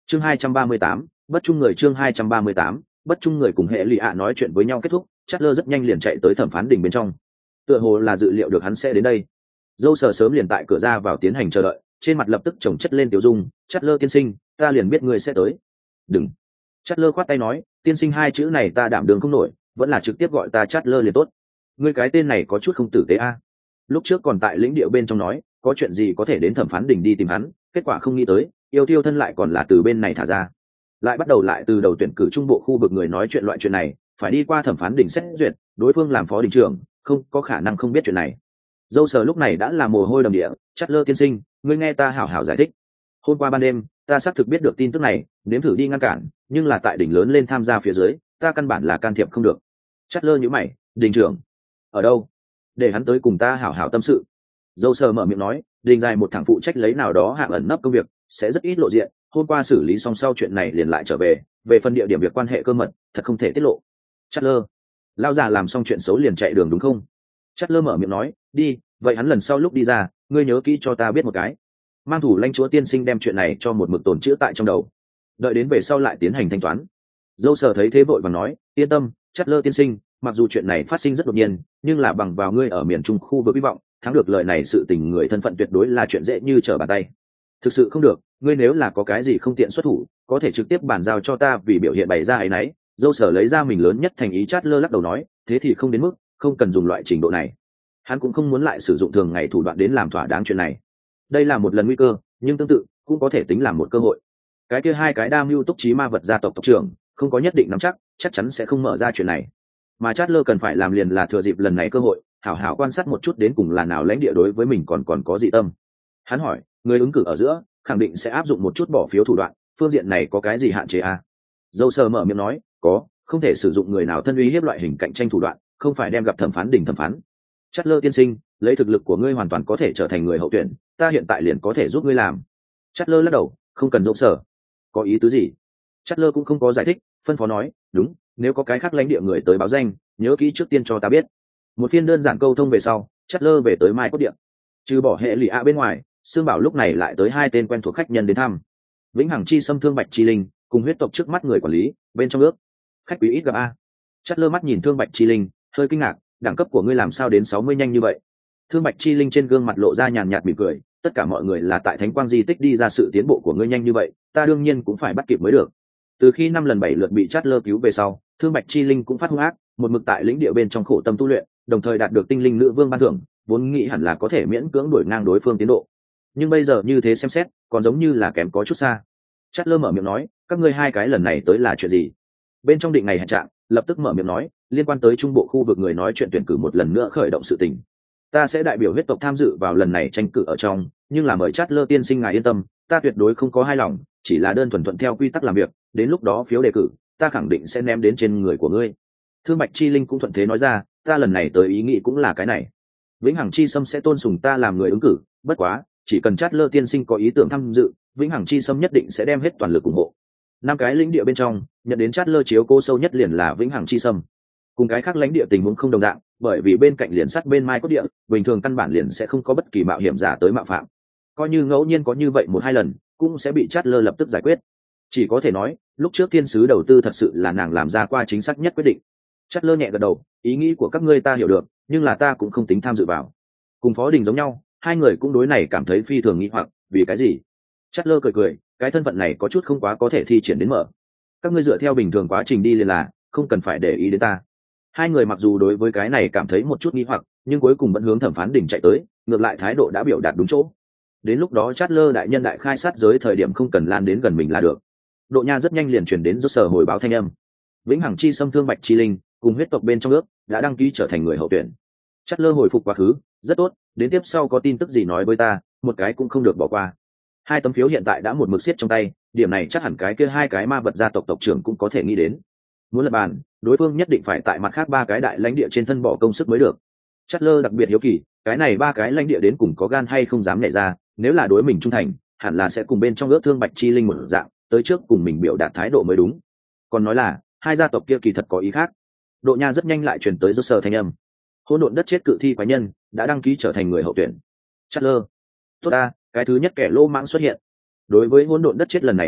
chương 238, bất trung người. Chương 238, bất trung người. Cùng hệ lụy ạ nói chuyện với nhau kết thúc, Chatler rất nhanh liền chạy tới thẩm phán đình bên trong. Tựa hồ là dự liệu được hắn sẽ đến đây, dâu sờ sớm liền tại cửa ra vào tiến hành chờ đợi, trên mặt lập tức chồng chất lên tiểu dung. Chatler tiên sinh, ta liền biết ngươi sẽ tới. Đừng. Chatler khoát tay nói, tiên sinh hai chữ này ta đảm đường không nổi, vẫn là trực tiếp gọi ta Chatler liền tốt. Ngươi cái tên này có chút không tử tế a. Lúc trước còn tại lĩnh địa bên trong nói có chuyện gì có thể đến thẩm phán đình đi tìm hắn, kết quả không nghĩ tới yêu tiêu thân lại còn là từ bên này thả ra, lại bắt đầu lại từ đầu tuyển cử trung bộ khu vực người nói chuyện. Loại chuyện này phải đi qua thẩm phán đình xét duyệt, đối phương làm phó đình trưởng không có khả năng không biết chuyện này. Dâu sờ lúc này đã là mồ hôi đầm địa. Chatler tiên sinh, ngươi nghe ta hảo hảo giải thích. Hôm qua ban đêm ta xác thực biết được tin tức này, nếm thử đi ngăn cản, nhưng là tại đỉnh lớn lên tham gia phía dưới, ta căn bản là can thiệp không được. Chatler nhíu mày, đình trưởng ở đâu? Để hắn tới cùng ta hảo hảo tâm sự. Dâu sờ mở miệng nói, đình dài một thằng phụ trách lấy nào đó hạng ẩn nấp công việc, sẽ rất ít lộ diện. Hôm qua xử lý xong sau chuyện này liền lại trở về, về phần địa điểm việc quan hệ cơ mật thật không thể tiết lộ. Chatler, lao già làm xong chuyện xấu liền chạy đường đúng không? Chatler mở miệng nói, đi, vậy hắn lần sau lúc đi ra, ngươi nhớ kỹ cho ta biết một cái. Mang thủ lãnh chúa tiên sinh đem chuyện này cho một mực tồn chữ tại trong đầu, đợi đến về sau lại tiến hành thanh toán. Dâu sờ thấy thế vội vàng nói, yên tâm, Chatler tiên sinh, mặc dù chuyện này phát sinh rất đột nhiên, nhưng là bằng vào ngươi ở miền trung khu vực hy vọng thắng được lời này, sự tình người thân phận tuyệt đối là chuyện dễ như trở bàn tay. Thực sự không được, ngươi nếu là có cái gì không tiện xuất thủ, có thể trực tiếp bàn giao cho ta, vì biểu hiện bày ra ấy nấy. Dâu sở lấy ra mình lớn nhất thành ý. Chatler lắc đầu nói, thế thì không đến mức, không cần dùng loại trình độ này. Hắn cũng không muốn lại sử dụng thường ngày thủ đoạn đến làm thỏa đáng chuyện này. Đây là một lần nguy cơ, nhưng tương tự cũng có thể tính là một cơ hội. Cái kia hai cái đa mưu túc trí ma vật gia tộc tộc trưởng không có nhất định nắm chắc chắn sẽ không mở ra chuyện này. Mà Chatler cần phải làm liền là thừa dịp lần này cơ hội, hảo hảo quan sát một chút đến cùng là nào lãnh địa đối với mình còn có dị tâm. Hắn hỏi, người ứng cử ở giữa khẳng định sẽ áp dụng một chút bỏ phiếu thủ đoạn, phương diện này có cái gì hạn chế à? Dâu sờ mở miệng nói, có, không thể sử dụng người nào thân uy hiếp loại hình cạnh tranh thủ đoạn, không phải đem gặp thẩm phán đình thẩm phán. Chatler tiên sinh, lấy thực lực của ngươi hoàn toàn có thể trở thành người hậu tuyển, ta hiện tại liền có thể giúp ngươi làm. Chatler lắc đầu, không cần. Dâu sờ có ý tứ gì? Chatler cũng không có giải thích, phân phó nói, đúng, nếu có cái khác lãnh địa người tới báo danh, nhớ kỹ trước tiên cho ta biết. Một phiên đơn giản câu thông về sau, Chatler về tới Mai Cốt Điện. Trừ bỏ hệ lụy ạ bên ngoài, Sương Bảo lúc này lại tới hai tên quen thuộc khách nhân đến thăm. Vĩnh Hằng Chi Sâm Thương Bạch Chi Linh cùng huyết tộc trước mắt người quản lý bên trong ước. Khách quý ít gặp a. Chatler mắt nhìn Thương Bạch Chi Linh, hơi kinh ngạc, đẳng cấp của ngươi làm sao đến 60 nhanh như vậy? Thương Bạch Chi Linh trên gương mặt lộ ra nhàn nhạt mỉm cười, tất cả mọi người là tại Thánh Quang di tích đi ra, sự tiến bộ của ngươi nhanh như vậy, ta đương nhiên cũng phải bắt kịp mới được. Từ khi 5 lần 7 lượt bị Chatler cứu về sau, Thương Bạch Chi Linh cũng phát hung ác, một mực tại lĩnh địa bên trong khổ tâm tu luyện, đồng thời đạt được tinh linh nữ vương ban thưởng, vốn nghĩ hẳn là có thể miễn cưỡng đuổi ngang đối phương tiến độ. Nhưng bây giờ như thế xem xét, còn giống như là kém có chút xa. Chatler mở miệng nói, các ngươi hai cái lần này tới là chuyện gì? Bên trong định ngày hẹn trạng, lập tức mở miệng nói, liên quan tới trung bộ khu vực người nói chuyện tuyển cử một lần nữa khởi động sự tình. Ta sẽ đại biểu huyết tộc tham dự vào lần này tranh cử ở trong, nhưng là mời Chatler tiên sinh ngài yên tâm, ta tuyệt đối không có hai lòng, chỉ là đơn thuần thuận theo quy tắc làm việc, đến lúc đó phiếu đề cử, ta khẳng định sẽ ném đến trên người của ngươi. Thương Bạch Chi Linh cũng thuận thế nói ra, ta lần này tới ý nghĩ cũng là cái này. Vĩnh Hằng Chi Sâm sẽ tôn sùng ta làm người ứng cử, bất quá, chỉ cần Chatler tiên sinh có ý tưởng tham dự, Vĩnh Hằng Chi Sâm nhất định sẽ đem hết toàn lực ủng hộ. 5 cái lãnh địa bên trong, nhận đến Chatler chiếu cố sâu nhất liền là Vĩnh Hằng Chi Sâm. Cùng cái khác lãnh địa tình huống không đồng dạng, bởi vì bên cạnh liền sát bên Mai Cốt Địa, bình thường căn bản liền sẽ không có bất kỳ mạo hiểm giả tới mạo phạm. Coi như ngẫu nhiên có như vậy 1-2 lần, cũng sẽ bị Chatler lập tức giải quyết. Chỉ có thể nói, lúc trước thiên sứ đầu tư thật sự là nàng làm ra qua chính xác nhất quyết định. Chatler nhẹ gật đầu, ý nghĩ của các ngươi ta hiểu được, nhưng là ta cũng không tính tham dự vào. Cùng Phó Đình giống nhau, hai người cũng đối này cảm thấy phi thường nghi hoặc, vì cái gì? Chatler cười cười, cái thân phận này có chút không quá có thể thi triển đến mở. Các ngươi dựa theo bình thường quá trình đi liền là, không cần phải để ý đến ta. Hai người mặc dù đối với cái này cảm thấy một chút nghi hoặc, nhưng cuối cùng vẫn hướng thẩm phán đỉnh chạy tới, ngược lại thái độ đã biểu đạt đúng chỗ. Đến lúc đó Chatler đại nhân đại khai sát giới thời điểm không cần lan đến gần mình là được. Độ nha rất nhanh liền truyền đến do sở hồi báo thanh âm. Vĩnh Hằng Chi Sâm Thương Bạch Chi Linh cùng huyết tộc bên trong ước đã đăng ký trở thành người hậu tuyển. Chatler hồi phục quá khứ, rất tốt, đến tiếp sau có tin tức gì nói với ta, một cái cũng không được bỏ qua. 2 tấm phiếu hiện tại đã một mực siết trong tay, điểm này chắc hẳn cái kia 2 cái ma vật gia tộc tộc trưởng cũng có thể nghĩ đến. Muốn lập bàn, đối phương nhất định phải tại mặt khác 3 cái đại lãnh địa trên thân bỏ công sức mới được. Chatler đặc biệt hiếu kỳ, cái này 3 cái lãnh địa đến cùng có gan hay không dám nhảy ra, nếu là đối mình trung thành, hẳn là sẽ cùng bên trong ước Thương Bạch Chi Linh một dạng, tới trước cùng mình biểu đạt thái độ mới đúng. Còn nói là, 2 gia tộc kia kỳ thật có ý khác. Độ nha rất nhanh lại truyền tới do sở thanh âm. Hỗn độn đất chết cự thi quái nhân đã đăng ký trở thành người hậu tuyển. Chatler, tốt ta, cái thứ nhất kẻ lô mãng xuất hiện. Đối với hỗn độn đất chết lần này cử động,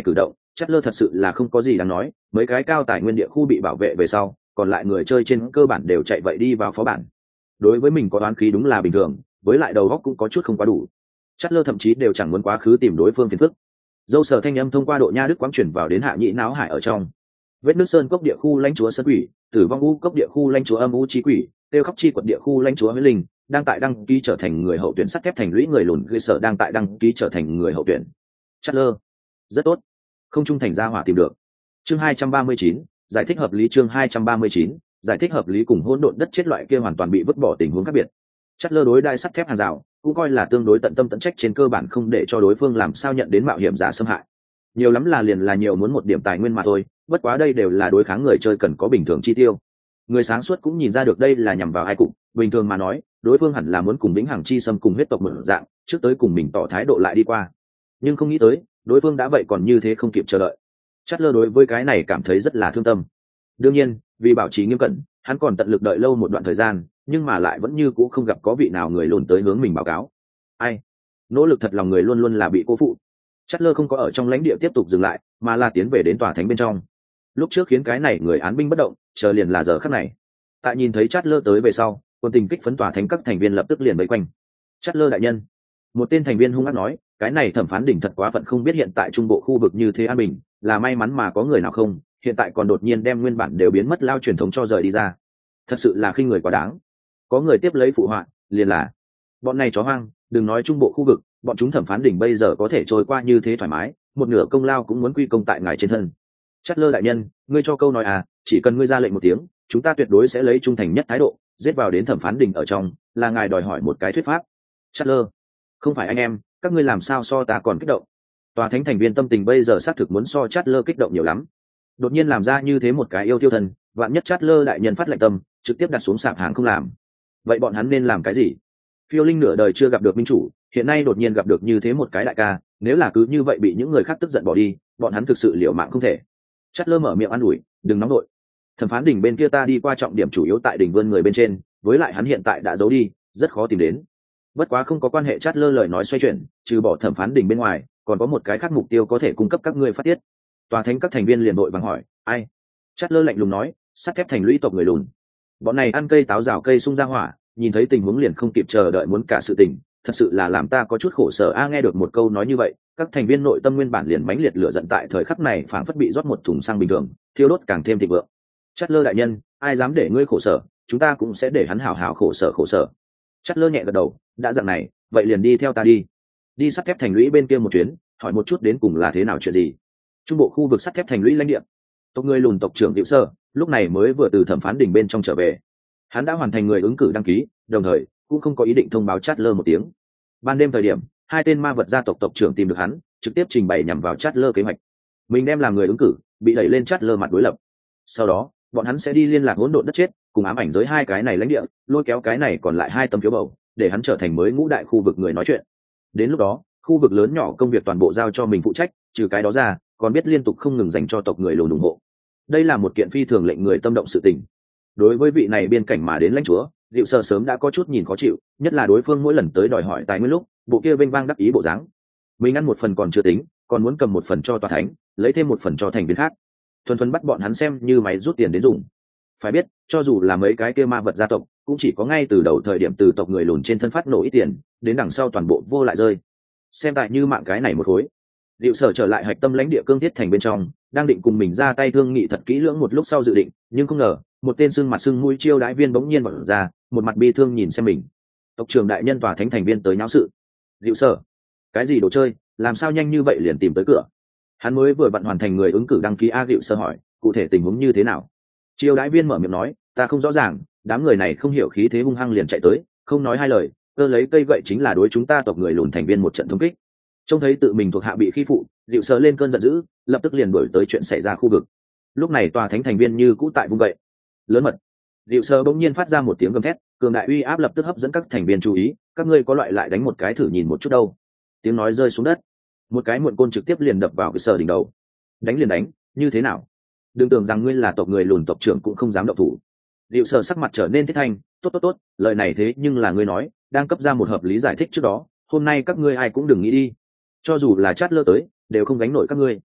Chất lơ thật sự là không có gì đáng nói, mấy cái cao tài nguyên địa khu bị bảo vệ về sau, còn lại người chơi trên cơ bản đều chạy vậy đi vào phó bản. Đối với mình có đoán khí đúng là bình thường, với lại đầu óc cũng có chút không quá đủ. Chất lơ thậm chí đều chẳng muốn quá khứ tìm đối phương phiền phức. Dâu sờ thanh âm thông qua độ nha đức quãng chuyển vào đến hạ nhĩ náo hải ở trong. Vết nước sơn cốc địa khu lãnh chúa sơn quỷ, tử vong u cốc địa khu lãnh chúa âm u chi quỷ, tiêu khóc chi quật địa khu lãnh chúa huyết linh đang tại đăng ký trở thành người hậu tuyển, sắt thép thành lũy người lùn gây sở đang tại đăng ký trở thành người hậu tuyển. Chất lơ rất tốt, không trung thành gia hỏa tìm được. Chương 239, giải thích hợp lý. Chương 239, giải thích hợp lý. Cùng hỗn độn đất chết loại kia hoàn toàn bị vứt bỏ tình huống khác biệt. Chất lơ đối đai sắt thép hàng rào cũng coi là tương đối tận tâm tận trách, trên cơ bản không để cho đối phương làm sao nhận đến mạo hiểm giả xâm hại. Nhiều lắm là liền là nhiều muốn một điểm tài nguyên mà thôi, bất quá đây đều là đối kháng người chơi cần có bình thường chi tiêu. Người sáng suốt cũng nhìn ra được đây là nhằm vào ai cục, bình thường mà nói đối phương hẳn là muốn cùng vĩnh hằng chi xâm cùng huyết tộc mở dạng trước tới cùng mình tỏ thái độ lại đi qua, nhưng không nghĩ tới đối phương đã vậy còn như thế không kịp chờ đợi. Chát lơ đối với cái này cảm thấy rất là thương tâm. Đương nhiên vì bảo trì nghiêm cẩn, hắn còn tận lực đợi lâu một đoạn thời gian, nhưng mà lại vẫn như cũ không gặp có vị nào người lùn tới hướng mình báo cáo. Ai nỗ lực thật lòng người luôn luôn là bị cô phụ. Chát lơ không có ở trong lãnh địa tiếp tục dừng lại, mà là tiến về đến tòa thánh bên trong. Lúc trước khiến cái này người án binh bất động, chờ liền là giờ khắc này. Tại nhìn thấy Chát lơ tới về sau, quân tình kích phấn tòa thánh các thành viên lập tức liền vây quanh. Chát lơ đại nhân, một tên thành viên hung ác nói, cái này thẩm phán đỉnh thật quá phận, không biết hiện tại trung bộ khu vực như thế an bình, là may mắn mà có người nào không, hiện tại còn đột nhiên đem nguyên bản đều biến mất lao truyền thống cho rời đi ra, thật sự là khinh người quá đáng. Có người tiếp lấy phụ họa, liền là bọn này chó hoang, đừng nói trung bộ khu vực, bọn chúng thẩm phán đỉnh bây giờ có thể trôi qua như thế thoải mái, một nửa công lao cũng muốn quy công tại ngài trên thân. Chát lơ đại nhân, ngươi cho câu nói à, chỉ cần ngươi ra lệnh một tiếng, chúng ta tuyệt đối sẽ lấy trung thành nhất thái độ giết vào đến thẩm phán đỉnh ở trong, là ngài đòi hỏi một cái thuyết pháp. Chát lơ, không phải anh em, các ngươi làm sao so ta còn kích động. Tòa thánh thành viên tâm tình bây giờ xác thực muốn so Chát lơ kích động nhiều lắm. Đột nhiên làm ra như thế một cái yêu tiêu thần, vạn nhất Chát lơ đại nhân phát lệnh tâm, trực tiếp đặt xuống sạp hàng không làm, vậy bọn hắn nên làm cái gì? Phiêu linh nửa đời chưa gặp được minh chủ, hiện nay đột nhiên gặp được như thế một cái đại ca, nếu là cứ như vậy bị những người khác tức giận bỏ đi, bọn hắn thực sự liều mạng không thể. Chát lơ mở miệng an ủi, đừng nóng đội. Thẩm phán đỉnh bên kia ta đi qua, trọng điểm chủ yếu tại đỉnh vươn người bên trên, với lại hắn hiện tại đã giấu đi, rất khó tìm đến. Bất quá không có quan hệ. Chát lơ lời nói xoay chuyển, trừ bỏ thẩm phán đỉnh bên ngoài, còn có một cái khác mục tiêu có thể cung cấp các ngươi phát tiết. Tòa thánh các thành viên liền đội vàng hỏi, ai? Chát lơ lạnh lùng nói, sắt thép thành lũy tộc người lùn. Bọn này ăn cây táo rào cây sung ra hỏa, nhìn thấy tình huống liền không kịp chờ đợi muốn cả sự tình, thật sự là làm ta có chút khổ sở a. Nghe được một câu nói như vậy, các thành viên nội tâm nguyên bản liền mãnh liệt lửa giận tại thời khắc này phảng phất bị rót một thùng xăng bình thường, thiêu đốt càng thêm thịnh vượng. Chát lơ đại nhân, ai dám để ngươi khổ sở, chúng ta cũng sẽ để hắn hảo hảo khổ sở. Chát lơ nhẹ gật đầu, đã dạng này, vậy liền đi theo ta đi sắt thép thành lũy bên kia một chuyến, hỏi một chút đến cùng là thế nào chuyện gì. Trung bộ khu vực sắt thép thành lũy lãnh địa, tộc người lùn tộc trưởng Diệu Sơ lúc này mới vừa từ thẩm phán đỉnh bên trong trở về. Hắn đã hoàn thành người ứng cử đăng ký, đồng thời cũng không có ý định thông báo Chát lơ một tiếng. Ban đêm thời điểm, hai tên ma vật gia tộc tộc trưởng tìm được hắn, trực tiếp trình bày nhằm vào Chát lơ kế hoạch. Mình đem làm người ứng cử, bị đẩy lên Chát lơ mặt đối lập. Sau đó, bọn hắn sẽ đi liên lạc hỗn độn đất chết, cùng ám ảnh giới hai cái này lãnh địa, lôi kéo cái này còn lại hai tấm phiếu bầu, để hắn trở thành mới ngũ đại khu vực người nói chuyện. Đến lúc đó, khu vực lớn nhỏ công việc toàn bộ giao cho mình phụ trách, trừ cái đó ra, còn biết liên tục không ngừng dành cho tộc người lùn ủng hộ. Đây là một kiện phi thường lệnh người tâm động sự tình. Đối với vị này biên cảnh mà đến lãnh chúa, Diệu Sơ sớm đã có chút nhìn khó chịu, nhất là đối phương mỗi lần tới đòi hỏi tài nguyên lúc, bộ kia vênh vang đắc ý bộ dáng. Mình ăn một phần còn chưa tính, còn muốn cầm một phần cho tòa thánh, lấy thêm một phần cho thành viên khác, thuần thuần bắt bọn hắn xem như máy rút tiền đến dùng. Phải biết, cho dù là mấy cái kia ma vật gia tộc, cũng chỉ có ngay từ đầu thời điểm từ tộc người lùn trên thân phát nổ ít tiền, đến đằng sau toàn bộ vô lại rơi. Xem tại như mạng cái này một khối. Diệu Sở trở lại hạch tâm lãnh địa cương thiết thành bên trong, đang định cùng mình ra tay thương nghị thật kỹ lưỡng một lúc sau dự định, nhưng không ngờ một tên sưng mặt sưng mũi chiêu đãi viên bỗng nhiên mở ra, một mặt bi thương nhìn xem mình. Tộc trưởng đại nhân tòa thánh thành viên tới nháo sự. Diệu Sở, cái gì đồ chơi, làm sao nhanh như vậy liền tìm tới cửa? Hắn mới vừa bận hoàn thành người ứng cử đăng ký. Diệu Sở hỏi, cụ thể tình huống như thế nào? Chiêu đãi viên mở miệng nói, ta không rõ ràng, đám người này không hiểu khí thế hung hăng liền chạy tới, không nói hai lời, cơ lấy cây gậy chính là đối chúng ta tộc người lùn thành viên một trận thống kích. Trông thấy tự mình thuộc hạ bị khi phụ, Diệu Sở lên cơn giận dữ, lập tức liền đuổi tới chuyện xảy ra khu vực. Lúc này tòa thánh thành viên như cũ tại vung gậy lớn mật. Diệu Sở bỗng nhiên phát ra một tiếng gầm thét, cường đại uy áp lập tức hấp dẫn các thành viên chú ý, các ngươi có loại lại đánh một cái thử nhìn một chút đâu. Tiếng nói rơi xuống đất, một cái muộn côn trực tiếp liền đập vào cái Sở đỉnh đầu. Đánh liền đánh, như thế nào? Đừng tưởng rằng ngươi là tộc người lùn tộc trưởng cũng không dám động thủ. Diệu Sở sắc mặt trở nên thiết thanh, tốt, lời này thế nhưng là ngươi nói, đang cấp ra một hợp lý giải thích trước đó, hôm nay các ngươi ai cũng đừng nghĩ đi. Cho dù là Chát lơ tới, đều không gánh nổi các ngươi.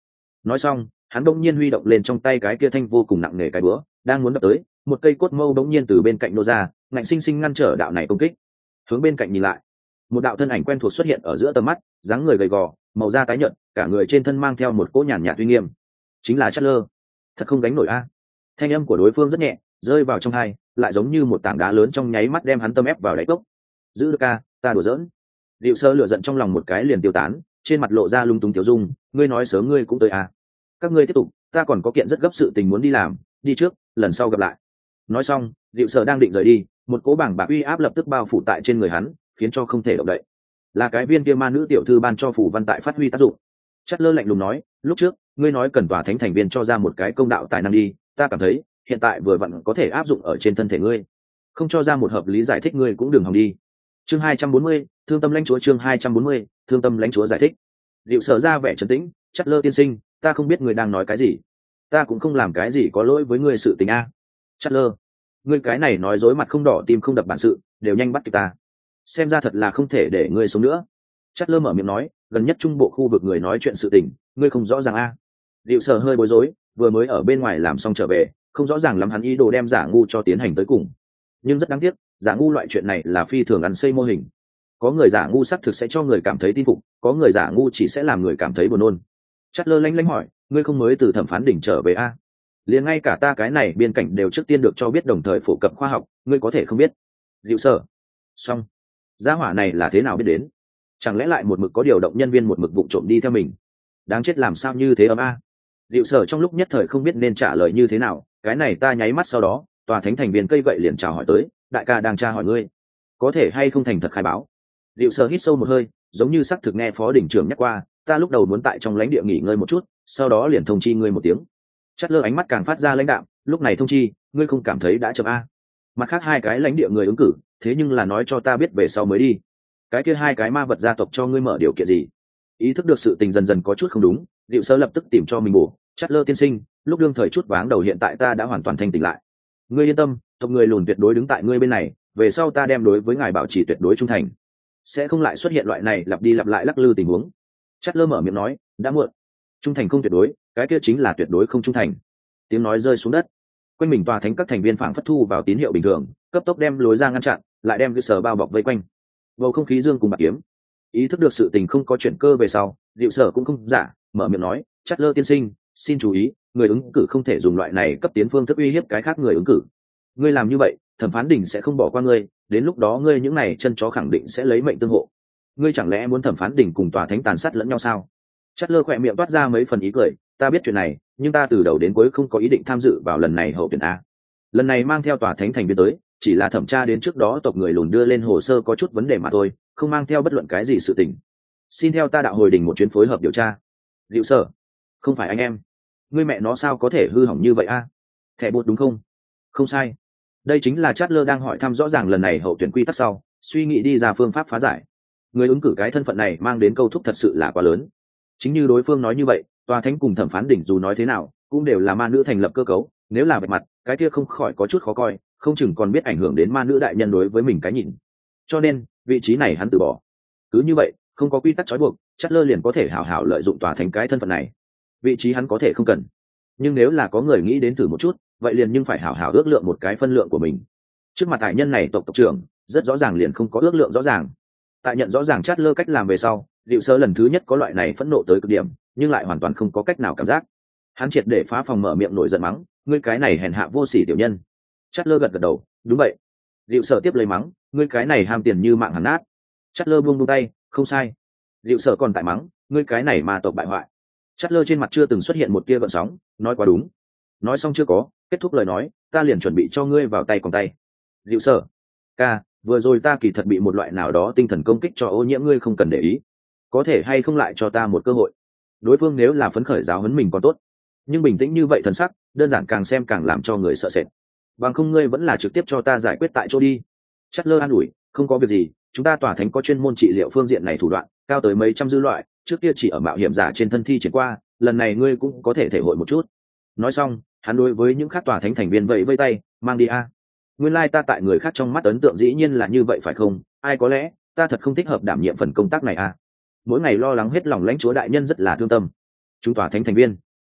nói xong hắn bỗng nhiên huy động lên trong tay cái kia thanh vô cùng nặng nề cái búa, đang muốn đập tới, một cây cốt mâu bỗng nhiên từ bên cạnh nô ra, ngạnh sinh sinh ngăn trở đạo này công kích. Hướng bên cạnh nhìn lại, một đạo thân ảnh quen thuộc xuất hiện ở giữa tầm mắt, dáng người gầy gò, màu da tái nhợt, cả người trên thân mang theo một cỗ nhàn nhạt uy nghiêm, chính là Chatler. Thật không gánh nổi a. Thanh âm của đối phương rất nhẹ, rơi vào trong tai, lại giống như một tảng đá lớn trong nháy mắt đem hắn tâm ép vào đáy cốc. Giữ được ca, ta đùa giỡn. Diệu Sơ lửa giận trong lòng một cái liền tiêu tán, trên mặt lộ ra lung túng tiểu dung, ngươi nói sớm ngươi cũng tới à? Các ngươi tiếp tục, ta còn có kiện rất gấp sự tình muốn đi làm, đi trước, lần sau gặp lại. Nói xong, Diệu Sơ đang định rời đi, một cỗ bảng bạc uy áp lập tức bao phủ tại trên người hắn, khiến cho không thể động đậy. Là cái viên kia ma nữ tiểu thư ban cho phủ văn tại phát huy tác dụng. Chất lơ lạnh lùng nói, lúc trước ngươi nói cần tòa thánh thành viên cho ra một cái công đạo tài năng đi, ta cảm thấy hiện tại vừa vặn có thể áp dụng ở trên thân thể ngươi, không cho ra một hợp lý giải thích ngươi cũng đừng hòng đi. Chương 240, thương tâm lãnh chúa. Chương 240, thương tâm lãnh chúa giải thích. Diệu Sở ra vẻ trấn tĩnh, Chất lơ tiên sinh, ta không biết ngươi đang nói cái gì, ta cũng không làm cái gì có lỗi với ngươi sự tình a. Chất lơ, ngươi cái này nói dối mặt không đỏ tim không đập bản sự, đều nhanh bắt kịp ta, xem ra thật là không thể để ngươi sống nữa. Chất lơ mở miệng nói, gần nhất trung bộ khu vực người nói chuyện sự tình, ngươi không rõ ràng a. Diệu Sở hơi bối rối, vừa mới ở bên ngoài làm xong trở về, không rõ ràng lắm hắn ý đồ đem giả ngu cho tiến hành tới cùng. Nhưng rất đáng tiếc, giả ngu loại chuyện này là phi thường ăn xây mô hình. Có người giả ngu xác thực sẽ cho người cảm thấy tin phục, có người giả ngu chỉ sẽ làm người cảm thấy buồn nôn. Chất lơ lanh lanh hỏi, ngươi không mới từ thẩm phán đỉnh trở về a? Liền ngay cả ta cái này biên cảnh đều trước tiên được cho biết, đồng thời phổ cập khoa học, ngươi có thể không biết? Diệu Sở, xong, gia hỏa này là thế nào biết đến? Chẳng lẽ lại một mực có điều động nhân viên một mực vụng trộm đi theo mình? Đáng chết, làm sao như thế ấm a. Diệu Sở trong lúc nhất thời không biết nên trả lời như thế nào, cái này ta nháy mắt sau đó, tòa thánh thành viên cây gậy liền chào hỏi tới, đại ca đang tra hỏi ngươi, có thể hay không thành thật khai báo. Diệu Sở hít sâu một hơi, giống như xác thực nghe phó đỉnh trưởng nhắc qua, ta lúc đầu muốn tại trong lãnh địa nghỉ ngơi một chút, sau đó liền thông chi ngươi một tiếng. Chất lơ ánh mắt càng phát ra lãnh đạm, lúc này thông chi, ngươi không cảm thấy đã chậm a? Mặt khác hai cái lãnh địa người ứng cử, thế nhưng là nói cho ta biết về sau mới đi. Cái kia hai cái ma vật gia tộc cho ngươi mở điều kiện gì? Ý thức được sự tình dần dần có chút không đúng, Diệu Sơ lập tức tìm cho mình bổ, Chất lơ tiên sinh, lúc đương thời chút váng đầu hiện tại ta đã hoàn toàn thanh tỉnh lại. Ngươi yên tâm, tộc người lùn tuyệt đối đứng tại ngươi bên này, về sau ta đem đối với ngài bảo trì tuyệt đối trung thành, sẽ không lại xuất hiện loại này lặp đi lặp lại lắc lư tình huống. Chất lơ mở miệng nói, đã muộn. Trung thành không tuyệt đối, cái kia chính là tuyệt đối không trung thành. Tiếng nói rơi xuống đất, quanh mình tòa thánh các thành viên phảng phất thu vào tín hiệu bình thường, cấp tốc đem lối ra ngăn chặn, lại đem cái sở bao bọc vây quanh. Bầu không khí dương cùng bạc kiếm. Ý thức được sự tình không có chuyển cơ về sau, Diệu Sở cũng không giả, mở miệng nói, Chất lơ tiên sinh, xin chú ý, người ứng cử không thể dùng loại này cấp tiến phương thức uy hiếp cái khác người ứng cử. Ngươi làm như vậy, thẩm phán đỉnh sẽ không bỏ qua ngươi, đến lúc đó ngươi những này chân chó khẳng định sẽ lấy mệnh tương hộ. Ngươi chẳng lẽ muốn thẩm phán đỉnh cùng tòa thánh tàn sát lẫn nhau sao? Chất lơ khỏe miệng toát ra mấy phần ý cười, ta biết chuyện này, nhưng ta từ đầu đến cuối không có ý định tham dự vào lần này hậu tuyển a. Lần này mang theo tòa thánh thành viên tới, chỉ là thẩm tra đến trước đó tộc người lùn đưa lên hồ sơ có chút vấn đề mà thôi, không mang theo bất luận cái gì sự tình. Xin theo ta đạo hồi đỉnh một chuyến phối hợp điều tra. Diệu Sở, không phải anh em, ngươi mẹ nó sao có thể hư hỏng như vậy a? Thẻ bột đúng không? Không sai, đây chính là Chất lơ đang hỏi thăm rõ ràng lần này hậu tuyển quy tắc sau, suy nghĩ đi ra phương pháp phá giải. Người ứng cử cái thân phận này mang đến câu thúc thật sự là quá lớn. Chính như đối phương nói như vậy, tòa thánh cùng thẩm phán đỉnh dù nói thế nào cũng đều là ma nữ thành lập cơ cấu, nếu là bề mặt cái kia không khỏi có chút khó coi, không chừng còn biết ảnh hưởng đến ma nữ đại nhân đối với mình cái nhìn. Cho nên vị trí này hắn từ bỏ. Cứ như vậy, không có quy tắc trói buộc, Chất lơ liền có thể hảo hảo lợi dụng tòa thánh cái thân phận này. Vị trí hắn có thể không cần, nhưng nếu là có người nghĩ đến thử một chút, vậy liền nhưng phải hảo hảo ước lượng một cái phân lượng của mình. Trước mặt tài nhân này tộc trưởng rất rõ ràng liền không có ước lượng rõ ràng. Tại nhận rõ ràng Chất lơ cách làm về sau, Diệu Sơ lần thứ nhất có loại này phẫn nộ tới cực điểm, nhưng lại hoàn toàn không có cách nào cảm giác. Hắn triệt để phá phòng, mở miệng nổi giận mắng, ngươi cái này hèn hạ vô sỉ tiểu nhân. Chất lơ gật gật đầu, đúng vậy. Diệu Sở tiếp lấy mắng, ngươi cái này ham tiền như mạng hẳn nát. Chất lơ buông tay, không sai. Diệu Sở còn tại mắng, ngươi cái này ma tộc bại hoại. Chất lơ trên mặt chưa từng xuất hiện một tia gợn sóng, nói quá đúng. Nói xong chưa có kết thúc lời nói, ta liền chuẩn bị cho ngươi vào tay còn tay. Diệu Sở, ca, vừa rồi ta kỳ thật bị một loại nào đó tinh thần công kích cho ô nhiễm, ngươi không cần để ý, có thể hay không lại cho ta một cơ hội? Đối phương nếu là phấn khởi giáo huấn mình còn tốt, nhưng bình tĩnh như vậy thần sắc, đơn giản càng xem càng làm cho người sợ sệt. Bằng không ngươi vẫn là trực tiếp cho ta giải quyết tại chỗ đi. Chất lơ an ủi, không có việc gì, chúng ta tòa thánh có chuyên môn trị liệu phương diện này thủ đoạn, cao tới mấy trăm dư loại, trước kia chỉ ở mạo hiểm giả trên thân thi triển qua, lần này ngươi cũng có thể thể hội một chút. Nói xong, hắn đối với những khác tòa thánh thành viên vẫy vây tay, mang đi a. Nguyên lai ta tại người khác trong mắt ấn tượng dĩ nhiên là như vậy phải không? Ai có lẽ ta thật không thích hợp đảm nhiệm phần công tác này a. Mỗi ngày lo lắng hết lòng lãnh chúa đại nhân rất là thương tâm. Chúng tòa thánh thành viên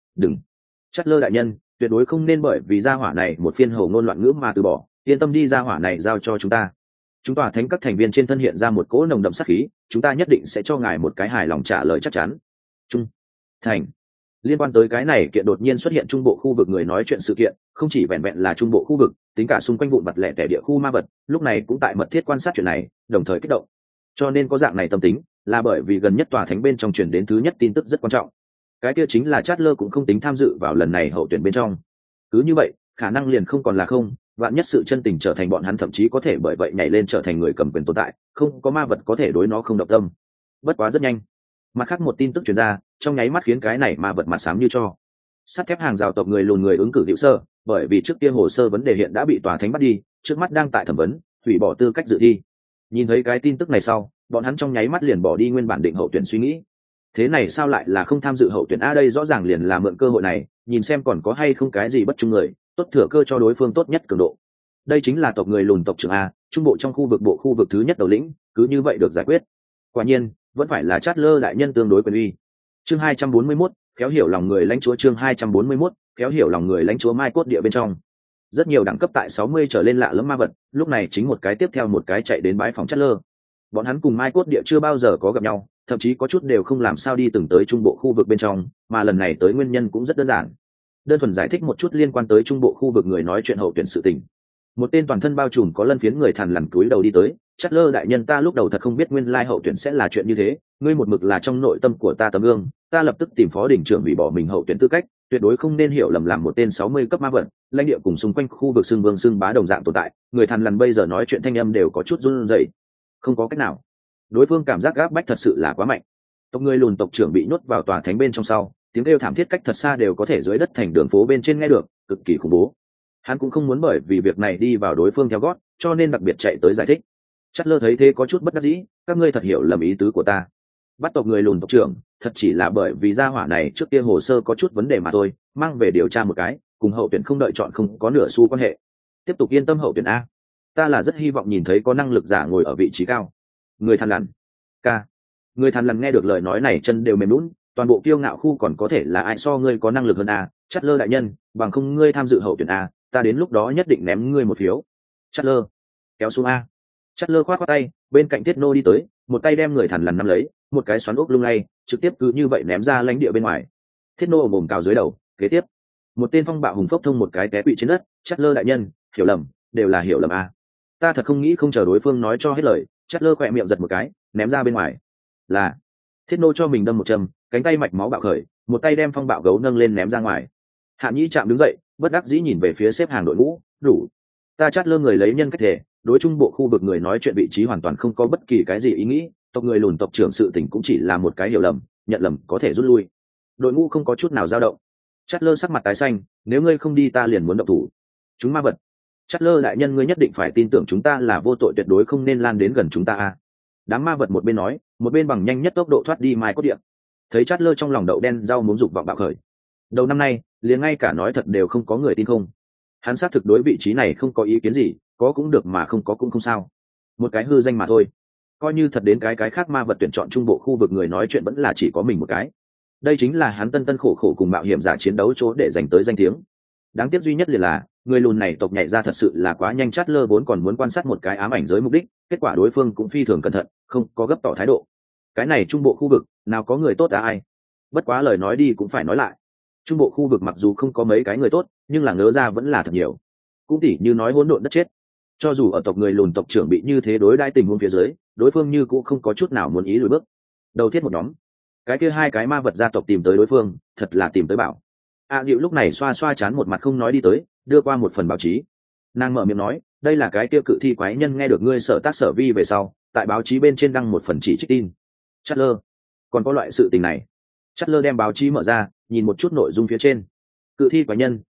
Đừng, Chát lơ đại nhân, tuyệt đối không nên bởi vì gia hỏa này một phiên hầu ngôn loạn ngữ mà từ bỏ, yên tâm đi, gia hỏa này giao cho chúng ta. Chúng tòa thánh các thành viên trên thân hiện ra một cỗ nồng đậm sát khí, chúng ta nhất định sẽ cho ngài một cái hài lòng trả lời chắc chắn. Trung thành. Liên quan tới cái này kiện đột nhiên xuất hiện trung bộ khu vực người nói chuyện sự kiện, không chỉ vẹn vẹn là trung bộ khu vực, tính cả xung quanh vụn vặt lẻ tẻ địa khu ma vật, lúc này cũng tại mật thiết quan sát chuyện này, đồng thời kích động. Cho nên có dạng này tâm tính, là bởi vì gần nhất tòa thánh bên trong truyền đến thứ nhất tin tức rất quan trọng. Cái kia chính là Chát lơ cũng không tính tham dự vào lần này hậu tuyển bên trong. Cứ như vậy, khả năng liền không còn là không, vạn nhất sự chân tình trở thành bọn hắn thậm chí có thể bởi vậy nhảy lên trở thành người cầm quyền tồn tại, không có ma vật có thể đối nó không động tâm. Bất quá rất nhanh, mặt khác một tin tức truyền ra, trong nháy mắt khiến cái này ma vật mặt xám như cho. Sắt thép hàng rào tộc người lùn người ứng cử hữu sơ, bởi vì trước kia hồ sơ vấn đề hiện đã bị tòa thánh bắt đi, trước mắt đang tại thẩm vấn, hủy bỏ tư cách dự thi. Nhìn thấy cái tin tức này sau, bọn hắn trong nháy mắt liền bỏ đi nguyên bản định hậu tuyển suy nghĩ. Thế này sao lại là không tham dự hậu tuyển a, đây rõ ràng liền là mượn cơ hội này, nhìn xem còn có hay không cái gì bất trung người, tốt thừa cơ cho đối phương tốt nhất cường độ. Đây chính là tộc người lùn tộc trưởng a, trung bộ trong bộ khu vực thứ nhất đầu lĩnh, cứ như vậy được giải quyết. Quả nhiên, vẫn phải là Chát lơ đại nhân tương đối quyền uy. Chương 241, khéo hiểu lòng người lãnh chúa. Chương 241, khéo hiểu lòng người lãnh chúa. Mai cốt địa bên trong, rất nhiều đẳng cấp tại 60 trở lên lạ lẫm ma vật, lúc này chính một cái tiếp theo một cái chạy đến bãi phòng Chát lơ. Bọn hắn cùng Mai cốt địa chưa bao giờ có gặp nhau, thậm chí có chút đều không làm sao đi từng tới trung bộ khu vực bên trong, mà lần này tới nguyên nhân cũng rất đơn giản. Đơn thuần giải thích một chút liên quan tới trung bộ khu vực người nói chuyện hậu tuyển sự tình. Một tên toàn thân bao trùm có lân phiến người thằn lằn cúi đầu đi tới. Chát lơ đại nhân, ta lúc đầu thật không biết nguyên lai hậu tuyển sẽ là chuyện như thế, ngươi một mực là trong nội tâm của ta tấm gương, ta lập tức tìm phó đỉnh trưởng hủy bỏ mình hậu tuyển tư cách, tuyệt đối không nên hiểu lầm làm một tên 60 cấp ma vật, lãnh địa cùng xung quanh khu vực xưng vương xưng bá đồng dạng tồn tại. Người thằn lằn bây giờ nói chuyện thanh âm đều có chút run rẩy. Không có cách nào, đối phương cảm giác gáp bách thật sự là quá mạnh. Tộc người lùn tộc trưởng bị nhốt vào tòa thánh bên trong sau, tiếng kêu thảm thiết cách thật xa đều có thể dưới đất thành đường phố bên trên nghe được, cực kỳ khủng bố. Hắn cũng không muốn bởi vì việc này đi vào đối phương theo gót, cho nên đặc biệt chạy tới giải thích. Chát lơ thấy thế có chút bất đắc dĩ, các ngươi thật hiểu lầm ý tứ của ta. Bắt tộc người lùn tộc trưởng, thật chỉ là bởi vì gia hỏa này trước kia hồ sơ có chút vấn đề mà thôi, mang về điều tra một cái, cùng hậu tuyển không đợi chọn không có nửa xu quan hệ. Tiếp tục yên tâm hậu tuyển a. Ta là rất hy vọng nhìn thấy có năng lực giả ngồi ở vị trí cao. Người thằn lằn. Ca. Người thằn lằn nghe được lời nói này chân đều mềm nhũn, toàn bộ kiêu ngạo khu còn có thể là ai so ngươi có năng lực hơn a, Chát lơ đại nhân, bằng không ngươi tham dự hậu tuyển a, ta đến lúc đó nhất định ném ngươi một phiếu. Chát lơ, kéo xuống a. Chát lơ khoát tay, bên cạnh Thiết Nô đi tới, một tay đem người thằn lằn nắm lấy, một cái xoắn ốc lung lay, trực tiếp cứ như vậy ném ra lãnh địa bên ngoài. Thiết Nô mồm cào dưới đầu, kế tiếp, một tên phong bạo hùng phốc thông một cái té quỵ trên đất. Chát lơ đại nhân, hiểu lầm, đều là hiểu lầm a. Ta thật không nghĩ, không chờ đối phương nói cho hết lời, Chát lơ khỏe miệng giật một cái, ném ra bên ngoài. Là Thiết Nô cho mình đâm một châm, cánh tay mạch máu bạo khởi, một tay đem phong bạo gấu nâng lên ném ra ngoài. Hạ Nhĩ chạm đứng dậy, bất đắc dĩ nhìn về phía xếp hàng đội ngũ. Đủ, ta Chát lơ người lấy nhân cách thể, đối trung bộ khu vực người nói chuyện vị trí hoàn toàn không có bất kỳ cái gì ý nghĩ, tộc người lùn tộc trưởng sự tình cũng chỉ là một cái hiểu lầm, nhận lầm có thể rút lui. Đội ngũ không có chút nào dao động. Chát lơ sắc mặt tái xanh, nếu ngươi không đi ta liền muốn động thủ. Chúng ma vật. Chát lơ đại nhân, ngươi nhất định phải tin tưởng chúng ta là vô tội, tuyệt đối không nên lan đến gần chúng ta a. Đám ma vật một bên nói, một bên bằng nhanh nhất tốc độ thoát đi Mai cốt địa. Thấy Chát lơ trong lòng đậu đen rau muốn dục vọng bạo khởi. Đầu năm nay, liền ngay cả nói thật đều không có người tin không. Hắn xác thực đối vị trí này không có ý kiến gì, có cũng được mà không có cũng không sao, một cái hư danh mà thôi. Coi như thật đến cái khác ma vật tuyển chọn trung bộ khu vực người nói chuyện vẫn là chỉ có mình một cái. Đây chính là hắn tân khổ khổ cùng mạo hiểm giả chiến đấu chỗ để giành tới danh tiếng. Đáng tiếc duy nhất liền là người lùn này tộc nhảy ra thật sự là quá nhanh. Chát lơ vốn còn muốn quan sát một cái ám ảnh giới mục đích, kết quả đối phương cũng phi thường cẩn thận, không có gấp tỏ thái độ. Cái này trung bộ khu vực nào có người tốt à ai. Bất quá lời nói đi cũng phải nói lại, trung bộ khu vực mặc dù không có mấy cái người tốt, nhưng là ngớ ra vẫn là thật nhiều. Cũng tỉ như nói hỗn độn đất chết, cho dù ở tộc người lùn tộc trưởng bị như thế đối đãi tình huống phía dưới, đối phương như cũng không có chút nào muốn ý lùi bước. Đầu thiết một nhóm, cái kia hai cái ma vật gia tộc tìm tới đối phương, thật là tìm tới bảo. Dịu lúc này xoa xoa chán, một mặt không nói đi tới, đưa qua một phần báo chí. Nàng mở miệng nói, đây là cái kia cự thi quái nhân nghe được ngươi sở tác sở vi về sau, tại báo chí bên trên đăng một phần chỉ trích tin. Chát lơ, còn có loại sự tình này? Chát lơ đem báo chí mở ra, nhìn một chút nội dung phía trên. Cự thi quái nhân,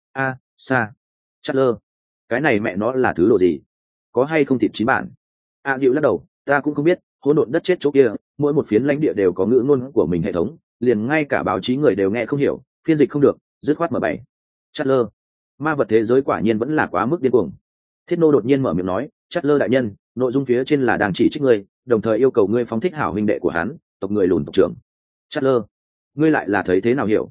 sa. Chát lơ, cái này mẹ nó là thứ đồ gì? Có hay không thịt chín bản? Dịu lắc đầu, ta cũng không biết, hỗn độn đất chết chỗ kia, mỗi một phiến lãnh địa đều có ngữ ngôn của mình hệ thống, liền ngay cả báo chí người đều nghe không hiểu, phiên dịch không được, dứt khoát mở bày. Chát lơ, ma vật thế giới quả nhiên vẫn là quá mức điên cuồng. Thiết Nô đột nhiên mở miệng nói, Chát lơ đại nhân, nội dung phía trên là đang chỉ trích ngươi, đồng thời yêu cầu ngươi phóng thích hảo huynh đệ của hắn, tộc người lùn tộc trưởng. Chát lơ, ngươi lại là thấy thế nào hiểu?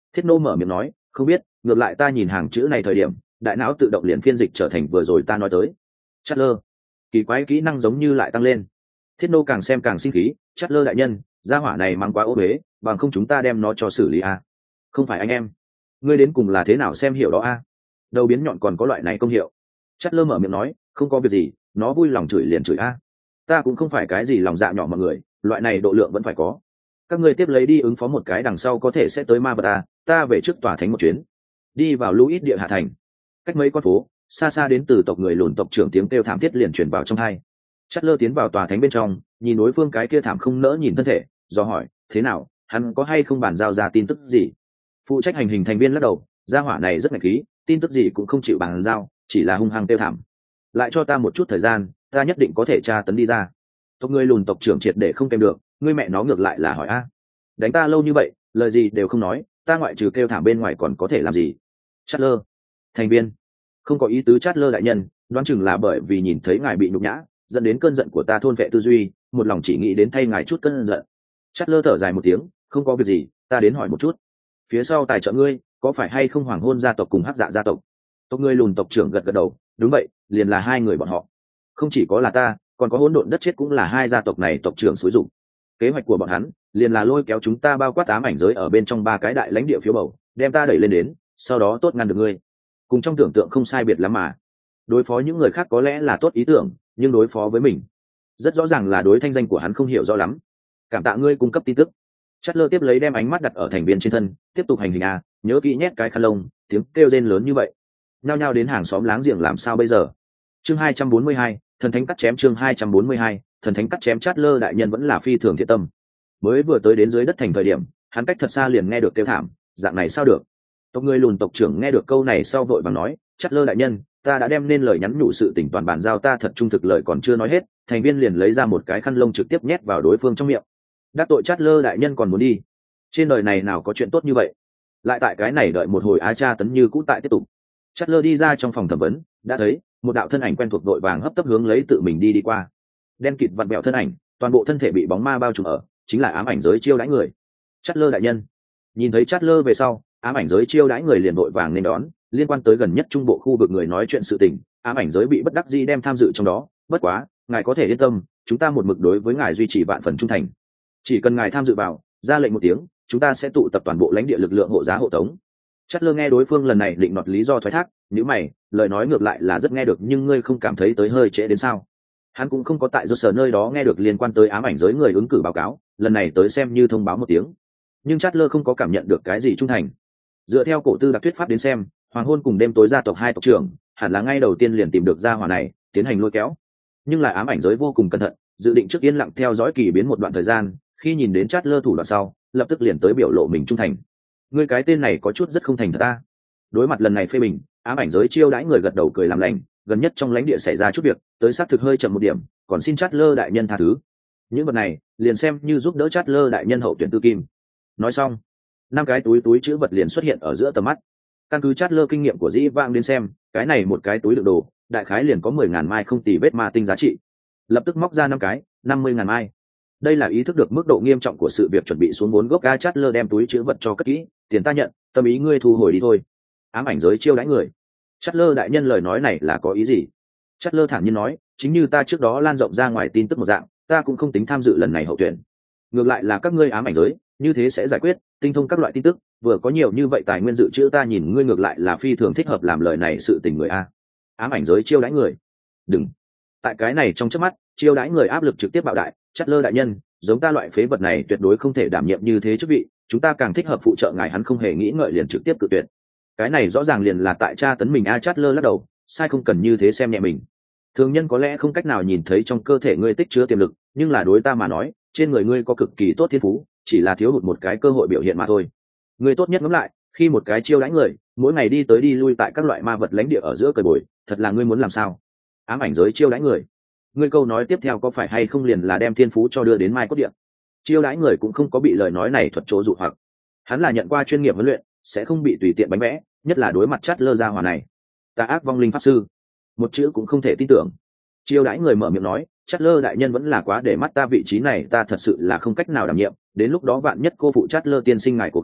Thiết nô mở miệng nói, không biết, ngược lại ta nhìn hàng chữ này thời điểm đại não tự động liền phiên dịch trở thành vừa rồi ta nói tới. Chát lơ, kỳ quái kỹ năng giống như lại tăng lên. Thiết nô càng xem càng sinh khí, Chát lơ đại nhân, gia hỏa này mang quá ô huế, bằng không chúng ta đem nó cho xử lý a. Không phải anh em, ngươi đến cùng là thế nào xem hiểu đó a? Đầu biến nhọn còn có loại này công hiệu. Chát lơ mở miệng nói, không có việc gì, nó vui lòng chửi liền chửi a. Ta cũng không phải cái gì lòng dạ nhỏ mọi người, loại này độ lượng vẫn phải có. Các ngươi tiếp lấy đi ứng phó một cái, đằng sau có thể sẽ tới ma vật ta về trước tòa thánh một chuyến. Đi vào Louis địa hạ thành. Cách mấy con phố, xa xa đến từ tộc người lùn tộc trưởng tiếng kêu thảm thiết liền truyền vào trong hai. Chát lơ tiến vào tòa thánh bên trong, nhìn đối phương cái kia thảm không nỡ nhìn thân thể, do hỏi, thế nào, hắn có hay không bàn giao ra tin tức gì? Phụ trách hành hình thành viên lắc đầu, gia hỏa này rất ngạch khí, tin tức gì cũng không chịu bàn giao, chỉ là hung hăng kêu thảm. Lại cho ta một chút thời gian, ta nhất định có thể tra tấn đi ra. Tộc người lùn tộc trưởng triệt để không kèm được, ngươi mẹ nó ngược lại là hỏi a. Đánh ta lâu như vậy, lời gì đều không nói, ta ngoại trừ kêu thảm bên ngoài còn có thể làm gì? Chát lơ, thành viên, không có ý tứ. Chát lơ đại nhân, đoán chừng là bởi vì nhìn thấy ngài bị nhục nhã, dẫn đến cơn giận của ta thôn vệ tư duy, một lòng chỉ nghĩ đến thay ngài chút cơn giận. Chát lơ thở dài một tiếng, không có việc gì, ta đến hỏi một chút. Phía sau tài trợ ngươi, có phải hay không hoàng hôn gia tộc cùng hắc dạ gia tộc? Tộc ngươi lùn tộc trưởng gật gật đầu, đúng vậy, liền là hai người bọn họ. Không chỉ có là ta, còn có hỗn độn đất chết cũng là hai gia tộc này tộc trưởng sử dụng. Kế hoạch của bọn hắn liền là lôi kéo chúng ta bao quát ám ảnh giới ở bên trong ba cái đại lãnh địa phiếu bầu, đem ta đẩy lên đến, sau đó tốt ngăn được ngươi. Cùng trong tưởng tượng không sai biệt lắm mà. Đối phó những người khác có lẽ là tốt ý tưởng, nhưng đối phó với mình, rất rõ ràng là đối thanh danh của hắn không hiểu rõ lắm. Cảm tạ ngươi cung cấp tin tức. Chát lơ tiếp lấy đem ánh mắt đặt ở thành viên trên thân, tiếp tục hành hình nhớ kỹ nhét cái khăn lông, tiếng kêu rên lớn như vậy. Nhao nhao đến hàng xóm láng giềng làm sao bây giờ? Chương 242, thần thánh cắt chém. Chương 242, thần thánh cắt chém. Chát lơ đại nhân vẫn là phi thường thiện tâm. Mới vừa tới đến dưới đất thành thời điểm, hắn cách thật xa liền nghe được kêu thảm, dạng này sao được? Tộc người lùn tộc trưởng nghe được câu này sau vội vàng nói, Chát lơ đại nhân, ta đã đem nên lời nhắn nhủ sự tình toàn bản giao, ta thật trung thực lời còn chưa nói hết. Thành viên liền lấy ra một cái khăn lông trực tiếp nhét vào đối phương trong miệng. Đắc tội Chát lơ đại nhân còn muốn đi? Trên đời này nào có chuyện tốt như vậy? Lại tại cái này đợi một hồi cha tấn như cũ tại tiếp tục. Chát lơ đi ra trong phòng thẩm vấn, đã thấy một đạo thân ảnh quen thuộc vội vàng hấp tấp hướng lấy tự mình đi qua. Đen kịt vặn bẹo thân ảnh, toàn bộ thân thể bị bóng ma bao trùm ở, chính là ám ảnh giới chiêu đãi người. Chát lơ đại nhân. Nhìn thấy Chát lơ về sau, ám ảnh giới chiêu đãi người liền vội vàng nên đón. Liên quan tới gần nhất trung bộ khu vực người nói chuyện sự tình, ám ảnh giới bị bất đắc dĩ đem tham dự trong đó. Bất quá, ngài có thể yên tâm, chúng ta một mực đối với ngài duy trì vạn phần trung thành. Chỉ cần ngài tham dự vào, ra lệnh một tiếng, chúng ta sẽ tụ tập toàn bộ lãnh địa lực lượng hộ giá hộ tống. Chát lơ nghe đối phương lần này định nọt lý do thoái thác, nếu mày, lời nói ngược lại là rất nghe được, nhưng ngươi không cảm thấy tới hơi trễ đến sao? Hắn cũng không có tại do sở nơi đó nghe được liên quan tới ám ảnh giới người ứng cử báo cáo, lần này tới xem như thông báo một tiếng. Nhưng Chát lơ không có cảm nhận được cái gì trung thành. Dựa theo cổ tư đặc thuyết pháp đến xem, hoàng hôn cùng đêm tối gia tộc hai tộc trưởng, hẳn là ngay đầu tiên liền tìm được gia hỏa này, tiến hành lôi kéo. Nhưng lại ám ảnh giới vô cùng cẩn thận, dự định trước yên lặng theo dõi kỳ biến một đoạn thời gian, khi nhìn đến Chát lơ thủ đoạn sau, lập tức liền tới biểu lộ mình trung thành. Ngươi cái tên này có chút rất không thành thật ta. Đối mặt lần này phê bình, ám ảnh giới chiêu đãi người gật đầu cười làm lành, gần nhất trong lãnh địa xảy ra chút việc, tới xác thực hơi chậm một điểm, còn xin Chát lơ đại nhân tha thứ. Những vật này liền xem như giúp đỡ Chát lơ đại nhân hậu tuyển tư kim. Nói xong, 5 cái túi chữ vật liền xuất hiện ở giữa tầm mắt. Căn cứ Chát lơ kinh nghiệm của dĩ vãng đến xem, cái này một cái túi đựng đồ, đại khái liền có 10.000 mai không tì vết ma tinh giá trị. Lập tức móc ra 5 cái, 50.000 mai. Đây là ý thức được mức độ nghiêm trọng của sự việc, chuẩn bị xuống vốn gốc. Chát lơ đem túi chữ vật cho cất kỹ, tiền ta nhận, tâm ý ngươi thu hồi đi thôi. Ám ảnh giới chiêu đãi người. Chát lơ đại nhân lời nói này là có ý gì? Chát lơ thản nhiên nói, chính như ta trước đó lan rộng ra ngoài tin tức một dạng, ta cũng không tính tham dự lần này hậu tuyển. Ngược lại là các ngươi ám ảnh giới, như thế sẽ giải quyết, tinh thông các loại tin tức, vừa có nhiều như vậy tài nguyên dự trữ, ta nhìn ngươi ngược lại là phi thường thích hợp làm lời này sự tình người a. Ám ảnh giới chiêu đãi người. Đừng. Tại cái này trong chớp mắt, chiêu đãi người áp lực trực tiếp bạo đại. Chát lơ đại nhân, giống ta loại phế vật này tuyệt đối không thể đảm nhiệm như thế chức vị, chúng ta càng thích hợp phụ trợ ngài. Hắn không hề nghĩ ngợi liền trực tiếp cự tuyệt. Cái này rõ ràng liền là tại tra tấn mình. Chát lơ lắc đầu, sai, không cần như thế xem nhẹ mình. Thường nhân có lẽ không cách nào nhìn thấy trong cơ thể ngươi tích chứa tiềm lực, nhưng là đối ta mà nói, trên người ngươi có cực kỳ tốt thiên phú, chỉ là thiếu hụt một cái cơ hội biểu hiện mà thôi. Ngươi tốt nhất ngẫm lại, khi một cái chiêu đãi người, mỗi ngày đi tới đi lui tại các loại ma vật lãnh địa ở giữa cởi bồi, thật là ngươi muốn làm sao? Ám ảnh giới chiêu đãi người. Ngươi câu nói tiếp theo có phải hay không liền là đem thiên phú cho đưa đến mai cốt điện? Chiêu đãi người cũng không có bị lời nói này thuật chỗ dụ hoặc. Hắn là nhận qua chuyên nghiệp huấn luyện, sẽ không bị tùy tiện bánh vẽ, nhất là đối mặt Chát lơ gia hỏa này. Tà ác vong linh pháp sư, một chữ cũng không thể tin tưởng. Chiêu đãi người mở miệng nói, Chát lơ đại nhân vẫn là quá để mắt ta, vị trí này ta thật sự là không cách nào đảm nhiệm, đến lúc đó vạn nhất cô phụ Chát lơ tiên sinh ngài cố gắng,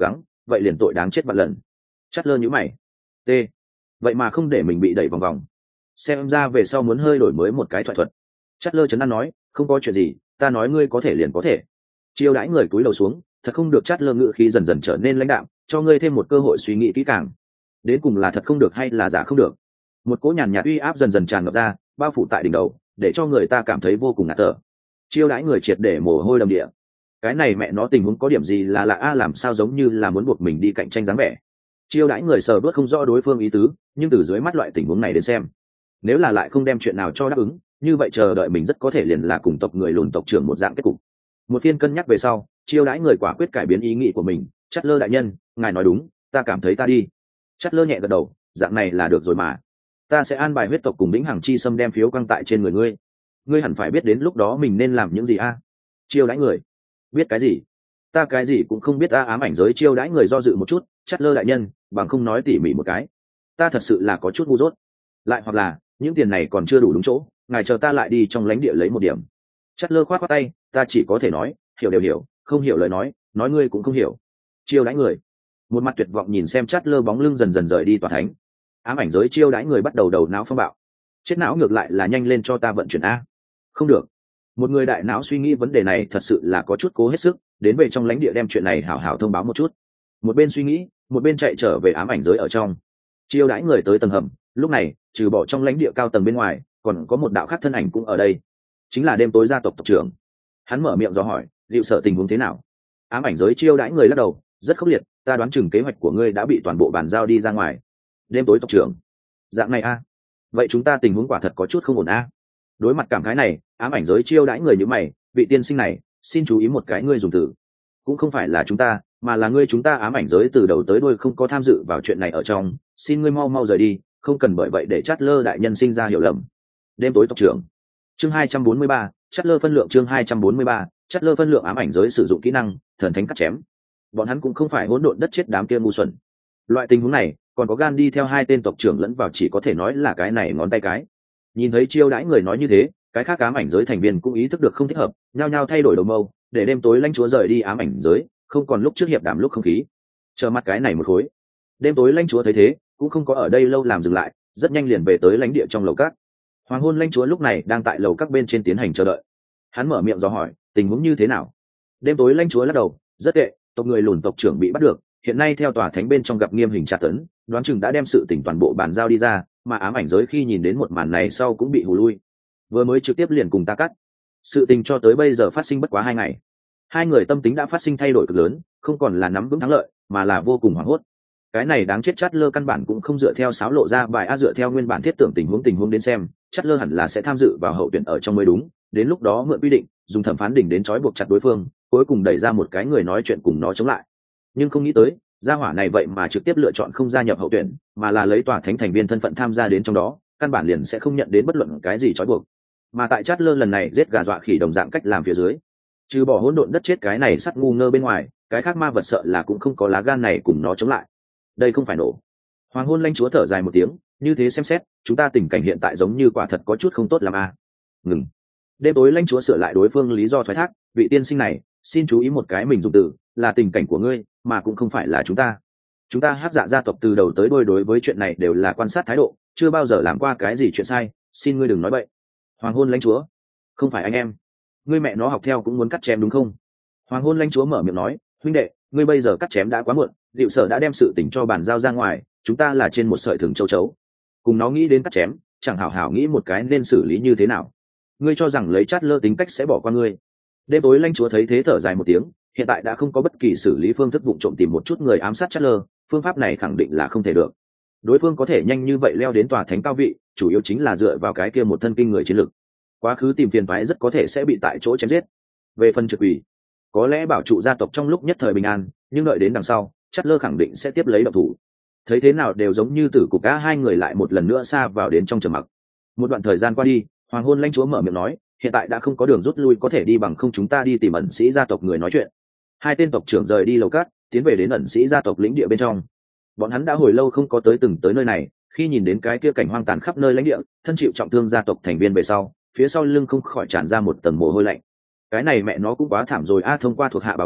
vậy liền tội đáng chết vạn lần. Chát lơ nhíu mày. T. Vậy mà không để mình bị đẩy vòng vòng. Xem ra về sau muốn hơi đổi mới một cái thoại thuật. Chát lơ trấn an nói, không có chuyện gì, ta nói ngươi có thể liền có thể. Chiêu đãi người cúi đầu xuống, thật không được. Chát lơ ngữ khí dần dần trở nên lãnh đạm, cho ngươi thêm một cơ hội suy nghĩ kỹ càng. Đến cùng là thật không được hay là giả không được? Một cỗ nhàn nhạt uy áp dần dần tràn ngập ra, bao phủ tại đỉnh đầu, để cho người ta cảm thấy vô cùng ngạt thở. Chiêu đãi người triệt để mồ hôi đầm địa. Cái này mẹ nó tình huống có điểm gì là lạ a, làm sao giống như là muốn buộc mình đi cạnh tranh dáng vẻ. Chiêu đãi người sờ đuốt không rõ đối phương ý tứ, nhưng từ dưới mắt loại tình huống này đến xem, nếu là lại không đem chuyện nào cho đáp ứng, như vậy chờ đợi mình rất có thể liền là cùng tộc người lùn tộc trưởng một dạng kết cục. Một phiên cân nhắc về sau, chiêu đãi người quả quyết cải biến ý nghĩ của mình. Chát lơ đại nhân, ngài nói đúng, ta cảm thấy ta đi. Chát lơ nhẹ gật đầu, dạng này là được rồi mà. Ta sẽ an bài huyết tộc cùng lĩnh hàng chi xâm đem phiếu quăng tại trên người ngươi. Ngươi hẳn phải biết đến lúc đó mình nên làm những gì a. Chiêu đãi người, biết cái gì? Ta cái gì cũng không biết a. Ám ảnh giới chiêu đãi người do dự một chút. Chát lơ đại nhân, bằng không nói tỉ mỉ một cái, ta thật sự là có chút ngu dốt. Lại hoặc là những tiền này còn chưa đủ đúng chỗ, ngài chờ ta lại đi trong lãnh địa lấy một điểm. Chát lơ khoát khoát tay, ta chỉ có thể nói hiểu đều hiểu, không hiểu lời nói ngươi cũng không hiểu. Chiêu đãi người, một mặt tuyệt vọng nhìn xem Chát lơ bóng lưng dần dần rời đi tòa thánh. Ám ảnh giới chiêu đãi người bắt đầu đầu não phong bạo. Chết não ngược lại là nhanh lên cho ta vận chuyển a. Không được. Một người đại não suy nghĩ vấn đề này thật sự là có chút cố hết sức, đến về trong lãnh địa đem chuyện này hảo hảo thông báo một chút. Một bên suy nghĩ, một bên chạy trở về ám ảnh giới ở trong. Chiêu đãi người tới tầng hầm, lúc này trừ bỏ trong lãnh địa cao tầng bên ngoài, còn có một đạo khác thân ảnh cũng ở đây, chính là đêm tối gia tộc tộc trưởng. Hắn mở miệng dò hỏi, liệu sợ tình huống thế nào? Ám ảnh giới chiêu đãi người lắc đầu, rất khốc liệt, ta đoán chừng kế hoạch của ngươi đã bị toàn bộ bàn giao đi ra ngoài. Đêm tối tộc trưởng, dạng này a? Vậy chúng ta tình huống quả thật có chút không ổn a. Đối mặt cảm khái này, ám ảnh giới chiêu đãi người như mày, vị tiên sinh này, xin chú ý một cái, ngươi dùng từ cũng không phải là chúng ta, mà là ngươi. Chúng ta ám ảnh giới từ đầu tới đuôi không có tham dự vào chuyện này ở trong, xin ngươi mau mau rời đi, không cần bởi vậy để Chát lơ đại nhân sinh ra hiểu lầm. Đêm tối tộc trưởng, chương 243, Chát lơ phân lượng, chương 243, Chát lơ phân lượng. Ám ảnh giới sử dụng kỹ năng thần thánh cắt chém. Bọn hắn cũng không phải hỗn độn đất chết đám kia ngu xuẩn. Loại tình huống này còn có gan đi theo hai tên tộc trưởng lẫn vào, chỉ có thể nói là cái này ngón tay cái. Nhìn thấy chiêu đãi người nói như thế, cái khác ám ảnh giới thành viên cũng ý thức được không thích hợp, nhao nhao thay đổi đầu mâu, để đêm tối lãnh chúa rời đi ám ảnh giới, không còn lúc trước hiệp đàm lúc không khí. Chờ mặt cái này một khối. Đêm tối lãnh chúa thấy thế, cũng không có ở đây lâu làm dừng lại, rất nhanh liền về tới lãnh địa trong lầu các. Hoàng hôn lãnh chúa lúc này đang tại lầu các bên trên tiến hành chờ đợi. Hắn mở miệng dò hỏi, tình huống như thế nào? Đêm tối lãnh chúa lắc đầu, rất tệ, tộc người lùn tộc trưởng bị bắt được, hiện nay theo tòa thánh bên trong gặp nghiêm hình tra tấn, đoán chừng đã đem sự tình toàn bộ bàn giao đi ra, mà ám ảnh giới khi nhìn đến một màn này sau cũng bị hù lui, vừa mới trực tiếp liền cùng ta cắt. Sự tình cho tới bây giờ phát sinh bất quá 2 ngày, hai người tâm tính đã phát sinh thay đổi cực lớn, không còn là nắm vững thắng lợi, mà là vô cùng hoảng hốt. Cái này đáng chết, Chát lơ căn bản cũng không dựa theo sáo lộ ra bài a, dựa theo nguyên bản thiết tưởng tình huống đến xem, Chát lơ hẳn là sẽ tham dự vào hậu tuyển ở trong mới đúng, đến lúc đó mượn quy định dùng thẩm phán đỉnh đến trói buộc chặt đối phương, cuối cùng đẩy ra một cái người nói chuyện cùng nó chống lại. Nhưng không nghĩ tới gia hỏa này vậy mà trực tiếp lựa chọn không gia nhập hậu tuyển, mà là lấy tòa thánh thành viên thân phận tham gia đến trong đó, căn bản liền sẽ không nhận đến bất luận cái gì trói buộc. Mà tại Chát lơ lần này giết gà dọa khỉ đồng dạng cách làm phía dưới, trừ bỏ hỗn độn đất chết cái này sắt ngu ngơ bên ngoài, cái khác ma vật sợ là cũng không có lá gan này cùng nó chống lại. Đây không phải nổ. Hoàng hôn lãnh chúa thở dài một tiếng, như thế xem xét, chúng ta tình cảnh hiện tại giống như quả thật có chút không tốt làm a. Ngừng. Đêm tối lãnh chúa sửa lại đối phương lý do thoái thác, vị tiên sinh này, xin chú ý một cái, mình dùng từ là tình cảnh của ngươi, mà cũng không phải là chúng ta. Chúng ta Hắc Dạ gia tộc từ đầu tới đuôi đối với chuyện này đều là quan sát thái độ, chưa bao giờ làm qua cái gì chuyện sai, xin ngươi đừng nói bậy. Hoàng hôn lãnh chúa, không phải anh em, ngươi mẹ nó học theo cũng muốn cắt chém đúng không? Hoàng hôn lãnh chúa mở miệng nói, huynh đệ, ngươi bây giờ cắt chém đã quá muộn, Diệu Sở đã đem sự tình cho bàn giao ra ngoài, chúng ta là trên một sợi thừng châu chấu, cùng nó nghĩ đến cắt chém, chẳng hảo hảo nghĩ một cái nên xử lý như thế nào. Ngươi cho rằng lấy Chát lơ tính cách sẽ bỏ qua ngươi? Đêm tối lãnh chúa thấy thế thở dài một tiếng, hiện tại đã không có bất kỳ xử lý phương thức vụng trộm tìm một chút người ám sát Chát lơ, phương pháp này khẳng định là không thể được. Đối phương có thể nhanh như vậy leo đến tòa thánh cao vị, chủ yếu chính là dựa vào cái kia một thân kinh người chiến lực. Quá khứ tìm phiền toái rất có thể sẽ bị tại chỗ chém giết. Về phần trực quỷ, có lẽ bảo trụ gia tộc trong lúc nhất thời bình an, nhưng đợi đến đằng sau, Chát lơ khẳng định sẽ tiếp lấy động thủ. Thấy thế nào đều giống như tử cục cá, hai người lại một lần nữa xa vào đến trong trầm mặc. Một đoạn thời gian qua đi, Hoàng hôn lãnh chúa mở miệng nói, hiện tại đã không có đường rút lui có thể đi, bằng không chúng ta đi tìm ẩn sĩ gia tộc người nói chuyện. Hai tên tộc trưởng rời đi lầu cát, tiến về đến ẩn sĩ gia tộc lĩnh địa bên trong. Bọn hắn đã hồi lâu không có từng tới nơi này, khi nhìn đến cái kia cảnh hoang tàn khắp nơi lãnh địa, thân chịu trọng thương gia tộc thành viên về sau, phía sau lưng không khỏi tràn ra một tầng mồ hôi lạnh. Cái này mẹ nó cũng quá thảm rồi a. Thông qua thuộc hạ báo cáo,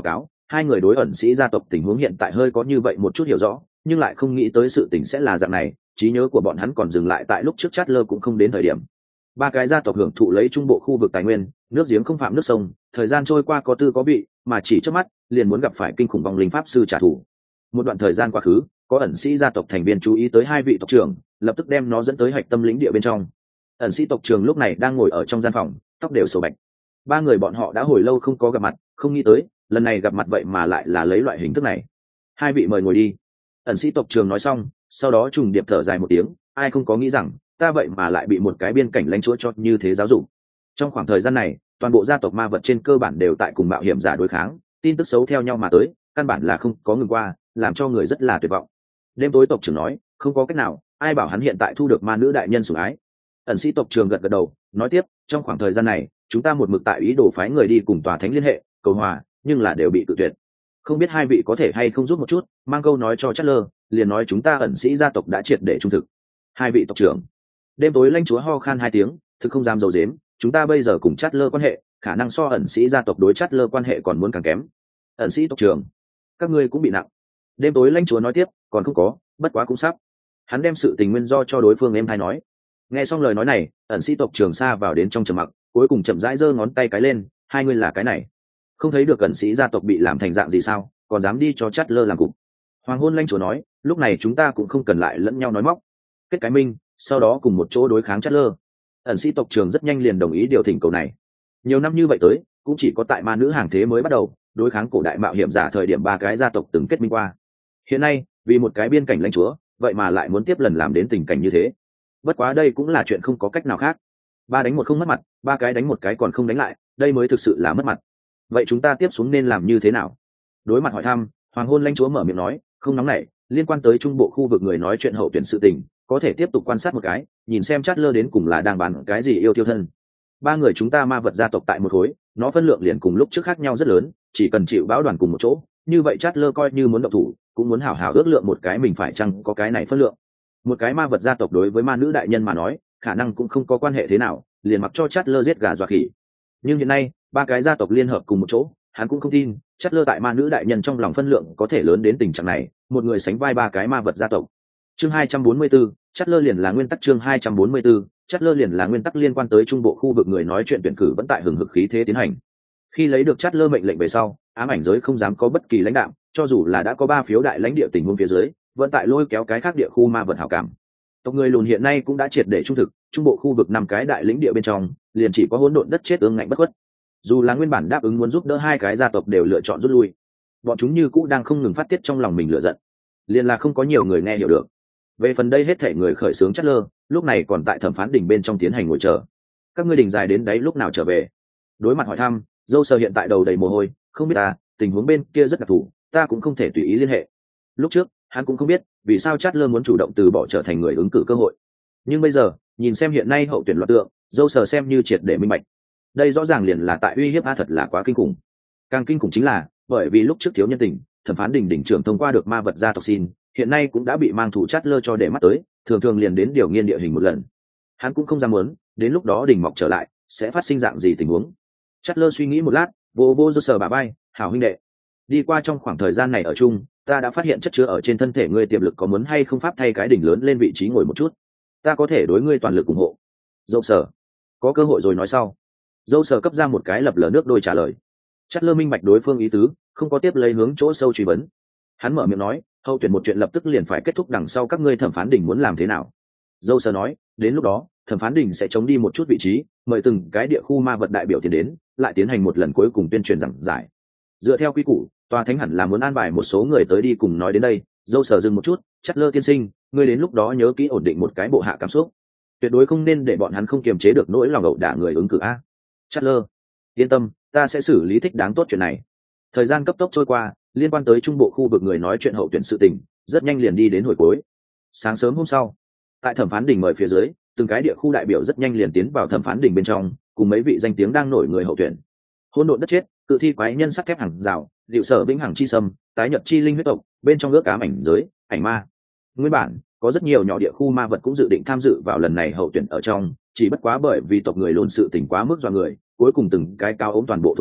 hai người đối ẩn sĩ gia tộc tình huống hiện tại hơi có như vậy một chút hiểu rõ, nhưng lại không nghĩ tới sự tình sẽ là dạng này. Trí nhớ của bọn hắn còn dừng lại tại lúc trước Chatler cũng không đến thời điểm. Ba cái gia tộc hưởng thụ lấy trung bộ khu vực tài nguyên, nước giếng không phạm nước sông, thời gian trôi qua có tư có vị, mà chỉ trước mắt liền muốn gặp phải kinh khủng vong linh pháp sư trả thù. Một đoạn thời gian quá khứ, có ẩn sĩ gia tộc thành viên chú ý tới hai vị tộc trưởng, lập tức đem nó dẫn tới hạch tâm lĩnh địa bên trong. Ẩn sĩ tộc trưởng lúc này đang ngồi ở trong gian phòng, tóc đều sầu bạch. Ba người bọn họ đã hồi lâu không có gặp mặt, không nghĩ tới lần này gặp mặt vậy mà lại là lấy loại hình thức này. Hai vị mời ngồi đi. Ẩn sĩ tộc trưởng nói xong, sau đó trùng điệp thở dài một tiếng, ai không có nghĩ rằng ta vậy mà lại bị một cái biên cảnh lãnh chúa cho như thế giáo dục. Trong khoảng thời gian này, toàn bộ gia tộc ma vật trên cơ bản đều tại cùng mạo hiểm giả đối kháng, tin tức xấu theo nhau mà tới, căn bản là không có ngừng qua, làm cho người rất là tuyệt vọng. Đêm tối tộc trưởng nói, không có cách nào, ai bảo hắn hiện tại thu được ma nữ đại nhân sủng ái. Ẩn sĩ tộc trưởng gật gật đầu, nói tiếp, trong khoảng thời gian này, chúng ta một mực tại ý đồ phái người đi cùng tòa thánh liên hệ, cầu hòa, nhưng là đều bị tự tuyệt. Không biết hai vị có thể hay không giúp một chút, mang câu nói cho Chatler, liền nói chúng ta ẩn sĩ gia tộc đã triệt để trung thực. Hai vị tộc trưởng. Đêm tối lãnh chúa ho khan hai tiếng, thực không dám dầu dếm, chúng ta bây giờ cùng Chatler quan hệ, khả năng so ẩn sĩ gia tộc đối Chatler quan hệ còn muốn càng kém. Ẩn sĩ tộc trưởng, các ngươi cũng bị nặng. Đêm tối lãnh chúa nói tiếp, còn không có, bất quá cũng sắp. Hắn đem sự tình nguyên do cho đối phương em thay nói. Nghe xong lời nói này, ẩn sĩ tộc trưởng xa vào đến trong trầm mặc, cuối cùng chậm rãi giơ ngón tay cái lên, hai ngươi là cái này. Không thấy được ẩn sĩ gia tộc bị làm thành dạng gì sao, còn dám đi cho Chatler làm cục. Hoàng hôn lãnh chúa nói, lúc này chúng ta cũng không cần lại lẫn nhau nói móc. Kết cái minh, sau đó cùng một chỗ đối kháng Chatler. Ẩn sĩ tộc trưởng rất nhanh liền đồng ý điều thỉnh cầu này. Nhiều năm như vậy tới, cũng chỉ có tại ma nữ hàng thế mới bắt đầu đối kháng cổ đại mạo hiểm giả thời điểm ba cái gia tộc từng kết minh qua. Hiện nay, vì một cái biên cảnh lãnh chúa, vậy mà lại muốn tiếp lần làm đến tình cảnh như thế. Bất quá đây cũng là chuyện không có cách nào khác. Ba đánh một không mất mặt, ba cái đánh một cái còn không đánh lại, đây mới thực sự là mất mặt. Vậy chúng ta tiếp xuống nên làm như thế nào? Đối mặt hỏi thăm, Hoàng hôn lãnh chúa mở miệng nói, không nóng nảy, liên quan tới trung bộ khu vực người nói chuyện hậu tuyển sự tình, có thể tiếp tục quan sát một cái, nhìn xem Chatler đến cùng là đang bàn cái gì yêu tiêu thân. Ba người chúng ta ma vật gia tộc tại một khối, nó phân lượng liền cùng lúc trước khác nhau rất lớn, chỉ cần chịu bão đoàn cùng một chỗ, như vậy Chatler coi như muốn động thủ, cũng muốn hảo hảo ước lượng một cái mình phải chăng có cái này phân lượng. Một cái ma vật gia tộc đối với ma nữ đại nhân mà nói, khả năng cũng không có quan hệ thế nào, liền mặc cho Chatler giết gà dọa khỉ. Nhưng hiện nay, ba cái gia tộc liên hợp cùng một chỗ, hắn cũng không tin Chatler tại ma nữ đại nhân trong lòng phân lượng có thể lớn đến tình trạng này, một người sánh vai ba cái ma vật gia tộc. Chương 244, Chatler liền là nguyên tắc. Chương 244, Chatler liền là nguyên tắc liên quan tới trung bộ khu vực người nói chuyện tuyển cử vẫn tại hừng hực khí thế tiến hành. Khi lấy được Chatler mệnh lệnh về sau, ám ảnh giới không dám có bất kỳ lãnh đạo, cho dù là đã có 3 phiếu đại lãnh địa tình huống phía dưới, vẫn tại lôi kéo cái khác địa khu ma vật hảo cảm. Tộc người lùn hiện nay cũng đã triệt để trung thực, trung bộ khu vực 5 cái đại lĩnh địa bên trong, liền chỉ có hỗn độn đất chết ương ngạnh bất khuất. Dù là nguyên bản đáp ứng muốn giúp đỡ hai cái gia tộc đều lựa chọn rút lui, bọn chúng như cũ đang không ngừng phát tiết trong lòng mình lửa giận, liền là không có nhiều người nghe hiểu được. Về phần đây hết thảy người khởi xướng Chatler, lúc này còn tại thẩm phán đình bên trong tiến hành ngồi chờ. Các ngươi đình dài đến đấy lúc nào trở về? Đối mặt hỏi thăm, dâu sờ hiện tại đầu đầy mồ hôi, không biết tình huống bên kia rất đặc thù, ta cũng không thể tùy ý liên hệ. Lúc trước hắn cũng không biết vì sao Chatler muốn chủ động từ bỏ trở thành người ứng cử cơ hội, nhưng bây giờ nhìn xem hiện nay hậu tuyển loạt tượng, dâu sờ xem như triệt để minh bạch. Đây rõ ràng liền là tại uy hiếp thật là quá kinh khủng. Càng kinh khủng chính là bởi vì lúc trước thiếu nhân tình, thẩm phán đình đỉnh trưởng thông qua được ma vật gia tộc xin, hiện nay cũng đã bị mang thủ Chatler cho để mắt tới, thường thường liền đến điều nghiên địa hình một lần. Hắn cũng không dám muốn đến lúc đó đỉnh mọc trở lại sẽ phát sinh dạng gì tình huống. Chatler suy nghĩ một lát, vô sờ bà bay, hảo huynh đệ, đi qua trong khoảng thời gian này ở chung, ta đã phát hiện chất chứa ở trên thân thể ngươi tiềm lực có muốn hay không pháp thay cái đỉnh lớn lên vị trí ngồi một chút, ta có thể đối ngươi toàn lực ủng hộ. Dâu sờ, có cơ hội rồi nói sau. Dâu sờ cấp ra một cái lập lờ nước đôi trả lời. Chatler minh bạch đối phương ý tứ, không có tiếp lấy hướng chỗ sâu truy vấn. Hắn mở miệng nói, hậu tuyển một chuyện lập tức liền phải kết thúc, đằng sau các ngươi thẩm phán đình muốn làm thế nào? Dâu sờ nói, đến lúc đó thẩm phán đình sẽ chống đi một chút vị trí, mời từng cái địa khu ma vật đại biểu tiến đến, lại tiến hành một lần cuối cùng tuyên truyền giảng giải. Dựa theo quy củ, tòa thánh hẳn là muốn an bài một số người tới đi cùng nói đến đây. Dâu sờ dừng một chút, Chatler tiên sinh, ngươi đến lúc đó nhớ kỹ ổn định một cái bộ hạ cảm xúc, tuyệt đối không nên để bọn hắn không kiềm chế được nỗi lòng ẩu đả người ứng cử a. Chatler, yên tâm, ta sẽ xử lý thích đáng tốt chuyện này. Thời gian cấp tốc trôi qua, liên quan tới trung bộ khu vực người nói chuyện hậu tuyển sự tình rất nhanh liền đi đến hồi cuối. Sáng sớm hôm sau, tại thẩm phán đình mời phía dưới, từng cái địa khu đại biểu rất nhanh liền tiến vào thẩm phán đình bên trong, cùng mấy vị danh tiếng đang nổi người hậu tuyển. Hỗn độn đất chết, cự thi quái nhân sắt thép hàng rào, diệu sở vĩnh hằng chi sâm, tái nhật chi linh huyết tộc, bên trong ước ám ảnh giới, ảnh ma. Nguyên bản có rất nhiều nhỏ địa khu ma vật cũng dự định tham dự vào lần này hậu tuyển ở trong, chỉ bất quá bởi vì tộc người luôn sự tình quá mức dọa người, cuối cùng từng cái cao ốm toàn bộ thối lui,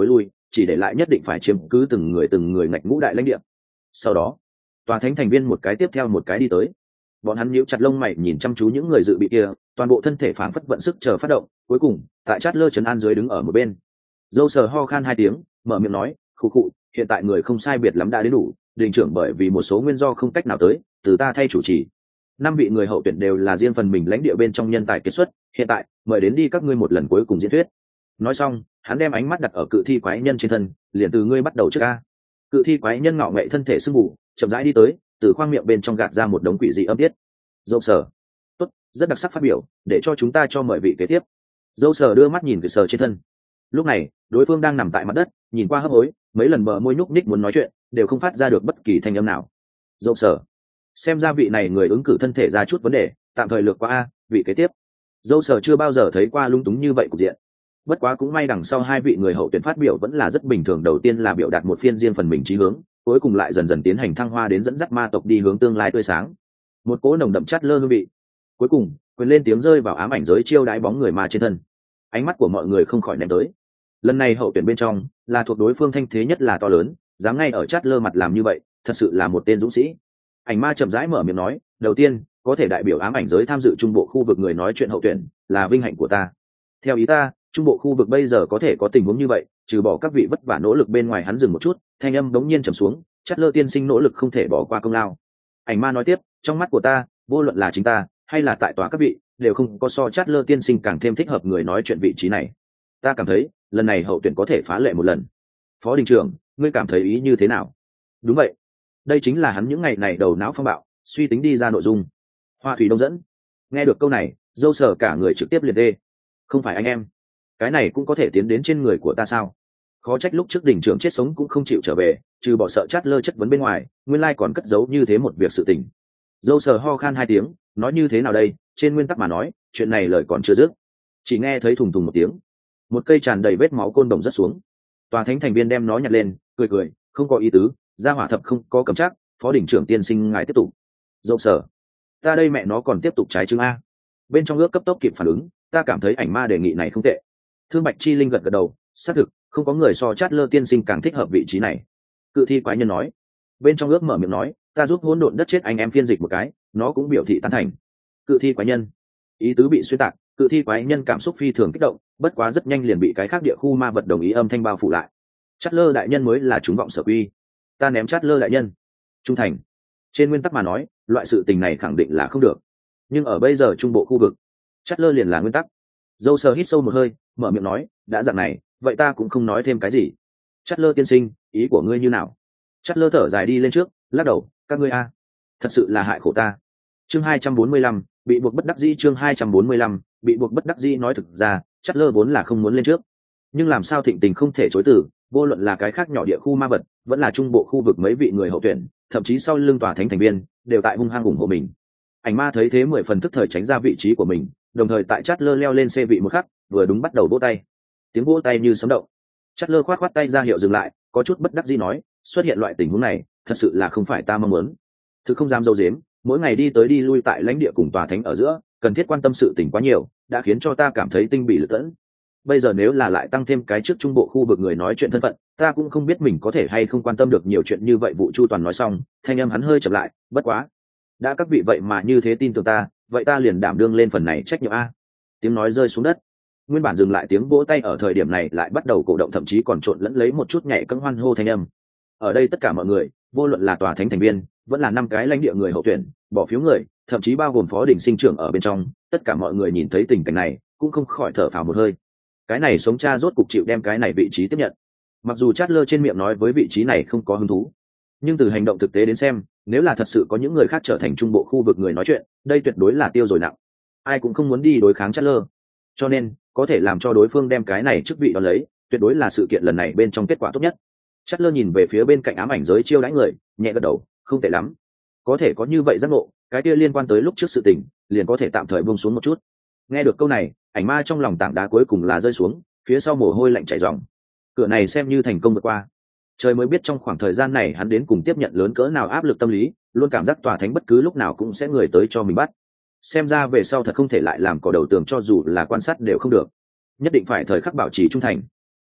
chỉ để lại nhất định phải chiếm cứ từng người ngạch ngũ đại lãnh địa. Sau đó tòa thánh thành viên một cái tiếp theo một cái đi tới, bọn hắn nhíu chặt lông mày nhìn chăm chú những người dự bị kia, toàn bộ thân thể phảng phất vận sức chờ phát động. Cuối cùng tại chát lơ trấn an dưới đứng ở một bên, dâu sờ ho khan hai tiếng, mở miệng nói, khụ khụ, hiện tại người không sai biệt lắm đã đến đủ, đình trưởng bởi vì một số nguyên do không cách nào tới, từ ta thay chủ trì. 5 vị người hậu tuyển đều là riêng phần mình lãnh địa bên trong nhân tài kiệt xuất, hiện tại mời đến đi các ngươi một lần cuối cùng diễn thuyết. Nói xong hắn đem ánh mắt đặt ở cự thi quái nhân trên thân, liền từ ngươi bắt đầu trước a. Cự thi quái nhân ngọ nghệ thân thể sưng mù, chậm rãi đi tới, từ khoang miệng bên trong gạt ra một đống quỷ dị âm tiết. Dâu sở, tốt, rất đặc sắc phát biểu, để cho chúng ta cho mời vị kế tiếp. Dâu sở đưa mắt nhìn cái sở trên thân. Lúc này đối phương đang nằm tại mặt đất, nhìn qua hấp hối, mấy lần bờ môi nhúc nhích muốn nói chuyện, đều không phát ra được bất kỳ thanh âm nào. Dâu sở, xem ra vị này người ứng cử thân thể ra chút vấn đề, tạm thời lược qua a. Vị kế tiếp. Dâu sở chưa bao giờ thấy qua lung túng như vậy cục diện. Bất quá cũng may đằng sau hai vị người hậu tuyển phát biểu vẫn là rất bình thường, đầu tiên là biểu đạt một phiên riêng phần mình chí hướng, cuối cùng lại dần dần tiến hành thăng hoa đến dẫn dắt ma tộc đi hướng tương lai tươi sáng. Một cỗ nồng đậm chát lơ hương vị. Cuối cùng quyền lên tiếng rơi vào ám ảnh giới chiêu đãi bóng người ma trên thân. Ánh mắt của mọi người không khỏi ném tới. Lần này hậu tuyển bên trong là thuộc đối phương thanh thế nhất là to lớn, dám ngay ở chát lơ mặt làm như vậy, thật sự là một tên dũng sĩ. Ảnh ma chậm rãi mở miệng nói, đầu tiên có thể đại biểu ám ảnh giới tham dự trung bộ khu vực người nói chuyện hậu tuyển là vinh hạnh của ta. Theo ý ta, trung bộ khu vực bây giờ có thể có tình huống như vậy, trừ bỏ các vị vất vả nỗ lực bên ngoài. Hắn dừng một chút, thanh âm đống nhiên trầm xuống, chát lơ tiên sinh nỗ lực không thể bỏ qua công lao. Ảnh ma nói tiếp, trong mắt của ta, vô luận là chính ta hay là tại tòa các vị, đều không có so chát lơ tiên sinh càng thêm thích hợp người nói chuyện vị trí này. Ta cảm thấy lần này hậu tuyển có thể phá lệ một lần. Phó đình trưởng, ngươi cảm thấy ý như thế nào? Đúng vậy, đây chính là hắn những ngày này đầu não phong bạo suy tính đi ra nội dung. Hoa thủy đông dẫn. Nghe được câu này, dâu sở cả người trực tiếp liệt đê. Không phải anh em, cái này cũng có thể tiến đến trên người của ta sao? Khó trách lúc trước đình trưởng chết sống cũng không chịu trở về, trừ bỏ sợ chát lơ chất vấn bên ngoài, nguyên lai còn cất giấu như thế một việc sự tình. Dâu sờ ho khan hai tiếng, nói như thế nào đây? Trên nguyên tắc mà nói, chuyện này lời còn chưa dứt, chỉ nghe thấy thùng thùng một tiếng, một cây tràn đầy vết máu côn đồng rớt xuống. Tòa thánh thành viên đem nó nhặt lên, cười cười, không có ý tứ, gia hỏa thập không có cầm chắc. Phó đỉnh trưởng tiên sinh ngài tiếp tục. Dâu sờ, ta đây mẹ nó còn tiếp tục trái chứng a. Bên trong ước cấp tốc kịp phản ứng, ta cảm thấy ảnh ma đề nghị này không tệ. Thương Bạch Chi Linh gật gật đầu, xác thực không có người so chát lơ tiên sinh càng thích hợp vị trí này. Cự thi quái nhân nói. Bên trong ước mở miệng nói, ta giúp hỗn độn đất chết anh em phiên dịch một cái, nó cũng biểu thị tán thành. Cự thi quái nhân, ý tứ bị xuyên tạc. Cự thi quái nhân cảm xúc phi thường kích động, bất quá rất nhanh liền bị cái khác địa khu ma vật đồng ý âm thanh bao phủ lại. Chát lơ đại nhân mới là chúng vọng sở quy. Ta ném chát lơ đại nhân trung thành. Trên nguyên tắc mà nói, loại sự tình này khẳng định là không được, nhưng ở bây giờ trung bộ khu vực, chát lơ liền là nguyên tắc. Dâu sờ hít sâu một hơi, mở miệng nói, đã dạng này, vậy ta cũng không nói thêm cái gì. Chát lơ tiên sinh, ý của ngươi như nào? Chát lơ thở dài đi lên trước, lắc đầu, các ngươi a, thật sự là hại khổ ta. Chương 245, bị buộc bất đắc dĩ. Chương 245, bị buộc bất đắc dĩ. Nói thực ra, Chát lơ vốn là không muốn lên trước, nhưng làm sao thịnh tình không thể chối từ, vô luận là cái khác nhỏ địa khu ma vật, vẫn là trung bộ khu vực mấy vị người hậu tuyển, thậm chí sau lưng tòa thánh thành viên, đều tại hung hăng ủng hộ mình. Ảnh ma thấy thế 10 phần tức thời tránh ra vị trí của mình, đồng thời tại Chát lơ leo lên xe vị một khắc, vừa đúng bắt đầu vỗ tay. Tiếng vỗ tay như sấm động. Chát lơ khoát tay ra hiệu dừng lại, có chút bất đắc dĩ nói, xuất hiện loại tình huống này, thật sự là không phải ta mong muốn. Thực không dám dâu dếm, mỗi ngày đi tới đi lui tại lãnh địa cùng tòa thánh ở giữa, cần thiết quan tâm sự tình quá nhiều, đã khiến cho ta cảm thấy tinh bị lự tẫn. Bây giờ nếu là lại tăng thêm cái trước trung bộ khu vực người nói chuyện thân phận, ta cũng không biết mình có thể hay không quan tâm được nhiều chuyện như vậy. Vụ Chu Toàn nói xong, thanh âm hắn hơi chậm lại, bất quá, đã các vị vậy mà như thế tin tưởng ta, vậy ta liền đảm đương lên phần này trách nhiệm a. Tiếng nói rơi xuống đất, nguyên bản dừng lại tiếng vỗ tay ở thời điểm này lại bắt đầu cổ động, thậm chí còn trộn lẫn lấy một chút nhảy cẫng hoan hô thanh âm. Ở đây tất cả mọi người, vô luận là tòa thánh thành viên, vẫn là 5 cái lãnh địa người hậu tuyển, bỏ phiếu người, thậm chí bao gồm phó đỉnh sinh trưởng ở bên trong, tất cả mọi người nhìn thấy tình cảnh này, cũng không khỏi thở phào một hơi. Cái này sống cha rốt cục chịu đem cái này vị trí tiếp nhận. Mặc dù Chát lơ trên miệng nói với vị trí này không có hứng thú, nhưng từ hành động thực tế đến xem, nếu là thật sự có những người khác trở thành trung bộ khu vực người nói chuyện, đây tuyệt đối là tiêu rồi nặng. Ai cũng không muốn đi đối kháng Chát lơ, cho nên có thể làm cho đối phương đem cái này chức vị đón lấy, tuyệt đối là sự kiện lần này bên trong kết quả tốt nhất. Chát lơ nhìn về phía bên cạnh ám ảnh giới chiêu đãi người, nhẹ gật đầu, không tệ lắm. Có thể có như vậy giác ngộ, cái kia liên quan tới lúc trước sự tình, liền có thể tạm thời buông xuống một chút. Nghe được câu này, ảnh ma trong lòng tảng đá cuối cùng là rơi xuống, phía sau mồ hôi lạnh chảy ròng. Cửa này xem như thành công vượt qua. Trời mới biết trong khoảng thời gian này hắn đến cùng tiếp nhận lớn cỡ nào áp lực tâm lý, luôn cảm giác tòa thánh bất cứ lúc nào cũng sẽ người tới cho mình bắt. Xem ra về sau thật không thể lại làm cỏ đầu tường, cho dù là quan sát đều không được, nhất định phải thời khắc bảo trì trung thành.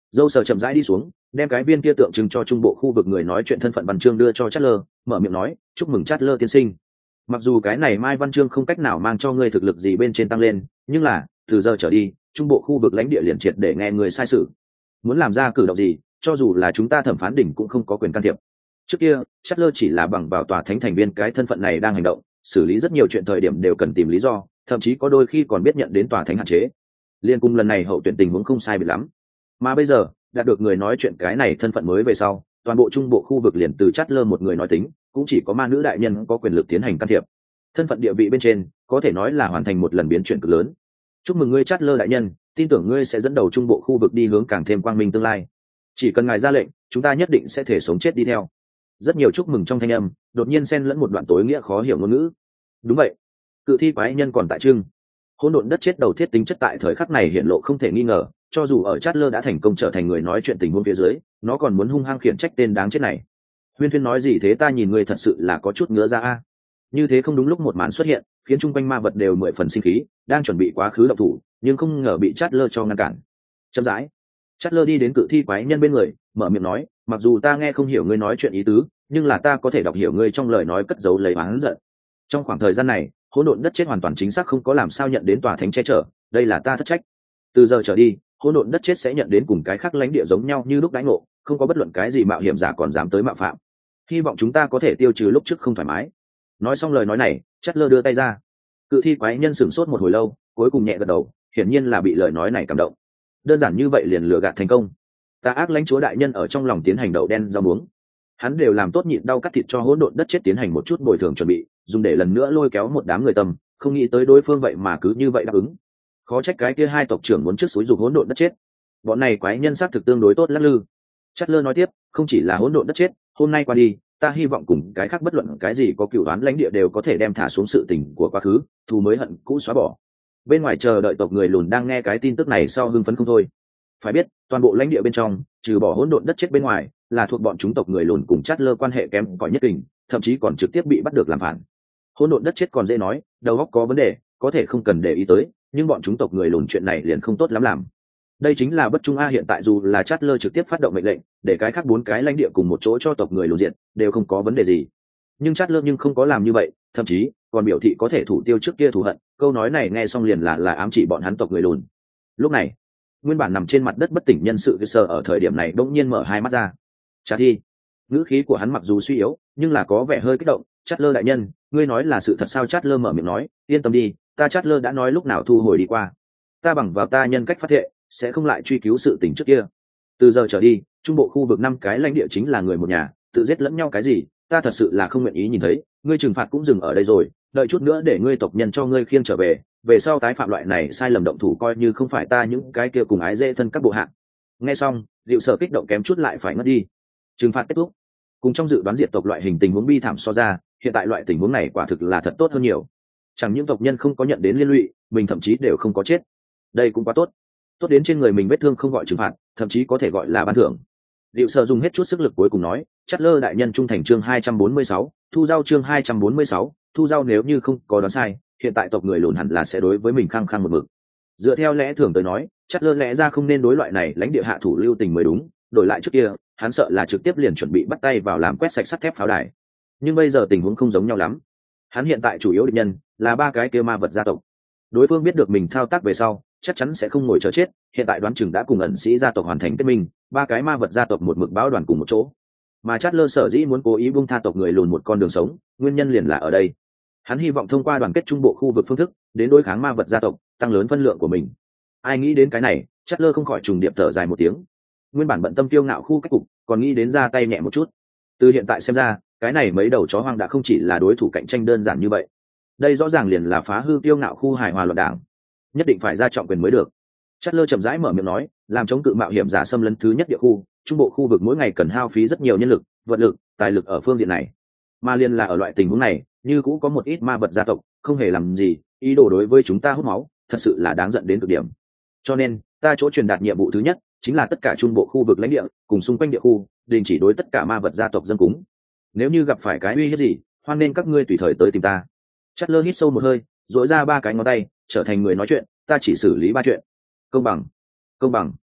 Dâu sờ chậm rãi đi xuống, đem cái viên kia tượng trưng cho trung bộ khu vực người nói chuyện thân phận văn chương đưa cho Chatler, mở miệng nói, chúc mừng Chatler tiên sinh. Mặc dù cái này mai văn chương không cách nào mang cho ngươi thực lực gì bên trên tăng lên, nhưng là từ giờ trở đi, trung bộ khu vực lãnh địa liền triệt để nghe người sai sự. Muốn làm ra cử động gì, cho dù là chúng ta thẩm phán đỉnh cũng không có quyền can thiệp. Trước kia, Chatler chỉ là bằng vào tòa thánh thành viên cái thân phận này đang hành động, xử lý rất nhiều chuyện thời điểm đều cần tìm lý do, thậm chí có đôi khi còn biết nhận đến tòa thánh hạn chế. Liên cung lần này hậu tuyển tình huống không sai biệt lắm. Mà bây giờ, đạt được người nói chuyện cái này thân phận mới về sau, toàn bộ trung bộ khu vực liền từ Chatler một người nói tính, cũng chỉ có ma nữ đại nhân có quyền lực tiến hành can thiệp. Thân phận địa vị bên trên, có thể nói là hoàn thành một lần biến chuyển cực lớn. Chúc mừng ngươi Chatler đại nhân, tin tưởng ngươi sẽ dẫn đầu trung bộ khu vực đi hướng càng thêm quang minh tương lai. Chỉ cần ngài ra lệnh, chúng ta nhất định sẽ thể sống chết đi theo. Rất nhiều chúc mừng trong thanh âm, đột nhiên xen lẫn một đoạn tối nghĩa khó hiểu ngôn ngữ. Đúng vậy, cự thi quái nhân còn tại trưng. Hỗn độn đất chết đầu thiết tính chất tại thời khắc này hiện lộ không thể nghi ngờ, cho dù ở Chatler đã thành công trở thành người nói chuyện tình huống phía dưới, nó còn muốn hung hăng khiển trách tên đáng chết này. Huyên Thuyên nói gì thế, ta nhìn ngươi thật sự là có chút ngứa ra a. Như thế không đúng lúc một màn xuất hiện, khiến chung quanh ma vật đều mười phần sinh khí, đang chuẩn bị quá khứ động thủ, nhưng không ngờ bị Chatler cho ngăn cản. Chậm rãi, Chatler đi đến cự thi quái nhân bên người, mở miệng nói, mặc dù ta nghe không hiểu ngươi nói chuyện ý tứ, nhưng là ta có thể đọc hiểu ngươi trong lời nói cất giấu lấy oán giận. Trong khoảng thời gian này, hỗn độn đất chết hoàn toàn chính xác không có làm sao nhận đến tòa thánh che chở, đây là ta thất trách. Từ giờ trở đi, hỗn độn đất chết sẽ nhận đến cùng cái khác lãnh địa giống nhau như lúc đãi ngộ, không có bất luận cái gì mạo hiểm giả còn dám tới mạo phạm. Hy vọng chúng ta có thể tiêu trừ lúc trước không thoải mái. Nói xong lời nói này, Chatler đưa tay ra. Cự thi quái nhân sửng sốt một hồi lâu, cuối cùng nhẹ gật đầu, hiển nhiên là bị lời nói này cảm động. Đơn giản như vậy liền lừa gạt thành công. Ta ác lãnh chúa đại nhân ở trong lòng tiến hành đậu đen rau muống. Hắn đều làm tốt nhịn đau cắt thịt cho hỗn độn đất chết tiến hành một chút bồi thường chuẩn bị, dùng để lần nữa lôi kéo một đám người tâm, không nghĩ tới đối phương vậy mà cứ như vậy đáp ứng. Khó trách cái kia hai tộc trưởng muốn trước xúi giục hỗn độn đất chết. Bọn này quái nhân xác thực tương đối tốt lắc lư. Chatler nói tiếp, không chỉ là hỗn độn đất chết, hôm nay qua đi, ta hy vọng cùng cái khác bất luận cái gì có cựu đoán lãnh địa đều có thể đem thả xuống sự tình của quá khứ, thù mới hận cũ xóa bỏ. Bên ngoài chờ đợi tộc người lùn đang nghe cái tin tức này sau hưng phấn không thôi. Phải biết, toàn bộ lãnh địa bên trong, trừ bỏ hỗn độn đất chết bên ngoài, là thuộc bọn chúng tộc người lùn cùng Chatler quan hệ kém cỏi nhất kình, thậm chí còn trực tiếp bị bắt được làm phản. Hỗn độn đất chết còn dễ nói, đầu óc có vấn đề, có thể không cần để ý tới, nhưng bọn chúng tộc người lùn chuyện này liền không tốt lắm làm. Đây chính là bất trung a, hiện tại dù là Chatler trực tiếp phát động mệnh lệnh, để cái khác 4 cái lãnh địa cùng một chỗ cho tộc người lùn diện, đều không có vấn đề gì. Nhưng Chatler nhưng không có làm như vậy, thậm chí còn biểu thị có thể thủ tiêu trước kia thù hận, câu nói này nghe xong liền là ám chỉ bọn hắn tộc người lùn. Lúc này, nguyên bản nằm trên mặt đất bất tỉnh nhân sự sờ ở thời điểm này bỗng nhiên mở hai mắt ra. Chả thi, ngữ khí của hắn mặc dù suy yếu, nhưng là có vẻ hơi kích động. Chatler đại nhân, ngươi nói là sự thật sao? Chatler mở miệng nói, yên tâm đi, ta Chatler đã nói lúc nào thu hồi đi qua. Ta bằng vào ta nhân cách phát thệ, sẽ không lại truy cứu sự tình trước kia. Từ giờ trở đi, trung bộ khu vực 5 cái lãnh địa chính là người một nhà, tự giết lẫn nhau cái gì, ta thật sự là không nguyện ý nhìn thấy. Ngươi trừng phạt cũng dừng ở đây rồi, đợi chút nữa để ngươi tộc nhân cho ngươi khiêng trở về, về sau tái phạm loại này sai lầm động thủ coi như không phải ta những cái kia cùng ái dễ thân các bộ hạ. Nghe xong, Diệu Sở kích động kém chút lại phải ngất đi. Trừng phạt kết thúc, cùng trong dự đoán diệt tộc loại hình tình huống bi thảm so ra, hiện tại loại tình huống này quả thực là thật tốt hơn nhiều. Chẳng những tộc nhân không có nhận đến liên lụy, mình thậm chí đều không có chết. Đây cũng quá tốt. Tốt đến trên người mình vết thương không gọi trừng phạt, thậm chí có thể gọi là ban thưởng. Diệu Sở dùng hết chút sức lực cuối cùng nói, Chatler đại nhân trung thành chương 246, thu giao chương 246, thu giao nếu như không có đoán sai, hiện tại tộc người lùn hẳn là sẽ đối với mình khăng khăng một mực. Dựa theo lẽ thường tới nói, Chatler lẽ ra không nên đối loại này lãnh địa hạ thủ lưu tình mới đúng, đổi lại trước kia, hắn sợ là trực tiếp liền chuẩn bị bắt tay vào làm quét sạch sắt thép pháo đài. Nhưng bây giờ tình huống không giống nhau lắm. Hắn hiện tại chủ yếu địch nhân là 3 cái kia ma vật gia tộc. Đối phương biết được mình thao tác về sau, chắc chắn sẽ không ngồi chờ chết, hiện tại đoán chừng đã cùng ẩn sĩ gia tộc hoàn thành kết minh, 3 cái ma vật gia tộc một mực báo đoàn cùng một chỗ. Mà Chatler sở dĩ muốn cố ý buông tha tộc người lùn một con đường sống, nguyên nhân liền là ở đây. Hắn hy vọng thông qua đoàn kết trung bộ khu vực phương thức, đến đối kháng ma vật gia tộc, tăng lớn phân lượng của mình. Ai nghĩ đến cái này, Chatler không khỏi trùng điệp thở dài một tiếng. Nguyên bản bận tâm kiêu ngạo khu cách cục, còn nghĩ đến ra tay nhẹ một chút. Từ hiện tại xem ra, cái này mấy đầu chó hoang đã không chỉ là đối thủ cạnh tranh đơn giản như vậy. Đây rõ ràng liền là phá hư kiêu ngạo khu hài hòa luận đảng, nhất định phải ra trọng quyền mới được. Chatler chậm rãi mở miệng nói, làm chống cự mạo hiểm giả xâm lấn thứ nhất địa khu, trung bộ khu vực mỗi ngày cần hao phí rất nhiều nhân lực, vật lực, tài lực ở phương diện này. Mà liên là ở loại tình huống này, như cũ có một ít ma vật gia tộc không hề làm gì, ý đồ đối với chúng ta hút máu, thật sự là đáng giận đến cực điểm. Cho nên, ta chỗ truyền đạt nhiệm vụ thứ nhất chính là tất cả trung bộ khu vực lãnh địa cùng xung quanh địa khu đình chỉ đối tất cả ma vật gia tộc dân cúng. Nếu như gặp phải cái uy hiếp gì, hoan nên các ngươi tùy thời tới tìm ta. Chatler hít sâu một hơi, duỗi ra 3 cái ngón tay, trở thành người nói chuyện, ta chỉ xử lý 3 chuyện. Công bằng, công bằng,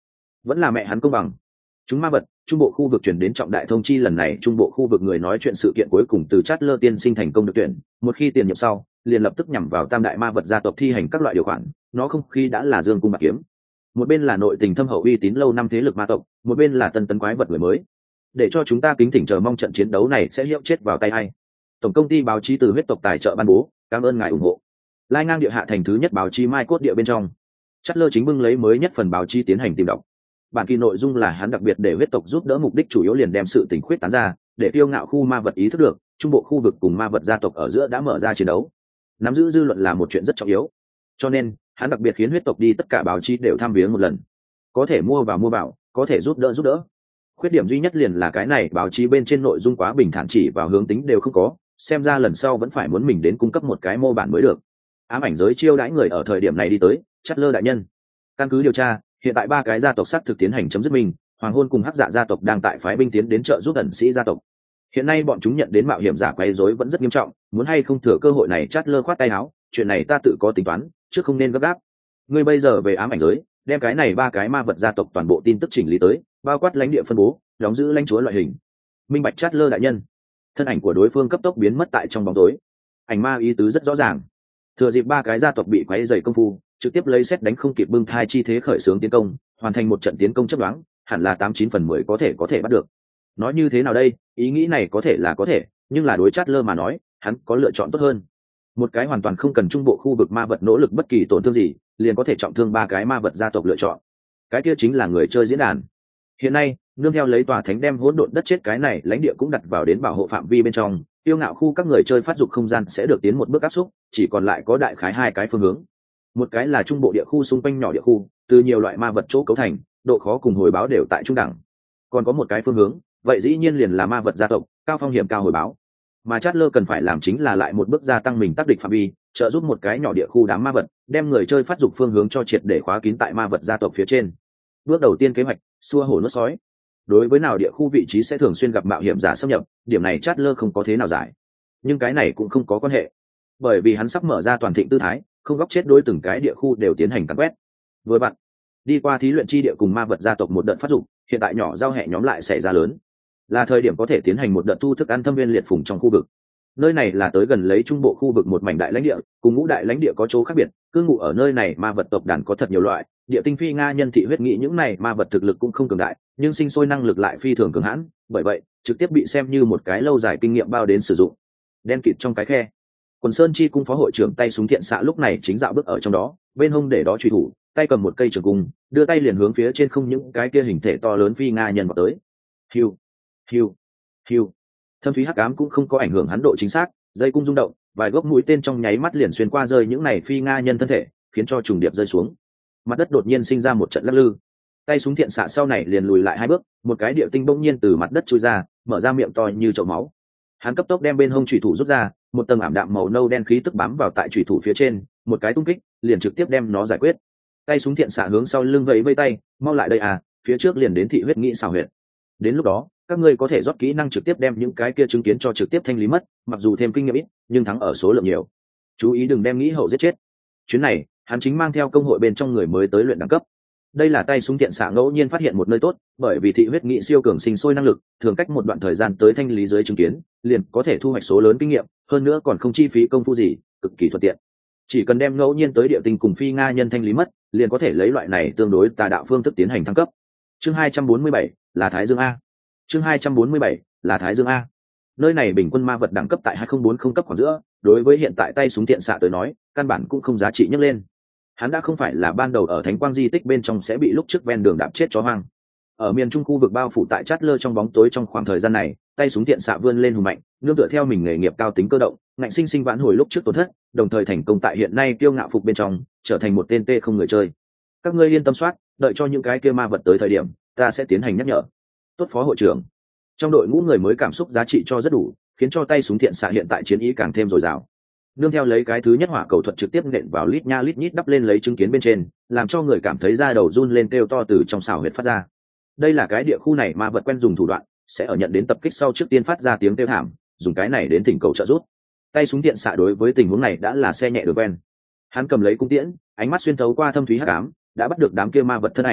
vẫn là mẹ hắn công bằng. Chúng ma vật, trung bộ khu vực chuyển đến trọng đại thông chi, lần này trung bộ khu vực người nói chuyện sự kiện cuối cùng từ Chatler tiên sinh thành công được tuyển, một khi tiền nhiệm sau, liền lập tức nhằm vào tam đại ma vật gia tộc thi hành các loại điều khoản, nó không khi đã là dương cung bạc kiếm. Một bên là nội tình thâm hậu uy tín lâu năm thế lực ma tộc, một bên là tân tấn quái vật người mới. Để cho chúng ta kính thỉnh chờ mong trận chiến đấu này sẽ hiệu chết vào tay ai. Tổng công ty báo chí từ huyết tộc tài trợ ban bố, cảm ơn ngài ủng hộ. Lai ngang địa hạ thành thứ nhất báo chí mai cốt địa bên trong, Chatler chính bưng lấy mới nhất phần báo chí tiến hành tìm đọc. Bản kỳ nội dung là hắn đặc biệt để huyết tộc giúp đỡ, mục đích chủ yếu liền đem sự tình khuyết tán ra, để Kiêu Ngạo khu ma vật ý thức được trung bộ khu vực cùng ma vật gia tộc ở giữa đã mở ra chiến đấu. Nắm giữ dư luận là một chuyện rất trọng yếu, cho nên hắn đặc biệt khiến huyết tộc đi tất cả báo chí đều tham viếng một lần, có thể mua vào, có thể giúp đỡ. Khuyết điểm duy nhất liền là cái này báo chí bên trên nội dung quá bình thản, chỉ vào hướng tính đều không có, xem ra lần sau vẫn phải muốn mình đến cung cấp một cái mô bản mới được. Ám ảnh giới chiêu đãi người ở thời điểm này đi tới. Chatler đại nhân, căn cứ điều tra, hiện tại 3 cái gia tộc xác thực tiến hành chấm dứt mình, Hoàng Hôn cùng Hắc Dạ gia tộc đang tại phái binh tiến đến trợ giúp ẩn sĩ gia tộc. Hiện nay bọn chúng nhận đến mạo hiểm giả quấy rối vẫn rất nghiêm trọng, muốn hay không thừa cơ hội này. Chatler khoát tay áo, chuyện này ta tự có tính toán, chứ không nên gấp gáp. Ngươi bây giờ về ám ảnh giới, đem cái này 3 cái ma vật gia tộc toàn bộ tin tức chỉnh lý tới, bao quát lãnh địa phân bố, đóng giữ lãnh chúa loại hình. Minh bạch Chatler đại nhân. Thân ảnh của đối phương cấp tốc biến mất tại trong bóng tối. Ảnh ma ý tứ rất rõ ràng, thừa dịp 3 cái gia tộc bị quấy rầy công phu, trực tiếp lấy xét đánh không kịp bưng thai chi thế khởi xướng tiến công, hoàn thành một trận tiến công chấp đoán, hẳn là 89 phần 10 có thể bắt được. Nói như thế nào đây, ý nghĩ này có thể là có thể, nhưng là đối Chatler mà nói, hắn có lựa chọn tốt hơn. Một cái hoàn toàn không cần trung bộ khu vực ma vật nỗ lực bất kỳ tổn thương gì, liền có thể trọng thương 3 cái ma vật gia tộc lựa chọn. Cái kia chính là người chơi diễn đàn. Hiện nay, nương theo lấy tòa thánh đem hỗn độn đất chết cái này lãnh địa cũng đặt vào đến bảo hộ phạm vi bên trong, Kiêu Ngạo khu các người chơi phát dục không gian sẽ được tiến một bước áp xúc, chỉ còn lại có đại khái 2 cái phương hướng. Một cái là trung bộ địa khu xung quanh nhỏ địa khu, từ nhiều loại ma vật chỗ cấu thành, độ khó cùng hồi báo đều tại trung đẳng. Còn có một cái phương hướng, vậy dĩ nhiên liền là ma vật gia tộc, cao phong hiểm cao hồi báo. Mà Chatler cần phải làm chính là lại một bước gia tăng mình tác địch phạm vi, trợ giúp một cái nhỏ địa khu đám ma vật, đem người chơi phát dục phương hướng cho triệt để khóa kín tại ma vật gia tộc phía trên. Bước đầu tiên kế hoạch, xua hổ nuốt sói. Đối với nào địa khu vị trí sẽ thường xuyên gặp mạo hiểm giả xâm nhập, điểm này Chatler không có thế nào giải. Nhưng cái này cũng không có quan hệ, bởi vì hắn sắp mở ra toàn thịnh tư thái, không góc chết đối từng cái địa khu đều tiến hành cắn quét. Vừa bạn đi qua thí luyện chi địa cùng ma vật gia tộc một đợt phát dục, hiện tại nhỏ giao hẹ nhóm lại xảy ra lớn, là thời điểm có thể tiến hành một đợt thu thức ăn thâm viên liệt phùng trong khu vực. Nơi này là tới gần lấy trung bộ khu vực một mảnh đại lãnh địa, cùng ngũ đại lãnh địa có chỗ khác biệt, cư ngụ ở nơi này ma vật tộc đàn có thật nhiều loại, địa tinh phi nga nhân thị huyết nghị những này ma vật thực lực cũng không cường đại, nhưng sinh sôi năng lực lại phi thường cường hãn, bởi vậy trực tiếp bị xem như một cái lâu dài kinh nghiệm bao đến sử dụng. Đen kịt trong cái khe, Quần Sơn chi cung phó hội trưởng tay súng thiện xạ lúc này chính dạo bước ở trong đó, bên hông để đó truy thủ, tay cầm một cây trường cung, đưa tay liền hướng phía trên không những cái kia hình thể to lớn phi nga nhân vào tới. Hiu, hiu, hiu. Thâm thúy hắc ám cũng không có ảnh hưởng hắn độ chính xác, dây cung rung động, vài gốc mũi tên trong nháy mắt liền xuyên qua rơi những này phi nga nhân thân thể, khiến cho trùng điệp rơi xuống. Mặt đất đột nhiên sinh ra một trận lắc lư. Tay súng thiện xạ sau này liền lùi lại 2 bước, một cái địa tinh bỗng nhiên từ mặt đất chui ra, mở ra miệng to như chậu máu. Hắn cấp tốc đem bên hông chủy thủ rút ra, một tầng ảm đạm màu nâu đen khí tức bám vào tại chủy thủ phía trên, một cái tung kích, liền trực tiếp đem nó giải quyết. Tay súng thiện xạ hướng sau lưng vẫy vẫy tay, mau lại đây à, phía trước liền đến thị huyết nghĩ xảo huyệt. Đến lúc đó, các ngươi có thể rót kỹ năng trực tiếp đem những cái kia chứng kiến cho trực tiếp thanh lý mất, mặc dù thêm kinh nghiệm ít, nhưng thắng ở số lượng nhiều. Chú ý đừng đem nghĩ hậu giết chết. Chuyến này, hắn chính mang theo công hội bên trong người mới tới luyện đẳng cấp. Đây là tay súng thiện xạ ngẫu nhiên phát hiện một nơi tốt, bởi vì thị huyết nghị siêu cường sinh sôi năng lực, thường cách một đoạn thời gian tới thanh lý dưới chứng kiến, liền có thể thu hoạch số lớn kinh nghiệm, hơn nữa còn không chi phí công phu gì, cực kỳ thuận tiện. Chỉ cần đem ngẫu nhiên tới địa tinh cùng phi nga nhân thanh lý mất, liền có thể lấy loại này tương đối tà đạo phương thức tiến hành thăng cấp. Chương 247 là Thái Dương A. Chương 247 là Thái Dương A. Nơi này bình quân ma vật đẳng cấp tại 2040 cấp khoảng giữa, đối với hiện tại tay súng thiện xạ tới nói, căn bản cũng không giá trị nhấc lên. Hắn đã không phải là ban đầu ở thánh quang di tích bên trong sẽ bị lúc trước ven đường đạp chết chó hoang. Ở miền trung khu vực bao phủ tại Chatler trong bóng tối trong khoảng thời gian này, tay súng thiện xạ vươn lên hùng mạnh, nương tựa theo mình nghề nghiệp cao tính cơ động, ngạnh sinh sinh vãn hồi lúc trước tổn thất, đồng thời thành công tại hiện nay kiêu ngạo phục bên trong, trở thành một tên tê không người chơi. Các ngươi yên tâm soát, đợi cho những cái kia ma vật tới thời điểm, ta sẽ tiến hành nhắc nhở. Tốt phó hội trưởng. Trong đội ngũ người mới cảm xúc giá trị cho rất đủ, khiến cho tay súng thiện xạ hiện tại chiến ý càng thêm dồi dào. Nương theo lấy cái thứ nhất hỏa cầu thuật trực tiếp nện vào lít nha lít nhít đắp lên lấy chứng kiến bên trên, làm cho người cảm thấy da đầu run lên kêu to từ trong xào huyệt phát ra. Đây là cái địa khu này ma vật quen dùng thủ đoạn, sẽ ở nhận đến tập kích sau trước tiên phát ra tiếng kêu thảm, dùng cái này đến thỉnh cầu trợ giúp. Tay súng thiện xạ đối với tình huống này đã là xe nhẹ được quen. Hắn cầm lấy cung tiễn, ánh mắt xuyên thấu qua thâm thúy hắc ám, đã bắt được đám kia ma vật thân ảnh,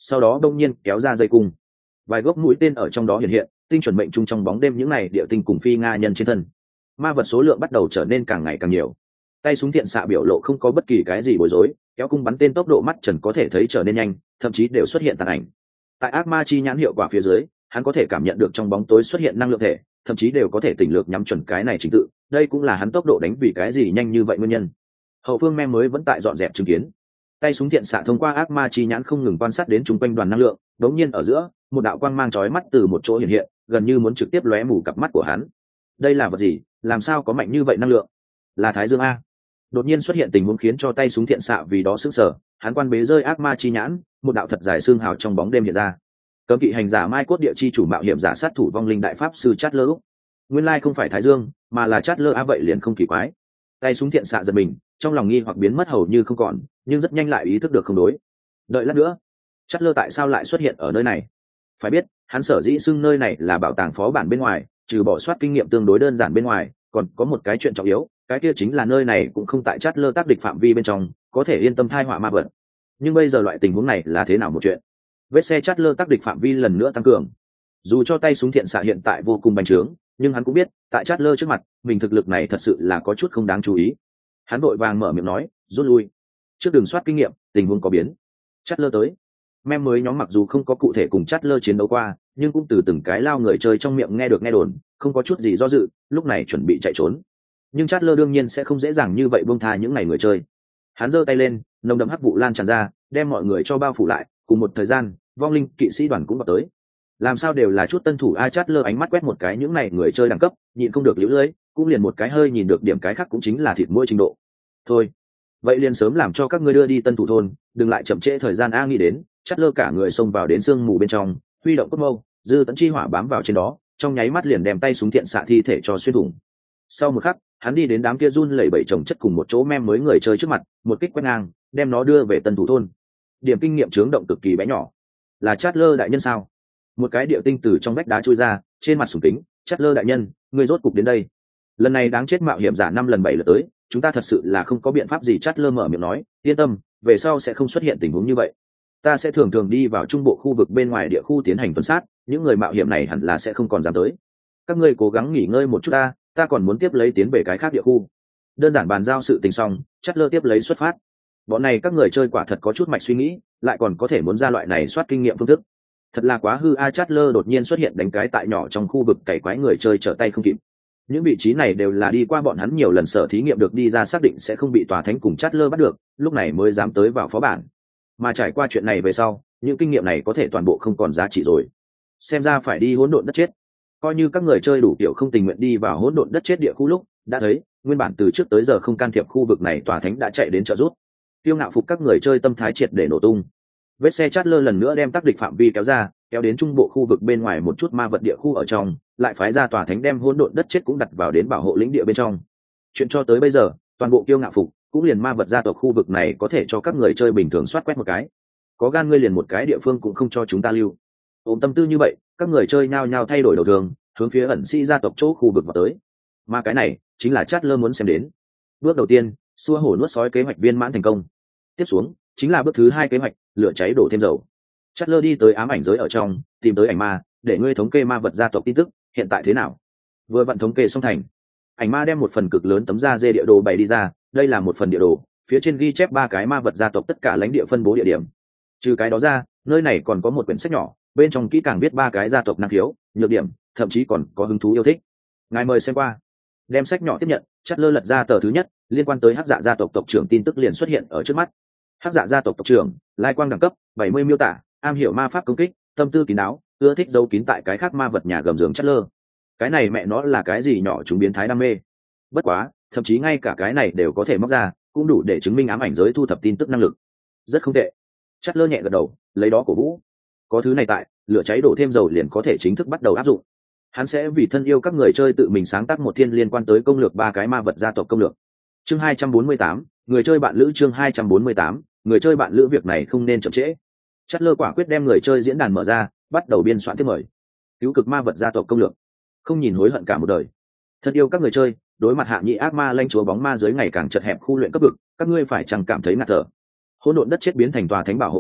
sau đó đông nhiên kéo ra dây cung, vài gốc mũi tên ở trong đó hiện hiện, tinh chuẩn mệnh trung trong bóng đêm những này địa tinh cùng phi nga nhân trên thân. Ma vật số lượng bắt đầu trở nên càng ngày càng nhiều. Tay súng thiện xạ biểu lộ không có bất kỳ cái gì bối rối, kéo cung bắn tên tốc độ mắt trần có thể thấy trở nên nhanh, thậm chí đều xuất hiện tàn ảnh. Tại ác ma chi nhãn hiệu quả phía dưới, hắn có thể cảm nhận được trong bóng tối xuất hiện năng lượng thể, thậm chí đều có thể tỉnh lược nhắm chuẩn cái này chính tự. Đây cũng là hắn tốc độ đánh vì cái gì nhanh như vậy nguyên nhân. Hậu phương mem mới vẫn tại dọn dẹp chứng kiến. Tay súng thiện xạ thông qua ác ma chi nhãn không ngừng quan sát đến chung quanh đoàn năng lượng, đống nhiên ở giữa, một đạo quang mang chói mắt từ một chỗ hiện hiện, gần như muốn trực tiếp lóe mù cặp mắt của hắn. Đây là vật gì? Làm sao có mạnh như vậy năng lượng? Là Thái Dương a? Đột nhiên xuất hiện tình huống khiến cho tay súng thiện xạ vì đó sững sờ, hắn quan bế rơi ác ma chi nhãn, một đạo thật dài xương hào trong bóng đêm hiện ra. Cấm kỵ hành giả Mai Cốt địa chi chủ mạo hiểm giả sát thủ vong linh đại pháp sư Chatler. Nguyên lai không phải Thái Dương, mà là Chatler a, vậy liền không kỳ quái. Tay súng thiện xạ giật mình, trong lòng nghi hoặc biến mất hầu như không còn, nhưng rất nhanh lại ý thức được không đối. Đợi lát nữa, Chatler tại sao lại xuất hiện ở nơi này? Phải biết, hắn sở dĩ xưng nơi này là bảo tàng phó bản bên ngoài, trừ bỏ soát kinh nghiệm tương đối đơn giản bên ngoài, còn có một cái chuyện trọng yếu, cái kia chính là nơi này cũng không tại Chatler tác địch phạm vi bên trong, có thể yên tâm thai họa ma vật. Nhưng bây giờ loại tình huống này là thế nào một chuyện? Vết xe Chatler tác địch phạm vi lần nữa tăng cường. Dù cho tay súng thiện xạ hiện tại vô cùng bành trướng, nhưng hắn cũng biết, tại Chatler trước mặt, mình thực lực này thật sự là có chút không đáng chú ý. Hắn vội vàng mở miệng nói, rút lui. Trước đường soát kinh nghiệm, tình huống có biến. Chatler tới. Mem mới nhóm mặc dù không có cụ thể cùng Chatler chiến đấu qua, nhưng cũng từ từng cái lao người chơi trong miệng nghe được nghe đồn, không có chút gì do dự, lúc này chuẩn bị chạy trốn. Nhưng Chatler đương nhiên sẽ không dễ dàng như vậy buông tha những ngày người chơi. Hắn giơ tay lên, nồng đậm hắc vụ lan tràn ra, đem mọi người cho bao phủ lại, cùng một thời gian, vong linh kỵ sĩ đoàn cũng vào tới. Làm sao đều là chút tân thủ a? Chatler ánh mắt quét một cái những này người chơi đẳng cấp, nhịn không được liễu lưỡi, cũng liền một cái hơi nhìn được điểm cái khác cũng chính là thịt mũi trình độ. Thôi, vậy liền sớm làm cho các ngươi đưa đi tân thủ thôn, đừng lại chậm trễ thời gian a. Nghĩ đến, Chatler cả người xông vào đến sương mù bên trong, huy động cốt mâu, dư tấn chi hỏa bám vào trên đó, trong nháy mắt liền đem tay súng thiện xạ thi thể cho xuyên thủng. Sau một khắc, hắn đi đến đám kia run lẩy bẩy chồng chất cùng một chỗ mem mới người chơi trước mặt, một kích quét ngang, đem nó đưa về tân thủ thôn. Điểm kinh nghiệm chướng động cực kỳ bé nhỏ. Là Chatler đại nhân sao? Một cái địa tinh từ trong vách đá trôi ra, trên mặt sùng kính, Chatler đại nhân, ngươi rốt cục đến đây. Lần này đáng chết mạo hiểm giả 5 lần 7 lượt tới, chúng ta thật sự là không có biện pháp gì. Chatler mở miệng nói, yên tâm, về sau sẽ không xuất hiện tình huống như vậy. Ta sẽ thường thường đi vào trung bộ khu vực bên ngoài địa khu tiến hành tuần sát, những người mạo hiểm này hẳn là sẽ không còn dám tới. Các ngươi cố gắng nghỉ ngơi một chút ta còn muốn tiếp lấy tiến về cái khác địa khu. Đơn giản bàn giao sự tình xong, Chatler tiếp lấy xuất phát. Bọn này các người chơi quả thật có chút mạch suy nghĩ, lại còn có thể muốn ra loại này soát kinh nghiệm phương thức. Thật là quá hư a. Chatler đột nhiên xuất hiện đánh cái tại nhỏ trong khu vực cày quái người chơi trở tay không kịp. Những vị trí này đều là đi qua bọn hắn nhiều lần sở thí nghiệm được đi ra xác định sẽ không bị tòa thánh cùng Chatler bắt được, lúc này mới dám tới vào phó bản. Mà trải qua chuyện này về sau, những kinh nghiệm này có thể toàn bộ không còn giá trị rồi. Xem ra phải đi hỗn độn đất chết. Coi như các người chơi đủ kiểu không tình nguyện đi vào hỗn độn đất chết địa khu lúc, đã thấy, nguyên bản từ trước tới giờ không can thiệp khu vực này tòa thánh đã chạy đến trợ giúp. Kiêu ngạo phục các người chơi tâm thái triệt để nổ tung. Vết xe Chatler lần nữa đem tác địch phạm vi kéo ra, kéo đến trung bộ khu vực bên ngoài một chút ma vật địa khu ở trong, lại phái ra tòa thánh đem hỗn độn đất chết cũng đặt vào đến bảo hộ lĩnh địa bên trong. Chuyện cho tới bây giờ, toàn bộ kiêu ngạo phục cũng liền ma vật gia tộc khu vực này có thể cho các người chơi bình thường soát quét một cái. Có gan ngươi liền một cái địa phương cũng không cho chúng ta lưu. Ôm tâm tư như vậy, các người chơi nhao nhao thay đổi đầu đường, hướng phía ẩn sĩ gia tộc chỗ khu vực vào tới. Mà cái này chính là Chatler muốn xem đến. Bước đầu tiên, xua hổ nuốt sói kế hoạch viên mãn thành công. Tiếp xuống chính là bước thứ 2 kế hoạch, lửa cháy đổ thêm dầu. Chatler đi tới ám ảnh giới ở trong, tìm tới ảnh ma, để ngươi thống kê ma vật gia tộc tin tức hiện tại thế nào. Vừa vặn thống kê xong thành, ảnh ma đem một phần cực lớn tấm da dê địa đồ bày đi ra. Đây là một phần địa đồ, phía trên ghi chép 3 cái ma vật gia tộc tất cả lãnh địa phân bố địa điểm. Trừ cái đó ra, nơi này còn có một quyển sách nhỏ, bên trong kỹ càng viết 3 cái gia tộc năng khiếu, nhược điểm, thậm chí còn có hứng thú yêu thích. Ngài mời xem qua. Đem sách nhỏ tiếp nhận, Chatler lật ra tờ thứ nhất, liên quan tới Hắc Dạ gia tộc tộc trưởng tin tức liền xuất hiện ở trước mắt. Hắc Dạ gia tộc tộc trưởng, lai quang đẳng cấp 70 miêu tả, am hiểu ma pháp công kích, tâm tư kín đáo, ưa thích giấu kín tại cái khác ma vật nhà gầm giường Chatler. Cái này mẹ nó là cái gì nhỏ chúng biến thái đam mê. Bất quá, thậm chí ngay cả cái này đều có thể móc ra, cũng đủ để chứng minh ám ảnh giới thu thập tin tức năng lực. Rất không tệ. Chatler nhẹ gật đầu, lấy đó cổ vũ. Có thứ này tại, lửa cháy đổ thêm dầu liền có thể chính thức bắt đầu áp dụng. Hắn sẽ vì thân yêu các người chơi tự mình sáng tác một thiên liên quan tới công lược 3 cái ma vật gia tộc công lược. Chương 248, người chơi bạn lữ. Chương 248, người chơi bạn lữ. Việc này không nên chậm trễ. Chatler quả quyết đem người chơi diễn đàn mở ra, bắt đầu biên soạn tiếp mời. Cứu cực ma vật gia tộc công lược, không nhìn hối hận cả một đời. Thân yêu các người chơi, đối mặt hạ nhị ác ma lãnh chúa bóng ma giới ngày càng chật hẹp khu luyện cấp vực, các ngươi phải chẳng cảm thấy ngạt thở. Hỗn độn đất chết biến thành tòa thánh bảo hộ khu,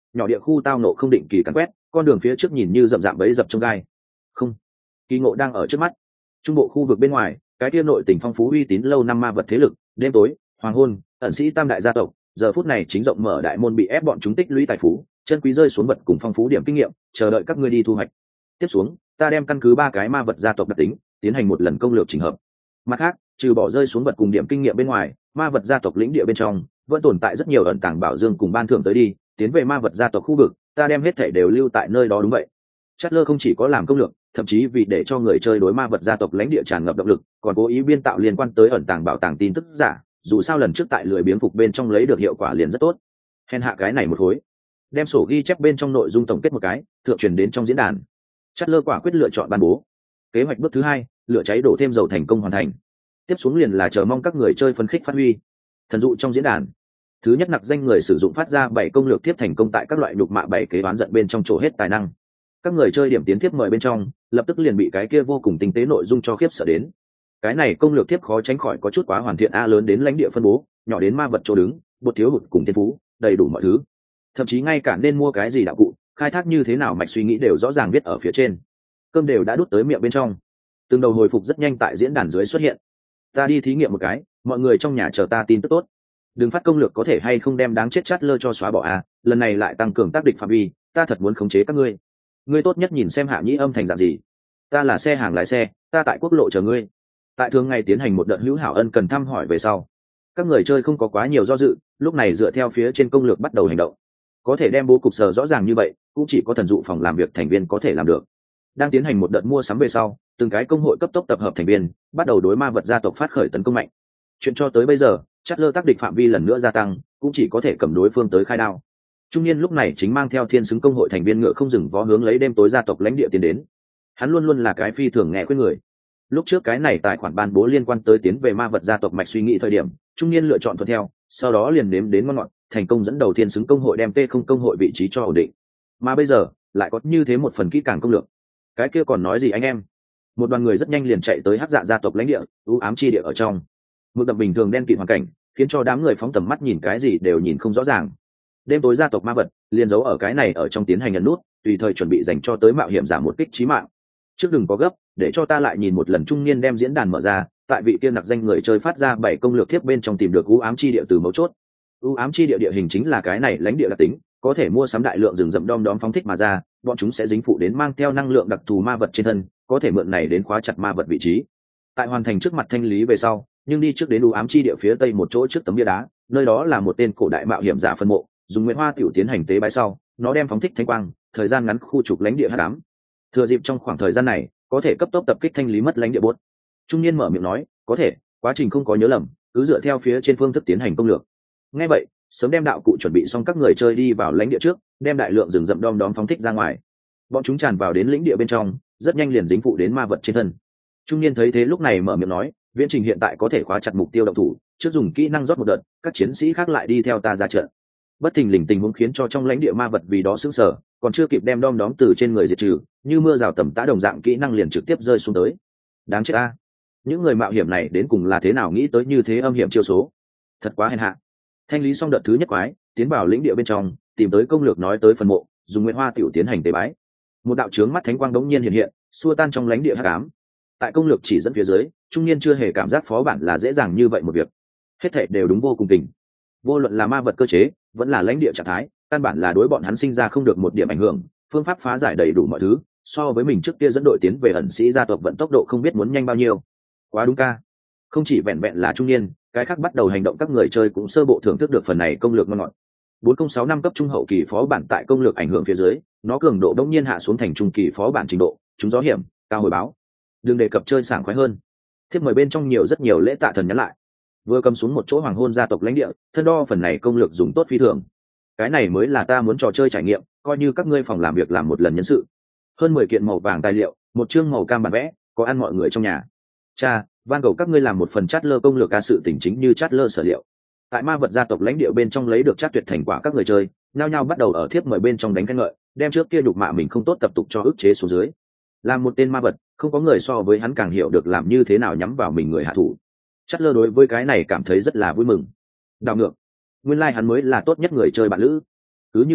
nhỏ địa khu tao nộ không định kỳ cắn quét, con đường phía trước nhìn như rậm rạp bẫy dập trong gai. Không, kỳ ngộ đang ở trước mắt. Trung bộ khu vực bên ngoài, cái kia nội tỉnh phong phú uy tín lâu năm ma vật thế lực, đêm tối, hoàng hôn, ẩn sĩ tam đại gia tộc, giờ phút này chính rộng mở đại môn bị ép bọn chúng tích lũy tài phú, chân quý rơi xuống vật cùng phong phú điểm kinh nghiệm, chờ đợi các ngươi đi thu hoạch. Tiếp xuống, ta đem căn cứ 3 cái ma vật gia tộc đặc tính, tiến hành một lần công lược chỉnh hợp. Mặt khác, trừ bỏ rơi xuống vật cùng điểm kinh nghiệm bên ngoài, ma vật gia tộc lĩnh địa bên trong vẫn tồn tại rất nhiều ẩn tàng bảo dương cùng ban thưởng tới đi, tiến về ma vật gia tộc khu vực, ta đem hết thể đều lưu tại nơi đó đúng vậy. Chatler không chỉ có làm công lược, thậm chí vì để cho người chơi đối ma vật gia tộc lãnh địa tràn ngập động lực, còn cố ý biên tạo liên quan tới ẩn tàng bảo tàng tin tức giả, dù sao lần trước tại lười biếng phục bên trong lấy được hiệu quả liền rất tốt. Hèn hạ cái này một khối, đem sổ ghi chép bên trong nội dung tổng kết một cái, thượng truyền đến trong diễn đàn. Chatler quả quyết lựa chọn ban bố. Kế hoạch bước thứ 2, lửa cháy đổ thêm dầu thành công hoàn thành. Tiếp xuống liền là chờ mong các người chơi phấn khích phát huy. Thần dụ trong diễn đàn. Thứ nhất nặc danh người sử dụng phát ra 7 công lược tiếp thành công tại các loại nhục mạ 7 kế đoán giận bên trong chỗ hết tài năng. Các người chơi điểm tiến tiếp mời bên trong, lập tức liền bị cái kia vô cùng tinh tế nội dung cho khiếp sợ đến. Cái này công lược tiếp khó tránh khỏi có chút quá hoàn thiện, a lớn đến lãnh địa phân bố, nhỏ đến ma vật chỗ đứng, bột thiếu hụt cùng thiên phú, đầy đủ mọi thứ. Thậm chí ngay cả nên mua cái gì đạo cụ, khai thác như thế nào mạch suy nghĩ đều rõ ràng viết ở phía trên. Cơm đều đã đút tới miệng bên trong. Từng đầu hồi phục rất nhanh tại diễn đàn dưới xuất hiện. Ta đi thí nghiệm một cái, mọi người trong nhà chờ ta tin tức tốt. Đừng phát công lược có thể hay không đem đáng chết Chatler cho xóa bỏ a, lần này lại tăng cường tác địch phạm vi, ta thật muốn khống chế các ngươi. Ngươi tốt nhất nhìn xem Hạ Nhĩ âm thành dạng gì. Ta là xe hàng lái xe, ta tại quốc lộ chờ ngươi. Tại thường ngày tiến hành một đợt hữu hảo ân cần thăm hỏi về sau, các người chơi không có quá nhiều do dự, lúc này dựa theo phía trên công lược bắt đầu hành động. Có thể đem bố cục sở rõ ràng như vậy, cũng chỉ có thần dụ phòng làm việc thành viên có thể làm được. Đang tiến hành một đợt mua sắm về sau, từng cái công hội cấp tốc tập hợp thành viên, bắt đầu đối ma vật gia tộc phát khởi tấn công mạnh. Chuyện cho tới bây giờ, Chatler tác địch phạm vi lần nữa gia tăng, cũng chỉ có thể cầm đối phương tới khai đao. Trung niên lúc này chính mang theo thiên xứng công hội thành viên ngựa không dừng vó hướng lấy đêm tối gia tộc lãnh địa tiến đến. Hắn luôn luôn là cái phi thường nghe khuyên người. Lúc trước cái này tài khoản ban bố liên quan tới tiến về ma vật gia tộc mạch suy nghĩ thời điểm, trung niên lựa chọn thuận theo, sau đó liền nếm đến ngon ngọt, thành công dẫn đầu thiên xứng công hội đem T0 công hội vị trí cho ổn định. Mà bây giờ, lại có như thế một phần kỹ càng công lược. Cái kia còn nói gì anh em? Một đoàn người rất nhanh liền chạy tới hắc dạ gia tộc lãnh địa, u ám chi địa ở trong. Mực đậm bình thường đen kịt hoàn cảnh, khiến cho đám người phóng tầm mắt nhìn cái gì đều nhìn không rõ ràng. Đêm tối gia tộc ma vật liền giấu ở cái này ở trong tiến hành nhận nút, tùy thời chuẩn bị dành cho tới mạo hiểm giả một kích chí mạng. Trước đừng có gấp, để cho ta lại nhìn một lần. Trung niên đem diễn đàn mở ra, tại vị tiên nặc danh người chơi phát ra 7 công lược thiếp bên trong tìm được u ám chi địa từ mấu chốt. U ám chi địa địa hình chính là cái này lãnh địa đặc tính, có thể mua sắm đại lượng rừng rậm đom đóm phóng thích mà ra, bọn chúng sẽ dính phụ đến mang theo năng lượng đặc thù ma vật trên thân, có thể mượn này đến khóa chặt ma vật vị trí. Tại hoàn thành trước mặt thanh lý về sau, nhưng đi trước đến u ám chi địa phía tây một chỗ trước tấm bia đá, nơi đó là một tên cổ đại mạo hiểm giả phân mộ, dùng nguyện hoa tiểu tiến hành tế bái sau, nó đem phóng thích thanh quang, thời gian ngắn khu trục lãnh địa hắc ám. Thừa dịp trong khoảng thời gian này, có thể cấp tốc tập kích thanh lý mất lãnh địa bốt. Trung niên mở miệng nói, có thể, quá trình không có nhớ lầm, cứ dựa theo phía trên phương thức tiến hành công lược. Nghe vậy, sớm đem đạo cụ chuẩn bị xong các người chơi đi vào lãnh địa trước, đem đại lượng rừng rậm đom đóm phóng thích ra ngoài. Bọn chúng tràn vào đến lĩnh địa bên trong, rất nhanh liền dính phụ đến ma vật trên thân. Trung niên thấy thế lúc này mở miệng nói, viễn trình hiện tại có thể khóa chặt mục tiêu động thủ, trước dùng kỹ năng rót một đợt, các chiến sĩ khác lại đi theo ta ra trận. Bất thình lình tình huống khiến cho trong lãnh địa ma vật vì đó sững sờ, còn chưa kịp đem đom đóm từ trên người diệt trừ, như mưa rào tầm tã đồng dạng kỹ năng liền trực tiếp rơi xuống tới. Đáng chết a! Những người mạo hiểm này đến cùng là thế nào nghĩ tới như thế âm hiểm chiêu số? Thật quá hèn hạ. Thanh lý xong đợt thứ nhất quái, tiến vào lĩnh địa bên trong, tìm tới công lược nói tới phần mộ, dùng nguyện hoa tiểu tiến hành tế bái. Một đạo chướng mắt thánh quang đống nhiên hiện hiện, xua tan trong lãnh địa hắc ám. Tại công lược chỉ dẫn phía dưới, trung niên chưa hề cảm giác phó bản là dễ dàng như vậy một việc. Hết thảy đều đúng vô cùng tình. Vô luận là ma vật cơ chế, vẫn là lãnh địa trạng thái, căn bản là đối bọn hắn sinh ra không được một điểm ảnh hưởng, phương pháp phá giải đầy đủ mọi thứ, so với mình trước kia dẫn đội tiến về ẩn sĩ gia tộc vận tốc độ không biết muốn nhanh bao nhiêu. Quá đúng ca. Không chỉ vẹn vẹn là trung niên, cái khác bắt đầu hành động các người chơi cũng sơ bộ thưởng thức được phần này công lược ngon ngọt. 406 năm cấp trung hậu kỳ phó bản tại công lược ảnh hưởng phía dưới, nó cường độ đống nhiên hạ xuống thành trung kỳ phó bản trình độ, chúng gió hiểm, cao hồi báo. Đừng đề cập chơi sảng khoái hơn. Thiếp mời bên trong nhiều rất nhiều lễ tạ thần nhắn lại. Vừa cầm xuống một chỗ hoàng hôn gia tộc lãnh địa, thân đo phần này công lược dùng tốt phi thường. Cái này mới là ta muốn trò chơi trải nghiệm, coi như các ngươi phòng làm việc làm một lần nhân sự. Hơn 10 kiện màu vàng tài liệu, một chương màu cam bản vẽ, có ăn mọi người trong nhà. Cha, van cầu các ngươi làm một phần Chatler công lược ca sự tình chính như Chatler sở liệu. Tại ma vật gia tộc lãnh địa bên trong lấy được chắc tuyệt thành quả các người chơi, nhao nhao bắt đầu ở thiếp mời bên trong đánh khen ngợi, đem trước kia nhục mạ mình không tốt tập tục cho ức chế xuống dưới. Làm một tên ma vật, không có người so với hắn càng hiểu được làm như thế nào nhắm vào mình người hạ thủ. Chatler đối với cái này cảm thấy rất là vui mừng. Đảo ngược, nguyên lai hắn mới là tốt nhất người chơi bạn lữ. Cứ như vậy,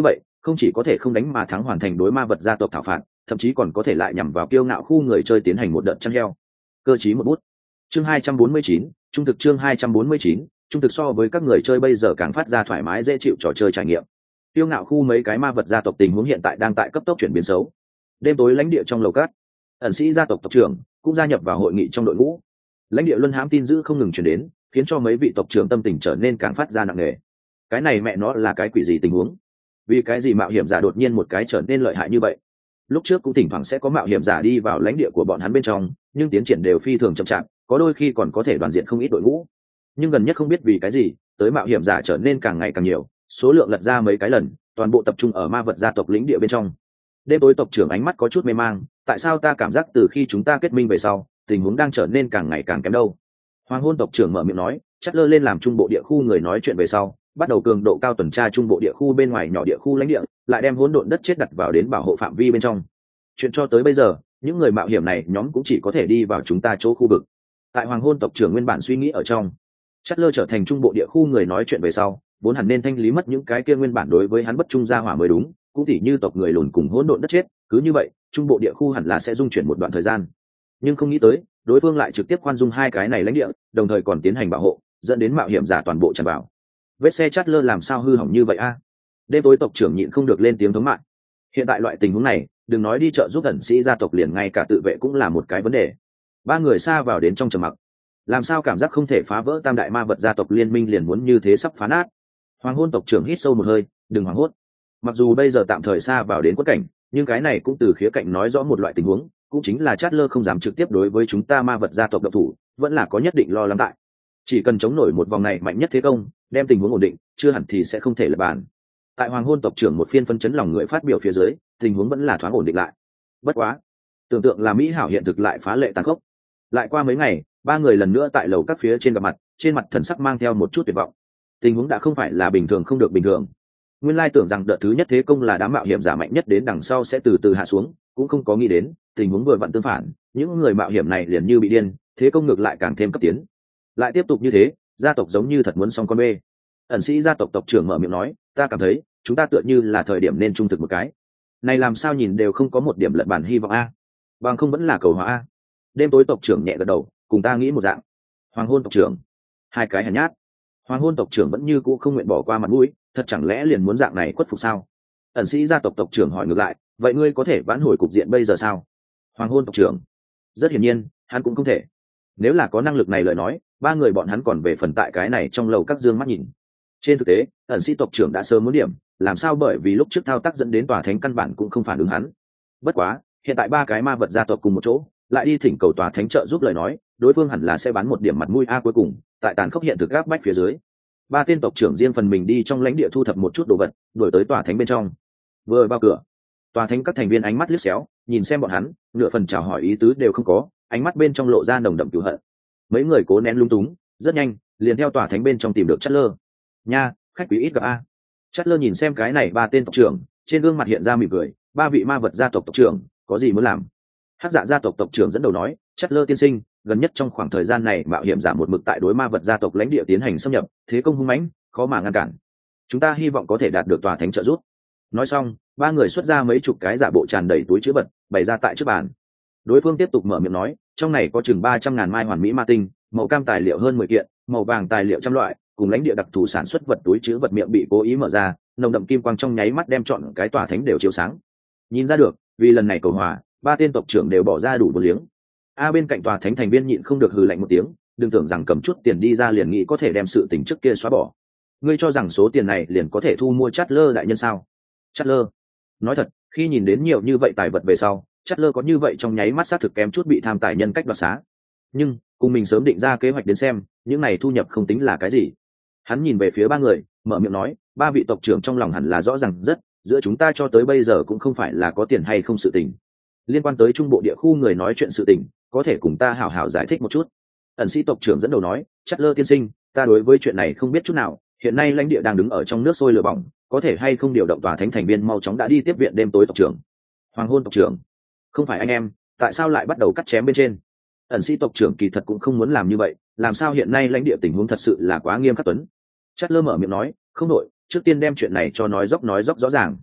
không chỉ có thể không đánh mà thắng hoàn thành đối ma vật gia tộc thảo phạt, thậm chí còn có thể lại nhằm vào kiêu ngạo khu người chơi tiến hành một đợt chăn heo. Cơ chí một bút. Chương 249, trung thực chương 249, trung thực so với các người chơi bây giờ càng phát ra thoải mái dễ chịu trò chơi trải nghiệm. Kiêu ngạo khu mấy cái ma vật gia tộc tình huống hiện tại đang tại cấp tốc chuyển biến xấu. Đêm tối lãnh địa trong lầu cát, ẩn sĩ gia tộc tộc trưởng cũng gia nhập vào hội nghị trong đội ngũ. Lãnh địa luân hãm tin dữ không ngừng truyền đến, khiến cho mấy vị tộc trưởng tâm tình trở nên càng phát ra nặng nề. Cái này mẹ nó là cái quỷ gì tình huống? Vì cái gì mạo hiểm giả đột nhiên một cái trở nên lợi hại như vậy? Lúc trước cũng thỉnh thoảng sẽ có mạo hiểm giả đi vào lãnh địa của bọn hắn bên trong, nhưng tiến triển đều phi thường chậm chạp, có đôi khi còn có thể đoàn diện không ít đội ngũ. Nhưng gần nhất không biết vì cái gì, tới mạo hiểm giả trở nên càng ngày càng nhiều, số lượng lật ra mấy cái lần, toàn bộ tập trung ở ma vật gia tộc lĩnh địa bên trong. Đêm tối tộc trưởng ánh mắt có chút mê mang, tại sao ta cảm giác từ khi chúng ta kết minh về sau, tình huống đang trở nên càng ngày càng kém đâu? Hoàng hôn tộc trưởng mở miệng nói, chắc lơ lên làm trung bộ địa khu người nói chuyện về sau, bắt đầu cường độ cao tuần tra trung bộ địa khu bên ngoài nhỏ địa khu lãnh địa, lại đem hỗn độn đất chết đặt vào đến bảo hộ phạm vi bên trong. Chuyện cho tới bây giờ, những người mạo hiểm này nhóm cũng chỉ có thể đi vào chúng ta chỗ khu vực. Tại Hoàng hôn tộc trưởng nguyên bản suy nghĩ ở trong, chắc lơ trở thành trung bộ địa khu người nói chuyện về sau, vốn hẳn nên thanh lý mất những cái kia nguyên bản đối với hắn bất trung gia hỏa mới đúng, cũng tỉ như tộc người lùn cùng hỗn độn đất chết, cứ như vậy, trung bộ địa khu hẳn là sẽ dung chuyển một đoạn thời gian. Nhưng không nghĩ tới, đối phương lại trực tiếp khoan dung hai cái này lãnh địa, đồng thời còn tiến hành bảo hộ, dẫn đến mạo hiểm giả toàn bộ tràn vào. Vết xe chát lơ làm sao hư hỏng như vậy a? Đêm tối tộc trưởng nhịn không được lên tiếng thống mạng. Hiện tại loại tình huống này, đừng nói đi chợ giúp ẩn sĩ gia tộc liền ngay cả tự vệ cũng là một cái vấn đề. Ba người xa vào đến trong trầm mặc. Làm sao cảm giác không thể phá vỡ tam đại ma vật gia tộc liên minh liền muốn như thế sắp phá nát? Hoàng hôn tộc trưởng hít sâu một hơi, đừng hoảng hốt. Mặc dù bây giờ tạm thời xa vào đến quất cảnh, nhưng cái này cũng từ khía cạnh nói rõ một loại tình huống, cũng chính là chát lơ không dám trực tiếp đối với chúng ta ma vật gia tộc độc thủ, vẫn là có nhất định lo lắng tại. Chỉ cần chống nổi một vòng này mạnh nhất thế công, đem tình huống ổn định, chưa hẳn thì sẽ không thể lật bàn. Tại Hoàng hôn tộc trưởng một phiên phân chấn lòng người phát biểu phía dưới, tình huống vẫn là thoáng ổn định lại. Bất quá, tưởng tượng là mỹ hảo hiện thực lại phá lệ tàn khốc. Lại qua mấy ngày, ba người lần nữa tại lầu các phía trên gặp mặt, trên mặt thần sắc mang theo một chút tuyệt vọng. Tình huống đã không phải là bình thường không được bình thường. Nguyên lai tưởng rằng đợt thứ nhất thế công là đám mạo hiểm giả mạnh nhất đến đằng sau sẽ từ từ hạ xuống, cũng không có nghĩ đến tình huống vừa vặn tương phản, những người mạo hiểm này liền như bị điên, thế công ngược lại càng thêm cấp tiến. Lại tiếp tục như thế, gia tộc giống như thật muốn xong con bê. Ẩn sĩ gia tộc tộc trưởng mở miệng nói, ta cảm thấy chúng ta tựa như là thời điểm nên trung thực một cái. Này làm sao nhìn đều không có một điểm lật bản hy vọng a. Bằng không vẫn là cầu hòa a. Đêm tối tộc trưởng nhẹ gật đầu, cùng ta nghĩ một dạng. Hoàng hôn tộc trưởng, hai cái hèn nhát. Hoàng hôn tộc trưởng vẫn như cũ không nguyện bỏ qua mặt mũi, thật chẳng lẽ liền muốn dạng này khuất phục sao? Ẩn sĩ gia tộc tộc trưởng hỏi ngược lại, vậy ngươi có thể vãn hồi cục diện bây giờ sao? Hoàng hôn tộc trưởng, rất hiển nhiên hắn cũng không thể. Nếu là có năng lực này lời nói, ba người bọn hắn còn về phần tại cái này trong lầu các dương mắt nhìn. Trên thực tế, ẩn sĩ tộc trưởng đã sớm muốn điểm, làm sao bởi vì lúc trước thao tác dẫn đến tòa thánh căn bản cũng không phản ứng hắn. Bất quá, hiện tại ba cái ma vật gia tộc cùng một chỗ, lại đi thỉnh cầu tòa thánh trợ giúp lời nói, đối phương hẳn là sẽ bán một điểm mặt mũi a cuối cùng, tại tàn khốc hiện thực gáp bách phía dưới. Ba tên tộc trưởng riêng phần mình đi trong lãnh địa thu thập một chút đồ vật, đuổi tới tòa thánh bên trong. Vừa vào cửa, tòa thánh các thành viên ánh mắt liếc xéo, nhìn xem bọn hắn, nửa phần chào hỏi ý tứ đều không có, ánh mắt bên trong lộ ra nồng đậm cừu hận. Mấy người cố nén lung túng, rất nhanh liền theo tòa thánh bên trong tìm được Chát Lơ. Nha, khách quý ít gặp a. Chát Lơ nhìn xem cái này ba tên tộc trưởng, trên gương mặt hiện ra mỉm cười, ba vị ma vật gia tộc tộc trưởng, có gì muốn làm? Hắc Dạ gia tộc tộc trưởng dẫn đầu nói, Chát Lơ tiên sinh, gần nhất trong khoảng thời gian này mạo hiểm giả một mực tại đối ma vật gia tộc lãnh địa tiến hành xâm nhập, thế công hung mãnh, khó mà ngăn cản. Chúng ta hy vọng có thể đạt được tòa thánh trợ giúp. Nói xong, ba người xuất ra mấy chục cái giả bộ tràn đầy túi chứa vật, bày ra tại trước bàn. Đối phương tiếp tục mở miệng nói, trong này có chừng 300.000 mai hoàn mỹ ma tinh, màu cam tài liệu hơn 10 kiện, màu vàng tài liệu trăm loại, cùng lãnh địa đặc thù sản xuất vật túi chứa vật miệng bị cố ý mở ra, nồng đậm kim quang trong nháy mắt đem trọn cái tòa thánh đều chiếu sáng. Nhìn ra được, vì lần này cầu hòa, ba tên tộc trưởng đều bỏ ra đủ 4 liếng. Bên cạnh tòa thánh thành viên nhịn không được hừ lạnh một tiếng, đừng tưởng rằng cầm chút tiền đi ra liền nghĩ có thể đem sự tình trước kia xóa bỏ. Ngươi cho rằng số tiền này liền có thể thu mua Chát Lơ đại nhân sao? Chát Lơ, nói thật, khi nhìn đến nhiều như vậy tài vật về sau, Chát Lơ có như vậy trong nháy mắt xác thực kém chút bị tham tài nhân cách đoạt xá. Nhưng cùng mình sớm định ra kế hoạch đến xem, những này thu nhập không tính là cái gì. Hắn nhìn về phía ba người, mở miệng nói, ba vị tộc trưởng trong lòng hẳn là rõ ràng rất, giữa chúng ta cho tới bây giờ cũng không phải là có tiền hay không sự tình. Liên quan tới trung bộ địa khu người nói chuyện sự tình, có thể cùng ta hảo hảo giải thích một chút. Ẩn sĩ tộc trưởng dẫn đầu nói, Chát Lơ tiên sinh, ta đối với chuyện này không biết chút nào, hiện nay lãnh địa đang đứng ở trong nước sôi lửa bỏng, có thể hay không điều động tòa thánh thành viên mau chóng đã đi tiếp viện đêm tối tộc trưởng. Hoàng hôn tộc trưởng, không phải anh em, tại sao lại bắt đầu cắt chém bên trên? Ẩn sĩ tộc trưởng kỳ thật cũng không muốn làm như vậy, làm sao hiện nay lãnh địa tình huống thật sự là quá nghiêm khắc tuấn. Chát Lơ mở miệng nói, không đội, trước tiên đem chuyện này cho nói dốc rõ ràng.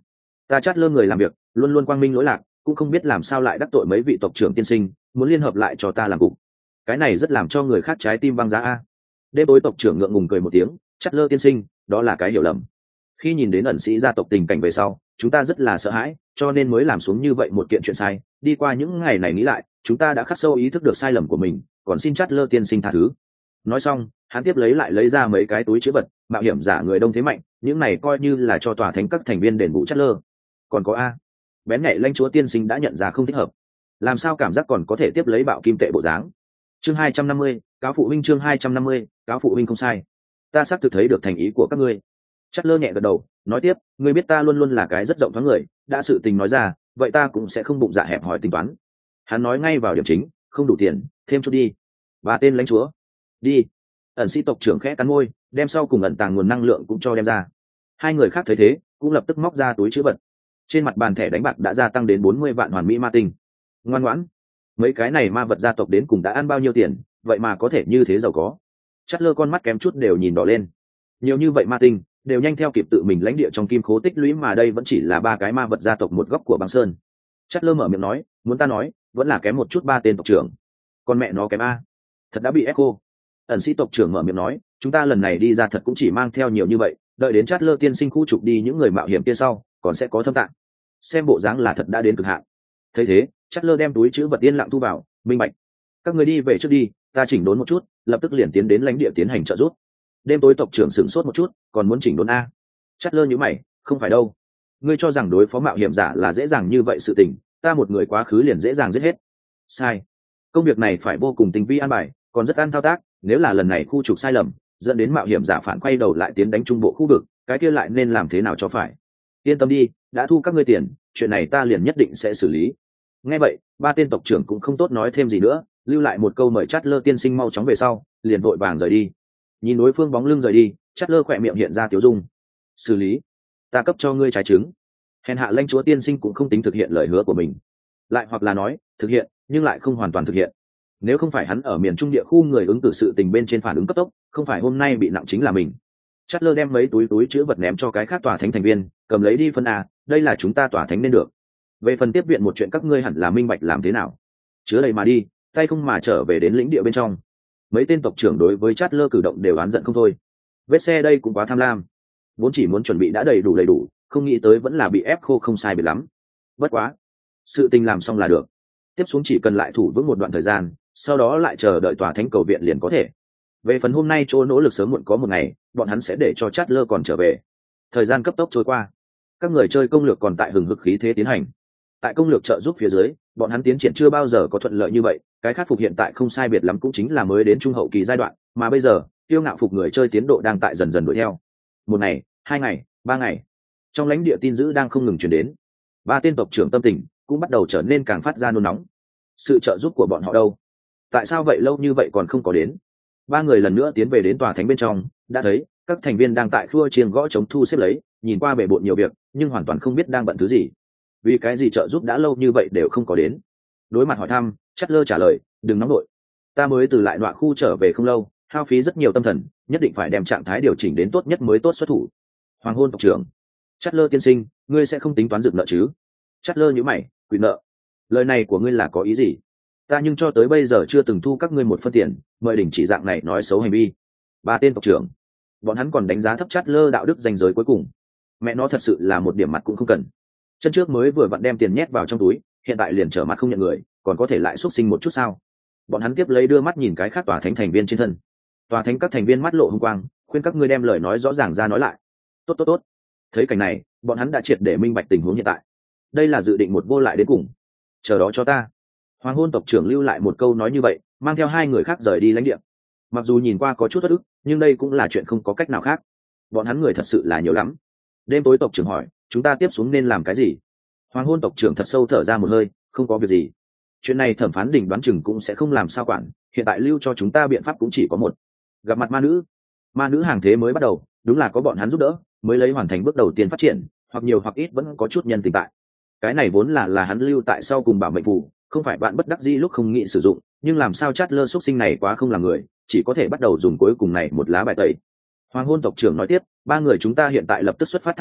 Ta chát lơ người làm việc luôn luôn quang minh lỗi lạc, cũng không biết làm sao lại đắc tội mấy vị tộc trưởng tiên sinh, muốn liên hợp lại cho ta làm cục. Cái này rất làm cho người khác trái tim băng giá a. Đêm tối tộc trưởng ngượng ngùng cười một tiếng, chát lơ tiên sinh, đó là cái hiểu lầm. Khi nhìn đến ẩn sĩ gia tộc tình cảnh về sau, chúng ta rất là sợ hãi, cho nên mới làm xuống như vậy một kiện chuyện sai. Đi qua những ngày này nghĩ lại, chúng ta đã khắc sâu ý thức được sai lầm của mình, còn xin chát lơ tiên sinh tha thứ. Nói xong, hắn tiếp lấy ra mấy cái túi chứa vật, mạo hiểm giả người đông thế mạnh, những này coi như là cho tòa thánh các thành viên đền bù chát lơ. Còn có a, bén nhạy lãnh chúa tiên sinh đã nhận ra không thích hợp, làm sao cảm giác còn có thể tiếp lấy bạo kim tệ bộ dáng. Chương 250, cáo phụ huynh. Chương 250, cáo phụ huynh không sai, ta xác thực thấy được thành ý của các ngươi. Chát lơ nhẹ gật đầu, nói tiếp, ngươi biết ta luôn luôn là cái rất rộng thoáng người, đã sự tình nói ra, vậy ta cũng sẽ không bụng dạ hẹp hòi tính toán. Hắn nói ngay vào điểm chính, không đủ tiền, thêm chút đi. Và tên lãnh chúa, đi. Ẩn sĩ tộc trưởng khẽ cắn môi, đem sau cùng ẩn tàng nguồn năng lượng cũng cho đem ra. Hai người khác thấy thế, cũng lập tức móc ra túi chữ vật. Trên mặt bàn thẻ đánh bạc đã gia tăng đến 40 vạn hoàn mỹ ma tinh. Ngoan ngoãn, mấy cái này ma vật gia tộc đến cùng đã ăn bao nhiêu tiền, vậy mà có thể như thế giàu có. Chát lơ con mắt kém chút đều nhìn đỏ lên. Nhiều như vậy ma tinh đều nhanh theo kịp tự mình lãnh địa trong kim khố tích lũy, mà đây vẫn chỉ là ba cái ma vật gia tộc một góc của băng sơn. Chát lơ mở miệng nói, muốn ta nói, vẫn là kém một chút ba tên tộc trưởng. Con mẹ nó kém a, thật đã bị ép cô. Ẩn sĩ tộc trưởng mở miệng nói, chúng ta lần này đi ra thật cũng chỉ mang theo nhiều như vậy, đợi đến Chát lơ tiên sinh khu trục đi những người mạo hiểm kia sau, còn sẽ có thâm tạng. Xem bộ dáng là thật đã đến cực hạn. Thấy thế, Chát lơ đem túi chữ vật yên lặng thu vào, minh bạch. Các người đi về trước đi, ta chỉnh đốn một chút, lập tức liền tiến đến lãnh địa tiến hành trợ giúp. Đêm tối tộc trưởng sửng sốt một chút, còn muốn chỉnh đốn a? Chát lơ nhíu mày, không phải đâu. Ngươi cho rằng đối phó mạo hiểm giả là dễ dàng như vậy sự tình, ta một người quá khứ liền dễ dàng giết hết. Sai. Công việc này phải vô cùng tinh vi an bài, còn rất ăn thao tác, nếu là lần này khu trục sai lầm, dẫn đến mạo hiểm giả phản quay đầu lại tiến đánh trung bộ khu vực, cái kia lại nên làm thế nào cho phải. Yên tâm đi, đã thu các ngươi tiền, chuyện này ta liền nhất định sẽ xử lý. Nghe vậy, ba tên tộc trưởng cũng không tốt nói thêm gì nữa, lưu lại một câu mời Chát lơ tiên sinh mau chóng về sau, liền vội vàng rời đi. Nhìn đối phương bóng lưng rời đi, Chát lơ khỏe miệng hiện ra tiếu dung. Xử lý, ta cấp cho ngươi trái trứng. Hèn hạ lãnh chúa tiên sinh cũng không tính thực hiện lời hứa của mình, lại hoặc là nói thực hiện nhưng lại không hoàn toàn thực hiện. Nếu không phải hắn ở miền trung địa khu người ứng cử sự tình bên trên phản ứng cấp tốc, không phải hôm nay bị nặng chính là mình. Chát lơ đem mấy túi chứa vật ném cho cái khác tòa thánh thành viên, cầm lấy đi phân a, đây là chúng ta tòa thánh nên được. Về phần tiếp viện một chuyện các ngươi hẳn là minh bạch làm thế nào, chứa đầy mà đi, tay không mà trở về đến lĩnh địa bên trong. Mấy tên tộc trưởng đối với Chát lơ cử động đều oán giận không thôi. Vết xe đây cũng quá tham lam, vốn chỉ muốn chuẩn bị đã đầy đủ, không nghĩ tới vẫn là bị ép khô không sai biệt lắm. Bất quá, sự tình làm xong là được, tiếp xuống chỉ cần lại thủ vững một đoạn thời gian, sau đó lại chờ đợi tòa thánh cầu viện liền có thể. Về phần hôm nay chỗ nỗ lực sớm muộn có một ngày, bọn hắn sẽ để cho Chát lơ còn trở về. Thời gian cấp tốc trôi qua, các người chơi công lược còn tại hừng hực khí thế tiến hành. Tại công lược trợ giúp phía dưới, bọn hắn tiến triển chưa bao giờ có thuận lợi như vậy, cái khắc phục hiện tại không sai biệt lắm cũng chính là mới đến trung hậu kỳ giai đoạn, mà bây giờ tiêu ngạo phục người chơi tiến độ đang tại dần dần đuổi theo. Một ngày, 2 ngày, 3 ngày, trong lãnh địa tin dữ đang không ngừng truyền đến. Ba tên tộc trưởng tâm tình cũng bắt đầu trở nên càng phát ra nôn nóng. Sự trợ giúp của bọn họ đâu? Tại sao vậy lâu như vậy còn không có đến? Ba người lần nữa tiến về đến tòa thánh bên trong, đã thấy các thành viên đang tại khua chiêng gõ chống thu xếp lấy, nhìn qua bề bộn nhiều việc nhưng hoàn toàn không biết đang bận thứ gì. Vì cái gì trợ giúp đã lâu như vậy đều không có đến? Đối mặt hỏi thăm, Chát lơ trả lời, đừng nóng nổi, ta mới từ lại đoạn khu trở về không lâu, hao phí rất nhiều tâm thần, nhất định phải đem trạng thái điều chỉnh đến tốt nhất mới tốt xuất thủ. Hoàng hôn tộc trưởng, Chát lơ tiên sinh, ngươi sẽ không tính toán dựng nợ chứ? Chát lơ nhíu mày, quỵ nợ, lời này của ngươi là có ý gì? Ta nhưng cho tới bây giờ chưa từng thu các ngươi một phân tiền, mời đình chỉ dạng này nói xấu hành vi. Ba tên tộc trưởng, bọn hắn còn đánh giá thấp Chát lơ đạo đức ranh giới cuối cùng. Mẹ nó thật sự là một điểm mặt cũng không cần. Chân trước mới vừa vặn đem tiền nhét vào trong túi, hiện tại liền trở mặt không nhận người, còn có thể lại xúc sinh một chút sao? Bọn hắn tiếp lấy đưa mắt nhìn cái khác tòa thánh thành viên trên thân. Tòa thánh các thành viên mắt lộ hung quang, khuyên các ngươi đem lời nói rõ ràng ra nói lại. Tốt. Thấy cảnh này, bọn hắn đã triệt để minh bạch tình huống hiện tại. Đây là dự định một vô lại đến cùng. Chờ đó cho ta. Hoàng hôn tộc trưởng lưu lại một câu nói như vậy, mang theo hai người khác rời đi lãnh địa. Mặc dù nhìn qua có chút uất ức, nhưng đây cũng là chuyện không có cách nào khác. Bọn hắn người thật sự là nhiều lắm. Đêm tối tộc trưởng hỏi, chúng ta tiếp xuống nên làm cái gì? Hoàng hôn tộc trưởng thật sâu thở ra một hơi, không có việc gì. Chuyện này thẩm phán đỉnh đoán chừng cũng sẽ không làm sao quản, hiện tại lưu cho chúng ta biện pháp cũng chỉ có một. Gặp mặt ma nữ hàng thế mới bắt đầu, đúng là có bọn hắn giúp đỡ mới lấy hoàn thành bước đầu tiên phát triển, hoặc nhiều hoặc ít vẫn có chút nhân tình tại. Cái này vốn là hắn lưu tại sau cùng bảo mệnh phù, không phải bạn bất đắc dĩ lúc không nghĩ sử dụng, nhưng làm sao Chát lơ xuất sinh này quá không làm người, chỉ có thể bắt đầu dùng cuối cùng này một lá bài tẩy. Hoàng hôn tộc trưởng nói tiếp, ba người chúng ta hiện tại lập tức xuất phát tháp cao,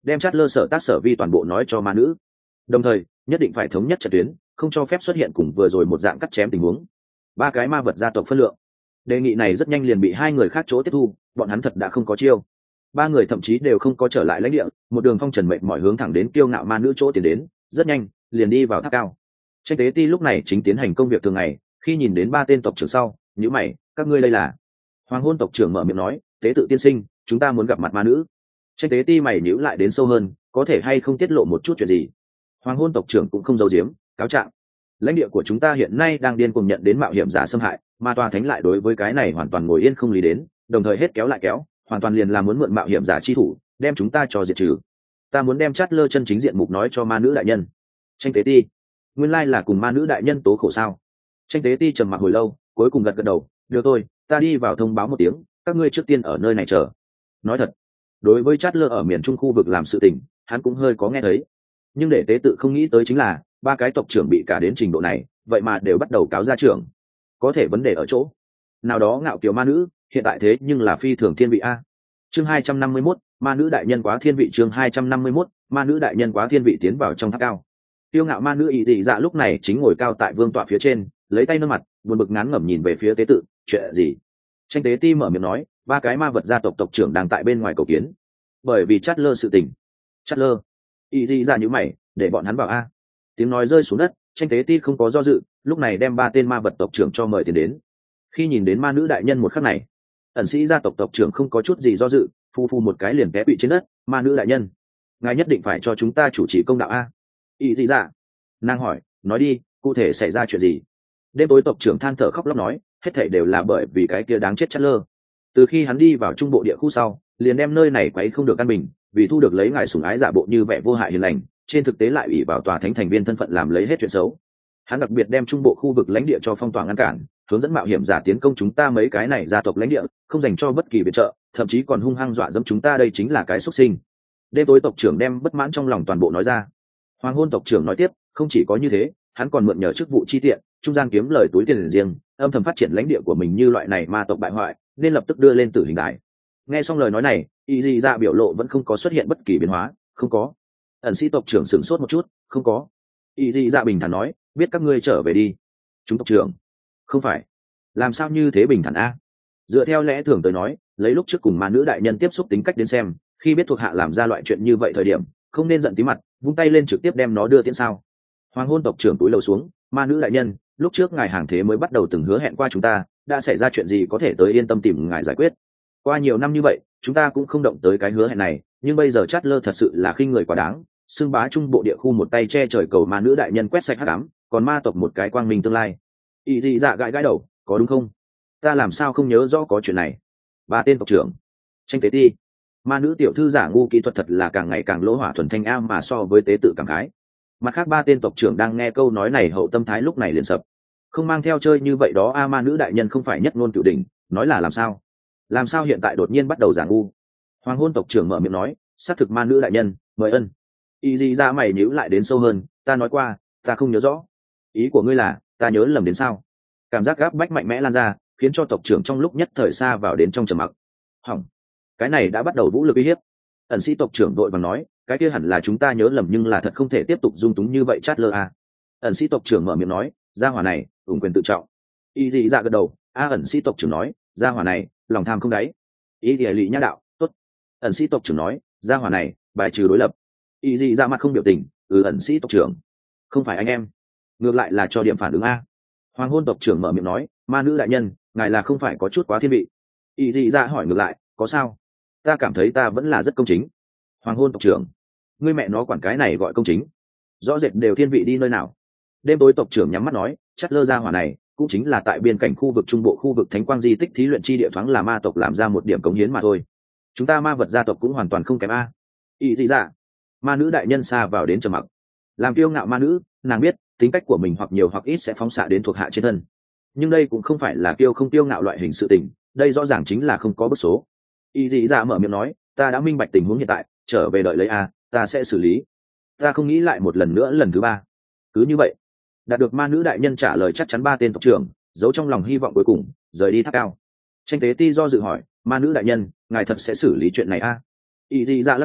đem chát lơ sở tác sở vi toàn bộ nói cho ma nữ, đồng thời nhất định phải thống nhất trận tuyến, không cho phép xuất hiện cùng vừa rồi một dạng cắt chém tình huống. Ba cái ma vật gia tộc phân lượng, đề nghị này rất nhanh liền bị hai người khác chỗ tiếp thu, bọn hắn thật đã không có chiêu. Ba người thậm chí đều không có trở lại lãnh địa, một đường phong trần mệnh mọi hướng thẳng đến kiêu ngạo ma nữ chỗ tiến đến, rất nhanh liền đi vào tháp cao. Tranh tế ti lúc này chính tiến hành công việc thường ngày, khi nhìn đến ba tên tộc trưởng sau, nhíu mày, các ngươi đây là? Hoàng hôn tộc trưởng mở miệng nói, tế tự tiên sinh, chúng ta muốn gặp mặt ma nữ. Tranh tế ti mày nhíu lại đến sâu hơn, có thể hay không tiết lộ một chút chuyện gì? Hoàng hôn tộc trưởng cũng không giấu giếm, cáo trạng. Lãnh địa của chúng ta hiện nay đang điên cuồng nhận đến mạo hiểm giả xâm hại, mà tòa thánh lại đối với cái này hoàn toàn ngồi yên không lý đến, đồng thời hết kéo lại kéo, hoàn toàn liền là muốn mượn mạo hiểm giả chi thủ, đem chúng ta cho diệt trừ. Ta muốn đem chát lơ chân chính diện mục nói cho ma nữ đại nhân. Tranh tế ti, nguyên lai là cùng ma nữ đại nhân tố khổ sao? Tranh tế ti trầm mặc hồi lâu, cuối cùng gật gật đầu, được thôi, ta đi vào thông báo một tiếng, các ngươi trước tiên ở nơi này chờ. Nói thật, đối với chát lơ ở miền trung khu vực làm sự tình, hắn cũng hơi có nghe thấy, nhưng để tế tự không nghĩ tới chính là ba cái tộc trưởng bị cả đến trình độ này, vậy mà đều bắt đầu cáo ra trưởng. Có thể vấn đề ở chỗ nào đó ngạo kiều ma nữ hiện tại thế nhưng là phi thường thiên vị a. Chương 251, ma nữ đại nhân quá thiên vị. Chương 251, ma nữ đại nhân quá thiên vị. Tiến vào trong tháp cao, tiêu ngạo ma nữ ý dị dạ lúc này chính ngồi cao tại vương tọa phía trên, lấy tay nâng mặt, buồn bực ngán ngẩm nhìn về phía tế tự. Chuyện gì? Tranh tế ti mở miệng nói, ba cái ma vật gia tộc tộc trưởng đang tại bên ngoài cầu kiến, bởi vì chát lơ sự tình. Chát lơ? Ý dị dạ nhíu mày, để bọn hắn vào a. Tiếng nói rơi xuống đất, tranh tế ti không có do dự, lúc này đem ba tên ma vật tộc trưởng cho mời tiền đến. Khi nhìn đến ma nữ đại nhân một khắc này, ẩn sĩ gia tộc tộc trưởng không có chút gì do dự, phu phu một cái liền té bị trên đất. Ma nữ đại nhân, ngài nhất định phải cho chúng ta chủ trì công đạo a. Ý gì dạ? Nàng hỏi, nói đi, cụ thể xảy ra chuyện gì? Đêm tối tộc trưởng than thở khóc lóc nói, hết thảy đều là bởi vì cái kia đáng chết chát lơ. Từ khi hắn đi vào trung bộ địa khu sau, liền đem nơi này quấy không được căn bình, vì thu được lấy ngài sủng ái giả bộ như vẻ vô hại hiền lành, trên thực tế lại ủy vào tòa thánh thành viên thân phận làm lấy hết chuyện xấu. Hắn đặc biệt đem trung bộ khu vực lãnh địa cho phong tỏa ngăn cản, hướng dẫn mạo hiểm giả tiến công chúng ta mấy cái này gia tộc lãnh địa, không dành cho bất kỳ viện trợ, thậm chí còn hung hăng dọa dẫm chúng ta, đây chính là cái xuất sinh. Đêm tối tộc trưởng đem bất mãn trong lòng toàn bộ nói ra. Hoàng hôn tộc trưởng nói tiếp, không chỉ có như thế, hắn còn mượn nhờ chức vụ chi tiện, trung gian kiếm lời túi tiền riêng, âm thầm phát triển lãnh địa của mình như loại này ma tộc bại hoại, nên lập tức đưa lên tử hình đài. Nghe xong lời nói này, y di ra biểu lộ vẫn không có xuất hiện bất kỳ biến hóa. Không có. Ẩn sĩ tộc trưởng sửng sốt một chút, không có. Y di ra bình thản nói, biết các ngươi trở về đi. Chúng tộc trưởng, không phải, làm sao như thế bình thản a? Dựa theo lẽ thường tới nói, lấy lúc trước cùng ma nữ đại nhân tiếp xúc tính cách đến xem, khi biết thuộc hạ làm ra loại chuyện như vậy thời điểm, không nên giận tí mặt, vung tay lên trực tiếp đem nó đưa tiễn sao? Hoàng hôn tộc trưởng túi lầu xuống, ma nữ đại nhân, lúc trước ngài hàng thế mới bắt đầu từng hứa hẹn qua chúng ta, đã xảy ra chuyện gì có thể tới yên tâm tìm ngài giải quyết. Qua nhiều năm như vậy, chúng ta cũng không động tới cái hứa hẹn này, nhưng bây giờ chát lơ thật sự là khinh người quá đáng, xưng bá trung bộ địa khu một tay che trời cầu ma nữ đại nhân quét sạch hắc ám, còn ma tộc một cái quang minh tương lai. Ý dị dạ gãi gãi đầu, có đúng không? Ta làm sao không nhớ rõ có chuyện này? Ba tên tộc trưởng, tranh tế ti, ma nữ tiểu thư giả ngu kỹ thuật thật là càng ngày càng lỗ hỏa thuần thanh am mà so với tế tự cảm khái. Mặt khác ba tên tộc trưởng đang nghe câu nói này hậu tâm thái lúc này liền sập. Không mang theo chơi như vậy đó a, ma nữ đại nhân không phải nhất ngôn cửu đỉnh, nói là làm sao? Làm sao hiện tại đột nhiên bắt đầu giả ngu? Hoàng hôn tộc trưởng mở miệng nói, xác thực ma nữ đại nhân, mời ân. Ý gì ra mày nhíu lại đến sâu hơn, ta nói qua, ta không nhớ rõ. Ý của ngươi là, ta nhớ lầm đến sao? Cảm giác gáp bách mạnh mẽ lan ra, khiến cho tộc trưởng trong lúc nhất thời xa vào đến trong trầm mặc. Hỏng, cái này đã bắt đầu vũ lực uy hiếp. Ẩn sĩ tộc trưởng đội vàng nói, cái kia hẳn là chúng ta nhớ lầm nhưng là thật không thể tiếp tục dung túng như vậy chát lơ a. Ẩn sĩ tộc trưởng mở miệng nói, gia hỏa này ủng quyền tự trọng. Y dị dạ gật đầu, ẩn sĩ tộc trưởng nói, gia hỏa này lòng tham không đáy. Y dị lị nhã đạo, tốt. Ẩn sĩ tộc trưởng nói, gia hỏa này bài trừ đối lập. Y dị dạ mặt không biểu tình, ẩn sĩ tộc trưởng, không phải anh em, ngược lại là cho điểm phản ứng a. Hoàng hôn tộc trưởng mở miệng nói, ma nữ đại nhân, ngài là không phải có chút quá thiên vị. Y dị dạ hỏi ngược lại, có sao? Ta cảm thấy ta vẫn là rất công chính. Hoàng hôn tộc trưởng, ngươi mẹ nó quản cái này gọi công chính, rõ rệt đều thiên vị đi nơi nào. Đêm tối tộc trưởng nhắm mắt nói, chắc lơ gia hỏa này cũng chính là tại biên cảnh khu vực trung bộ khu vực thánh quang di tích thí luyện chi địa thoáng là ma tộc làm ra một điểm cống hiến mà thôi, chúng ta ma vật gia tộc cũng hoàn toàn không kém a. Ý gì dạ? Ma nữ đại nhân xa vào đến trầm mặc. Làm kiêu ngạo ma nữ, nàng biết tính cách của mình hoặc nhiều hoặc ít sẽ phóng xạ đến thuộc hạ trên thân, nhưng đây cũng không phải là kiêu không kiêu ngạo loại hình sự tình, đây rõ ràng chính là không có bức số. Ý gì dạ mở miệng nói, ta đã minh bạch tình huống hiện tại, trở về đợi lấy a, ta sẽ xử lý. Ta không nghĩ lại một lần nữa lần thứ ba. Cứ như vậy, đạt được ma nữ đại nhân trả lời chắc chắn, ba tên tộc trưởng giấu trong lòng hy vọng cuối cùng rời đi tháp cao. Tranh tế ti do dự hỏi, ma nữ đại nhân, ngài thật sẽ xử lý chuyện này a? Ý gì dạ lắc đầu,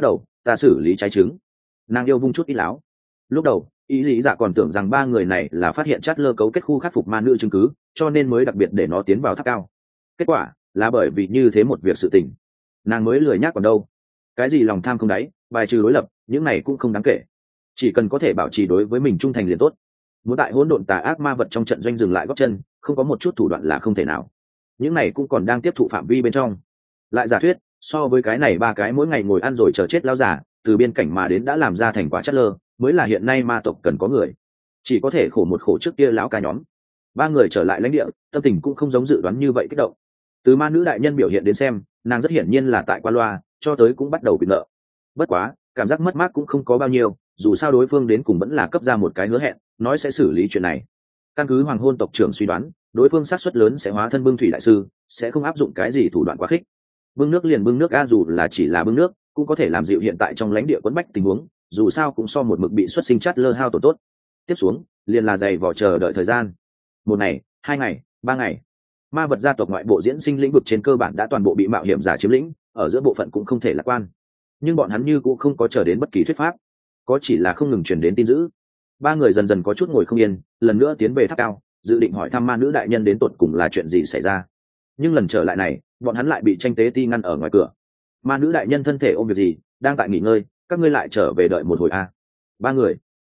ta xử lý trái trứng. Nàng yêu vung chút ít láo. Lúc đầu ý dị dạ còn tưởng rằng ba người này là phát hiện Chát Lơ cấu kết khu khắc phục ma nữ chứng cứ, cho nên mới đặc biệt để nó tiến vào tháp cao. Kết quả là bởi vì như thế một việc sự tình, nàng mới lười nhác còn đâu. Cái gì lòng tham không đáy, bài trừ đối lập, những này cũng không đáng kể. Chỉ cần có thể bảo trì đối với mình trung thành liền tốt. Muốn tại hỗn độn tà ác ma vật trong trận doanh dừng lại gót chân, không có một chút thủ đoạn là không thể nào. Những này cũng còn đang tiếp thụ phạm vi bên trong. Lại giả thuyết, so với cái này ba cái mỗi ngày ngồi ăn rồi chờ chết lao giả, từ biên cảnh mà đến đã làm ra thành quả Chát Lơ, mới là hiện nay ma tộc cần có người. Chỉ có thể khổ một khổ trước kia lão ca nhóm. Ba người trở lại lãnh địa, tâm tình cũng không giống dự đoán như vậy kích động. Từ ma nữ đại nhân biểu hiện đến xem, nàng rất hiển nhiên là tại qua loa, cho tới cũng bắt đầu bị nợ. Bất quá cảm giác mất mát cũng không có bao nhiêu, dù sao đối phương đến cùng vẫn là cấp ra một cái hứa hẹn, nói sẽ xử lý chuyện này. Căn cứ hoàng hôn tộc trưởng suy đoán, đối phương xác suất lớn sẽ hóa thân bưng thủy đại sư, sẽ không áp dụng cái gì thủ đoạn quá khích. Bưng nước liền bưng nước a, dù là chỉ là bưng nước cũng có thể làm dịu hiện tại trong lãnh địa quẫn bách tình huống, dù sao cũng so một mực bị xuất sinh Chát Lơ hao tổn tốt. Tiếp xuống liền là dày vò chờ đợi thời gian. Một ngày, 2 ngày, 3 ngày, ma vật gia tộc ngoại bộ diễn sinh lĩnh vực trên cơ bản đã toàn bộ bị mạo hiểm giả chiếm lĩnh, ở giữa bộ phận cũng không thể lạc quan, nhưng bọn hắn như cũng không có chờ đến bất kỳ thuyết pháp, có chỉ là không ngừng truyền đến tin dữ. Ba người dần dần có chút ngồi không yên, lần nữa tiến về tháp cao, dự định hỏi thăm ma nữ đại nhân đến tột cùng là chuyện gì xảy ra. Nhưng lần trở lại này, bọn hắn lại bị tranh tế ti ngăn ở ngoài cửa. Ma nữ đại nhân thân thể ôm việc gì, đang tại nghỉ ngơi, các ngươi lại trở về đợi một hồi a. Ba người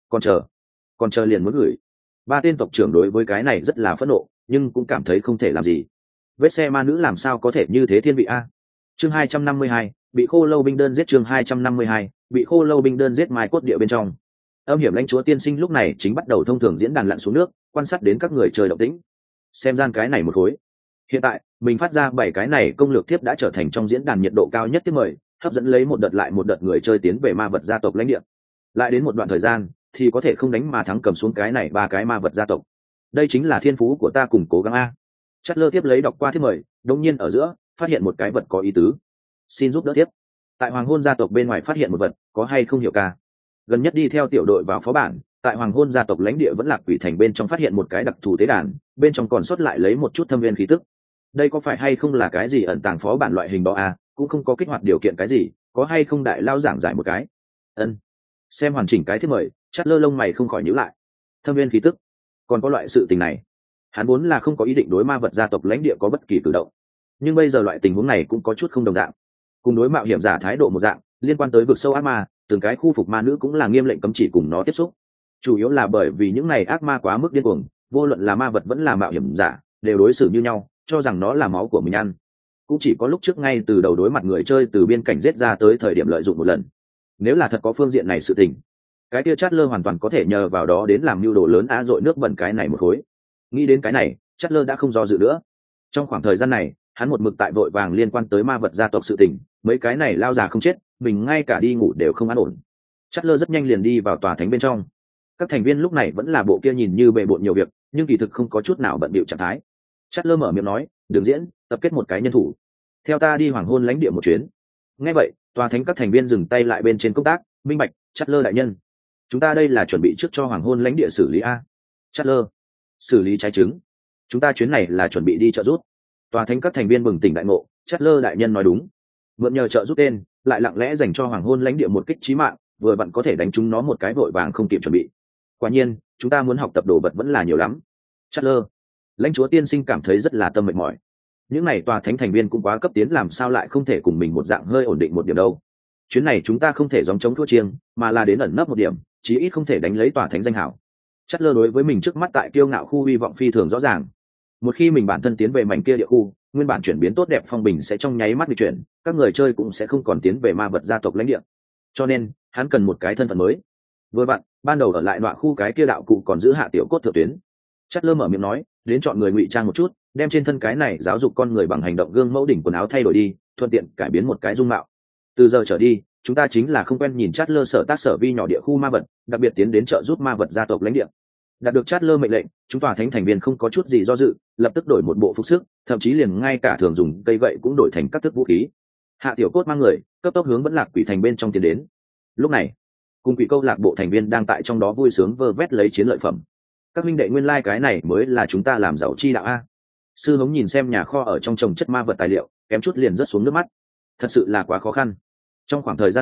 còn chờ liền muốn gửi. Ba tên tộc trưởng đối với cái này rất là phẫn nộ, nhưng cũng cảm thấy không thể làm gì. Vết xe ma nữ làm sao có thể như thế thiên vị a. Chương 252, bị khô lâu binh đơn giết. Chương 252, bị khô lâu binh đơn giết mai cốt địa bên trong. Âm hiểm lãnh chúa tiên sinh lúc này chính bắt đầu thông thường diễn đàn lặn xuống nước, quan sát đến các người chơi động tĩnh, xem gian cái này một khối. Hiện tại mình phát ra 7 cái này công lược tiếp đã trở thành trong diễn đàn nhiệt độ cao nhất tiếp mời, hấp dẫn lấy một đợt lại một đợt người chơi tiến về ma vật gia tộc lãnh địa. Lại đến một đoạn thời gian thì có thể không đánh mà thắng cầm xuống cái này 3 cái ma vật gia tộc. Đây chính là thiên phú của ta cùng cố gắng a. Chát Lơ tiếp lấy đọc qua tiếp mời, đống nhiên ở giữa phát hiện một cái vật có ý tứ. Xin giúp đỡ tiếp. Tại hoàng hôn gia tộc bên ngoài phát hiện một vật, có hay không hiểu ca. Gần nhất đi theo tiểu đội vào phó bản, tại hoàng hôn gia tộc lãnh địa vẫn lạc quỷ thành bên trong phát hiện một cái đặc thù tế đàn, bên trong còn sót lại lấy một chút thâm viên khí tức. Đây có phải hay không là cái gì ẩn tàng phó bản loại hình đó a, cũng không có kích hoạt điều kiện cái gì, có hay không đại lao giảng giải một cái. Ân. Xem hoàn chỉnh cái thiết mời, Chát Lơ lông mày không khỏi nhíu lại. Thâm viên khí tức, còn có loại sự tình này. Hắn vốn là không có ý định đối ma vật gia tộc lãnh địa có bất kỳ cử động, nhưng bây giờ loại tình huống này cũng có chút không đồng dạng. Cùng đối mạo hiểm giả thái độ một dạng, liên quan tới vực sâu ác ma, từng cái khu phục ma nữ cũng là nghiêm lệnh cấm chỉ cùng nó tiếp xúc. Chủ yếu là bởi vì những này ác ma quá mức điên cuồng, vô luận là ma vật vẫn là mạo hiểm giả, đều đối xử như nhau, cho rằng nó là máu của mình ăn. Cũng chỉ có lúc trước ngay từ đầu đối mặt người chơi từ biên cảnh giết ra tới thời điểm lợi dụng một lần. Nếu là thật có phương diện này sự tình, cái kia Chát Lơ hoàn toàn có thể nhờ vào đó đến làm mưu đồ lớn á dội nước bẩn cái này một khối. Nghĩ đến cái này, Chát Lơ đã không do dự nữa. Trong khoảng thời gian này, hắn một mực tại vội vàng liên quan tới ma vật gia tộc sự tình, mấy cái này lao già không chết, mình ngay cả đi ngủ đều không an ổn. Chát Lơ rất nhanh liền đi vào tòa thánh bên trong. Các thành viên lúc này vẫn là bộ kia nhìn như bề bộn nhiều việc, nhưng kỳ thực không có chút nào bận bịu trạng thái. Chát Lơ mở miệng nói, "Đường diễn, tập kết một cái nhân thủ, theo ta đi hoàng hôn lãnh địa một chuyến." Nghe vậy, tòa thánh các thành viên dừng tay lại bên trên công tác, minh bạch, Chát Lơ đại nhân, chúng ta đây là chuẩn bị trước cho hoàng hôn lãnh địa xử lý a. Chát Lơ, xử lý trái trứng. Chúng ta chuyến này là chuẩn bị đi trợ giúp. Tòa thánh các thành viên bừng tỉnh đại ngộ, Chát Lơ đại nhân nói đúng. Mượn nhờ trợ giúp tên, lại lặng lẽ dành cho hoàng hôn lãnh địa một kích chí mạng, vừa vặn có thể đánh trúng nó một cái vội vàng không kịp chuẩn bị. Quả nhiên, chúng ta muốn học tập đồ vật vẫn là nhiều lắm. Chát Lơ, lãnh chúa tiên sinh cảm thấy rất là tâm mệt mỏi. Những này tòa thánh thành viên cũng quá cấp tiến, làm sao lại không thể cùng mình một dạng hơi ổn định một điểm đâu. Chuyến này chúng ta không thể gióng chống thua chiêng, mà là đến ẩn nấp một điểm, chí ít không thể đánh lấy tòa thánh danh hảo. Chát Lơ đối với mình trước mắt tại kiêu ngạo khu hy vọng phi thường rõ ràng. Một khi mình bản thân tiến về mảnh kia địa khu, nguyên bản chuyển biến tốt đẹp phong bình sẽ trong nháy mắt bị chuyển, các người chơi cũng sẽ không còn tiến về ma vật gia tộc lãnh địa. Cho nên hắn cần một cái thân phận mới. Vừa vặn ban đầu ở lại đoạn khu cái kia đạo cụ còn giữ hạ tiểu cốt thượng tuyến. Chát Lơ mở miệng nói, đến chọn người ngụy trang một chút, đem trên thân cái này giáo dục con người bằng hành động gương mẫu đỉnh quần áo thay đổi đi, thuận tiện cải biến một cái dung mạo. Từ giờ trở đi, chúng ta chính là không quen nhìn Chát Lơ sở tác sở vi nhỏ địa khu ma vật, đặc biệt tiến đến trợ giúp ma vật gia tộc lãnh địa. Đạt được Chát Lơ mệnh lệnh, chúng tòa thánh thành viên không có chút gì do dự, lập tức đổi một bộ phục sức, thậm chí liền ngay cả thường dùng cây gậy cũng đổi thành các thức vũ khí. Hạ tiểu cốt mang người cấp tốc hướng vẫn lạc quỷ thành bên trong tiến đến. Lúc này, cùng quỷ câu lạc bộ thành viên đang tại trong đó vui sướng vơ vét lấy chiến lợi phẩm. Các minh đệ, nguyên lai cái này mới là chúng ta làm giàu chi đạo a. Sư hống nhìn xem nhà kho ở trong trồng chất ma vật tài liệu, kém chút liền rớt xuống nước mắt. Thật sự là quá khó khăn. Trong khoảng thời gian này,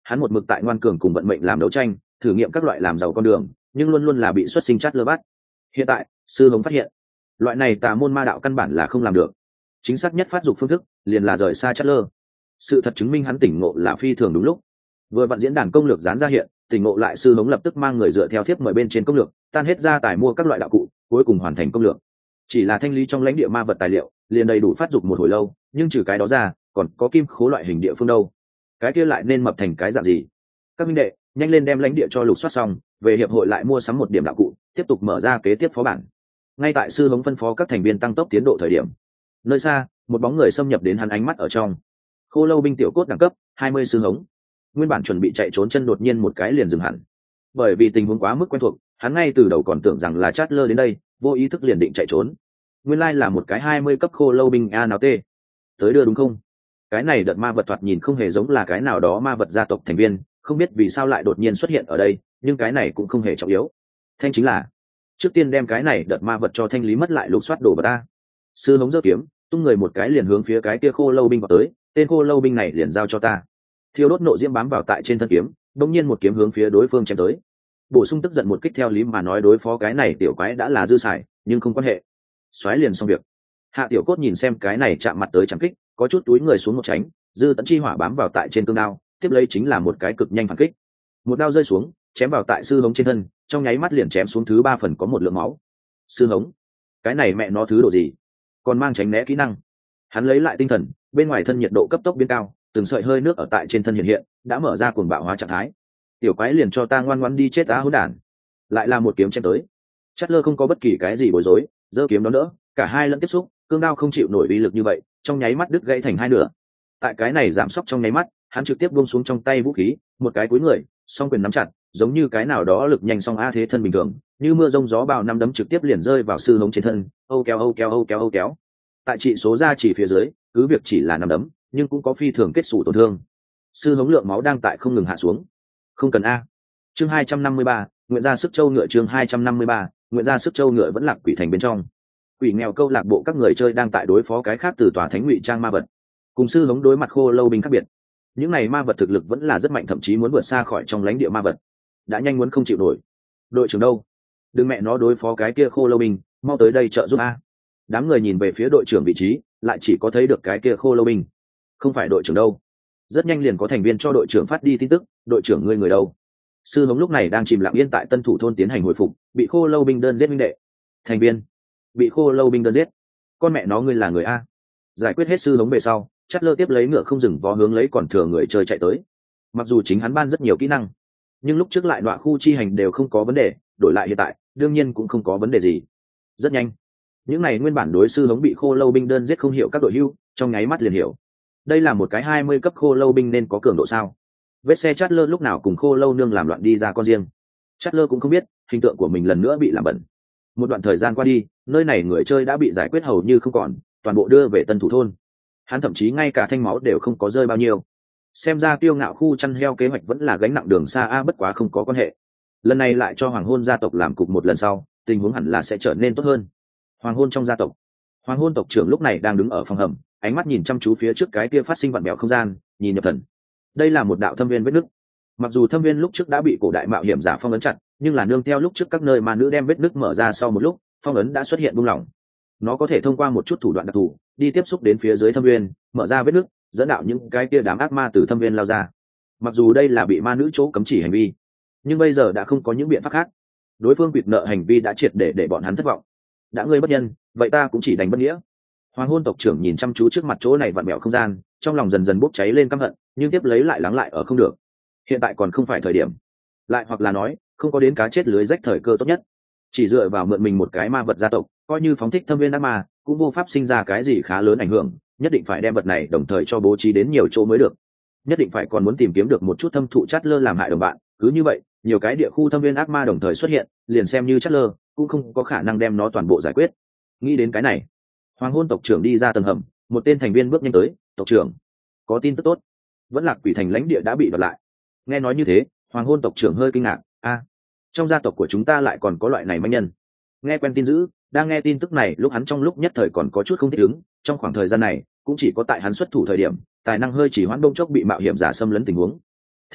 hắn một mực tại ngoan cường cùng vận mệnh làm đấu tranh, thử nghiệm các loại làm giàu con đường, nhưng luôn luôn là bị xuất sinh chát lơ bắt. Hiện tại sư hống phát hiện loại này tà môn ma đạo căn bản là không làm được, chính xác nhất phát dục phương thức liền là rời xa chát lơ. Sự thật chứng minh hắn tỉnh ngộ là phi thường đúng lúc. Vừa vặn diễn đàn công lược dán ra hiện, tỉnh ngộ lại sư hống lập tức mang người dựa theo thiếp mời bên trên công lược, tan hết gia tài mua các loại đạo cụ, cuối cùng hoàn thành công lược. Chỉ là thanh lý trong lãnh địa ma vật tài liệu liền đầy đủ phát dục một hồi lâu, nhưng trừ cái đó ra còn có kim khố loại hình địa phương đâu, cái kia lại nên mập thành cái dạng gì? Các minh đệ nhanh lên đem lãnh địa cho lục soát xong, về hiệp hội lại mua sắm một điểm đạo cụ, tiếp tục mở ra kế tiếp phó bản. Ngay tại sư hống phân phó các thành viên tăng tốc tiến độ thời điểm, nơi xa một bóng người xâm nhập đến hắn ánh mắt ở trong. Khô lâu binh tiểu cốt đẳng cấp 20 sư hống. Nguyên bản chuẩn bị chạy trốn chân đột nhiên một cái liền dừng hẳn, bởi vì tình huống quá mức quen thuộc, hắn ngay từ đầu còn tưởng rằng là chát lơ đến đây, vô ý thức liền định chạy trốn. Nguyên lai là một cái 20 cấp khô lâu binh a nào tê tới đưa đúng không? Cái này đợt ma vật thoạt nhìn không hề giống là cái nào đó ma vật gia tộc thành viên, không biết vì sao lại đột nhiên xuất hiện ở đây, nhưng cái này cũng không hề trọng yếu. Thanh chính là trước tiên đem cái này đợt ma vật cho thanh lý mất lại lục soát đồ vật ta. Sư hống giơ kiếm tung người một cái liền hướng phía cái kia khô lâu binh vào tới, tên khô lâu binh này liền giao cho ta. Thiêu đốt nộ diễm bám vào tại trên thân kiếm, đột nhiên một kiếm hướng phía đối phương chém tới. Bổ sung tức giận một kích, theo lý mà nói đối phó cái này tiểu quái đã là dư xài, nhưng không quan hệ, xoáy liền xong việc. Hạ tiểu cốt nhìn xem cái này chạm mặt tới chẳng kích, có chút túi người xuống một tránh, dư tận chi hỏa bám vào tại trên cương đao, tiếp lấy chính là một cái cực nhanh phản kích. Một đao rơi xuống, chém vào tại sư hống trên thân, trong nháy mắt liền chém xuống thứ 3 phần có một lượng máu. Sư hống, cái này mẹ nó thứ độ gì? Còn mang tránh né kỹ năng. Hắn lấy lại tinh thần, bên ngoài thân nhiệt độ cấp tốc biến cao, từng sợi hơi nước ở tại trên thân hiện hiện, đã mở ra cuồng bạo hóa trạng thái. Tiểu quái liền cho ta ngoan ngoãn đi chết á hỗn đản. Lại là một kiếm chém tới. Chát lơ không có bất kỳ cái gì bối rối, giơ kiếm đón đỡ, cả hai lẫn tiếp xúc, cương đao không chịu nổi uy lực như vậy, trong nháy mắt đứt gãy thành hai nửa. Tại cái này giảm sốc trong nháy mắt, hắn trực tiếp buông xuống trong tay vũ khí, một cái cúi người, song quyền nắm chặt, giống như cái nào đó lực nhanh song a thế thân bình thường, như mưa rông gió bào năm đấm trực tiếp liền rơi vào sư hống trên thân, âu kéo âu kéo âu kéo âu kéo. Tại trị số ra chỉ phía dưới, cứ việc chỉ là năm đấm, nhưng cũng có phi thường kết xù tổn thương. Sư hống lượng máu đang tại không ngừng hạ xuống. Không cần a. Chương 253, nguyện ra sức châu ngựa. Chương 253, nguyện ra sức châu ngựa vẫn lạc quỷ thành bên trong. Quỷ nghèo câu lạc bộ các người chơi đang tại đối phó cái khác từ tòa thánh ngụy trang ma vật. Cùng sư hống đối mặt khô lâu binh khác biệt, những này ma vật thực lực vẫn là rất mạnh, thậm chí muốn vượt xa khỏi trong lãnh địa ma vật, đã nhanh muốn không chịu nổi. Đội trưởng đâu? Đừng mẹ nó đối phó cái kia khô lâu binh, mau tới đây trợ giúp a. Đám người nhìn về phía đội trưởng vị trí, lại chỉ có thấy được cái kia khô lâu binh. Không phải đội trưởng đâu? Rất nhanh liền có thành viên cho đội trưởng phát đi tin tức, đội trưởng ngươi người đâu? Sư hống lúc này đang chìm lặng yên tại Tân Thủ thôn tiến hành hồi phục, bị khô lâu binh đơn giết minh đệ. Thành viên bị khô lâu binh đơn giết, con mẹ nó ngươi là người a. Giải quyết hết sư hống về sau, Chát lơ tiếp lấy ngựa không dừng vó hướng lấy còn thừa người chơi chạy tới. Mặc dù chính hắn ban rất nhiều kỹ năng, nhưng lúc trước lại đoạn khu chi hành đều không có vấn đề, đổi lại hiện tại đương nhiên cũng không có vấn đề gì. Rất nhanh, những này nguyên bản đối sư hống bị khô lâu binh đơn giết không hiểu các đội hưu, trong nháy mắt liền hiểu đây là một cái 20 cấp khô lâu binh nên có cường độ sao. Vết xe Chát lơ lúc nào cùng khô lâu nương làm loạn đi ra con riêng, Chát lơ cũng không biết hình tượng của mình lần nữa bị làm bẩn. Một đoạn thời gian qua đi, nơi này người chơi đã bị giải quyết hầu như không còn, toàn bộ đưa về Tân Thủ thôn. Hắn thậm chí ngay cả thanh máu đều không có rơi bao nhiêu. Xem ra kiêu ngạo khu chăn heo kế hoạch vẫn là gánh nặng đường xa a, bất quá không có quan hệ. Lần này lại cho hoàng hôn gia tộc làm cục một lần sau, tình huống hẳn là sẽ trở nên tốt hơn. Hoàng hôn trong gia tộc, hoàng hôn tộc trưởng lúc này đang đứng ở phòng hầm, ánh mắt nhìn chăm chú phía trước cái kia phát sinh vặn vẹo không gian, nhìn nhập thần. Đây là một đạo thâm viên vết nứt. Mặc dù thâm viên lúc trước đã bị cổ đại mạo hiểm giả phong ấn chặt, nhưng là nương theo lúc trước các nơi ma nữ đem vết nứt mở ra, sau một lúc phong ấn đã xuất hiện buông lỏng. Nó có thể thông qua một chút thủ đoạn đặc thù đi tiếp xúc đến phía dưới thâm viên, mở ra vết nứt, dẫn đạo những cái kia đám ác ma từ thâm viên lao ra. Mặc dù đây là bị ma nữ chỗ cấm chỉ hành vi, nhưng bây giờ đã không có những biện pháp khác. Đối phương quỵt nợ hành vi đã triệt để bọn hắn thất vọng. Đã ngươi bất nhân, vậy ta cũng chỉ đành bất nghĩa. Hoàng hôn tộc trưởng nhìn chăm chú trước mặt chỗ này vặn vẹo không gian, trong lòng dần dần bốc cháy lên căm hận, nhưng tiếp lấy lại lắng lại ở không được. Hiện tại còn không phải thời điểm, lại hoặc là nói không có đến cá chết lưới rách thời cơ tốt nhất. Chỉ dựa vào mượn mình một cái ma vật gia tộc, coi như phóng thích thâm viên ác ma cũng vô pháp sinh ra cái gì khá lớn ảnh hưởng, nhất định phải đem vật này đồng thời cho bố trí đến nhiều chỗ mới được. Nhất định phải còn muốn tìm kiếm được một chút thâm thụ Chát lơ làm hại đồng bạn, cứ như vậy nhiều cái địa khu thâm viên ác ma đồng thời xuất hiện, liền xem như Chát lơ cũng không có khả năng đem nó toàn bộ giải quyết. Nghĩ đến cái này, hoàng hôn tộc trưởng đi ra tầng hầm, một tên thành viên bước nhanh tới. Tộc trưởng, có tin tức tốt, vẫn lạc quỷ thành lãnh địa đã bị đoạt lại. Nghe nói như thế, hoàng hôn tộc trưởng hơi kinh ngạc. A, trong gia tộc của chúng ta lại còn có loại này manh nhân. Nghe quen tin dữ, đang nghe tin tức này lúc hắn trong lúc nhất thời còn có chút không thích ứng, trong khoảng thời gian này cũng chỉ có tại hắn xuất thủ thời điểm tài năng hơi chỉ hoãn đông chốc bị mạo hiểm giả xâm lấn tình huống.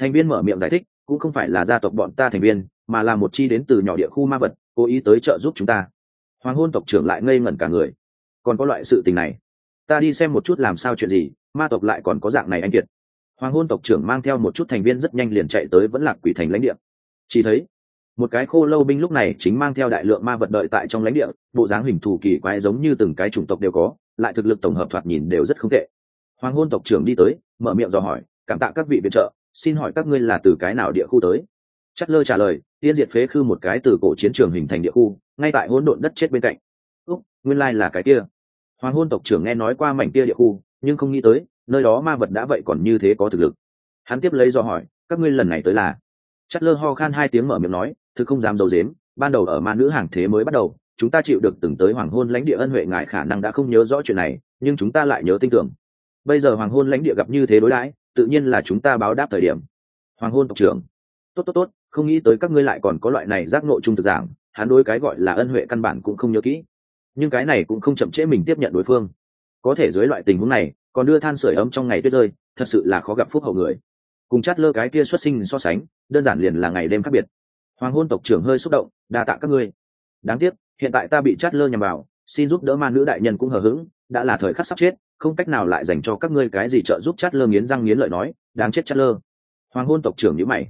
Thành viên mở miệng giải thích, cũng không phải là gia tộc bọn ta thành viên, mà là một chi đến từ nhỏ địa khu ma vật, cố ý tới trợ giúp chúng ta. Hoàng hôn tộc trưởng lại ngây ngẩn cả người. Còn có loại sự tình này? Ta đi xem một chút làm sao chuyện gì, ma tộc lại còn có dạng này anh kiệt. Hoàng hôn tộc trưởng mang theo một chút thành viên rất nhanh liền chạy tới vẫn lạc quỷ thành lãnh địa. Chỉ thấy một cái khô lâu binh lúc này chính mang theo đại lượng ma vật đợi tại trong lãnh địa, bộ dáng hình thù kỳ quái giống như từng cái chủng tộc đều có, lại thực lực tổng hợp thoạt nhìn đều rất không tệ. Hoàng hôn tộc trưởng đi tới, mở miệng dò hỏi, cảm tạ các vị viện trợ, xin hỏi các ngươi là từ cái nào địa khu tới? Chất lơ trả lời, tiên diệt phế khư một cái từ cổ chiến trường hình thành địa khu, ngay tại hỗn độn đất chết bên cạnh. Úc, nguyên lai là cái kia. Hoàng hôn tộc trưởng nghe nói qua mảnh kia địa khu, nhưng không nghĩ tới nơi đó ma vật đã vậy còn như thế có thực lực. Hắn tiếp lấy dò hỏi, các ngươi lần này tới là? Chất lơ ho khan hai tiếng mở miệng nói, thực không dám giấu giếm, ban đầu ở ma nữ hàng thế mới bắt đầu, chúng ta chịu được từng tới hoàng hôn lãnh địa ân huệ, ngài khả năng đã không nhớ rõ chuyện này, nhưng chúng ta lại nhớ tin tưởng. Bây giờ hoàng hôn lãnh địa gặp như thế đối đãi, tự nhiên là chúng ta báo đáp thời điểm. Hoàng hôn tộc trưởng, tốt, không nghĩ tới các ngươi lại còn có loại này giác ngộ trung thực giảng, hắn đối cái gọi là ân huệ căn bản cũng không nhớ kỹ, nhưng cái này cũng không chậm trễ mình tiếp nhận đối phương. Có thể dưới loại tình huống này còn đưa than sưởi ấm trong ngày tuyết rơi, thật sự là khó gặp phúc hậu người. Cùng chát lơ cái kia xuất sinh so sánh, đơn giản liền là ngày đêm khác biệt. Hoàng hôn tộc trưởng hơi xúc động, đa tạ các ngươi. Đáng tiếc hiện tại ta bị chát lơ nhằm vào, xin giúp đỡ ma nữ đại nhân cũng hờ hững, đã là thời khắc sắp chết, không cách nào lại dành cho các ngươi cái gì trợ giúp. Chát lơ nghiến răng nghiến lợi nói, đáng chết chát lơ. Hoàng hôn tộc trưởng nhíu mày,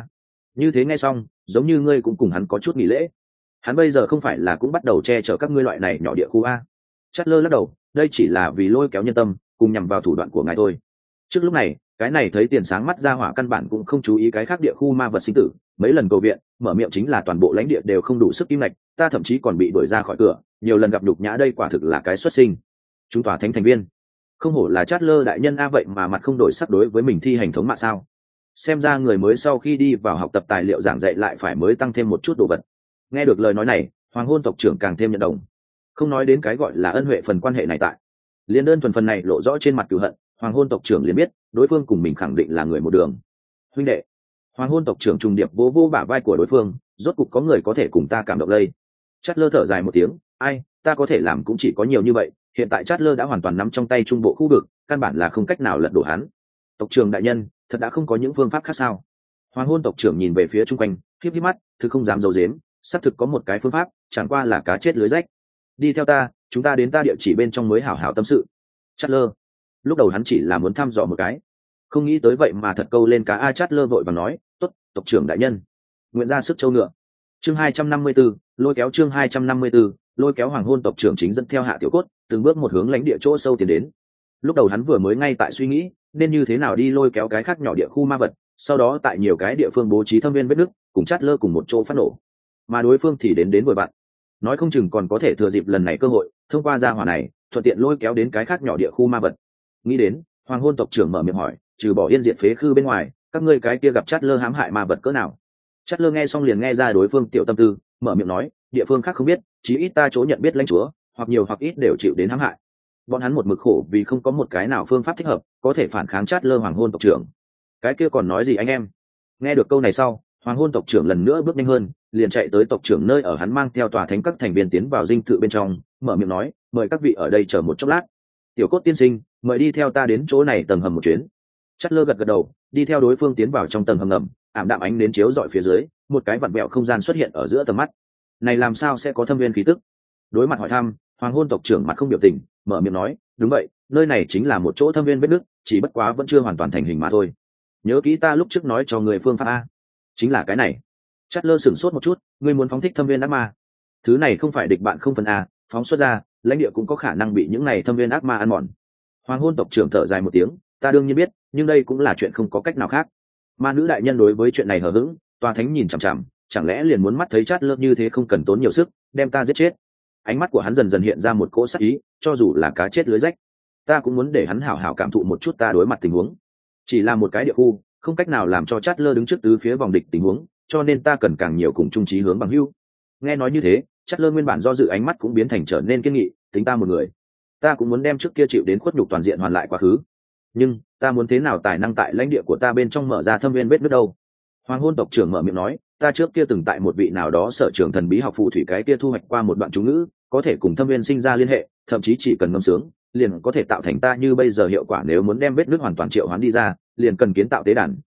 như thế nghe xong giống như ngươi cũng cùng hắn có chút nghỉ lễ. Hắn bây giờ không phải là cũng bắt đầu che chở các ngươi loại này nhỏ địa khu a? Chát lơ lắc đầu, đây chỉ là vì lôi kéo nhân tâm, cùng nhằm vào thủ đoạn của ngài thôi. Trước lúc này cái này thấy tiền sáng mắt ra hỏa căn bản cũng không chú ý cái khác địa khu ma vật sinh tử, mấy lần cầu viện mở miệng chính là toàn bộ lãnh địa đều không đủ sức im lạch, ta thậm chí còn bị đuổi ra khỏi cửa, nhiều lần gặp nhục nhã, đây quả thực là cái xuất sinh. Chúng tòa thánh thành viên không hổ là chát lơ đại nhân a, vậy mà mặt không đổi sắc đối với mình thi hành thống mạ sao? Xem ra người mới sau khi đi vào học tập tài liệu giảng dạy lại phải mới tăng thêm một chút đồ vật. Nghe được lời nói này, hoàng hôn tộc trưởng càng thêm nhận đồng. Không nói đến cái gọi là ân huệ phần quan hệ này, tại liền đơn thuần phần này lộ rõ trên mặt cửu hận, hoàng hôn tộc trưởng liền biết đối phương cùng mình khẳng định là người một đường. Huynh đệ, hoàng hôn tộc trưởng trùng điệp vô vô bả vai của đối phương, rốt cục có người có thể cùng ta cảm động đây. Chát lơ thở dài một tiếng, ai, ta có thể làm cũng chỉ có nhiều như vậy, hiện tại Chát lơ đã hoàn toàn nắm trong tay trung bộ khu vực, căn bản là không cách nào lật đổ hắn. Tộc trưởng đại nhân, thật đã không có những phương pháp khác sao? Hoàng hôn tộc trưởng nhìn về phía chung quanh, híp híp mắt, thực không dám giấu giếm, xác thực có một cái phương pháp, chẳng qua là cá chết lưới rách. Đi theo ta, chúng ta đến ta địa chỉ bên trong mới hảo hảo tâm sự. Chát lơ lúc đầu hắn chỉ là muốn thăm dò một cái, không nghĩ tới vậy mà thật câu lên cá. Chát lơ vội và nói, tốt, tộc trưởng đại nhân, nguyện ra sức châu ngựa. Chương 254, lôi kéo. Chương 254, lôi kéo. Hoàng hôn tộc trưởng chính dẫn theo Hạ Tiểu Cốt từng bước một hướng lãnh địa chỗ sâu tiến đến. Lúc đầu hắn vừa mới ngay tại suy nghĩ nên như thế nào đi lôi kéo cái khác nhỏ địa khu ma vật, sau đó tại nhiều cái địa phương bố trí thâm viên vết nứt, cùng Chát lơ cùng một chỗ phát nổ, mà đối phương thì đến vội vặn, nói không chừng còn có thể thừa dịp lần này cơ hội thông qua gia hỏa này thuận tiện lôi kéo đến cái khác nhỏ địa khu ma vật. Nghĩ đến, hoàng hôn tộc trưởng mở miệng hỏi, trừ bỏ yên diệt phế khư bên ngoài, các ngươi cái kia gặp Chát lơ hãm hại ma vật cỡ nào? Chát lơ nghe xong liền nghe ra đối phương tiểu tâm tư, mở miệng nói, địa phương khác không biết, chí ít ta chỗ nhận biết lãnh chúa hoặc nhiều hoặc ít đều chịu đến hãm hại. Bọn hắn một mực khổ vì không có một cái nào phương pháp thích hợp có thể phản kháng Chát lơ. Hoàng hôn tộc trưởng, cái kia còn nói gì anh em? Nghe được câu này sau, hoàng hôn tộc trưởng lần nữa bước nhanh hơn, liền chạy tới tộc trưởng nơi ở, hắn mang theo tòa thánh các thành viên tiến vào dinh thự bên trong, mở miệng nói, mời các vị ở đây chờ một chốc lát. Tiểu Cốt tiên sinh, mời đi theo ta đến chỗ này tầng hầm một chuyến. Chát lơ gật đầu, đi theo đối phương tiến vào trong tầng hầm ngầm, ảm đạm ánh đến chiếu rọi phía dưới, một cái vặn vẹo không gian xuất hiện ở giữa tầm mắt. Này làm sao sẽ có thâm viên khí tức? Đối mặt hỏi thăm, hoàng hôn tộc trưởng mặt không biểu tình, mở miệng nói, đúng vậy, nơi này chính là một chỗ thâm viên vết nứt, chỉ bất quá vẫn chưa hoàn toàn thành hình mà thôi. Nhớ kỹ ta lúc trước nói cho người phương pháp a? Chính là cái này. Chát lơ sửng sốt một chút, ngươi muốn phóng thích thâm viên ác ma? Thứ này không phải địch bạn không phần a, phóng xuất ra, lãnh địa cũng có khả năng bị những này thâm viên ác ma ăn mòn. Hoàng hôn tộc trưởng thở dài một tiếng, ta đương nhiên biết, nhưng đây cũng là chuyện không có cách nào khác. Ma nữ đại nhân đối với chuyện này hờ hững, tòa thánh nhìn chằm chằm, chẳng lẽ liền muốn mắt thấy Chát lơ như thế không cần tốn nhiều sức đem ta giết chết? Ánh mắt của hắn dần dần hiện ra một cỗ sắc ý, cho dù là cá chết lưới rách, ta cũng muốn để hắn hảo hảo cảm thụ một chút ta đối mặt tình huống. Chỉ là một cái địa khu, không cách nào làm cho Chát lơ đứng trước tứ phía vòng địch tình huống, cho nên ta cần càng nhiều cùng chung chí hướng bằng hữu. Nghe nói như thế, Chát lơ nguyên bản do dự ánh mắt cũng biến thành trở nên kiên nghị, tính ta một người, ta cũng muốn đem trước kia chịu đến khuất nhục toàn diện hoàn lại quá khứ. Nhưng ta muốn thế nào tài năng tại lãnh địa của ta bên trong mở ra thâm viên vết nứt đâu? Hoàng hôn tộc trưởng mở miệng nói, ta trước kia từng tại một vị nào đó sở trường thần bí học phù thủy cái kia thu hoạch qua một đoạn chú ngữ, có thể cùng thâm viên sinh ra liên hệ, thậm chí chỉ cần ngâm sướng liền có thể tạo thành ta như bây giờ hiệu quả. Nếu muốn đem vết nứt hoàn toàn triệu hoán đi ra, liền cần kiến tạo tế đàn,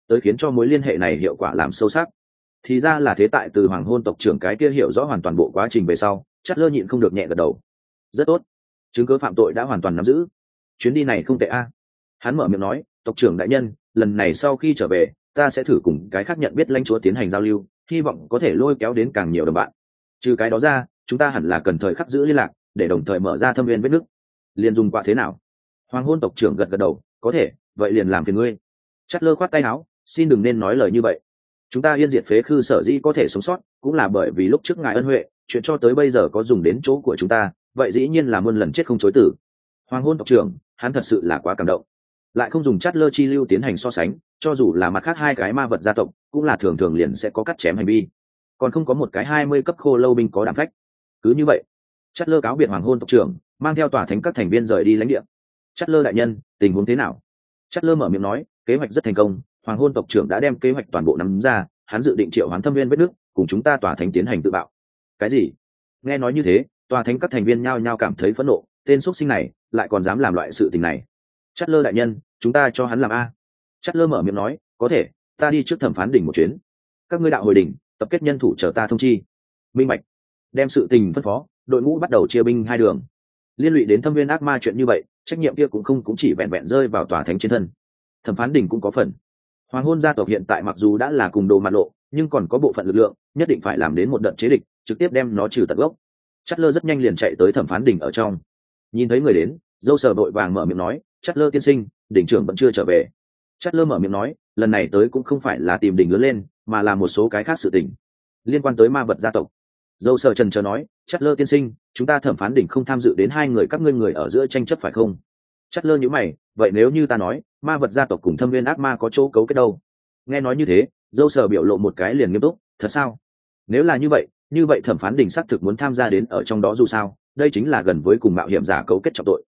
tới khiến cho mối liên hệ này hiệu quả làm sâu sắc. Thì ra là thế. Tại từ hoàng hôn tộc trưởng cái kia hiểu rõ hoàn toàn bộ quá trình về sau, Chát Lơ nhịn không được nhẹ gật đầu. Rất tốt, chứng cứ phạm tội đã hoàn toàn nắm giữ, chuyến đi này không tệ a. Hắn mở miệng nói, tộc trưởng đại nhân, lần này sau khi trở về ta sẽ thử cùng cái khác nhận biết lãnh chúa tiến hành giao lưu, hy vọng có thể lôi kéo đến càng nhiều đồng bạn. Trừ cái đó ra, chúng ta hẳn là cần thời khắc giữ liên lạc, để đồng thời mở ra thâm viên vết nứt. Liền dùng quạ thế nào? Hoàng hôn tộc trưởng gật gật đầu, có thể, vậy liền làm phiền ngươi. Chát Lơ khoát tay áo, xin đừng nên nói lời như vậy. Chúng ta Yên Diệt Phế Khư sở dĩ có thể sống sót, cũng là bởi vì lúc trước ngài ân huệ, chuyện cho tới bây giờ có dùng đến chỗ của chúng ta, vậy dĩ nhiên là muôn lần chết không chối tử. Hoàng hôn tộc trưởng, hắn thật sự là quá cảm động. Lại không dùng Chát Lơ chi lưu tiến hành so sánh, cho dù là mặt khác hai cái ma vật gia tộc, cũng là thường thường liền sẽ có cắt chém hành vi. Còn không có một cái 20 cấp khô lâu binh có đảm phách. Cứ như vậy, Chát Lơ cáo biệt hoàng hôn tộc trưởng, mang theo tòa thánh các thành viên rời đi lãnh địa. Chát Lơ đại nhân, tình huống thế nào? Chát Lơ mở miệng nói, kế hoạch rất thành công, hoàng hôn tộc trưởng đã đem kế hoạch toàn bộ nắm ra, hắn dự định triệu hoán thâm viên vết nước, cùng chúng ta tòa thánh tiến hành tự bạo. Cái gì? Nghe nói như thế, tòa thánh các thành viên nhao nhao cảm thấy phẫn nộ, tên xuất sinh này lại còn dám làm loại sự tình này. Chát Lơ đại nhân, chúng ta cho hắn làm a. Chát Lơ mở miệng nói, có thể, ta đi trước thẩm phán đỉnh một chuyến. Các ngươi đạo hồi đỉnh, tập kết nhân thủ chờ ta thông chi. Minh bạch. Đem sự tình phân phó, đội ngũ bắt đầu chia binh hai đường. Liên lụy đến thâm viên ác ma chuyện như vậy, trách nhiệm kia cũng chỉ vẹn vẹn rơi vào tòa thánh trên thân. Thẩm phán đỉnh cũng có phần. Hoàng hôn gia tộc hiện tại mặc dù đã là cùng đồ mặt lộ, nhưng còn có bộ phận lực lượng, nhất định phải làm đến một đợt chế địch, trực tiếp đem nó trừ tận gốc. Chát Lơ rất nhanh liền chạy tới thẩm phán đỉnh ở trong. Nhìn thấy người đến, dâu sờ vội vàng mở miệng nói, Chát Lơ tiên sinh, đỉnh trưởng vẫn chưa trở về. Chát Lơ mở miệng nói, lần này tới cũng không phải là tìm đỉnh lớn lên, mà là một số cái khác sự tình liên quan tới ma vật gia tộc. Dâu sờ trần chờ nói, Chát Lơ tiên sinh, chúng ta thẩm phán đỉnh không tham dự đến hai người các ngươi người ở giữa tranh chấp phải không? Chát Lơ nhíu mày, vậy nếu như ta nói ma vật gia tộc cùng thâm viên ác ma có chỗ cấu kết đâu? Nghe nói như thế, dâu sờ biểu lộ một cái liền nghiêm túc, thật sao? Nếu là như vậy thẩm phán đỉnh xác thực muốn tham gia đến ở trong đó, dù sao đây chính là gần với cùng mạo hiểm giả cấu kết trọng tội.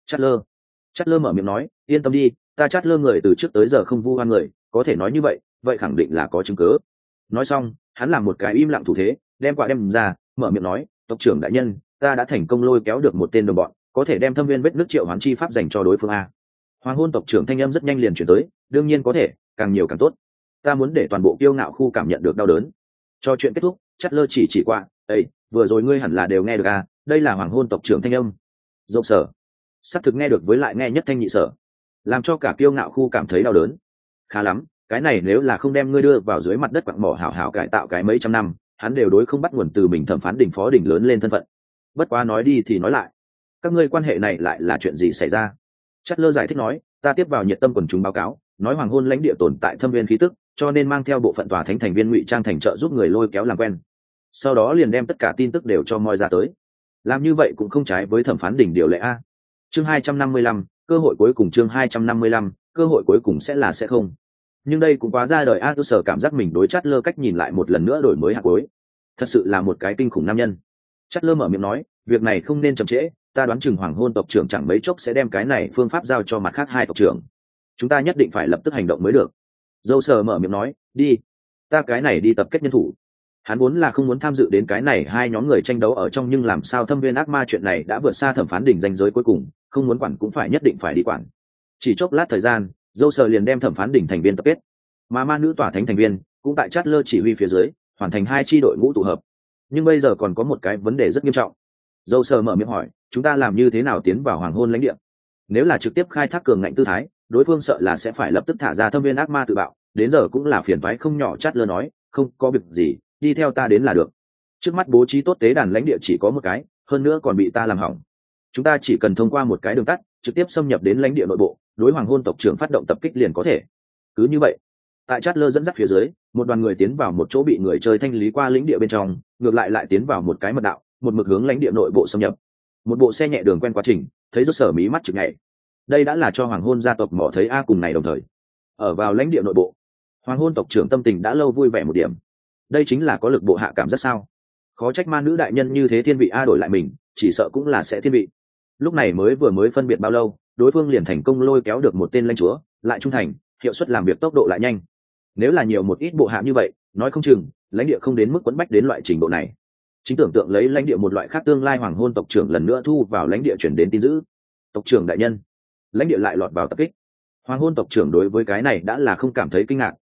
Chát Lơ mở miệng nói, yên tâm đi, ta Chát Lơ người từ trước tới giờ không vu oan người, có thể nói như vậy khẳng định là có chứng cứ. Nói xong, hắn làm một cái im lặng thủ thế, đem quả đem ra, mở miệng nói, tộc trưởng đại nhân, ta đã thành công lôi kéo được một tên đồng bọn, có thể đem thâm viên vết nước triệu hoán chi pháp dành cho đối phương a. Hoàng hôn tộc trưởng thanh âm rất nhanh liền chuyển tới, đương nhiên có thể, càng nhiều càng tốt. Ta muốn để toàn bộ kiêu ngạo khu cảm nhận được đau đớn. Cho chuyện kết thúc, Chát Lơ chỉ qua, "Ê, vừa rồi ngươi hẳn là đều nghe được a, đây là hoàng hôn tộc trưởng thanh âm." Dậu sở, sắp thực nghe được với lại nghe nhất thanh nhị sở, làm cho cả kiêu ngạo khu cảm thấy đau đớn. Khá lắm, cái này nếu là không đem ngươi đưa vào dưới mặt đất quặng mỏ hảo hảo cải tạo cái mấy trăm năm, hắn đều đối không bắt nguồn từ mình thẩm phán đỉnh phó đỉnh lớn lên thân phận. Bất quá nói đi thì nói lại, các ngươi quan hệ này lại là chuyện gì xảy ra? Chát Lơ giải thích nói, ta tiếp vào nhiệt tâm quần chúng báo cáo, nói hoàng hôn lãnh địa tồn tại thâm viên khí tức, cho nên mang theo bộ phận tòa thánh thành viên ngụy trang thành trợ giúp người lôi kéo làm quen. Sau đó liền đem tất cả tin tức đều cho moi ra tới. Làm như vậy cũng không trái với thẩm phán đỉnh điều lệ a. Chương 255, cơ hội cuối cùng. Chương 255, cơ hội cuối cùng sẽ không. Nhưng đây cũng quá ra đời a. Tôi sở cảm giác mình đối Chát Lơ cách nhìn lại một lần nữa đổi mới hạt cuối. Thật sự là một cái kinh khủng nam nhân. Chát Lơ mở miệng nói, việc này không nên chậm trễ, ta đoán chừng hoàng hôn tộc trưởng chẳng mấy chốc sẽ đem cái này phương pháp giao cho mặt khác hai tộc trưởng. Chúng ta nhất định phải lập tức hành động mới được. Dâu sờ mở miệng nói, đi, ta cái này đi tập kết nhân thủ. Hắn vốn là không muốn tham dự đến cái này hai nhóm người tranh đấu ở trong, nhưng làm sao thâm viên ác ma chuyện này đã vượt xa thẩm phán đỉnh ranh giới cuối cùng, không muốn quản cũng phải nhất định phải đi quản. Chỉ chốc lát thời gian, dâu sờ liền đem thẩm phán đỉnh thành viên tập kết, mà ma nữ tỏa thánh thành viên cũng tại Chát Lơ chỉ huy phía dưới hoàn thành hai chi đội ngũ tụ hợp. Nhưng bây giờ còn có một cái vấn đề rất nghiêm trọng. Dâu sờ mở miệng hỏi, chúng ta làm như thế nào tiến vào hoàng hôn lãnh địa? Nếu là trực tiếp khai thác cường ngạnh tư thái, đối phương sợ là sẽ phải lập tức thả ra thâm viên ác ma tự bạo, đến giờ cũng là phiền toái không nhỏ. Chát Lơ nói, không có việc gì, đi theo ta đến là được. Trước mắt bố trí tốt tế đàn lãnh địa chỉ có một cái, hơn nữa còn bị ta làm hỏng. Chúng ta chỉ cần thông qua một cái đường tắt, trực tiếp xâm nhập đến lãnh địa nội bộ, đối hoàng hôn tộc trưởng phát động tập kích liền có thể. Cứ như vậy, tại Chát Lơ dẫn dắt phía dưới, một đoàn người tiến vào một chỗ bị người chơi thanh lý qua lãnh địa bên trong, ngược lại tiến vào một cái mật đạo, một mực hướng lãnh địa nội bộ xâm nhập. Một bộ xe nhẹ đường quen quá trình, thấy rốt sở mí mắt chực nhảy. Đây đã là cho hoàng hôn gia tộc mỏ thấy a cùng này đồng thời. Ở vào lãnh địa nội bộ, hoàng hôn tộc trưởng tâm tình đã lâu vui vẻ một điểm. Đây chính là có lực bộ hạ cảm rất sao? Khó trách ma nữ đại nhân như thế thiên vị a đổi lại mình, chỉ sợ cũng là sẽ thiên vị. Lúc này vừa mới phân biệt bao lâu, đối phương liền thành công lôi kéo được một tên lãnh chúa, lại trung thành, hiệu suất làm việc tốc độ lại nhanh. Nếu là nhiều một ít bộ hạ như vậy, nói không chừng lãnh địa không đến mức quấn bách đến loại trình độ này. Chính tưởng tượng lấy lãnh địa một loại khác, tương lai hoàng hôn tộc trưởng lần nữa thu vào lãnh địa chuyển đến tin dữ. Tộc trưởng đại nhân, lãnh địa lại lọt vào tập kích. Hoàng hôn tộc trưởng đối với cái này đã là không cảm thấy kinh ngạc,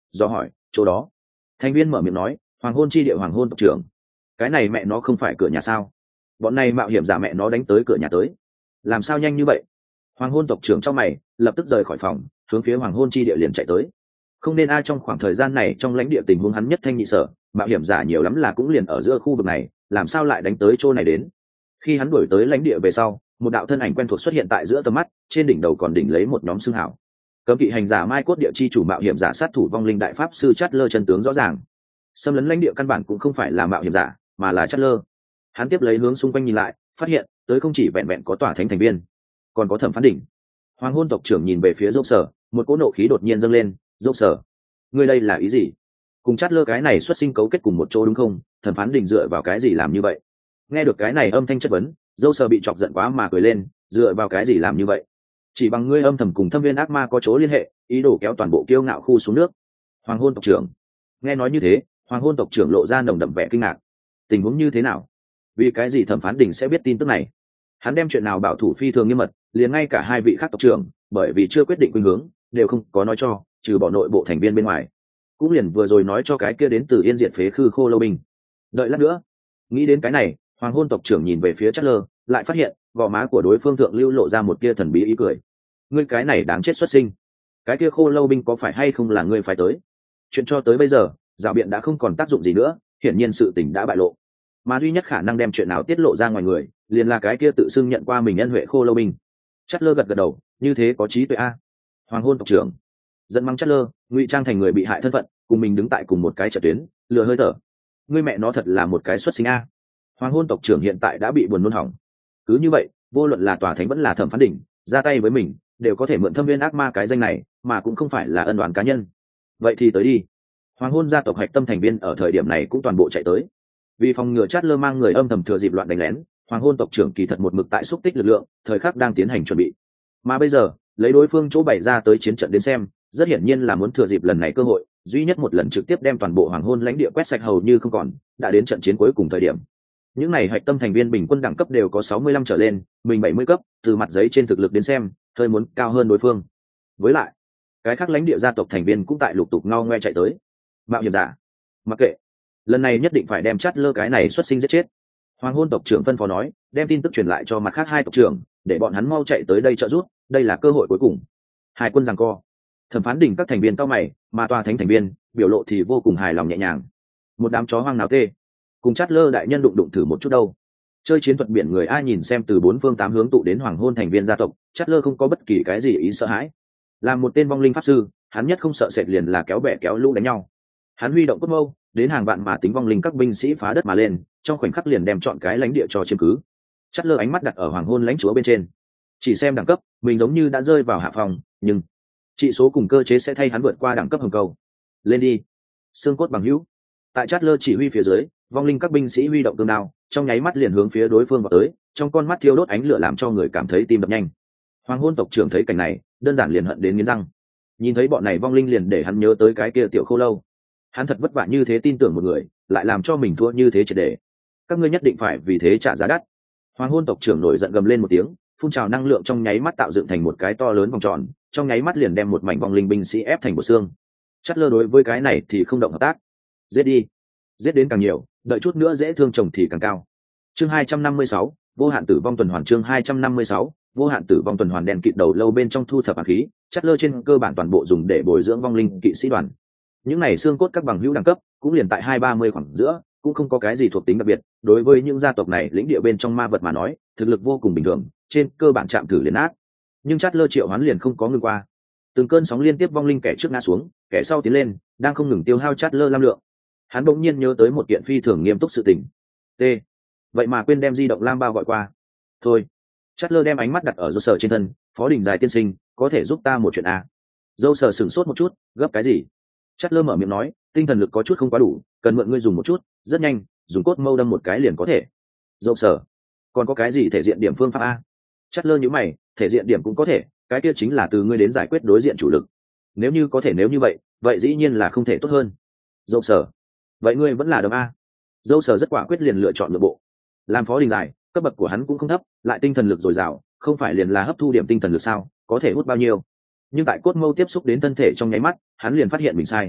do hỏi chỗ đó. Thành viên mở miệng nói hoàng hôn chi địa hoàng hôn tộc trưởng. Cái này mẹ nó không phải cửa nhà sao? Bọn này mạo hiểm giả mẹ nó đánh tới cửa nhà tới, làm sao nhanh như vậy? Hoàng hôn tộc trưởng trong mày lập tức rời khỏi phòng, hướng phía hoàng hôn chi địa liền chạy tới. Không nên ai trong khoảng thời gian này trong lãnh địa tình huống hắn nhất thanh nhị sở, mạo hiểm giả nhiều lắm là cũng liền ở giữa khu vực này, làm sao lại đánh tới chỗ này đến? Khi hắn đuổi tới lãnh địa về sau, một đạo thân ảnh quen thuộc xuất hiện tại giữa tầm mắt, trên đỉnh đầu còn đỉnh lấy một nhóm xương hảo. Cấm kỵ hành giả mai cốt địa chi chủ mạo hiểm giả sát thủ vong linh đại pháp sư Chát Lơ chân tướng rõ ràng. Xâm lấn lãnh địa căn bản cũng không phải là mạo hiểm giả, mà là Chát Lơ. Hắn tiếp lấy hướng xung quanh nhìn lại, phát hiện tới không chỉ vẹn vẹn có tòa thánh thành viên, còn có thẩm phán đỉnh. Hoàng hôn tộc trưởng nhìn về phía Dốc Sở, một cỗ nộ khí đột nhiên dâng lên. Dốc Sở, ngươi đây là ý gì? Cùng Chát Lơ cái này xuất sinh cấu kết cùng một chỗ đúng không? Thẩm phán đỉnh dựa vào cái gì làm như vậy? Nghe được cái này âm thanh chất vấn, Dốc Sở bị chọc giận quá mà cười lên. Dựa vào cái gì làm như vậy? Chỉ bằng ngươi âm thầm cùng thâm viên ác ma có chỗ liên hệ, ý đồ kéo toàn bộ kiêu ngạo khu xuống nước. Hoàng hôn tộc trưởng nghe nói như thế, hoàng hôn tộc trưởng lộ ra nồng đậm vẻ kinh ngạc. Tình huống như thế nào? Vì cái gì thẩm phán đỉnh sẽ biết tin tức này? Hắn đem chuyện nào bảo thủ phi thường nghiêm mật, liền ngay cả hai vị khác tộc trưởng, bởi vì chưa quyết định khuynh hướng, đều không có nói cho, trừ bỏ nội bộ thành viên bên ngoài. Cũng liền vừa rồi nói cho cái kia đến từ Yên Diệt phế khư khô lâu binh. Đợi lát nữa, nghĩ đến cái này, hoàng hôn tộc trưởng nhìn về phía Chát Lơ, lại phát hiện gò má của đối phương thượng lưu lộ ra một tia thần bí ý cười. Ngươi cái này đáng chết xuất sinh, cái kia khô lâu binh có phải hay không là ngươi phải tới? Chuyện cho tới bây giờ, rào biện đã không còn tác dụng gì nữa, hiển nhiên sự tình đã bại lộ, mà duy nhất khả năng đem chuyện nào tiết lộ ra ngoài người, liền là cái kia tự xưng nhận qua mình ân huệ khô lâu binh. Chát Lơ gật gật đầu, như thế có trí tuệ a. Hoàng hôn tộc trưởng giận mắng Chát Lơ, ngụy trang thành người bị hại thân phận, cùng mình đứng tại cùng một cái trận tuyến, lừa hơi thở. Ngươi mẹ nó thật là một cái xuất sinh a. Hoàng hôn tộc trưởng hiện tại đã bị buồn nôn hỏng. Cứ như vậy, vô luận là tòa thánh vẫn là thẩm phán đỉnh, ra tay với mình, đều có thể mượn thâm viên ác ma cái danh này, mà cũng không phải là ân oán cá nhân. Vậy thì tới đi. Hoàng hôn gia tộc hạch tâm thành viên ở thời điểm này cũng toàn bộ chạy tới. Vì phòng ngừa Chát Lơ mang người âm thầm thừa dịp loạn đánh lén, hoàng hôn tộc trưởng kỳ thật một mực tại xúc tích lực lượng, thời khắc đang tiến hành chuẩn bị. Mà bây giờ, lấy đối phương chỗ bày ra tới chiến trận đến xem, rất hiển nhiên là muốn thừa dịp lần này cơ hội, duy nhất một lần trực tiếp đem toàn bộ hoàng hôn lãnh địa quét sạch hầu như không còn, đã đến trận chiến cuối cùng thời điểm. Những này hạch tâm thành viên bình quân đẳng cấp đều có 65 trở lên, mình 70 cấp, từ mặt giấy trên thực lực đến xem, hơi muốn cao hơn đối phương. Với lại, cái khác lãnh địa gia tộc thành viên cũng tại lục tục ngao ngoe chạy tới. Mạo hiểm giả, mặc kệ, lần này nhất định phải đem Chát Lơ cái này xuất sinh giết chết. Hoàng hôn tộc trưởng phân phó nói, đem tin tức truyền lại cho mặt khác hai tộc trưởng, để bọn hắn mau chạy tới đây trợ giúp, đây là cơ hội cuối cùng. Hai quân giằng co, thẩm phán đỉnh các thành viên cao mày, mà tòa thánh thành viên biểu lộ thì vô cùng hài lòng nhẹ nhàng. Một đám chó hoang náo tê, cùng Chát Lơ đại nhân đụng đụng thử một chút đâu. Chơi chiến thuật biển người ai nhìn xem từ bốn phương tám hướng tụ đến hoàng hôn thành viên gia tộc, Chát Lơ không có bất kỳ cái gì ý sợ hãi. Làm một tên vong linh pháp sư, hắn nhất không sợ sệt liền là kéo bè kéo lũ đánh nhau. Hắn huy động cốt mâu, đến hàng vạn mà tính vong linh các binh sĩ phá đất mà lên, trong khoảnh khắc liền đem chọn cái lãnh địa cho chiếm cứ. Chát Lơ ánh mắt đặt ở hoàng hôn lãnh chúa bên trên, chỉ xem đẳng cấp, mình giống như đã rơi vào hạ phòng, nhưng trị số cùng cơ chế sẽ thay hắn vượt qua đẳng cấp hồng cầu. Lên đi, xương cốt bằng hữu. Tại Chát Lơ chỉ huy phía dưới, vong linh các binh sĩ huy động cương đao, trong nháy mắt liền hướng phía đối phương vào tới, trong con mắt thiêu đốt ánh lửa làm cho người cảm thấy tim đập nhanh. Hoàng hôn tộc trưởng thấy cảnh này, đơn giản liền hận đến nghiến răng. Nhìn thấy bọn này vong linh liền để hắn nhớ tới cái kia tiểu khô lâu. Hắn thật vất vả như thế tin tưởng một người, lại làm cho mình thua như thế triệt để. Các ngươi nhất định phải vì thế trả giá đắt. Hoàng hôn tộc trưởng nổi giận gầm lên một tiếng, phun trào năng lượng trong nháy mắt tạo dựng thành một cái to lớn vòng tròn, trong nháy mắt liền đem một mảnh vong linh binh sĩ ép thành bộ xương. Chát Lơ đối với cái này thì không động hợp tác. Giết đi, giết đến càng nhiều, đợi chút nữa dễ thương chồng thì càng cao. Chương 256, vô hạn tử vong tuần hoàn. Chương 256, vô hạn tử vong tuần hoàn. Đèn kịt đầu lâu bên trong thu thập hàn khí, Chát Lơ trên cơ bản toàn bộ dùng để bồi dưỡng vong linh kỵ sĩ đoàn. Những này xương cốt các bằng hữu đẳng cấp cũng liền tại 230 khoảng giữa, cũng không có cái gì thuộc tính đặc biệt. Đối với những gia tộc này lĩnh địa bên trong ma vật mà nói, thực lực vô cùng bình thường, trên cơ bản chạm thử liền ác. Nhưng Chát Lơ triệu hoán liền không có ngừng qua. Từng cơn sóng liên tiếp vong linh kẻ trước ngã xuống, kẻ sau tiến lên, đang không ngừng tiêu hao Chát Lơ lam lượng. Hắn bỗng nhiên nhớ tới một kiện phi thường nghiêm túc sự tình. T. Vậy mà quên đem di động lam bao gọi qua. Thôi. Chát Lơ đem ánh mắt đặt ở dâu sờ trên thân, phó đình dài tiên sinh, có thể giúp ta một chuyện à? Dâu sờ sửng sốt một chút, gấp cái gì? Chát Lơ mở miệng nói, tinh thần lực có chút không quá đủ, cần mượn ngươi dùng một chút, rất nhanh, dùng cốt mâu đâm một cái liền có thể. Dâu sờ, còn có cái gì thể diện điểm phương pháp a? Chát Lơ nhíu mày, thể diện điểm cũng có thể, cái kia chính là từ ngươi đến giải quyết đối diện chủ lực. Nếu như có thể nếu như vậy, vậy dĩ nhiên là không thể tốt hơn. Dâu sờ, vậy ngươi vẫn là đâm a? Dâu sờ rất quả quyết liền lựa chọn nội bộ. Làm phó đình dài, cấp bậc của hắn cũng không thấp, lại tinh thần lực dồi dào, không phải liền là hấp thu điểm tinh thần lực sao? Có thể hút bao nhiêu? Nhưng tại cốt mâu tiếp xúc đến thân thể trong nháy mắt, hắn liền phát hiện mình sai.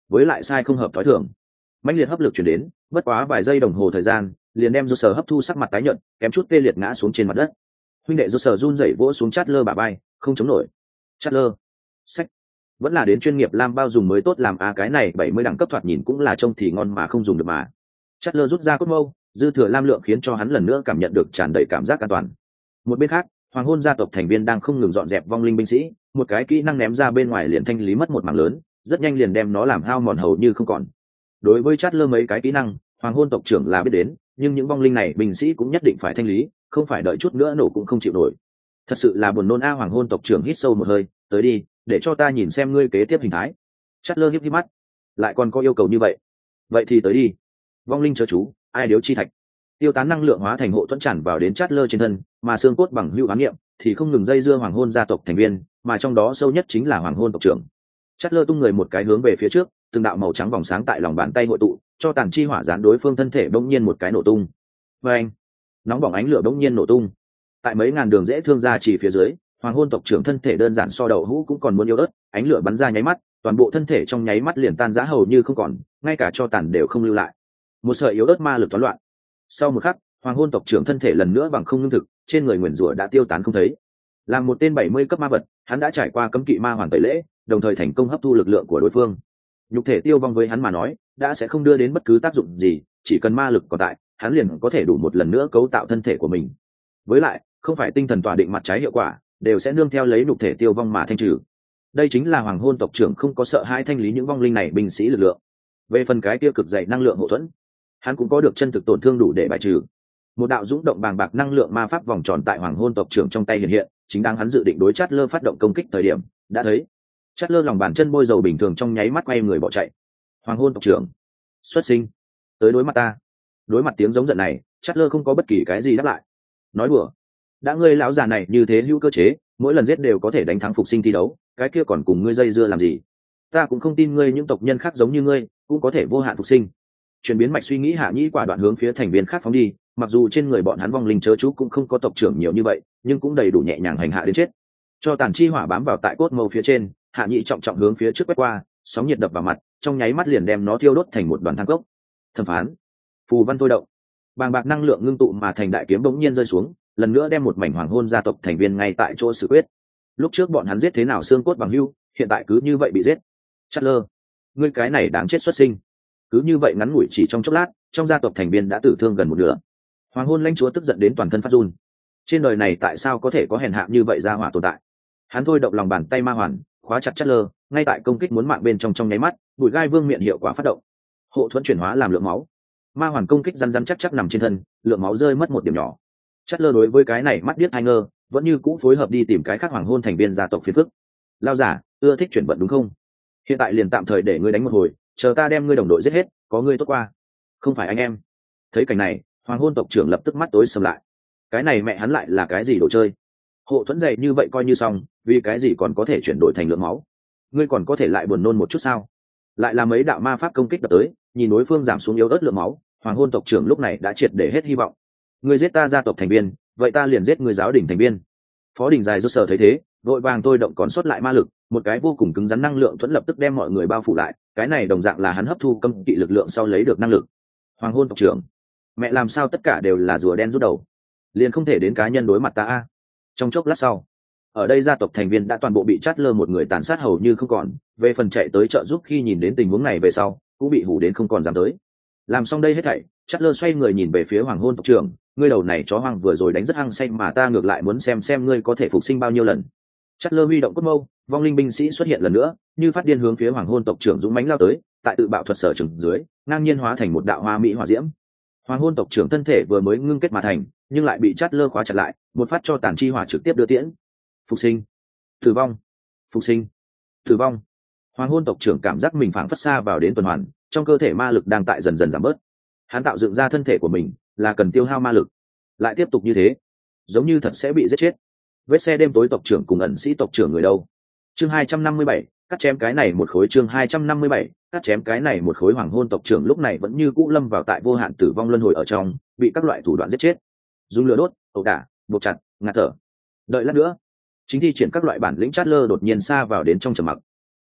với lại sai không hợp thói thường. Mãnh liệt hấp lực chuyển đến, bất quá vài giây đồng hồ thời gian liền đem do sở hấp thu sắc mặt tái nhợt, kém chút tê liệt ngã xuống trên mặt đất. Huynh đệ do sở run rẩy vỗ xuống chát lơ bả vai, không chống nổi. Chát lơ, sách, vẫn là đến chuyên nghiệp lam bao dùng mới tốt làm cái này 70 đẳng cấp thoạt nhìn cũng là trông thì ngon mà không dùng được mà. Chát lơ rút ra cốt mâu, dư thừa lam lượng khiến cho hắn lần nữa cảm nhận được tràn đầy cảm giác an toàn. Một bên khác, hoàng hôn gia tộc thành viên đang không ngừng dọn dẹp vong linh binh sĩ, một cái kỹ năng ném ra bên ngoài liền thanh lý mất một mảng lớn, rất nhanh liền đem nó làm hao mòn hầu như không còn. Đối với chát lơ mấy cái kỹ năng, hoàng hôn tộc trưởng là biết đến, nhưng những vong linh này binh sĩ cũng nhất định phải thanh lý, không phải đợi chút nữa nổ cũng không chịu nổi. Thật sự là buồn nôn a. Hoàng hôn tộc trưởng hít sâu một hơi, tới đi, để cho ta nhìn xem ngươi kế tiếp hình thái. Chát lơ híp híp mắt, lại còn có yêu cầu như vậy, vậy thì tới đi. Vong linh chớ chú, ai điếu chi thạch, tiêu tán năng lượng hóa thành hộ thuẫn tràn vào đến chát lơ trên thân, mà xương cốt bằng hữu ám nghiệm thì không ngừng dây dưa hoàng hôn gia tộc thành viên, mà trong đó sâu nhất chính là hoàng hôn tộc trưởng. Chát lơ tung người một cái hướng về phía trước, từng đạo màu trắng vòng sáng tại lòng bàn tay hội tụ, cho tàn chi hỏa dán đối phương thân thể bỗng nhiên một cái nổ tung. Và anh, nóng bỏng ánh lửa bỗng nhiên nổ tung. Tại mấy ngàn đường dễ thương ra chỉ phía dưới, hoàng hôn tộc trưởng thân thể đơn giản so đậu hũ cũng còn muốn yếu ớt, ánh lửa bắn ra nháy mắt, toàn bộ thân thể trong nháy mắt liền tan rã hầu như không còn, ngay cả cho tàn đều không lưu lại. Một sợi yếu ớt ma lực toán loạn. Sau một khắc, hoàng hôn tộc trưởng thân thể lần nữa bằng không ngưng thực, trên người nguyền rủa đã tiêu tán không thấy. Làm một tên 70 cấp ma vật, hắn đã trải qua cấm kỵ ma hoàn tẩy lễ, đồng thời thành công hấp thu lực lượng của đối phương. Nhục thể tiêu vong với hắn mà nói, đã sẽ không đưa đến bất cứ tác dụng gì, chỉ cần ma lực còn tại, hắn liền có thể đủ một lần nữa cấu tạo thân thể của mình. Với lại, không phải tinh thần tỏa định mặt trái hiệu quả, đều sẽ nương theo lấy nhục thể tiêu vong mà thanh trừ. Đây chính là hoàng hôn tộc trưởng không có sợ hãi thanh lý những vong linh này binh sĩ lực lượng. Về phần cái kia cực dày năng lượng hậu thuẫn, hắn cũng có được chân thực tổn thương đủ để bài trừ. Một đạo dũng động bàng bạc năng lượng ma pháp vòng tròn tại hoàng hôn tộc trưởng trong tay hiện hiện, chính đang hắn dự định đối chát lơ phát động công kích thời điểm, đã thấy chát lơ lòng bàn chân bôi dầu bình thường trong nháy mắt quay người bỏ chạy. Hoàng hôn tộc trưởng, xuất sinh, tới đối mặt ta. Đối mặt tiếng giống giận này, chát lơ không có bất kỳ cái gì đáp lại. Nói đùa, đã ngươi lão già này như thế hữu cơ chế, mỗi lần giết đều có thể đánh thắng phục sinh thi đấu, cái kia còn cùng ngươi dây dưa làm gì? Ta cũng không tin ngươi những tộc nhân khác giống như ngươi cũng có thể vô hạn phục sinh. Chuyển biến mạch suy nghĩ, Hạ Nhĩ quả đoạn hướng phía thành viên khác phóng đi, mặc dù trên người bọn hắn vong linh chớ chú cũng không có tộc trưởng nhiều như vậy, nhưng cũng đầy đủ nhẹ nhàng hành hạ đến chết. Cho tàn chi hỏa bám vào tại cốt mâu phía trên, Hạ Nhĩ trọng trọng hướng phía trước quét qua, sóng nhiệt đập vào mặt, trong nháy mắt liền đem nó thiêu đốt thành một đoàn than cốc. Thẩm phán, phù văn thôi động, bàng bạc năng lượng ngưng tụ mà thành đại kiếm bỗng nhiên rơi xuống, lần nữa đem một mảnh hoàng hôn gia tộc thành viên ngay tại chỗ xử quyết. Lúc trước bọn hắn giết thế nào xương cốt bằng hưu, hiện tại cứ như vậy bị giết. Chát lơ, ngươi cái này đáng chết xuất sinh. Cứ như vậy ngắn ngủi chỉ trong chốc lát, trong gia tộc thành viên đã tử thương gần một nửa. Hoàng hôn lãnh chúa tức giận đến toàn thân phát run. Trên đời này tại sao có thể có hèn hạ như vậy ra hỏa tồn tại? Hắn thôi động lòng bàn tay ma hoàn, khóa chặt chát lơ, ngay tại công kích muốn mạng bên trong nháy mắt, bụi gai vương miện hiệu quả phát động. Hộ thuẫn chuyển hóa làm lượng máu. Ma hoàn công kích rắn rắn chắc chắc nằm trên thân, lượng máu rơi mất một điểm nhỏ. Chát lơ đối với cái này mắt điếc hai ngơ, vẫn như cũ phối hợp đi tìm cái khác hoàng hôn thành viên gia tộc phiền phức. Lao giả, ưa thích chuyển vận đúng không? Hiện tại liền tạm thời để ngươi đánh một hồi, chờ ta đem ngươi đồng đội giết hết, có ngươi tốt qua. Không phải anh em. Thấy cảnh này, hoàng hôn tộc trưởng lập tức mắt tối sầm lại. Cái này mẹ hắn lại là cái gì đồ chơi? Hộ thuẫn dày như vậy coi như xong, vì cái gì còn có thể chuyển đổi thành lượng máu? Ngươi còn có thể lại buồn nôn một chút sao? Lại là mấy đạo ma pháp công kích đập tới, nhìn đối phương giảm xuống yếu ớt lượng máu, hoàng hôn tộc trưởng lúc này đã triệt để hết hy vọng. Ngươi giết ta gia tộc thành viên, vậy ta liền giết ngươi giáo đình thành viên. Phó đình dài rút sở thấy thế, vội vàng thôi động còn sót lại ma lực, một cái vô cùng cứng rắn năng lượng thuẫn lập tức đem mọi người bao phủ lại. Cái này đồng dạng là hắn hấp thu cấm kỵ lực lượng sau lấy được năng lực. Hoàng hôn tộc trưởng, mẹ làm sao tất cả đều là rùa đen rút đầu, liền không thể đến cá nhân đối mặt ta a? Trong chốc lát sau, ở đây gia tộc thành viên đã toàn bộ bị chát lơ một người tàn sát hầu như không còn. Về phần chạy tới trợ giúp khi nhìn đến tình huống này về sau, cũng bị hủ đến không còn dám tới. Làm xong đây hết thảy, chát lơ xoay người nhìn về phía hoàng hôn tộc trưởng, ngươi đầu này chó hoang vừa rồi đánh rất hăng say mà ta ngược lại muốn xem ngươi có thể phục sinh bao nhiêu lần. Chát lơ huy động cốt mâu, vong linh binh sĩ xuất hiện lần nữa, như phát điên hướng phía hoàng hôn tộc trưởng dũng mãnh lao tới, tại tự bạo thuật sở trường dưới, ngang nhiên hóa thành một đạo hoa mỹ hỏa diễm. Hoàng hôn tộc trưởng thân thể vừa mới ngưng kết mà thành, nhưng lại bị chát lơ khóa chặt lại, một phát cho tàn chi hỏa trực tiếp đưa tiễn. Phục sinh, tử vong, phục sinh, tử vong. Hoàng hôn tộc trưởng cảm giác mình phảng phất xa vào đến tuần hoàn, trong cơ thể ma lực đang tại dần dần giảm bớt. Hắn tạo dựng ra thân thể của mình là cần tiêu hao ma lực, lại tiếp tục như thế, giống như thật sẽ bị giết chết. Vết xe đêm tối tộc trưởng cùng ẩn sĩ tộc trưởng người đâu? Chương 257, cắt chém cái này một khối. Chương 257, cắt chém cái này một khối. Hoàng hôn tộc trưởng lúc này vẫn như cũ lâm vào tại vô hạn tử vong luân hồi ở trong, bị các loại thủ đoạn giết chết, dùng lửa đốt, ẩu đả, buộc chặt, ngạt thở. Đợi lát nữa, chính thi triển các loại bản lĩnh, chát lơ đột nhiên xa vào đến trong trầm mặc.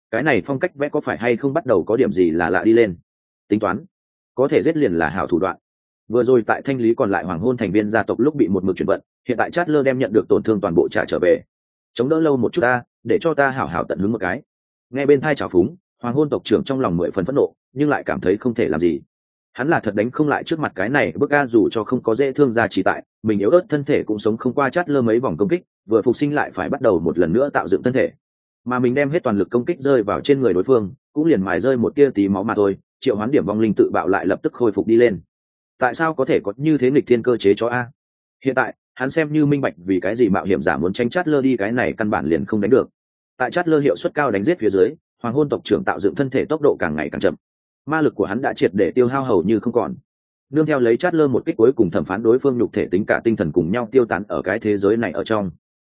cái này phong cách vẽ có phải hay không bắt đầu có điểm gì là lạ đi lên. Tính toán có thể giết liền là hảo thủ đoạn. Vừa rồi tại thanh lý còn lại hoàng hôn thành viên gia tộc lúc bị một mực chuyển vận, hiện tại Chatler đem nhận được tổn thương toàn bộ trả trở về. Chống đỡ lâu một chút ta, để cho ta hảo hảo tận hứng một cái. Nghe bên thai trào phúng, hoàng hôn tộc trưởng trong lòng 10 phần phẫn nộ, nhưng lại cảm thấy không thể làm gì. Hắn là thật đánh không lại trước mặt cái này bức a, dù cho không có dễ thương ra chỉ tại mình yếu ớt thân thể cũng sống không qua Chatler mấy vòng công kích, vừa phục sinh lại phải bắt đầu một lần nữa tạo dựng thân thể, mà mình đem hết toàn lực công kích rơi vào trên người đối phương cũng liền mài rơi một tia tí máu mà thôi. Triệu hoán điểm vong linh tự bạo lại lập tức khôi phục đi lên. Tại sao có thể có như thế nghịch thiên cơ chế cho a? Hiện tại hắn xem như minh bạch vì cái gì mạo hiểm giả muốn tránh Chatler đi, cái này căn bản liền không đánh được. Tại Chatler hiệu suất cao đánh giết phía dưới, hoàng hôn tộc trưởng tạo dựng thân thể tốc độ càng ngày càng chậm, ma lực của hắn đã triệt để tiêu hao hầu như không còn. Nương theo lấy Chatler một kích cuối cùng thẩm phán đối phương nhục thể tính cả tinh thần cùng nhau tiêu tán ở cái thế giới này ở trong.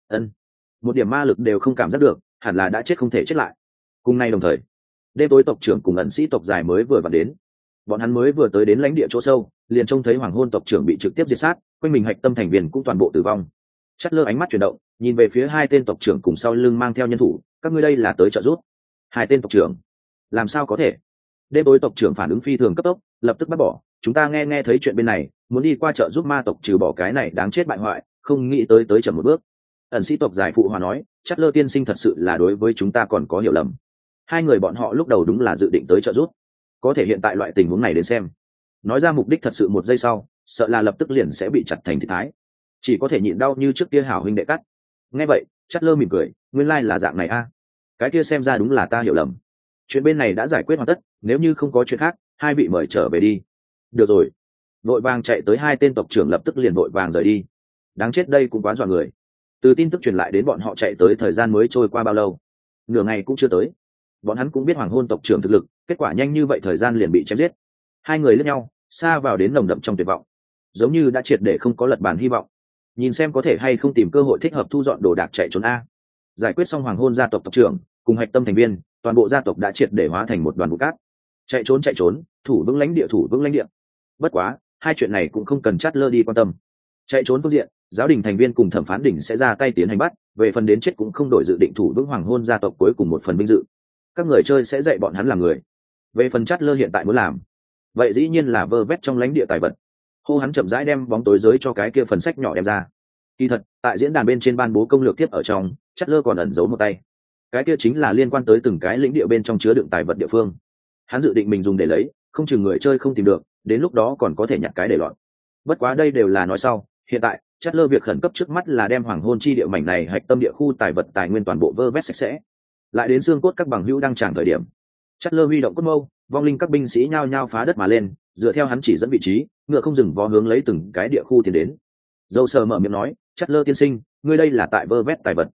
Một điểm ma lực đều không cảm giác được, hẳn là đã chết không thể chết lại. Cùng nay đồng thời, đêm tối tộc trưởng cùng ẩn sĩ tộc dài mới vừa vặn đến. Bọn hắn mới vừa tới đến lãnh địa chỗ sâu, liền trông thấy hoàng hôn tộc trưởng bị trực tiếp diệt sát, quanh mình hạch tâm thành viên cũng toàn bộ tử vong. Chatler ánh mắt chuyển động, nhìn về phía hai tên tộc trưởng cùng sau lưng mang theo nhân thủ, các ngươi đây là tới trợ giúp? Hai tên tộc trưởng? Làm sao có thể? Đêm tối tộc trưởng phản ứng phi thường cấp tốc, lập tức bắt bỏ, chúng ta nghe thấy chuyện bên này, muốn đi qua trợ giúp ma tộc trừ bỏ cái này đáng chết bại hoại, không nghĩ tới chậm một bước. Ẩn sĩ tộc giải phụ hòa nói, Chatler tiên sinh thật sự là đối với chúng ta còn có hiểu lầm. Hai người bọn họ lúc đầu đúng là dự định tới trợ giúp, có thể hiện tại loại tình huống này đến xem, nói ra mục đích thật sự một giây sau, sợ là lập tức liền sẽ bị chặt thành thịt thái, chỉ có thể nhịn đau như trước kia hảo huynh đệ cắt. Nghe vậy Chatler mỉm cười, nguyên lai là dạng này a, cái kia xem ra đúng là ta hiểu lầm. Chuyện bên này đã giải quyết hoàn tất, nếu như không có chuyện khác, hai vị mời trở về đi. Được rồi. Vội vàng chạy tới hai tên tộc trưởng lập tức liền vội vàng rời đi. Đáng chết, đây cũng quá dọa người. Từ tin tức truyền lại đến bọn họ chạy tới thời gian mới trôi qua bao lâu? Nửa ngày cũng chưa tới. Bọn hắn cũng biết hoàng hôn tộc trưởng thực lực, kết quả nhanh như vậy thời gian liền bị chém giết. Hai người lẫn nhau, xa vào đến nồng đậm trong tuyệt vọng, giống như đã triệt để không có lật bàn hy vọng. Nhìn xem có thể hay không tìm cơ hội thích hợp thu dọn đồ đạc chạy trốn a. Giải quyết xong hoàng hôn gia tộc tộc trưởng cùng hạch tâm thành viên, toàn bộ gia tộc đã triệt để hóa thành một đoàn bụi cát. Chạy trốn, thủ vững lãnh địa. Bất quá, hai chuyện này cũng không cần Chatler đi quan tâm. Chạy trốn phương diện, giáo đình thành viên cùng thẩm phán đỉnh sẽ ra tay tiến hành bắt, về phần đến chết cũng không đổi dự định thủ vững hoàng hôn gia tộc cuối cùng một phần vinh dự. Các người chơi sẽ dạy bọn hắn làm người. Về phần Chatler hiện tại muốn làm, vậy dĩ nhiên là vơ vét trong lãnh địa tài vật. Hô hắn chậm rãi đem bóng tối giới cho cái kia phần sách nhỏ đem ra. Kỳ thật, tại diễn đàn bên trên ban bố công lược tiếp ở trong, Chatler còn ẩn giấu một tay. Cái kia chính là liên quan tới từng cái lĩnh địa bên trong chứa đựng tài vật địa phương. Hắn dự định mình dùng để lấy, không chừng người chơi không tìm được, đến lúc đó còn có thể nhặt cái để lọt. Bất quá đây đều là nói sau, hiện tại Chatler việc khẩn cấp trước mắt là đem hoàng hôn chi địa mảnh này hạch tâm địa khu tài vật tài nguyên toàn bộ vơ vét sạch sẽ. Lại đến xương cốt các bằng hữu đang tràn thời điểm, Chatler huy động cốt mâu, vong linh các binh sĩ nhao nhao phá đất mà lên, dựa theo hắn chỉ dẫn vị trí, ngựa không dừng vó hướng lấy từng cái địa khu tiến đến. Dâu sờ mở miệng nói, Chatler tiên sinh, ngươi đây là tại vơ vét tài vật?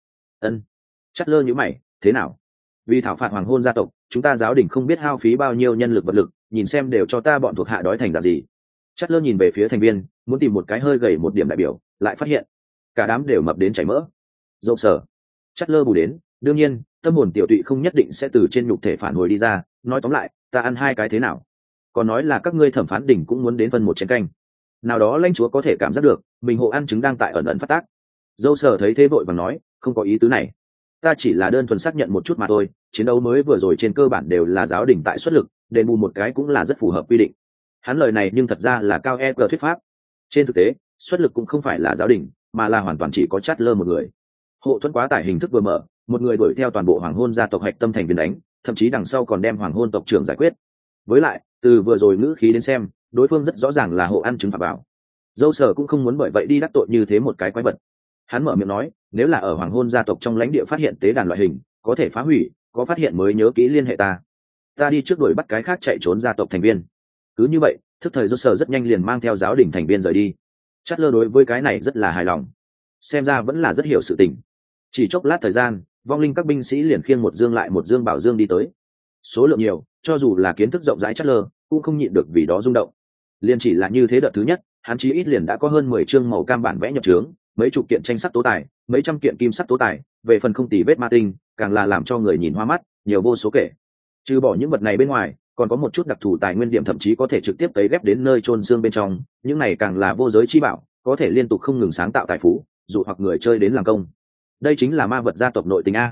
Chatler nhíu mày, thế nào? Vì thảo phạt hoàng hôn gia tộc, chúng ta giáo đình không biết hao phí bao nhiêu nhân lực vật lực, nhìn xem đều cho ta bọn thuộc hạ đói thành dạng gì. Chatler nhìn về phía thành viên, muốn tìm một cái hơi gầy một điểm đại biểu, lại phát hiện cả đám đều mập đến chảy mỡ. Dâu sờ. Chatler bù đến, đương nhiên, tâm hồn tiểu tụy không nhất định sẽ từ trên nhục thể phản hồi đi ra, nói tóm lại, ta ăn hai cái thế nào? Còn nói là các ngươi thẩm phán đỉnh cũng muốn đến phân một chén canh. Nào đó lãnh chúa có thể cảm giác được, mình hộ ăn trứng đang tại ẩn ẩn phát tác. Dâu sờ thấy thế vội vàng nói, không có ý tứ này. Ta chỉ là đơn thuần xác nhận một chút mà thôi, chiến đấu mới vừa rồi trên cơ bản đều là giáo đình tại xuất lực, đền bù một cái cũng là rất phù hợp quy định. Hắn lời này nhưng thật ra là cao EQ thuyết pháp. Trên thực tế, xuất lực cũng không phải là giáo đình, mà là hoàn toàn chỉ có Chatler một người. Hộ thuẫn quá tải hình thức vừa mở, một người đuổi theo toàn bộ hoàng hôn gia tộc hạch tâm thành viên đánh, thậm chí đằng sau còn đem hoàng hôn tộc trưởng giải quyết. Với lại, từ vừa rồi ngữ khí đến xem, đối phương rất rõ ràng là hộ ăn trứng phạm bảo. Dâu sở cũng không muốn bởi vậy đi đắc tội như thế một cái quái vật. Hắn mở miệng nói, nếu là ở hoàng hôn gia tộc trong lãnh địa phát hiện tế đàn loại hình, có thể phá hủy, có phát hiện mới nhớ kỹ liên hệ ta đi trước đuổi bắt cái khác chạy trốn gia tộc thành viên. Cứ như vậy, thức thời Dâu rất nhanh liền mang theo giáo đình thành viên rời đi. Chatler đối với cái này rất là hài lòng, xem ra vẫn là rất hiểu sự tình. Chỉ chốc lát thời gian, vong linh các binh sĩ liền khiêng một dương lại một dương bảo dương đi tới. Số lượng nhiều, cho dù là kiến thức rộng rãi Chatler cũng không nhịn được vì đó rung động. Liền chỉ là như thế đợt thứ nhất, hắn chí ít liền đã có hơn 10 chương màu cam bản vẽ nhập trướng, mấy chục kiện tranh sắc tố tài, mấy trăm kiện kim sắc tố tài, về phần không tì vết ma tinh, càng là làm cho người nhìn hoa mắt, nhiều vô số kể. Trừ bỏ những vật này bên ngoài, còn có một chút đặc thù tài nguyên điểm thậm chí có thể trực tiếp cấy ghép đến nơi chôn xương bên trong, những này càng là vô giới chi bảo, có thể liên tục không ngừng sáng tạo tài phú, dụ hoặc người chơi đến làm công. Đây chính là ma vật gia tộc nội tình a.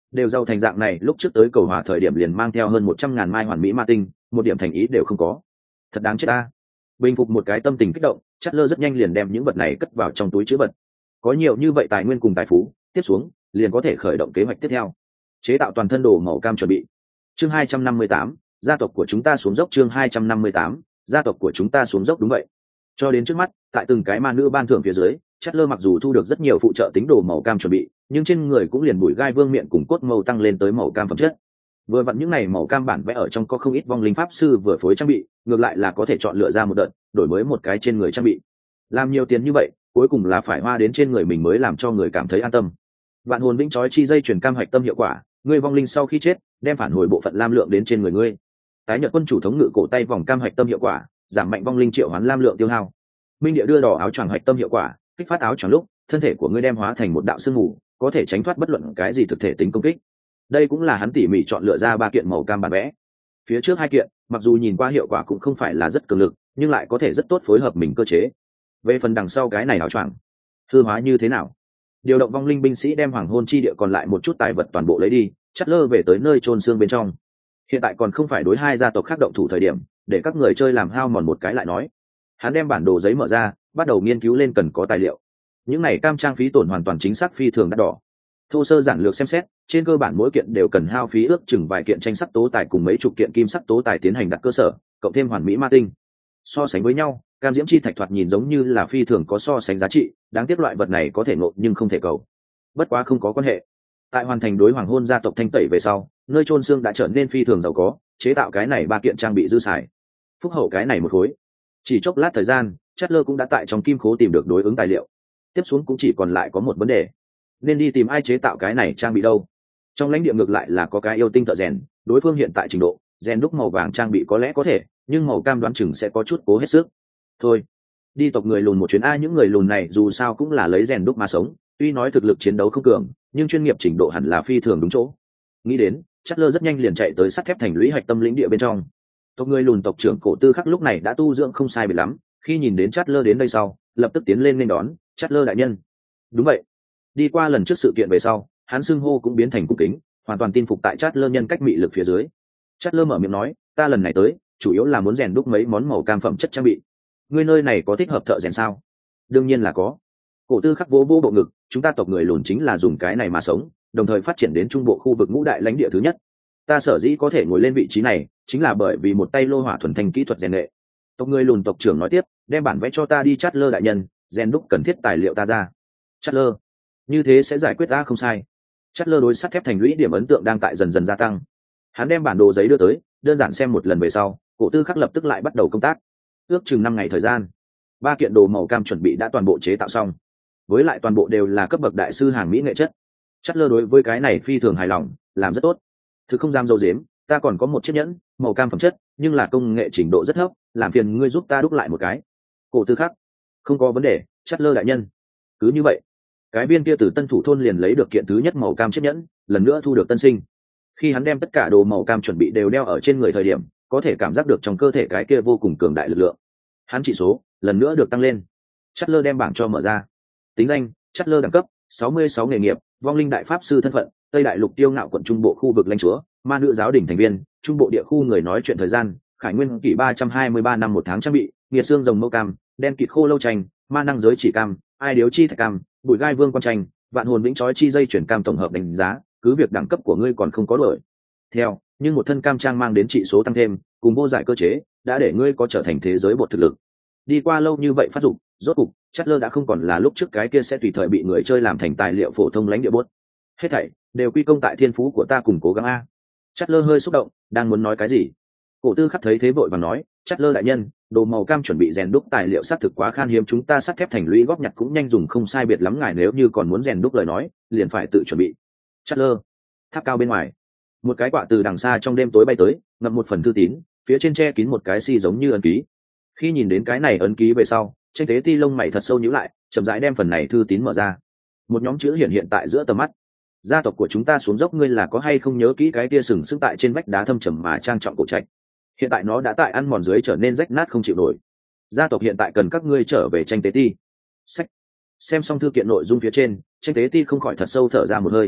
đều giàu thành dạng này, lúc trước tới cầu hòa thời điểm liền mang theo hơn 100.000 mai hoàn mỹ ma tinh, một điểm thành ý đều không có. Thật đáng chết ta. Bình phục một cái tâm tình kích động, Chatler rất nhanh liền đem những vật này cất vào trong túi trữ vật. Có nhiều như vậy tài nguyên cùng tài phú, tiếp xuống liền có thể khởi động kế hoạch tiếp theo. Chế tạo toàn thân đồ màu cam chuẩn bị. Chương 258, gia tộc của chúng ta xuống dốc. Chương 258, gia tộc của chúng ta xuống dốc. Đúng vậy. Cho đến trước mắt, tại từng cái ma nữ ban thưởng phía dưới, Chatler mặc dù thu được rất nhiều phụ trợ tính đồ màu cam chuẩn bị, nhưng trên người cũng liền bụi gai vương miện cùng cốt màu tăng lên tới màu cam phẩm chất. Vừa vặn những này màu cam bản vẽ ở trong có không ít vong linh pháp sư vừa phối trang bị, ngược lại là có thể chọn lựa ra một đợt, đổi mới một cái trên người trang bị. Làm nhiều tiền như vậy, cuối cùng là phải hoa đến trên người mình mới làm cho người cảm thấy an tâm. Vạn hồn vĩnh chói chi dây chuyển cam hoạch tâm hiệu quả, ngươi vong linh sau khi chết, đem phản hồi bộ phận lam lượng đến trên người ngươi. Tái nhật quân chủ thống ngự cổ tay vòng cam hoạch tâm hiệu quả, giảm mạnh vong linh triệu hoán lam lượng tiêu hao. Minh địa đưa đỏ áo choàng hoạch tâm hiệu quả, kích phát áo choàng lúc, thân thể của ngươi đem hóa thành một đạo sương mù, có thể tránh thoát bất luận cái gì thực thể tính công kích. Đây cũng là hắn tỉ mỉ chọn lựa ra 3 kiện màu cam bản vẽ. Phía trước 2 kiện, mặc dù nhìn qua hiệu quả cũng không phải là rất cường lực, nhưng lại có thể rất tốt phối hợp mình cơ chế. Về phần đằng sau cái này áo choàng, hư hóa như thế nào? Điều động vong linh binh sĩ đem hoàng hôn chi địa còn lại một chút tài vật toàn bộ lấy đi, Chatler về tới nơi chôn xương bên trong. Hiện tại còn không phải đối 2 gia tộc khác động thủ thời điểm, để các người chơi làm hao mòn một cái lại nói. Hắn đem bản đồ giấy mở ra, bắt đầu nghiên cứu lên cần có tài liệu. Những này cam trang phí tổn hoàn toàn chính xác phi thường đắt đỏ. Thô sơ giản lược xem xét, trên cơ bản mỗi kiện đều cần hao phí ước chừng vài kiện tranh sắc tố tài cùng mấy chục kiện kim sắc tố tài tiến hành đặt cơ sở, cộng thêm hoàn mỹ ma tinh. So sánh với nhau, cam diễm chi thạch thoạt nhìn giống như là phi thường có so sánh giá trị, đáng tiếc loại vật này có thể ngộ nhưng không thể cầu. Bất quá không có quan hệ. Tại hoàn thành đối hoàng hôn gia tộc thanh tẩy về sau, nơi chôn xương đã trở nên phi thường giàu có, chế tạo cái này 3 kiện trang bị dư xài. Phúc hậu cái này một khối. Chỉ chốc lát thời gian, Chatler cũng đã tại trong kim khố tìm được đối ứng tài liệu. Tiếp xuống cũng chỉ còn lại có một vấn đề, nên đi tìm ai chế tạo cái này trang bị đâu. Trong lãnh địa ngược lại là có cái yêu tinh thợ rèn, đối phương hiện tại trình độ rèn đúc màu vàng trang bị có lẽ có thể, nhưng màu cam đoán chừng sẽ có chút cố hết sức. Thôi, đi tộc người lùn một chuyến. Những người lùn này dù sao cũng là lấy rèn đúc mà sống, tuy nói thực lực chiến đấu không cường, nhưng chuyên nghiệp trình độ hẳn là phi thường đúng chỗ. Nghĩ đến, Chatler rất nhanh liền chạy tới sắt thép thành lũy hạch tâm lĩnh địa bên trong. Tộc người lùn tộc trưởng Cổ Tư Khắc lúc này đã tu dưỡng không sai biệt lắm, khi nhìn đến Chatler đến đây sau, lập tức tiến lên nên đón. Chatler đại nhân. Đúng vậy. Đi qua lần trước sự kiện về sau, hắn xưng hô cũng biến thành cung kính, hoàn toàn tin phục tại Chatler nhân cách mị lực phía dưới. Chatler mở miệng nói, ta lần này tới, chủ yếu là muốn rèn đúc mấy món màu cam phẩm chất trang bị. Ngươi nơi này có thích hợp thợ rèn sao? Đương nhiên là có. Cổ Tư Khắc vỗ vỗ bộ ngực, chúng ta tộc người lùn chính là dùng cái này mà sống, đồng thời phát triển đến trung bộ khu vực ngũ đại lãnh địa thứ nhất. Ta sở dĩ có thể ngồi lên vị trí này, chính là bởi vì một tay lô hỏa thuần thành kỹ thuật rèn nghệ. Tộc người lùn tộc trưởng nói tiếp, đem bản vẽ cho ta đi. Chatler đại nhân, rèn đúc cần thiết tài liệu ta ra. Chatler, như thế sẽ giải quyết ta không sai. Chatler đối sắt thép thành lũy điểm ấn tượng đang tại dần dần gia tăng. Hắn đem bản đồ giấy đưa tới, đơn giản xem một lần về sau, Cổ Tư Khắc lập tức lại bắt đầu công tác. Ước chừng 5 ngày thời gian, 3 kiện đồ màu cam chuẩn bị đã toàn bộ chế tạo xong, với lại toàn bộ đều là cấp bậc đại sư hàng mỹ nghệ chất. Chatler đối với cái này phi thường hài lòng, làm rất tốt. Thứ không dám dâu dếm, ta còn có một chiếc nhẫn màu cam phẩm chất, nhưng là công nghệ trình độ rất thấp, làm phiền ngươi giúp ta đúc lại một cái. Cổ Tư Khắc, không có vấn đề. Chatler đại nhân. Cứ như vậy, cái viên kia từ tân thủ thôn liền lấy được kiện thứ nhất màu cam chiếc nhẫn, lần nữa thu được tân sinh. Khi hắn đem tất cả đồ màu cam chuẩn bị đều đeo ở trên người thời điểm, có thể cảm giác được trong cơ thể cái kia vô cùng cường đại lực lượng. Hắn chỉ số lần nữa được tăng lên. Chatler đem bảng cho mở ra. Tính danh: Chatler, đẳng cấp 66, nghề nghiệp vong linh đại pháp sư, thân phận Tây Đại Lục Tiêu Ngạo quận trung bộ khu vực lãnh chúa, ma nữ giáo đình thành viên, trung bộ địa khu người nói chuyện, thời gian Khải Nguyên kỷ 323 năm 1 tháng, trang bị nghiệt xương rồng mâu cam, đen kịt khô lâu tranh, ma năng giới chỉ cam, ai điếu chi thạch cam, bụi gai vương quan tranh, vạn hồn vĩnh chói chi dây chuyển cam. Tổng hợp đánh giá, cứ việc đẳng cấp của ngươi còn không có đổi theo, nhưng một thân cam trang mang đến trị số tăng thêm cùng vô giải cơ chế đã để ngươi có trở thành thế giới bột thực lực. Đi qua lâu như vậy phát dụng, rốt cục Chatler đã không còn là lúc trước cái kia sẽ tùy thời bị người chơi làm thành tài liệu phổ thông lãnh địa bốt. Hết thảy đều quy công tại thiên phú của ta cùng cố gắng a. Chatler hơi xúc động, đang muốn nói cái gì, Cổ Tư Khắc thấy thế vội vàng nói, Chatler đại nhân, đồ màu cam chuẩn bị rèn đúc tài liệu xác thực quá khan hiếm, chúng ta sắt thép thành lũy góp nhặt cũng nhanh dùng không sai biệt lắm, ngài nếu như còn muốn rèn đúc lời nói, liền phải tự chuẩn bị. Chatler. Tháp cao bên ngoài, một cái quạ từ đằng xa trong đêm tối bay tới, ngậm một phần thư tín, phía trên che kín một cái giống như ấn ký. Khi nhìn đến cái này ấn ký về sau, Tranh Tế Ti lông mày thật sâu nhíu lại, chậm rãi đem phần này thư tín mở ra. Một nhóm chữ hiện tại giữa tầm mắt. Gia tộc của chúng ta xuống dốc, ngươi là có hay không nhớ kỹ cái kia sừng sững tại trên vách đá thâm trầm mà trang trọng cổ trạch? Hiện tại nó đã tại ăn mòn dưới trở nên rách nát không chịu nổi. Gia tộc hiện tại cần các ngươi trở về Tranh Tế Ti. Sách. Xem xong thư kiện nội dung phía trên, Tranh Tế Ti không khỏi thật sâu thở ra một hơi.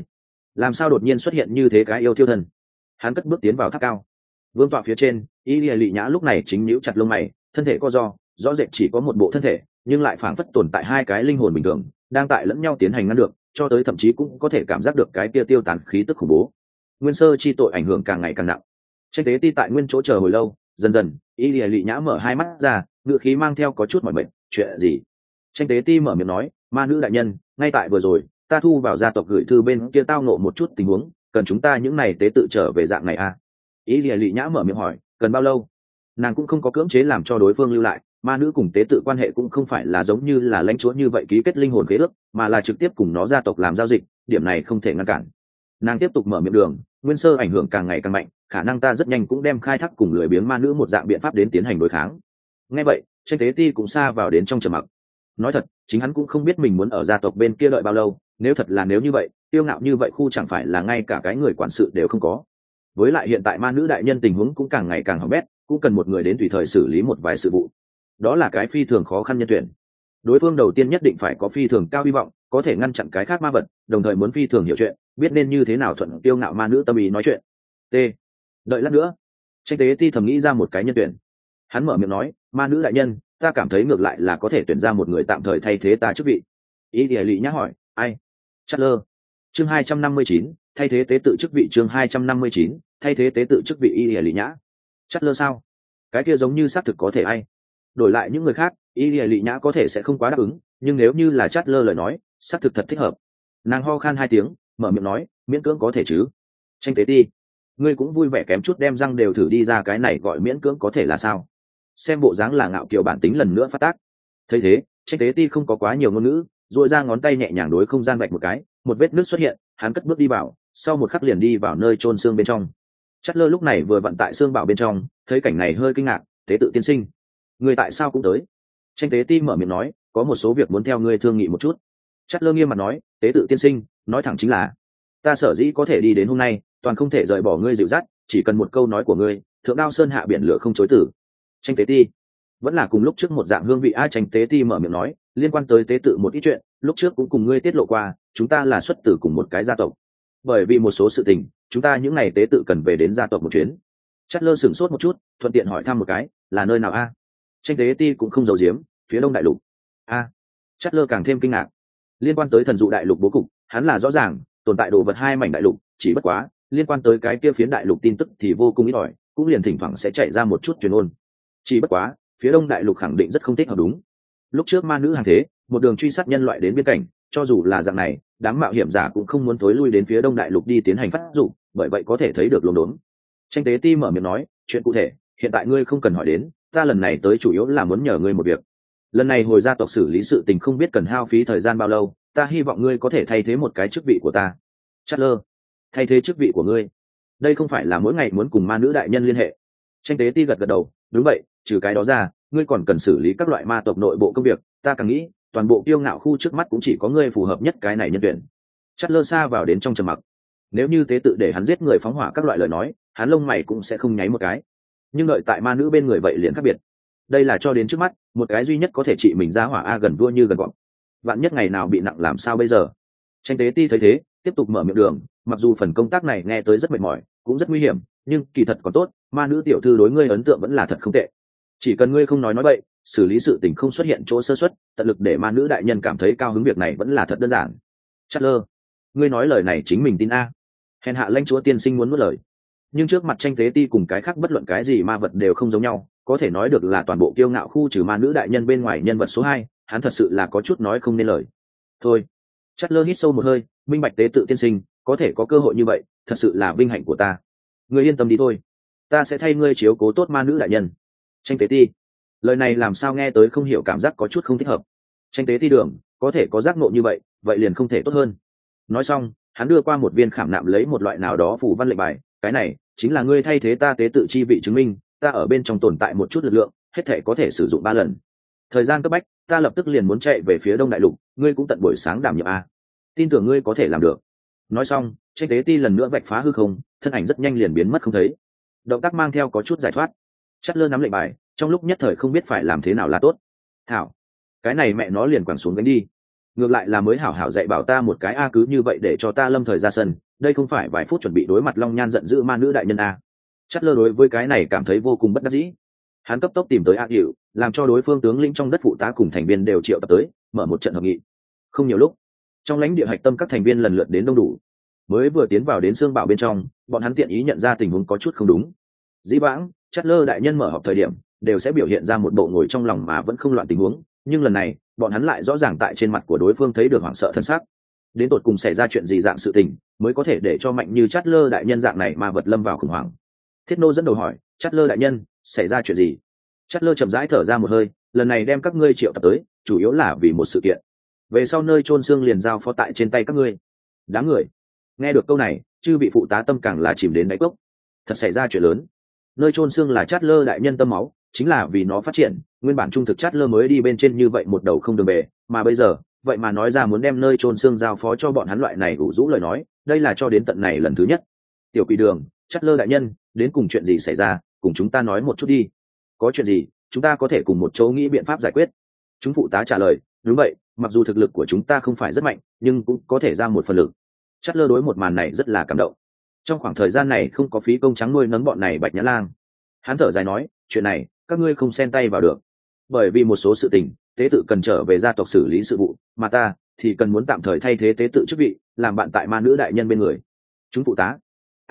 làm sao đột nhiên xuất hiện như thế cái yêu thiêu thân. Hắn cất bước tiến vào tháp cao. Vương tọa phía trên, y lì nhã lúc này chính nhíu chặt lông mày, thân thể co do, rõ rệt chỉ có một bộ thân thể, nhưng lại phảng phất tồn tại hai cái linh hồn bình thường, đang tại lẫn nhau tiến hành ngăn được, cho tới thậm chí cũng có thể cảm giác được cái kia tiêu tán khí tức khủng bố. Nguyên sơ chi tội ảnh hưởng càng ngày càng nặng. Tranh tế ti tại nguyên chỗ chờ hồi lâu, dần dần, y lì nhã mở hai mắt ra, ngựa khí mang theo có chút mỏi mệt. Chuyện gì? Tranh tế ti mở miệng nói, ma nữ đại nhân, ngay tại vừa rồi, ta thu vào gia tộc gửi thư bên kia tao nộ một chút tình huống, cần chúng ta những này tế tự trở về dạng này à? Y lì nhã mở miệng hỏi, cần bao lâu? Nàng cũng không có cưỡng chế làm cho đối phương lưu lại, ma nữ cùng tế tự quan hệ cũng không phải là giống như là lãnh chúa như vậy ký kết linh hồn khế ước, mà là trực tiếp cùng nó gia tộc làm giao dịch, điểm này không thể ngăn cản. Nàng tiếp tục mở miệng đường, nguyên sơ ảnh hưởng càng ngày càng mạnh, khả năng ta rất nhanh cũng đem khai thác cùng lười biếng ma nữ một dạng biện pháp đến tiến hành đối kháng. Nghe vậy, Tranh tế ti cũng xa vào đến trong trầm mặc. Nói thật, chính hắn cũng không biết mình muốn ở gia tộc bên kia đợi bao lâu, nếu thật là nếu như vậy, tiêu ngạo như vậy khu chẳng phải là ngay cả cái người quản sự đều không có. Với lại hiện tại ma nữ đại nhân tình huống cũng càng ngày càng hỏng bét, cũng cần một người đến tùy thời xử lý một vài sự vụ. Đó là cái phi thường khó khăn nhân tuyển. Đối phương đầu tiên nhất định phải có phi thường cao hy vọng, có thể ngăn chặn cái khác ma vật, đồng thời muốn phi thường hiểu chuyện, biết nên như thế nào thuận tiêu ngạo ma nữ tâm ý nói chuyện. T. Đợi lát nữa. Tranh tế ti thầm nghĩ ra một cái nhân tuyển. Hắn mở miệng nói, ma nữ đại nhân, ta cảm thấy ngược lại là có thể tuyển ra một người tạm thời thay thế ta chức vị. Ý địa lị nhắc hỏi, ai? Chatler. Chương 259, thay thế tế tự chức vị. Chương 259, thay thế tế tự chức vị. Ý địa lị nhã. Chatler sao? Cái kia giống như xác thực có thể ai? Đổi lại những người khác, ý địa lị nhã có thể sẽ không quá đáp ứng, nhưng nếu như là Chatler lời nói, xác thực thật thích hợp. Nàng ho khan hai tiếng, mở miệng nói, miễn cưỡng có thể chứ? Tranh tế ti, ngươi cũng vui vẻ kém chút đem răng đều thử đi ra, cái này gọi miễn cưỡng có thể là sao? Xem bộ dáng là ngạo kiều bản tính lần nữa phát tác. Thấy thế, Tranh tế ti không có quá nhiều ngôn ngữ, duỗi ra ngón tay nhẹ nhàng đối không gian vạch một cái, một vết nước xuất hiện, hắn cất bước đi vào, sau một khắc liền đi vào nơi chôn xương bên trong. Chatler lúc này vừa vận tại xương bảo bên trong, thấy cảnh này hơi kinh ngạc, tế tự tiên sinh, người tại sao cũng tới? Tranh tế ti mở miệng nói, có một số việc muốn theo ngươi thương nghị một chút. Chatler nghiêm mặt nói, tế tự tiên sinh, nói thẳng chính là, ta sở dĩ có thể đi đến hôm nay, toàn không thể rời bỏ ngươi dịu dắt, chỉ cần một câu nói của ngươi, thượng đao sơn hạ biển lửa không chối từ. Tranh tế ti, vẫn là cùng lúc trước một dạng hương vị. Tranh tế ti mở miệng nói, liên quan tới tế tự một ít chuyện, lúc trước cũng cùng ngươi tiết lộ qua, chúng ta là xuất tử cùng một cái gia tộc, bởi vì một số sự tình, chúng ta những ngày tế tự cần về đến gia tộc một chuyến. Chatler sửng sốt một chút, thuận tiện hỏi thăm một cái, là nơi nào a? Tranh tế ti cũng không giấu giếm, phía đông đại lục. Chatler càng thêm kinh ngạc. Liên quan tới thần dụ đại lục bố cục, hắn là rõ ràng, tồn tại đồ vật hai mảnh đại lục, chỉ bất quá, liên quan tới cái kia phiến đại lục tin tức thì vô cùng ít ỏi, cũng liền thỉnh thoảng sẽ chạy ra một chút truyền ôn. Chỉ bất quá, phía đông đại lục khẳng định rất không thích hợp đúng. Lúc trước ma nữ hàng thế, một đường truy sát nhân loại đến biên cảnh, cho dù là dạng này, đám mạo hiểm giả cũng không muốn tối lui đến phía đông đại lục đi tiến hành phát dụ, bởi vậy có thể thấy được luống đốn. Tranh tế ti mở miệng nói, chuyện cụ thể, hiện tại ngươi không cần hỏi đến, ta lần này tới chủ yếu là muốn nhờ ngươi một việc. Lần này hồi gia tộc xử lý sự tình không biết cần hao phí thời gian bao lâu, ta hy vọng ngươi có thể thay thế một cái chức vị của ta. Chatler, thay thế chức vị của ngươi? Đây không phải là mỗi ngày muốn cùng ma nữ đại nhân liên hệ? Tranh tế ti gật gật đầu, đúng vậy, trừ cái đó ra, ngươi còn cần xử lý các loại ma tộc nội bộ công việc, ta càng nghĩ, toàn bộ kiêu ngạo khu trước mắt cũng chỉ có ngươi phù hợp nhất cái này nhân tuyển. Chatler xa vào đến trong trầm mặc. Nếu như tế tự để hắn giết người phóng hỏa các loại lời nói, hắn lông mày cũng sẽ không nháy một cái. Nhưng đợi tại ma nữ bên người vậy liền khác biệt. Đây là cho đến trước mắt, một cái duy nhất có thể trị mình ra hỏa gần vua như gần gọn. Vạn nhất ngày nào bị nặng làm sao bây giờ? Tranh tế ti thấy thế, tiếp tục mở miệng đường, mặc dù phần công tác này nghe tới rất mệt mỏi, cũng rất nguy hiểm, nhưng kỳ thật còn tốt, ma nữ tiểu thư đối ngươi ấn tượng vẫn là thật không tệ. Chỉ cần ngươi không nói bậy, xử lý sự tình không xuất hiện chỗ sơ suất, tận lực để ma nữ đại nhân cảm thấy cao hứng, việc này vẫn là thật đơn giản. Chatler, ngươi nói lời này chính mình tin a? Hèn hạ lãnh chúa tiên sinh muốn nuốt lời. Nhưng trước mặt Tranh tế ti cùng cái khác bất luận cái gì ma vật đều không giống nhau, có thể nói được là toàn bộ kiêu ngạo khu trừ ma nữ đại nhân bên ngoài nhân vật số 2, hắn thật sự là có chút nói không nên lời. Thôi. Chatler hít sâu một hơi, minh bạch tế tự tiên sinh, có thể có cơ hội như vậy, thật sự là vinh hạnh của ta. Ngươi yên tâm đi thôi, ta sẽ thay ngươi chiếu cố tốt ma nữ đại nhân. Tranh tế ti, lời này làm sao nghe tới không hiểu, cảm giác có chút không thích hợp. Tranh tế ti đường, có thể có giác ngộ như vậy, vậy liền không thể tốt hơn. Nói xong, hắn đưa qua một viên khảm nạm lấy một loại nào đó phù văn lệnh bài, cái này chính là ngươi thay thế ta tế tự chi vị chứng minh, ta ở bên trong tồn tại một chút lực lượng, hết thể có thể sử dụng 3 lần. Thời gian cấp bách, ta lập tức liền muốn chạy về phía đông đại lục, ngươi cũng tận buổi sáng đảm nhiệm a. Tin tưởng ngươi có thể làm được. Nói xong, Tranh tế ti lần nữa vạch phá hư không, thân ảnh rất nhanh liền biến mất không thấy. Động tác mang theo có chút giải thoát. Chatler nắm lệnh bài, trong lúc nhất thời không biết phải làm thế nào là tốt. Thảo, cái này mẹ nó liền quẳng xuống gánh đi. Ngược lại là mới hảo hảo dạy bảo ta một cái cứ như vậy để cho ta lâm thời ra sân, đây không phải vài phút chuẩn bị đối mặt long nhan giận dữ ma nữ đại nhân à. Chát lơ đối với cái này cảm thấy vô cùng bất đắc dĩ. Hắn cấp tốc tìm tới ác hiệu, làm cho đối phương tướng lĩnh trong đất phụ tá cùng thành viên đều triệu tập tới, mở một trận hội nghị. Không nhiều lúc, trong lãnh địa hạch tâm các thành viên lần lượt đến đông đủ. Mới vừa tiến vào đến xương bảo bên trong, bọn hắn tiện ý nhận ra tình huống có chút không đúng. Dĩ vãng, Chát lơ đại nhân mở họp thời điểm đều sẽ biểu hiện ra một bộ ngồi trong lòng mà vẫn không loạn tình huống, nhưng lần này bọn hắn lại rõ ràng tại trên mặt của đối phương thấy được hoảng sợ thân xác. Đến tột cùng xảy ra chuyện gì dạng sự tình mới có thể để cho mạnh như Chát lơ đại nhân dạng này mà vật lâm vào khủng hoảng. Thiết Nô dẫn đầu hỏi, Chát lơ đại nhân, xảy ra chuyện gì? Chát lơ chậm rãi thở ra một hơi, lần này đem các ngươi triệu tập tới chủ yếu là vì một sự kiện, về sau nơi chôn xương liền giao phó tại trên tay các ngươi. Đám người nghe được câu này, chư vị phụ tá tâm càng là chìm đến đáy cốc. Thật xảy ra chuyện lớn. Nơi chôn xương là Chát lơ đại nhân tâm máu, chính là vì nó phát triển, nguyên bản trung thực Chát lơ mới đi bên trên như vậy một đầu không đường về, mà bây giờ vậy mà nói ra muốn đem nơi chôn xương giao phó cho bọn hắn, loại này ủ rũ lời nói, đây là cho đến tận này lần thứ nhất. Tiểu quỷ đường, Chát lơ đại nhân, đến cùng chuyện gì xảy ra, cùng chúng ta nói một chút đi. Có chuyện gì chúng ta có thể cùng một chỗ nghĩ biện pháp giải quyết. Chúng phụ tá trả lời, đúng vậy, mặc dù thực lực của chúng ta không phải rất mạnh, nhưng cũng có thể ra một phần lực. Chát lơ đối một màn này rất là cảm động. Trong khoảng thời gian này không có phí công trắng nuôi nấng bọn này bạch nhã lang. Hắn thở dài nói, chuyện này các ngươi không xen tay vào được, bởi vì một số sự tình tế tự cần trở về gia tộc xử lý sự vụ, mà ta thì cần muốn tạm thời thay thế tế tự chức vị, làm bạn tại ma nữ đại nhân bên người. Chúng phụ tá,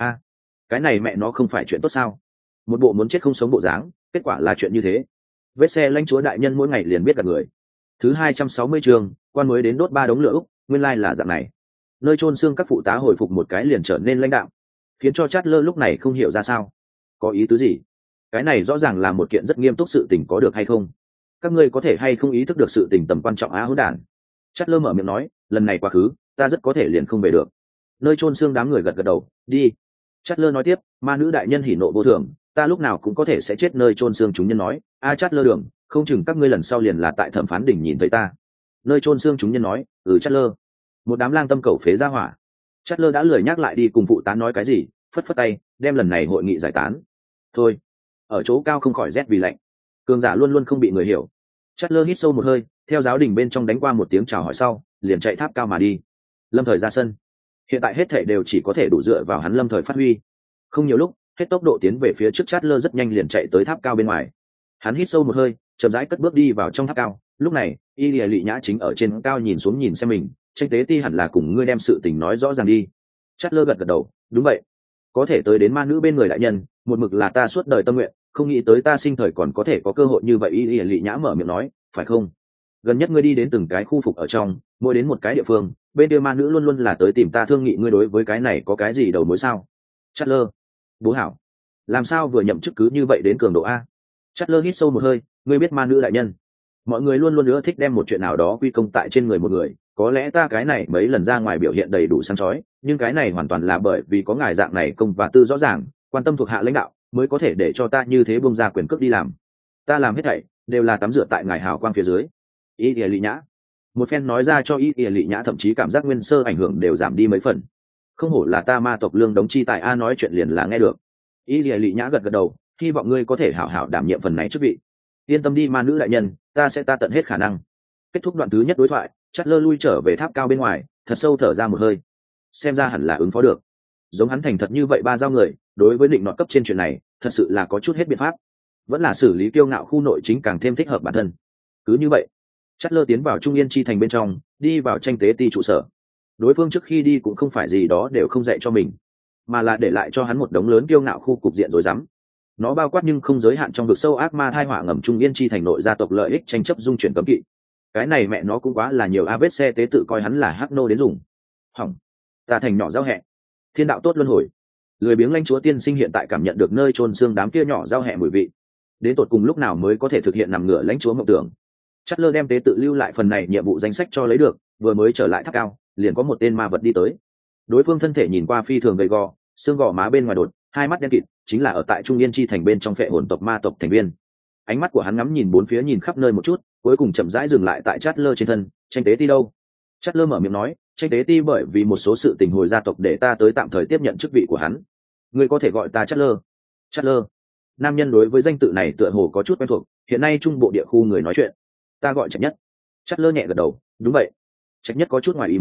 cái này mẹ nó không phải chuyện tốt sao? Một bộ muốn chết không sống bộ dáng, kết quả là chuyện như thế. Vết xe lãnh chúa đại nhân mỗi ngày liền biết gặp người. Thứ 260 trường, quan mới đến đốt 3 đống lửa úc, nguyên lai là dạng này. Nơi chôn xương các phụ tá hồi phục một cái liền trở nên lãnh đạm, khiến cho Chát lơ lúc này không hiểu ra sao. Có ý tứ gì? Cái này rõ ràng là một kiện rất nghiêm túc sự tình, có được hay không? Các ngươi có thể hay không ý thức được sự tình tầm quan trọng á hỗn đản. Chát lơ mở miệng nói, lần này quá khứ, ta rất có thể liền không về được. Nơi chôn xương đám người gật gật đầu, đi. Chát lơ nói tiếp, ma nữ đại nhân hỉ nộ vô thường, ta lúc nào cũng có thể sẽ chết. Nơi chôn xương chúng nhân nói, Chát lơ đường, không chừng các ngươi lần sau liền là tại thẩm phán đỉnh nhìn thấy ta. Nơi chôn xương chúng nhân nói, Chát lơ. Một đám lang tâm cầu phế ra hỏa. Chát lơ đã lười nhắc lại đi cùng phụ tá nói cái gì, phất phất tay đem lần này hội nghị giải tán. Thôi, ở chỗ cao không khỏi rét vì lạnh, cường giả luôn luôn không bị người hiểu. Chát lơ hít sâu một hơi, theo giáo đình bên trong đánh qua một tiếng chào hỏi sau liền chạy tháp cao mà đi. Lâm thời ra sân, hiện tại hết thể đều chỉ có thể đủ dựa vào hắn lâm thời phát huy. Không nhiều lúc, hết tốc độ tiến về phía trước, Chát lơ rất nhanh liền chạy tới tháp cao bên ngoài. Hắn hít sâu một hơi, chậm rãi cất bước đi vào trong tháp cao. Lúc này y lìa lị nhã chính ở trên cao nhìn xuống nhìn xem mình, tranh tế ti hẳn là cùng ngươi đem sự tình nói rõ ràng đi. Chát lơ gật gật đầu, đúng vậy, có thể tới đến ma nữ bên người đại nhân một mực là ta suốt đời tâm nguyện, không nghĩ tới ta sinh thời còn có thể có cơ hội như vậy. Y lìa lị nhã mở miệng nói, phải không? Gần nhất ngươi đi đến từng cái khu phục ở trong, mỗi đến một cái địa phương, bên kia ma nữ luôn luôn là tới tìm ta thương nghị, ngươi đối với cái này có cái gì đầu mối sao? Chát lơ, bố hảo, làm sao vừa nhậm chức cứ như vậy đến cường độ a? Chát lơ hít sâu một hơi, ngươi biết ma nữ đại nhân, mọi người luôn luôn ưa thích đem một chuyện nào đó quy công tại trên người một người, có lẽ ta cái này mấy lần ra ngoài biểu hiện đầy đủ sáng chói, nhưng cái này hoàn toàn là bởi vì có ngài dạng này công và tư rõ ràng, quan tâm thuộc hạ lãnh đạo, mới có thể để cho ta như thế bông ra quyền cước đi làm. Ta làm hết thảy đều là tắm rửa tại ngài hào quang phía dưới. Y lìa lị nhã một phen nói ra, cho y lìa lị nhã thậm chí cảm giác nguyên sơ ảnh hưởng đều giảm đi mấy phần. Không hổ là ta ma tộc lương đống chi tại, nói chuyện liền là nghe được. Y lìa lị nhã gật gật đầu, hy vọng ngươi có thể hảo hảo đảm nhiệm phần này chức vị. Yên tâm đi ma nữ đại nhân, ta sẽ tận hết khả năng. Kết thúc đoạn thứ nhất đối thoại, Chát lơ lui trở về tháp cao bên ngoài, thật sâu thở ra một hơi. Xem ra hẳn là ứng phó được. Giống hắn thành thật như vậy ba giao người, đối với định nọt cấp trên chuyện này thật sự là có chút hết biện pháp, vẫn là xử lý kiêu ngạo khu nội chính càng thêm thích hợp bản thân. Cứ như vậy, Chát lơ tiến vào Trung Yên chi thành bên trong, đi vào tranh tế ti trụ sở. Đối phương trước khi đi cũng không phải gì đó đều không dạy cho mình, mà là để lại cho hắn một đống lớn kiêu ngạo khu cục diện rối rắm. Nó bao quát nhưng không giới hạn trong vực sâu ác ma thai họa ngầm Trung Yên chi thành nội gia tộc lợi ích tranh chấp dung chuyển cấm kỵ. Cái này mẹ nó cũng quá là nhiều. vết xe tế tự coi hắn là hắc nô đến dùng. Hỏng, ta thành nhỏ giao hẹ. Thiên đạo tốt luân hồi. Lười biếng lãnh chúa tiên sinh hiện tại cảm nhận được nơi chôn xương đám kia nhỏ giao hẹ mùi vị. Đến tột cùng lúc nào mới có thể thực hiện nằm ngửa lãnh chúa mộng tưởng. Chát lơ đem tế tự lưu lại phần này nhiệm vụ danh sách cho lấy được, vừa mới trở lại tháp cao, liền có một tên ma vật đi tới. Đối phương thân thể nhìn qua phi thường gầy gò, xương gò má bên ngoài đột, hai mắt đen kịt, chính là ở tại Trung Yên chi thành bên trong phệ hồn tộc ma tộc thành viên. Ánh mắt của hắn ngắm nhìn bốn phía, nhìn khắp nơi một chút, cuối cùng chậm rãi dừng lại tại Chát lơ trên thân. Tranh tế ti đâu? Chát lơ mở miệng nói, tranh tế ti bởi vì một số sự tình hồi gia tộc để ta tới tạm thời tiếp nhận chức vị của hắn. Ngươi có thể gọi ta Chát lơ. Chát lơ. Nam nhân đối với danh tự này tựa hồ có chút quen thuộc, hiện nay trung bộ địa khu người nói chuyện. Ta gọi Trạch Nhất. Chát lơ nhẹ gật đầu, đúng vậy. Trạch Nhất có chút ngoài ý muốn,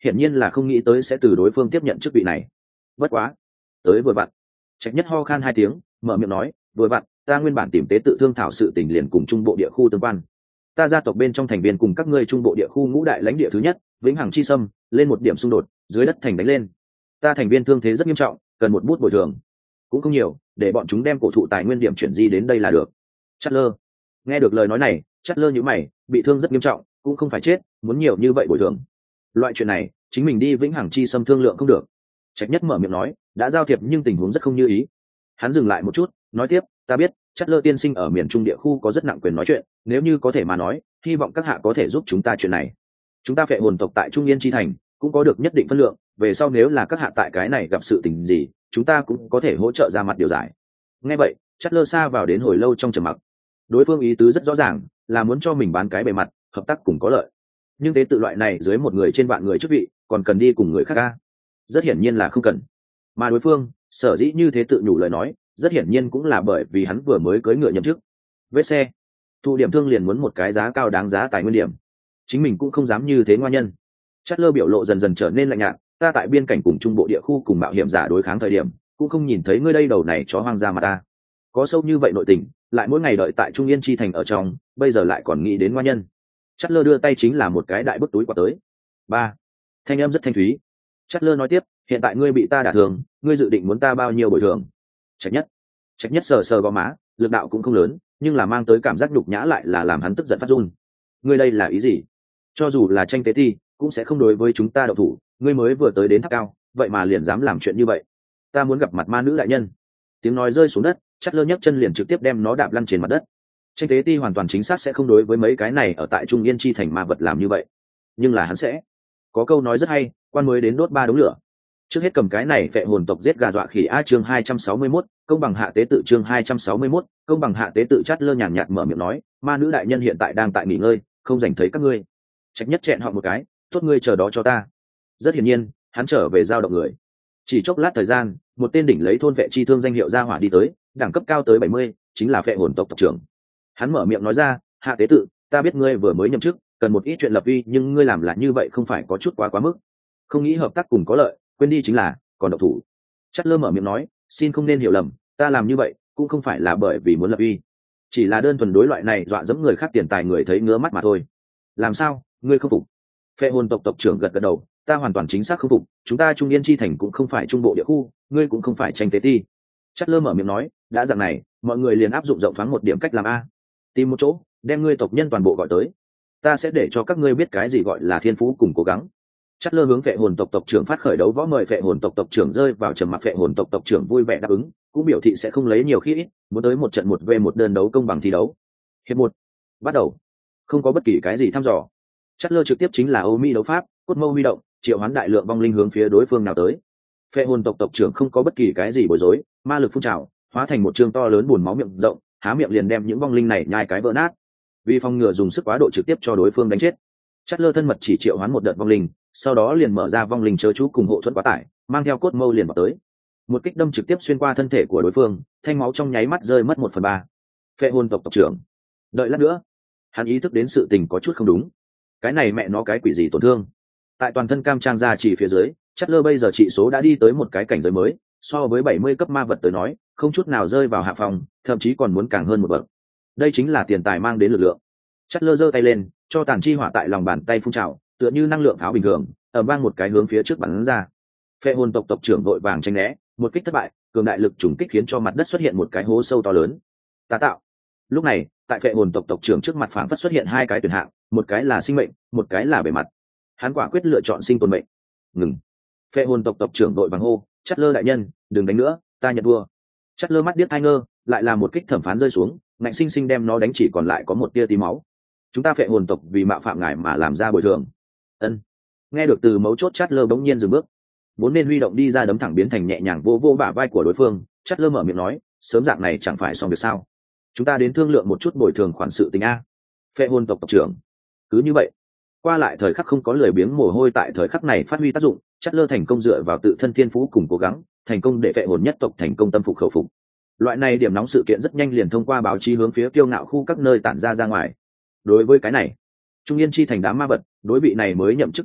hiển nhiên là không nghĩ tới sẽ từ đối phương tiếp nhận chức vị này. Bất quá, tới vừa vặn. Trạch Nhất ho khan hai tiếng, mở miệng nói, vừa vặn, ta nguyên bản tìm tế tự thương thảo sự tình liền cùng trung bộ địa khu tương quan. Ta gia tộc bên trong thành viên cùng các ngươi trung bộ địa khu ngũ đại lãnh địa thứ nhất, vĩnh hằng chi sâm, lên một điểm xung đột, dưới đất thành đánh lên. Ta thành viên thương thế rất nghiêm trọng, cần một bút bồi thường. Cũng không nhiều, để bọn chúng đem cổ thụ tài nguyên điểm chuyển di đến đây là được. Chatler. Nghe được lời nói này, Chatler nhíu mày, bị thương rất nghiêm trọng, cũng không phải chết, muốn nhiều như vậy bồi thường. Loại chuyện này, chính mình đi vĩnh hằng chi sâm thương lượng không được. Trạch Nhất mở miệng nói, đã giao thiệp nhưng tình huống rất không như ý. Hắn dừng lại một chút, nói tiếp, ta biết, Chatler tiên sinh ở miền Trung địa khu có rất nặng quyền nói chuyện, nếu như có thể mà nói, hy vọng các hạ có thể giúp chúng ta chuyện này. Chúng ta phệ hồn tộc tại Trung Yên chi thành cũng có được nhất định phân lượng, về sau nếu là các hạ tại cái này gặp sự tình gì, chúng ta cũng có thể hỗ trợ ra mặt điều giải. Nghe vậy, Chatler xa vào đến hồi lâu trong trầm mặc. Đối phương ý tứ rất rõ ràng, là muốn cho mình bán cái bề mặt, hợp tác cùng có lợi. Nhưng tế tự loại này dưới một người trên vạn người chức vị, còn cần đi cùng người khác ca. Rất hiển nhiên là không cần. Mà đối phương, sở dĩ như thế tự nhủ lời nói, rất hiển nhiên cũng là bởi vì hắn vừa mới cưỡi ngựa nhậm chức. Vết xe, thụ điểm thương liền muốn một cái giá cao đáng giá tài nguyên điểm. Chính mình cũng không dám như thế ngoan nhân. Chatler biểu lộ dần dần trở nên lạnh nhạt, ta tại biên cảnh cùng trung bộ địa khu cùng mạo hiểm giả đối kháng thời điểm, cũng không nhìn thấy ngươi đây đầu này chó hoang ra mà ta. Có sâu như vậy nội tình, lại mỗi ngày đợi tại Trung Yên chi thành ở trong, bây giờ lại còn nghĩ đến ngoan nhân. Chatler đưa tay chính là một cái đại bức túi quạt tới. Ba, thanh âm rất thanh thúy. Chatler nói tiếp, hiện tại ngươi bị ta đả thương, ngươi dự định muốn ta bao nhiêu bồi thường? Trạch Nhất sờ sờ gò má, lực đạo cũng không lớn, nhưng là mang tới cảm giác nhục nhã lại là làm hắn tức giận phát run. Ngươi đây là ý gì? Cho dù là tranh tế thi, cũng sẽ không đối với chúng ta động thủ, ngươi mới vừa tới đến tháp cao, vậy mà liền dám làm chuyện như vậy. Ta muốn gặp mặt ma nữ đại nhân. Tiếng nói rơi xuống đất, Chatler nhấc chân liền trực tiếp đem nó đạp lăn trên mặt đất. Tranh tế ti hoàn toàn chính xác sẽ không đối với mấy cái này ở tại Trung Yên chi thành ma vật làm như vậy, nhưng là hắn sẽ. Có câu nói rất hay, quan mới đến đốt ba đống lửa. Trước hết cầm cái này phệ hồn tộc giết gà dọa khỉ a chương 261, công bằng hạ tế tự chương 261, công bằng hạ tế tự. Chatler nhàn nhạt mở miệng nói, ma nữ đại nhân hiện tại đang tại nghỉ ngơi, không dành thấy các ngươi. Trạch Nhất chẹn họ một cái, tốt ngươi chờ đó cho ta. Rất hiển nhiên, hắn trở về giao động người. Chỉ chốc lát thời gian, một tên đỉnh lấy thôn vệ chi thương danh hiệu ra hỏa đi tới, đẳng cấp cao tới 70, chính là phệ hồn tộc tộc trưởng. Hắn mở miệng nói ra, hạ tế tự, ta biết ngươi vừa mới nhậm chức, cần một ít chuyện lập uy, nhưng ngươi làm là như vậy không phải có chút quá mức. Không nghĩ hợp tác cùng có lợi, quên đi chính là, còn độc thủ. Chatler mở miệng nói, xin không nên hiểu lầm, ta làm như vậy cũng không phải là bởi vì muốn lập uy, chỉ là đơn thuần đối loại này dọa dẫm người khác tiền tài người thấy ngứa mắt mà thôi. Làm sao, ngươi không phục? Phệ hồn tộc tộc trưởng gật gật đầu, ta hoàn toàn chính xác không phục, chúng ta Trung Yên chi thành cũng không phải trung bộ địa khu, ngươi cũng không phải tranh tế ti. Chatler mở miệng nói, đã dạng này, mọi người liền áp dụng rộng thoáng một điểm cách làm a, tìm một chỗ, đem ngươi tộc nhân toàn bộ gọi tới, ta sẽ để cho các ngươi biết cái gì gọi là thiên phú cùng cố gắng. Chatler hướng phệ hồn tộc tộc trưởng phát khởi đấu võ, mời phệ hồn tộc tộc trưởng rơi vào trầm mặc. Phệ hồn tộc tộc trưởng vui vẻ đáp ứng, cũng biểu thị sẽ không lấy nhiều khi ít, muốn tới một trận 1v1 đơn đấu công bằng thi đấu. Hiệp 1, bắt đầu. Không có bất kỳ cái gì thăm dò. Chatler trực tiếp chính là Âu Mỹ đấu pháp, cốt mâu huy động, triệu hoán đại lượng vong linh hướng phía đối phương nào tới. Phệ hồn tộc tộc trưởng không có bất kỳ cái gì bối rối, ma lực phun trào, hóa thành một trương to lớn buồn máu miệng rộng, há miệng liền đem những vong linh này nhai cái vỡ nát. Vì phòng ngừa dùng sức quá độ trực tiếp cho đối phương đánh chết, Chatler thân mật chỉ triệu hoán một đợt vong linh, sau đó liền mở ra vong linh chớ chú cùng hộ thuẫn quá tải, mang theo cốt mâu liền vào tới. Một kích đâm trực tiếp xuyên qua thân thể của đối phương, thanh máu trong nháy mắt rơi mất 1/3. Phệ hồn tộc tộc trưởng, đợi lát nữa. Hắn ý thức đến sự tình có chút không đúng. Cái này mẹ nó cái quỷ gì tổn thương? Tại toàn thân cam trang ra chỉ phía dưới, Chatler bây giờ trị số đã đi tới một cái cảnh giới mới, so với 70 cấp ma vật tới nói, không chút nào rơi vào hạ phòng, thậm chí còn muốn càng hơn một bậc. Đây chính là tiền tài mang đến lực lượng. Chatler giơ tay lên, cho tàn chi hỏa tại lòng bàn tay phun trào, tựa như năng lượng pháo bình thường, ầm vang một cái hướng phía trước bắn ra. Phệ hồn tộc tộc trưởng vội vàng tránh né, một kích thất bại, cường đại lực trùng kích khiến cho mặt đất xuất hiện một cái hố sâu to lớn. Tà tạo. Lúc này, tại phệ hồn tộc tộc trưởng trước mặt phảng phất xuất hiện hai cái tuyển hạng, một cái là sinh mệnh, một cái là bề mặt. Hắn quả quyết lựa chọn sinh tồn mệnh. Ngừng. Phệ hồn tộc tộc trưởng vội vàng hô, Chatler đại nhân, đừng đánh nữa, ta nhận thua. Chatler mắt điếc hai ngơ, lại là một kích thẩm phán rơi xuống, ngạnh sinh sinh đem nó đánh chỉ còn lại có một tia tí máu. Chúng ta phệ hồn tộc vì mạo phạm ngài mà làm ra bồi thường. Ân. Nghe được từ mấu chốt, Chatler bỗng nhiên dừng bước, vốn nên huy động đi ra đấm thẳng biến thành nhẹ nhàng vô vô bả vai của đối phương. Chatler mở miệng nói, sớm dạng này chẳng phải xong việc sao? Chúng ta đến thương lượng một chút bồi thường khoản sự tình a. Phệ hồn tộc tộc trưởng. Cứ như vậy, qua lại thời khắc không có lười biếng mồ hôi tại thời khắc này phát huy tác dụng, Chatler thành công dựa vào tự thân thiên phú cùng cố gắng, thành công để phệ hồn nhất tộc thành công tâm phục khẩu phục. Loại này điểm nóng sự kiện rất nhanh liền thông qua báo chí hướng phía kiêu ngạo khu các nơi tản ra ngoài. Đối với cái này, Trung Yên chi thành đám ma vật, đối vị này mới nhậm chức tế tự,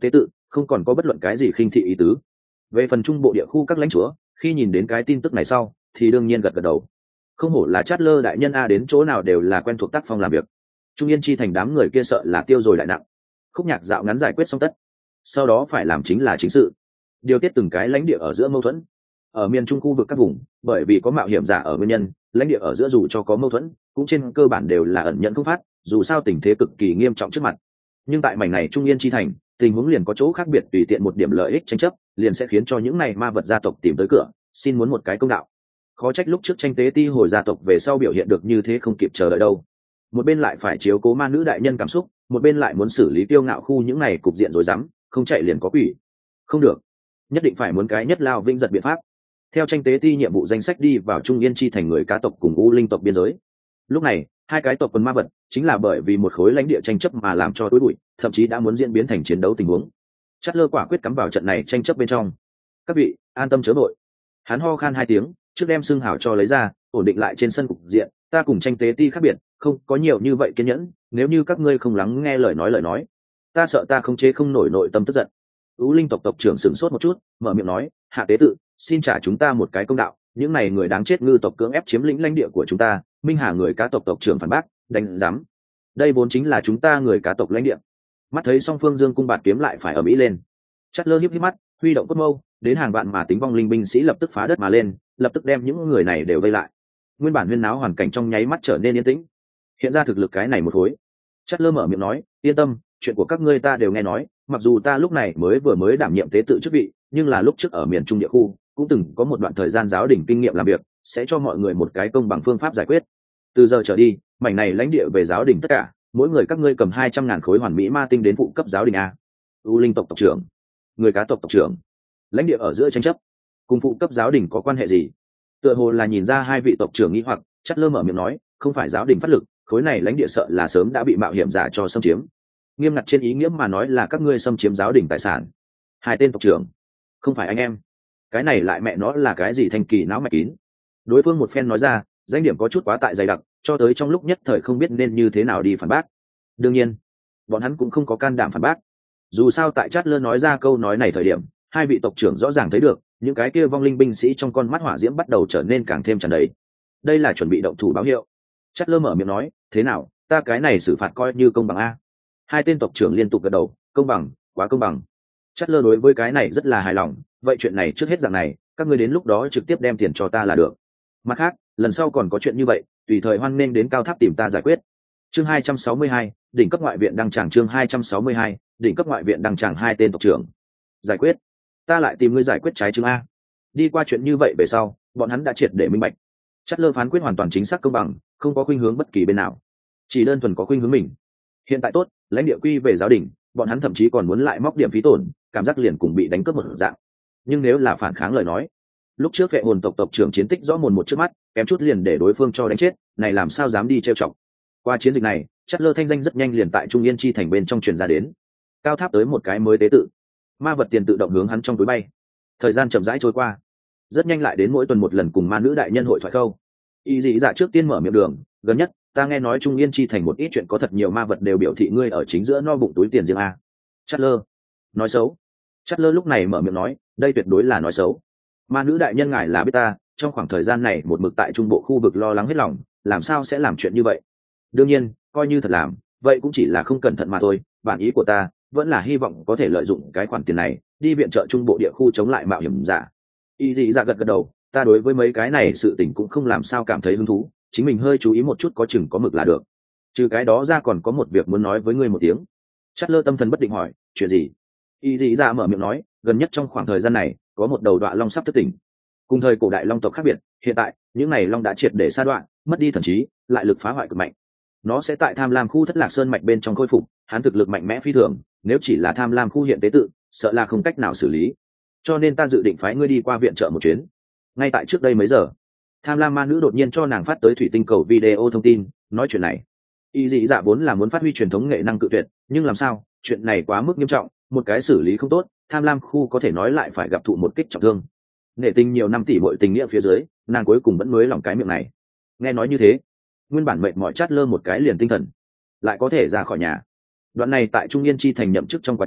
không còn có bất luận cái gì khinh thị ý tứ. Về phần trung bộ địa khu các lãnh chúa, khi nhìn đến cái tin tức này sau thì đương nhiên gật gật đầu. Không hổ là Chát Lơ đại nhân a, đến chỗ nào đều là quen thuộc tác phong làm việc. Trung Yên chi thành đám người kia sợ là tiêu rồi đại nặng. Khúc nhạc dạo ngắn giải quyết xong tất, sau đó phải làm chính là chính sự, điều tiết từng cái lãnh địa ở giữa mâu thuẫn. Ở miền trung khu vực các vùng, bởi vì có mạo hiểm giả ở nguyên nhân, lãnh địa ở giữa dù cho có mâu thuẫn cũng trên cơ bản đều là ẩn nhận không phát, dù sao tình thế cực kỳ nghiêm trọng trước mặt. Nhưng tại mảnh này Trung Yên chi thành, tình huống liền có chỗ khác biệt, tùy tiện một điểm lợi ích tranh chấp liền sẽ khiến cho những này ma vật gia tộc tìm tới cửa xin muốn một cái công đạo. Khó trách lúc trước tranh tế ti hồi gia tộc về sau biểu hiện được như thế không kịp chờ đợi đâu. Một bên lại phải chiếu cố ma nữ đại nhân cảm xúc, một bên lại muốn xử lý tiêu ngạo khu những này cục diện rồi dám không chạy liền có quỷ. Không được, nhất định phải muốn cái nhất lao vinh giật biện pháp. Theo tranh tế ti nhiệm vụ danh sách đi vào Trung Yên chi thành người cá tộc cùng u linh tộc biên giới. Lúc này hai cái tộc quần ma vật chính là bởi vì một khối lãnh địa tranh chấp mà làm cho tối bụi, thậm chí đã muốn diễn biến thành chiến đấu tình huống. Chát Lơ quả quyết cắm vào trận này tranh chấp bên trong. Các vị an tâm chớ vội. Hắn ho khan 2 tiếng, trước đem xương hào cho lấy ra, ổn định lại trên sân cục diện. Ta cùng tranh tế ti khác biệt, không có nhiều như vậy kiên nhẫn, nếu như các ngươi không lắng nghe lời nói, ta sợ ta không chế không nổi nội tâm tức giận. U linh tộc tộc trưởng sửng sốt một chút, mở miệng nói, hạ tế tự, xin trả chúng ta một cái công đạo, những này người đáng chết ngư tộc cưỡng ép chiếm lĩnh lãnh địa của chúng ta. Minh Hà người cá tộc tộc trưởng phản bác, đánh giám, đây vốn chính là chúng ta người cá tộc lãnh địa. Mắt thấy song phương dương cung bạt kiếm lại phải ở mỹ lên, Chát Lơ híp mắt, huy động cốt mâu, đến hàng vạn mà tính vong linh binh sĩ lập tức phá đất mà lên, lập tức đem những người này đều vây lại. Nguyên bản huyên náo hoàn cảnh trong nháy mắt trở nên yên tĩnh. Hiện ra thực lực cái này một khối, Chát Lơ mở miệng nói, yên tâm, chuyện của các ngươi ta đều nghe nói, mặc dù ta lúc này mới đảm nhiệm tế tự chức vị, nhưng là lúc trước ở miền trung địa khu cũng từng có một đoạn thời gian giáo đình kinh nghiệm làm việc, sẽ cho mọi người một cái công bằng phương pháp giải quyết. Từ giờ trở đi, mảnh này lãnh địa về giáo đình tất cả, mỗi người các ngươi cầm 200.000 khối hoàn mỹ ma tinh đến phụ cấp giáo đình a. U linh tộc tộc trưởng, người cá tộc tộc trưởng, lãnh địa ở giữa tranh chấp cùng phụ cấp giáo đình có quan hệ gì? Tựa hồ là nhìn ra hai vị tộc trưởng nghi hoặc, Chát Lơ mở miệng nói, không phải giáo đình phát lực, khối này lãnh địa sợ là sớm đã bị mạo hiểm giả cho xâm chiếm. Nghiêm ngặt trên ý nghĩa mà nói là các ngươi xâm chiếm giáo đình tài sản. Hai tên tộc trưởng, không phải anh em. Cái này lại mẹ nó là cái gì thanh kỳ não mạch kín. Đối phương một phen nói ra, danh điểm có chút quá tại dày đặc, cho tới trong lúc nhất thời không biết nên như thế nào đi phản bác. Đương nhiên bọn hắn cũng không có can đảm phản bác, dù sao tại Chát Lơ nói ra câu nói này thời điểm, hai vị tộc trưởng rõ ràng thấy được những cái kia vong linh binh sĩ trong con mắt hỏa diễm bắt đầu trở nên càng thêm tràn đầy. Đây là chuẩn bị động thủ báo hiệu. Chát Lơ mở miệng nói, thế nào, ta cái này xử phạt coi như công bằng a? Hai tên tộc trưởng liên tục gật đầu, công bằng, quá công bằng. Chát Lơ đối với cái này rất là hài lòng, vậy chuyện này trước hết dạng này, các ngươi đến lúc đó trực tiếp đem tiền cho ta là được. Mặt khác, lần sau còn có chuyện như vậy, tùy thời hoan nghênh đến Cao Tháp tìm ta giải quyết. Chương 262, đỉnh cấp ngoại viện đăng tràng. Chương 262, đỉnh cấp ngoại viện đăng tràng. Hai tên tộc trưởng giải quyết, ta lại tìm ngươi giải quyết trái chương a. Đi qua chuyện như vậy về sau, bọn hắn đã triệt để minh bạch. Chát Lơ phán quyết hoàn toàn chính xác công bằng, không có khuynh hướng bất kỳ bên nào, chỉ đơn thuần có khuynh hướng mình. Hiện tại tốt, lãnh địa quy về giáo đình, bọn hắn thậm chí còn muốn lại móc điểm phí tổn, cảm giác liền cùng bị đánh cướp một dạng. Nhưng nếu là phản kháng lời nói, lúc trước vệ hồn tộc tộc trưởng chiến tích rõ mồn một trước mắt, kém chút liền để đối phương cho đánh chết, này làm sao dám đi trêu chọc. Qua chiến dịch này, Chát Lơ thanh danh rất nhanh liền tại Trung Yên chi thành bên trong truyền ra đến. Cao Tháp tới một cái mới tế tự, ma vật tiền tự động hướng hắn trong túi bay. Thời gian chậm rãi trôi qua, rất nhanh lại đến mỗi tuần một lần cùng ma nữ đại nhân hội thoại khâu. Y dị dạ trước tiên mở miệng đường, gần nhất ta nghe nói Trung Yên chi thành một ít chuyện có thật nhiều ma vật đều biểu thị ngươi ở chính giữa no bụng túi tiền riêng a. Chát Lơ nói xấu. Chát Lơ lúc này mở miệng nói, đây tuyệt đối là nói xấu. Ma nữ đại nhân ngài là biết ta trong khoảng thời gian này một mực tại trung bộ khu vực lo lắng hết lòng, làm sao sẽ làm chuyện như vậy. Đương nhiên coi như thật làm, vậy cũng chỉ là không cẩn thận mà thôi. Bản ý của ta vẫn là hy vọng có thể lợi dụng cái khoản tiền này đi viện trợ trung bộ địa khu chống lại mạo hiểm giả. Y dị dạ gật gật đầu, ta đối với mấy cái này sự tình cũng không làm sao cảm thấy hứng thú, chính mình hơi chú ý một chút có chừng có mực là được. Trừ cái đó ra còn có một việc muốn nói với ngươi một tiếng. Chát Lơ tâm thần bất định hỏi, chuyện gì? Y dị dạ mở miệng nói, gần nhất trong khoảng thời gian này có một đầu đọa long sắp thức tỉnh. Cùng thời cổ đại long tộc khác biệt, hiện tại những này long đã triệt để sa đoạn, mất đi thần trí, lại lực phá hoại cực mạnh. Nó sẽ tại Tham Lam khu Thất Lạc Sơn mạch bên trong khôi phục, hắn thực lực mạnh mẽ phi thường, nếu chỉ là Tham Lam khu hiện tế tự, sợ là không cách nào xử lý. Cho nên ta dự định phái ngươi đi qua viện trợ một chuyến. Ngay tại trước đây mấy giờ, Tham Lam ma nữ đột nhiên cho nàng phát tới thủy tinh cầu video thông tin, nói chuyện này. Y dị dạ vốn là muốn phát huy truyền thống nghệ năng cự tuyệt, nhưng làm sao, chuyện này quá mức nghiêm trọng, một cái xử lý không tốt, Tham Lam khu có thể nói lại phải gặp thụ một kích trọng thương. Nghệ tình nhiều năm tỷ bội tình nghĩa phía dưới, nàng cuối cùng vẫn nuối lòng cái miệng này. Nghe nói như thế, nguyên bản mệt mỏi Chát Lơ một cái liền tinh thần, lại có thể ra khỏi nhà. Đoạn này tại Trung Yên chi thành nhậm chức trong quá trình,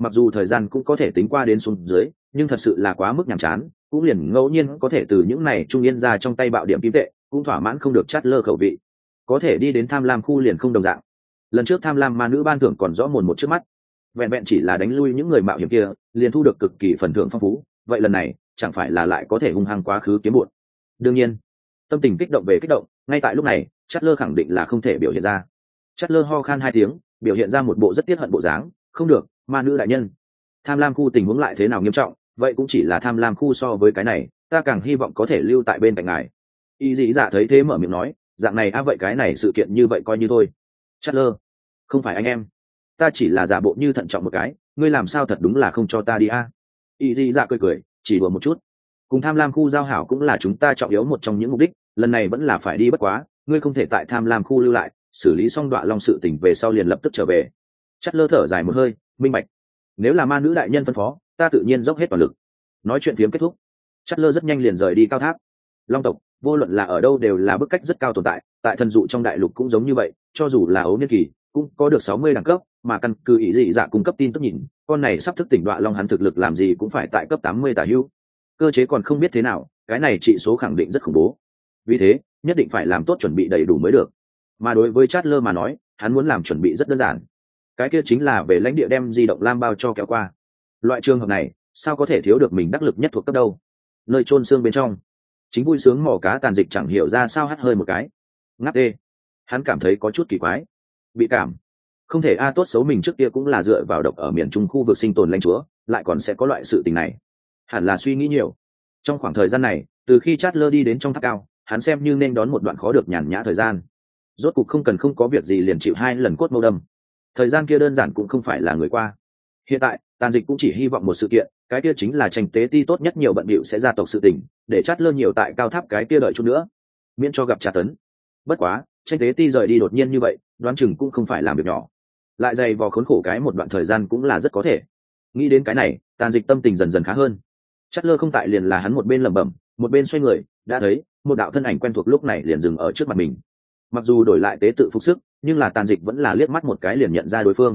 mặc dù thời gian cũng có thể tính qua đến xuống dưới, nhưng thật sự là quá mức nhàm chán, cũng liền ngẫu nhiên có thể từ những này trung yên ra trong tay bạo điểm kim tệ, cũng thỏa mãn không được chát lơ khẩu vị. Có thể đi đến tham lam khu liền không đồng dạng. Lần trước tham lam ma nữ ban thưởng còn rõ mồn một trước mắt, vẹn vẹn chỉ là đánh lui những người mạo hiểm kia liền thu được cực kỳ phần thưởng phong phú, vậy lần này chẳng phải là lại có thể hung hăng quá khứ kiếm bụt. Đương nhiên tâm tình kích động về kích động, ngay tại lúc này chát lơ khẳng định là không thể biểu hiện ra. Chát lơ ho khan 2 tiếng, biểu hiện ra một bộ rất tiếc hận bộ dáng. Không được, ma nữ đại nhân, tham lam khu tình huống lại thế nào nghiêm trọng, vậy cũng chỉ là tham lam khu, so với cái này ta càng hy vọng có thể lưu tại bên cạnh ngài. Y dĩ dạ thấy thế mở miệng nói, dạng này vậy cái này sự kiện như vậy coi như thôi. Chát lơ, không phải anh em, ta chỉ là giả bộ như thận trọng một cái, ngươi làm sao thật đúng là không cho ta đi a. Y dĩ dạ cười cười, chỉ đùa một chút, cùng tham lam khu giao hảo cũng là chúng ta trọng yếu một trong những mục đích, lần này vẫn là phải đi, bất quá ngươi không thể tại tham lam khu lưu lại, xử lý xong Đoạ Long sự tình về sau liền lập tức trở về. Chát lơ thở dài một hơi, minh bạch, nếu là ma nữ đại nhân phân phó, ta tự nhiên dốc hết toàn lực. Nói chuyện phiếm kết thúc, Chát lơ rất nhanh liền rời đi cao tháp. Long tộc vô luận là ở đâu đều là bức cách rất cao tồn tại, tại thần dụ trong đại lục cũng giống như vậy, cho dù là ấu niên kỳ cũng có được 60 đẳng cấp, mà căn cứ ý dị dạ cung cấp tin tức nhìn, con này sắp thức tỉnh Đoạ Long hắn thực lực làm gì cũng phải tại cấp 80 tả hữu. Cơ chế còn không biết thế nào, cái này trị số khẳng định rất khủng bố, vì thế nhất định phải làm tốt chuẩn bị đầy đủ mới được. Mà đối với Chát lơ mà nói, hắn muốn làm chuẩn bị rất đơn giản, cái kia chính là về lãnh địa đem di động lam bao cho kéo qua. Loại trường hợp này sao có thể thiếu được mình đắc lực nhất thuộc cấp đâu. Nơi chôn xương bên trong, chính vui sướng mò cá Tàn Dịch chẳng hiểu ra sao hắt hơi một cái, ngáp đê. Hắn cảm thấy có chút kỳ quái, bị cảm. Không thể tốt xấu mình trước kia cũng là dựa vào độc ở miền trung khu vực sinh tồn lãnh chúa, lại còn sẽ có loại sự tình này. Hẳn là suy nghĩ nhiều. Trong khoảng thời gian này, từ khi Chát lơ đi đến trong tháp cao, hắn xem như nên đón một đoạn khó được nhàn nhã thời gian. Rốt cục không có việc gì liền chịu 2 lần cốt mâu đâm. Thời gian kia đơn giản cũng không phải là người qua. Hiện tại Tàn Dịch cũng chỉ hy vọng một sự kiện, cái kia chính là tranh tế ti tốt nhất nhiều bận bịu sẽ gia tộc sự tình, để Chát lơ nhiều tại cao tháp cái kia đợi chút nữa, miễn cho gặp tra tấn. Bất quá tranh tế ti rời đi đột nhiên như vậy, đoán chừng cũng không phải làm việc nhỏ, lại dày vò khốn khổ cái một đoạn thời gian cũng là rất có thể. Nghĩ đến cái này, Tàn Dịch tâm tình dần dần khá hơn. Chát lơ không tại liền là hắn một bên lẩm bẩm, một bên xoay người, đã thấy một đạo thân ảnh quen thuộc lúc này liền dừng ở trước mặt mình. Mặc dù đổi lại tế tự phục sức, nhưng là Tàn Dịch vẫn là liếc mắt một cái liền nhận ra đối phương.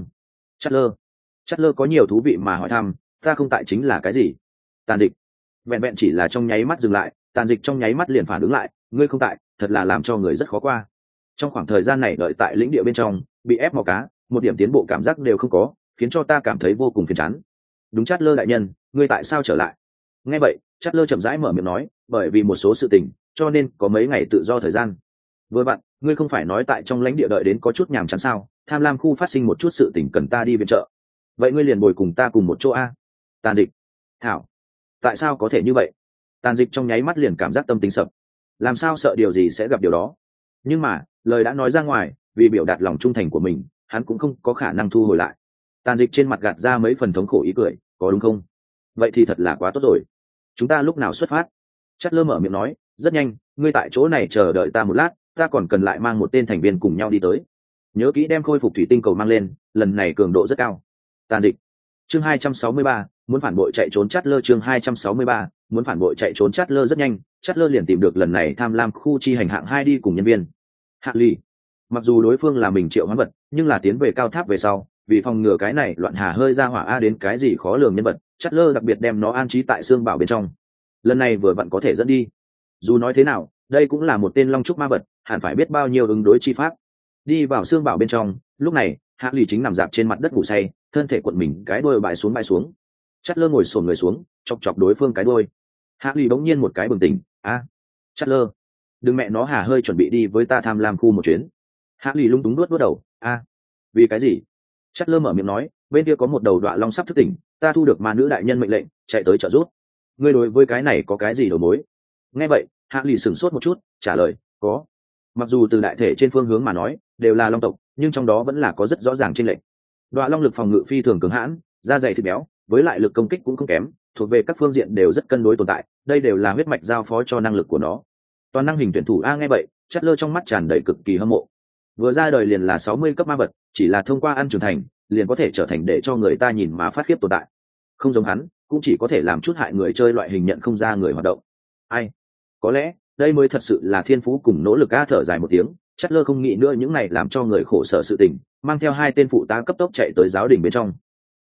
Chát lơ có nhiều thú vị mà hỏi thăm, ta không tại chính là cái gì? Tàn Dịch vẹn vẹn chỉ là trong nháy mắt dừng lại, Tàn Dịch trong nháy mắt liền phản ứng lại, ngươi không tại thật là làm cho người rất khó qua. Trong khoảng thời gian này đợi tại lĩnh địa bên trong, bị ép mò cá, một điểm tiến bộ cảm giác đều không có, khiến cho ta cảm thấy vô cùng phiền chán. Đúng, Chát lơ đại nhân, ngươi tại sao trở lại? Nghe vậy Chát lơ chậm rãi mở miệng nói, bởi vì một số sự tình, cho nên có mấy ngày tự do thời gian. Vừa bạn, ngươi không phải nói tại trong lãnh địa đợi đến có chút nhàm chán sao? Tham lam khu phát sinh một chút sự tình cần ta đi viện trợ, vậy ngươi liền bồi cùng ta cùng một chỗ a. Tàn Dịch thảo, tại sao có thể như vậy? Tàn Dịch trong nháy mắt liền cảm giác tâm tính sập, làm sao sợ điều gì sẽ gặp điều đó, nhưng mà lời đã nói ra ngoài, vì biểu đạt lòng trung thành của mình, hắn cũng không có khả năng thu hồi lại. Tàn Dịch trên mặt gạt ra mấy phần thống khổ ý cười, có đúng không? Vậy thì thật là quá tốt rồi, chúng ta lúc nào xuất phát? Chát lơ mở miệng nói, rất nhanh, ngươi tại chỗ này chờ đợi ta một lát, ta còn cần lại mang một tên thành viên cùng nhau đi tới. Nhớ kỹ đem khôi phục thủy tinh cầu mang lên, lần này cường độ rất cao. Tàn Dịch chương 263, muốn phản bội chạy trốn. Chát lơ chương 263, muốn phản bội chạy trốn. Chát lơ rất nhanh, Chát lơ liền tìm được lần này tham lam khu chi hành hạng 2 đi cùng nhân viên Hạ Ly. Mặc dù đối phương là mình triệu hoán vật, nhưng là tiến về cao tháp về sau, vì phòng ngừa cái này loạn hà hơi ra hỏa a đến cái gì khó lường nhân vật, Chát lơ đặc biệt đem nó an trí tại xương bảo bên trong. Lần này vừa vặn có thể dẫn đi. Dù nói thế nào, đây cũng là một tên long trúc ma vật, hẳn phải biết bao nhiêu ứng đối chi pháp. Đi vào xương bảo bên trong, lúc này Hạ Ly chính nằm dạp trên mặt đất ngủ say, thân thể cuộn mình cái đuôi bại xuống. Chát lơ ngồi xổm người xuống, chọc chọc đối phương cái đuôi. Hạ Ly bỗng nhiên một cái bừng tỉnh, Chát lơ, đừng mẹ nó hà hơi chuẩn bị đi với ta tham lam khu một chuyến. Hạ Ly lung túng nuốt đầu, vì cái gì? Chát lơ mở miệng nói, bên kia có một đầu Đoạ Long sắp thức tỉnh, ta thu được ma nữ đại nhân mệnh lệnh, chạy tới trợ giúp. Ngươi đối với cái này có cái gì đầu mối? Nghe vậy Hạ Ly sửng sốt một chút, trả lời, có. Mặc dù từ đại thể trên phương hướng mà nói đều là long tộc, nhưng trong đó vẫn là có rất rõ ràng chênh lệch. Đoạ Long lực phòng ngự phi thường cứng hãn, da dày thịt béo, với lại lực công kích cũng không kém, thuộc về các phương diện đều rất cân đối tồn tại, đây đều là huyết mạch giao phó cho năng lực của nó. Toàn năng hình tuyển thủ nghe vậy, Chát lơ trong mắt tràn đầy cực kỳ hâm mộ. Vừa ra đời liền là 60 cấp ma vật, chỉ là thông qua ăn trưởng thành, liền có thể trở thành để cho người ta nhìn mà phát khiếp tồn tại. Không giống hắn, cũng chỉ có thể làm chút hại người chơi loại hình nhận không ra người hoạt động. Có lẽ đây mới thật sự là thiên phú cùng nỗ lực. Thở dài một tiếng, Chát lơ không nghĩ nữa những này làm cho người khổ sở sự tình, mang theo 2 tên phụ tá cấp tốc chạy tới giáo đình bên trong.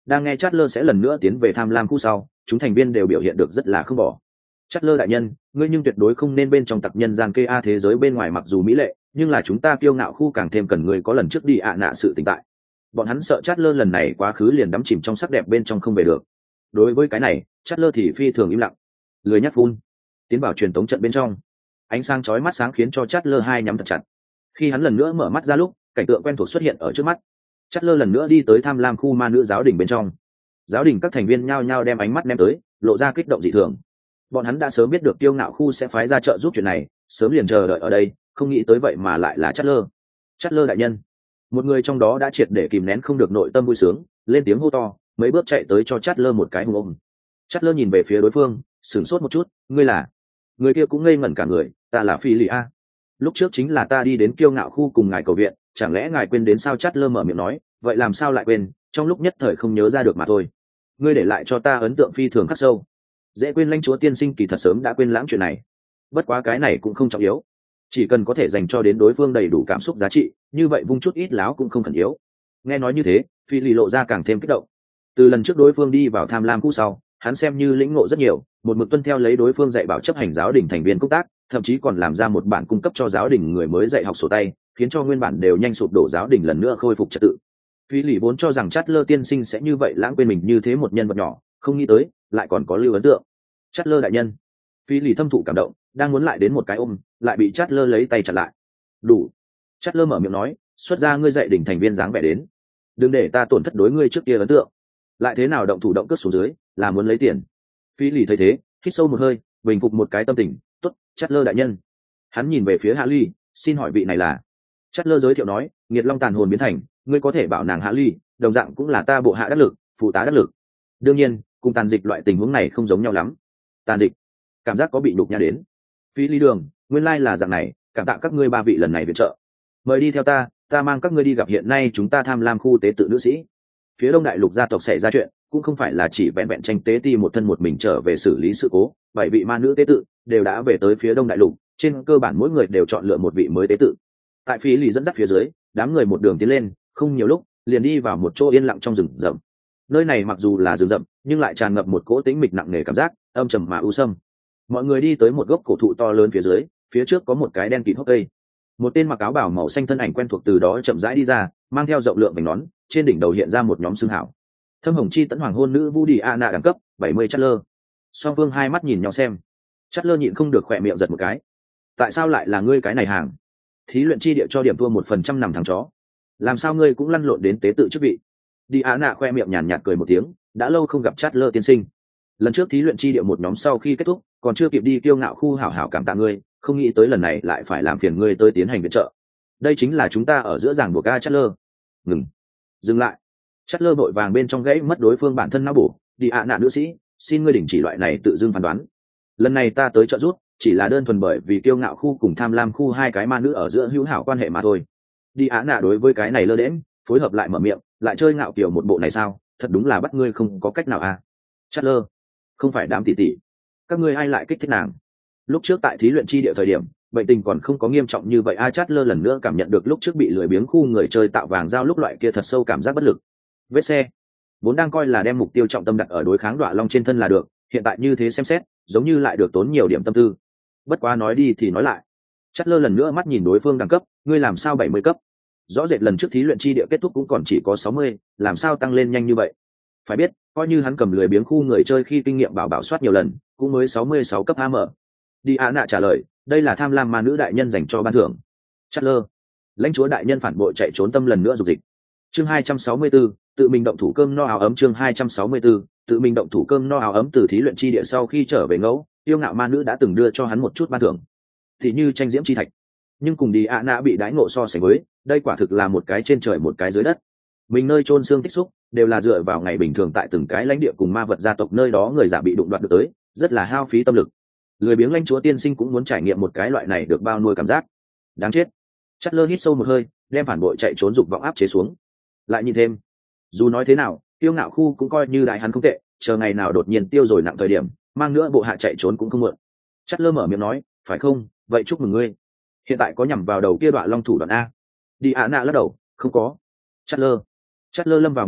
Đang nghe Chatler sẽ lần nữa tiến về tham lam khu sau, chúng thành viên đều biểu hiện được rất là không bỏ. Chatler đại nhân, ngươi nhưng tuyệt đối không nên bên trong tặc nhân gian kê a, thế giới bên ngoài mặc dù mỹ lệ, nhưng là chúng ta kiêu ngạo khu càng thêm cần ngươi có lần trước đi ạ nạ sự tình tại. Bọn hắn sợ Chatler lần này quá khứ liền đắm chìm trong sắc đẹp bên trong không về được. Đối với cái này, Chatler thì phi thường im lặng, lười nhắc phun. Tiến vào truyền tống trận bên trong, ánh sáng chói mắt sáng khiến cho Chatler hai nhắm thật chặt. Khi hắn lần nữa mở mắt ra lúc, cảnh tượng quen thuộc xuất hiện ở trước mắt. Chatler lần nữa đi tới tham lam khu ma nữ giáo đình bên trong. Giáo đình các thành viên nhao nhao đem ánh mắt ném tới, lộ ra kích động dị thường. Bọn hắn đã sớm biết được kiêu ngạo khu sẽ phái ra trợ giúp chuyện này, sớm liền chờ đợi ở đây, không nghĩ tới vậy mà lại là Chatler. Chatler đại nhân. Một người trong đó đã triệt để kìm nén không được nội tâm vui sướng, lên tiếng hô to, mấy bước chạy tới cho Chatler một cái hùng ôm. Chatler nhìn về phía đối phương, sửng sốt một chút, ngươi là? Người kia cũng ngây ngẩn cả người, ta là Phi Lì A. Lúc trước chính là ta đi đến kiêu ngạo khu cùng ngài cầu viện, chẳng lẽ ngài quên đến sao? Chatler mở miệng nói, vậy làm sao lại quên, trong lúc nhất thời không nhớ ra được mà thôi. Ngươi để lại cho ta ấn tượng phi thường khắc sâu. Dễ quên lãnh chúa tiên sinh kỳ thật sớm đã quên lãng chuyện này. Bất quá cái này cũng không trọng yếu, chỉ cần có thể dành cho đến đối phương đầy đủ cảm xúc giá trị, như vậy vung chút ít láo cũng không cần yếu. Nghe nói như thế, Phi Lì lộ ra càng thêm kích động. Từ lần trước đối phương đi vào tham lam khu sau, hắn xem như lĩnh ngộ rất nhiều, một mực tuân theo lấy đối phương dạy bảo chấp hành giáo đình thành viên công tác, thậm chí còn làm ra một bản cung cấp cho giáo đình người mới dạy học sổ tay, khiến cho nguyên bản đều nhanh sụp đổ giáo đình lần nữa khôi phục trật tự. Phi Lì vốn cho rằng Chatler tiên sinh sẽ như vậy lãng quên mình như thế một nhân vật nhỏ, không nghĩ tới lại còn có lưu ấn tượng. Chatler đại nhân. Phi Lì thâm thụ cảm động, đang muốn lại đến một cái ôm, lại bị Chatler lấy tay chặn lại. Đủ. Chatler mở miệng nói, xuất ra ngươi dạy đỉnh thành viên dáng vẻ đến, đừng để ta tổn thất đối ngươi trước kia ấn tượng. Lại thế nào động thủ động cướp xuống dưới, là muốn lấy tiền. Phi Lì thấy thế, hít sâu một hơi, bình phục một cái tâm tình. Tốt, Chatler đại nhân. Hắn nhìn về phía Hạ Ly, xin hỏi vị này là? Chatler giới thiệu nói, nghiệt long tàn hồn biến thành, ngươi có thể bảo nàng Hạ Ly, đồng dạng cũng là ta bộ hạ đắc lực, phụ tá đắc lực. Đương nhiên, cùng tàn dịch loại tình huống này không giống nhau lắm. Tàn dịch, cảm giác có bị nhục nhã đến. Phi Ly đường, nguyên lai là dạng này, cảm tạ các ngươi ba vị lần này viện trợ. Mời đi theo ta, ta mang các ngươi đi gặp hiện nay chúng ta tham lam khu tế tự nữ sĩ. Phía Đông Đại Lục gia tộc xảy ra chuyện, cũng không phải là chỉ vẹn vẹn tranh tế ti một thân một mình trở về xử lý sự cố, bảy vị ma nữ tế tự đều đã về tới phía Đông Đại Lục, trên cơ bản mỗi người đều chọn lựa một vị mới tế tự. Tại Phi Lì dẫn dắt phía dưới, đám người một đường tiến lên, không nhiều lúc liền đi vào một chỗ yên lặng trong rừng rậm. Nơi này mặc dù là rừng rậm, nhưng lại tràn ngập một cỗ tĩnh mịch nặng nề cảm giác, âm trầm mà u sâm. Mọi người đi tới một gốc cổ thụ to lớn phía dưới, phía trước có một cái đen kịt hốc cây. Một tên mặc áo bào màu xanh thân ảnh quen thuộc từ đó chậm rãi đi ra, mang theo rộng lượng vành nón, trên đỉnh đầu hiện ra một nhóm xương hảo. Thâm hồng chi tấn hoàng hôn nữ Vu Đi Ana đẳng cấp 70 Chatler. Song Vương hai mắt nhìn nhau xem. Chatler nhịn không được khỏe miệng giật một cái. Tại sao lại là ngươi cái này hàng? Thí luyện chi địa cho điểm thua 1% nằm thằng chó. Làm sao ngươi cũng lăn lộn đến tế tự chức vị? Đi Ana khoe miệng nhàn nhạt cười một tiếng, đã lâu không gặp Chatler tiên sinh. Lần trước thí luyện chi địa một nhóm sau khi kết thúc, còn chưa kịp đi kiêu ngạo khu hảo hảo cảm tạ ngươi, không nghĩ tới lần này lại phải làm phiền ngươi tới tiến hành viện trợ. Đây chính là chúng ta ở giữa giảng buộc a. Chatler. Ngừng. Dừng lại. Chatler vội vàng bên trong gãy mất đối phương bản thân não bổ. Đi ạ nạn nữ sĩ, xin ngươi đình chỉ loại này tự dưng phán đoán. Lần này ta tới trợ giúp, chỉ là đơn thuần bởi vì kiêu ngạo khu cùng tham lam khu hai cái ma nữ ở giữa hữu hảo quan hệ mà thôi. Đi ạ nạ đối với cái này lơ đễnh, phối hợp lại mở miệng, lại chơi ngạo kiểu một bộ này sao? Thật đúng là bắt ngươi không có cách nào à? Chatler, không phải đám tỷ tỷ, các ngươi ai lại kích thích nàng? Lúc trước tại thí luyện chi địa thời điểm, bệnh tình còn không có nghiêm trọng như vậy. Chatler lần nữa cảm nhận được lúc trước bị lười biếng khu người chơi tạo vàng giao lúc loại kia thật sâu cảm giác bất lực. Vết xe vốn đang coi là đem mục tiêu trọng tâm đặt ở đối kháng Đoạ Long trên thân là được, hiện tại như thế xem xét giống như lại được tốn nhiều điểm tâm tư. Bất quá nói đi thì nói lại, Chatler lần nữa mắt nhìn đối phương đẳng cấp, ngươi làm sao 70 cấp? Rõ rệt lần trước thí luyện chi địa kết thúc cũng còn chỉ có 60, làm sao tăng lên nhanh như vậy? Phải biết, coi như hắn cầm lười biếng khu người chơi khi kinh nghiệm bảo soát nhiều lần, cũng mới 66 cấp AM. Đi Á nạ trả lời, đây là tham lam ma nữ đại nhân dành cho ban thưởng. Chatler, lãnh chúa đại nhân phản bội chạy trốn tâm lần nữa dục dịch. Chương 264, tự mình động thủ cơm no áo ấm. Chương 264, tự mình động thủ cơm no áo ấm. Từ thí luyện chi địa sau khi trở về ngẫu, yêu ngạo ma nữ đã từng đưa cho hắn một chút ban thưởng, thì như tranh diễm chi thạch. Nhưng cùng đi ạ nạ bị đãi ngộ so sánh với, đây quả thực là một cái trên trời một cái dưới đất. Mình nơi chôn xương tích xúc đều là dựa vào ngày bình thường tại từng cái lãnh địa cùng ma vật gia tộc nơi đó người giả bị đụng đoạt được tới, rất là hao phí tâm lực. Lười biếng lãnh chúa tiên sinh cũng muốn trải nghiệm một cái loại này được bao nuôi cảm giác. Đáng chết. Chatler hít sâu một hơi, đem phản bội chạy trốn dục vọng áp chế xuống. Lại nhìn thêm, dù nói thế nào, tiêu ngạo khu cũng coi như đại hắn không tệ, chờ ngày nào đột nhiên tiêu rồi nặng thời điểm, mang nữa bộ hạ chạy trốn cũng không muộn. Chatler mở miệng nói, phải không? Vậy chúc mừng ngươi. Hiện tại có nhằm vào đầu kia Đoạ Long thủ đoạn a? Đi ạ nạ lắc đầu, không có. Chatler lâm vào nghi hoặc,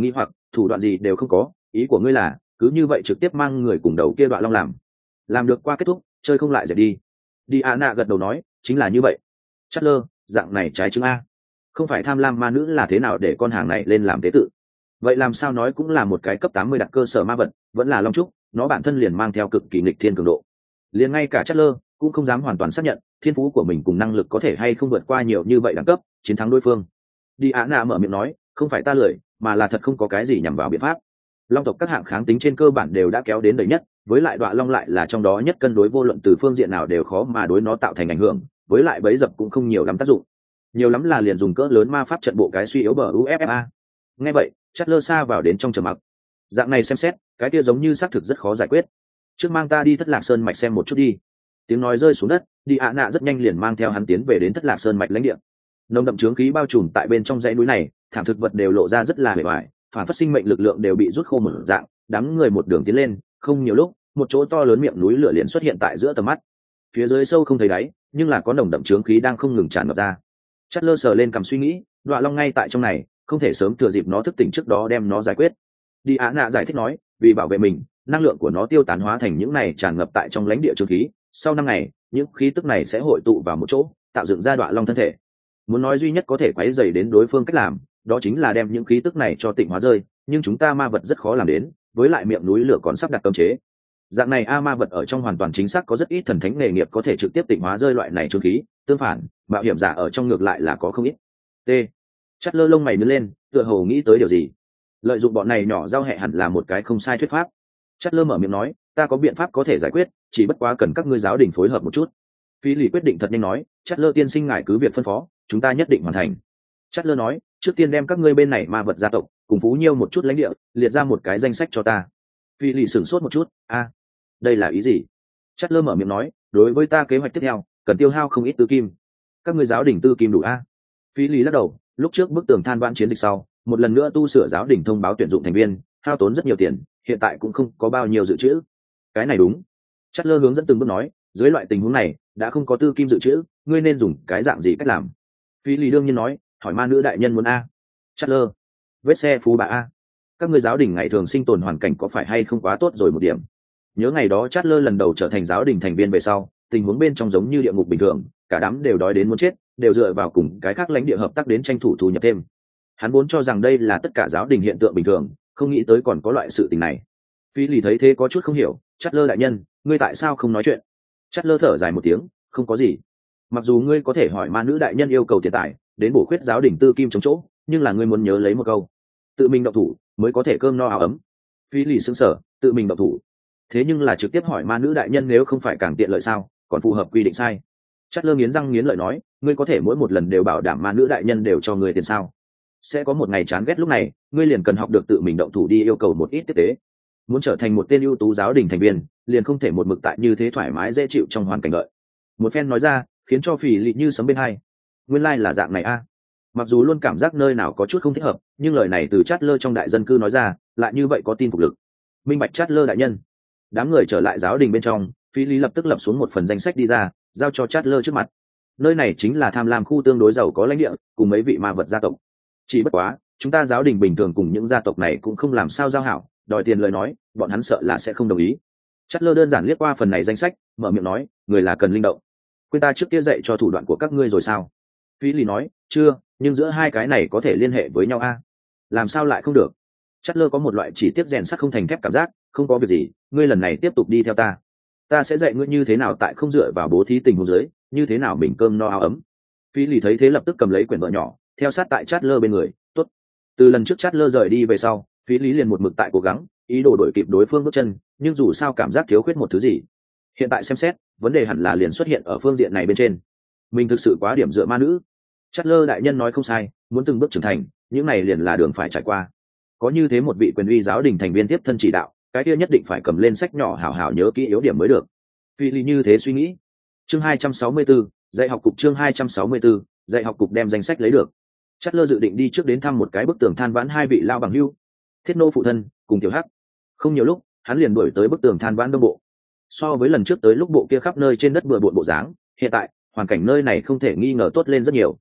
thủ đoạn gì đều không có, ý của ngươi là cứ như vậy trực tiếp mang người cùng đầu kia đoạn long làm được qua kết thúc, chơi không lại dẹp đi. Đi ạ nạ gật đầu nói, chính là như vậy. Chất lơ, dạng này trái chứng a. Không phải tham lam ma nữ là thế nào để con hàng này lên làm tế tự? Vậy làm sao nói cũng là một cái cấp 80 đặt cơ sở ma vật, vẫn là long trúc, nó bản thân liền mang theo cực kỳ nghịch thiên cường độ. Liền ngay cả Chất lơ cũng không dám hoàn toàn xác nhận thiên phú của mình cùng năng lực có thể hay không vượt qua nhiều như vậy đẳng cấp, chiến thắng đối phương. Đi ạ nạ mở miệng nói, không phải ta lười, mà là thật không có cái gì nhằm vào biện pháp. Long tộc các hạng kháng tính trên cơ bản đều đã kéo đến đầy nhất, với lại đoạn long lại là trong đó nhất cân đối, vô luận từ phương diện nào đều khó mà đối nó tạo thành ảnh hưởng, với lại bấy dập cũng không nhiều lắm tác dụng, nhiều lắm là liền dùng cỡ lớn ma pháp trận bộ cái suy yếu bờ UFFA. Nghe vậy, Chất lơ xa vào đến trong trầm mặc. Dạng này xem xét, cái kia giống như xác thực rất khó giải quyết. Trước mang ta đi Thất Lạc Sơn mạch xem một chút đi. Tiếng nói rơi xuống đất, Đi ạ nạ rất nhanh liền mang theo hắn tiến về đến Thất Lạc Sơn mạch lãnh địa. Nồng đậm chướng khí bao trùm tại bên trong dãy núi này, thảm thực vật đều lộ ra rất là bề ngoài, phản phát sinh mệnh lực lượng đều bị rút khô một dạng, đám người một đường tiến lên, không nhiều lúc, một chỗ to lớn miệng núi lửa liền xuất hiện tại giữa tầm mắt. Phía dưới sâu không thấy đáy, nhưng là có nồng đậm chướng khí đang không ngừng tràn ngập ra. Chất lơ sờ lên cầm suy nghĩ, Đoạ Long ngay tại trong này, không thể sớm thừa dịp nó thức tỉnh trước đó đem nó giải quyết. Đi Á Nạ giải thích nói, vì bảo vệ mình, năng lượng của nó tiêu tán hóa thành những này tràn ngập tại trong lãnh địa chướng khí, sau 5 ngày, những khí tức này sẽ hội tụ vào một chỗ, tạo dựng ra Đoạ Long thân thể. Muốn nói duy nhất có thể quấy rầy đến đối phương cách làm, đó chính là đem những khí tức này cho tịnh hóa rơi, nhưng chúng ta ma vật rất khó làm đến, với lại miệng núi lửa còn sắp đặt cấm chế. Dạng này ma vật ở trong hoàn toàn chính xác có rất ít thần thánh nghề nghiệp có thể trực tiếp tịnh hóa rơi loại này chướng khí, tương phản, mạo hiểm giả ở trong ngược lại là có không ít. T. Chất lơ lông mày nhướng lên, tựa hồ nghĩ tới điều gì. Lợi dụng bọn này nhỏ giao hệ hẳn là một cái không sai thuyết pháp. Chất lơ mở miệng nói, ta có biện pháp có thể giải quyết, chỉ bất quá cần các ngươi giáo đình phối hợp một chút. Phi lì quyết định thật nhanh nói, Chất lơ tiên sinh ngài cứ việc phân phó, chúng ta nhất định hoàn thành. Chất lơ nói, trước tiên đem các ngươi bên này ma vật gia tộc cùng Phú Nhiêu một chút lãnh địa liệt ra một cái danh sách cho ta. Phi lì sửng sốt một chút, đây là ý gì? Chất lơ mở miệng nói, đối với ta kế hoạch tiếp theo cần tiêu hao không ít tư kim. Các ngươi giáo đình tư kim đủ a? Phi lì lắc đầu, lúc trước bức tường than vãn chiến dịch sau, một lần nữa tu sửa giáo đình thông báo tuyển dụng thành viên, hao tốn rất nhiều tiền, hiện tại cũng không có bao nhiêu dự trữ. Cái này đúng. Chất lơ hướng dẫn từng bước nói, dưới loại tình huống này đã không có tư kim dự trữ, ngươi nên dùng cái dạng gì cách làm? Phi lì đương nhiên nói, hỏi ma nữ đại nhân muốn a. Chất lơ, vết xe phú bà a. Các ngươi giáo đình ngày thường sinh tồn hoàn cảnh có phải hay không quá tốt rồi một điểm? Nhớ ngày đó Chát lơ lần đầu trở thành giáo đình thành viên về sau, tình huống bên trong giống như địa ngục bình thường, cả đám đều đói đến muốn chết, đều dựa vào cùng cái khác lãnh địa hợp tác đến tranh thủ thu nhập thêm. Hắn vốn cho rằng đây là tất cả giáo đình hiện tượng bình thường, không nghĩ tới còn có loại sự tình này. Phi lì thấy thế có chút không hiểu, Chát lơ đại nhân, ngươi tại sao không nói chuyện? Chát lơ thở dài một tiếng, không có gì. Mặc dù ngươi có thể hỏi ma nữ đại nhân yêu cầu tiền tài, đến bổ khuyết giáo đình tư kim chống chỗ, nhưng là ngươi muốn nhớ lấy một câu, tự mình động thủ mới có thể cơm no áo ấm. Phi lì sững sờ, tự mình động thủ. Thế nhưng là trực tiếp hỏi ma nữ đại nhân nếu không phải càng tiện lợi sao, còn phù hợp quy định sai. Chất lơ nghiến răng nghiến lợi nói, ngươi có thể mỗi một lần đều bảo đảm ma nữ đại nhân đều cho ngươi tiền sao? Sẽ có một ngày chán ghét lúc này, ngươi liền cần học được tự mình động thủ đi yêu cầu một ít tiếp tế. Muốn trở thành một tên ưu tú giáo đình thành viên, liền không thể một mực tại như thế thoải mái dễ chịu trong hoàn cảnh lợi. Một phen nói ra, khiến cho Phỉ Lị như sấm bên hai. Nguyên lai là dạng này a. Mặc dù luôn cảm giác nơi nào có chút không thích hợp, nhưng lời này từ Chát lơ trong đại dân cư nói ra, lại như vậy có tin phục lực. Minh bạch Chát lơ đại nhân. Đám người trở lại giáo đình bên trong, Phi lý lập tức lập xuống một phần danh sách đi ra, giao cho Chát lơ trước mặt. Nơi này chính là tham lam khu tương đối giàu có lãnh địa, cùng mấy vị ma vật gia tộc. Chỉ bất quá, chúng ta giáo đình bình thường cùng những gia tộc này cũng không làm sao giao hảo, đòi tiền lời nói, bọn hắn sợ là sẽ không đồng ý. Chát lơ đơn giản liếc qua phần này danh sách, mở miệng nói, người là cần linh động. Quên ta trước kia dạy cho thủ đoạn của các ngươi rồi sao? Phi lý nói, chưa, nhưng giữa hai cái này có thể liên hệ với nhau a? Làm sao lại không được? Chát lơ có một loại chỉ tiếp rèn sắt không thành thép cảm giác, không có việc gì, ngươi lần này tiếp tục đi theo ta sẽ dạy ngươi như thế nào tại không dựa vào bố thí tình huống dưới, như thế nào mình cơm no áo ấm. Phi lì thấy thế lập tức cầm lấy quyển vợ nhỏ, theo sát tại Chát lơ bên người. Tốt. Từ lần trước Chát lơ rời đi về sau, Phi lý liền một mực tại cố gắng ý đồ đổi kịp đối phương bước chân, nhưng dù sao cảm giác thiếu khuyết một thứ gì. Hiện tại xem xét, vấn đề hẳn là liền xuất hiện ở phương diện này bên trên. Mình thực sự quá điểm dựa ma nữ. Chát lơ đại nhân nói không sai, muốn từng bước trưởng thành, những này liền là đường phải trải qua. Có như thế một vị quyền uy giáo đình thành viên tiếp thân chỉ đạo, cái kia nhất định phải cầm lên sách nhỏ hảo hảo nhớ kỹ yếu điểm mới được. Phi lý như thế suy nghĩ. Chương 264, dạy học cục. Chương 264, dạy học cục đem danh sách lấy được. Chát lơ dự định đi trước đến thăm một cái bức tường than vãn hai vị lao bằng hưu, Thiết nô phụ thân cùng tiểu hắc. Không nhiều lúc, hắn liền đuổi tới bức tường than vãn đông bộ. So với lần trước tới lúc bộ kia khắp nơi trên đất bừa bộn bộ dáng, hiện tại hoàn cảnh nơi này không thể nghi ngờ tốt lên rất nhiều.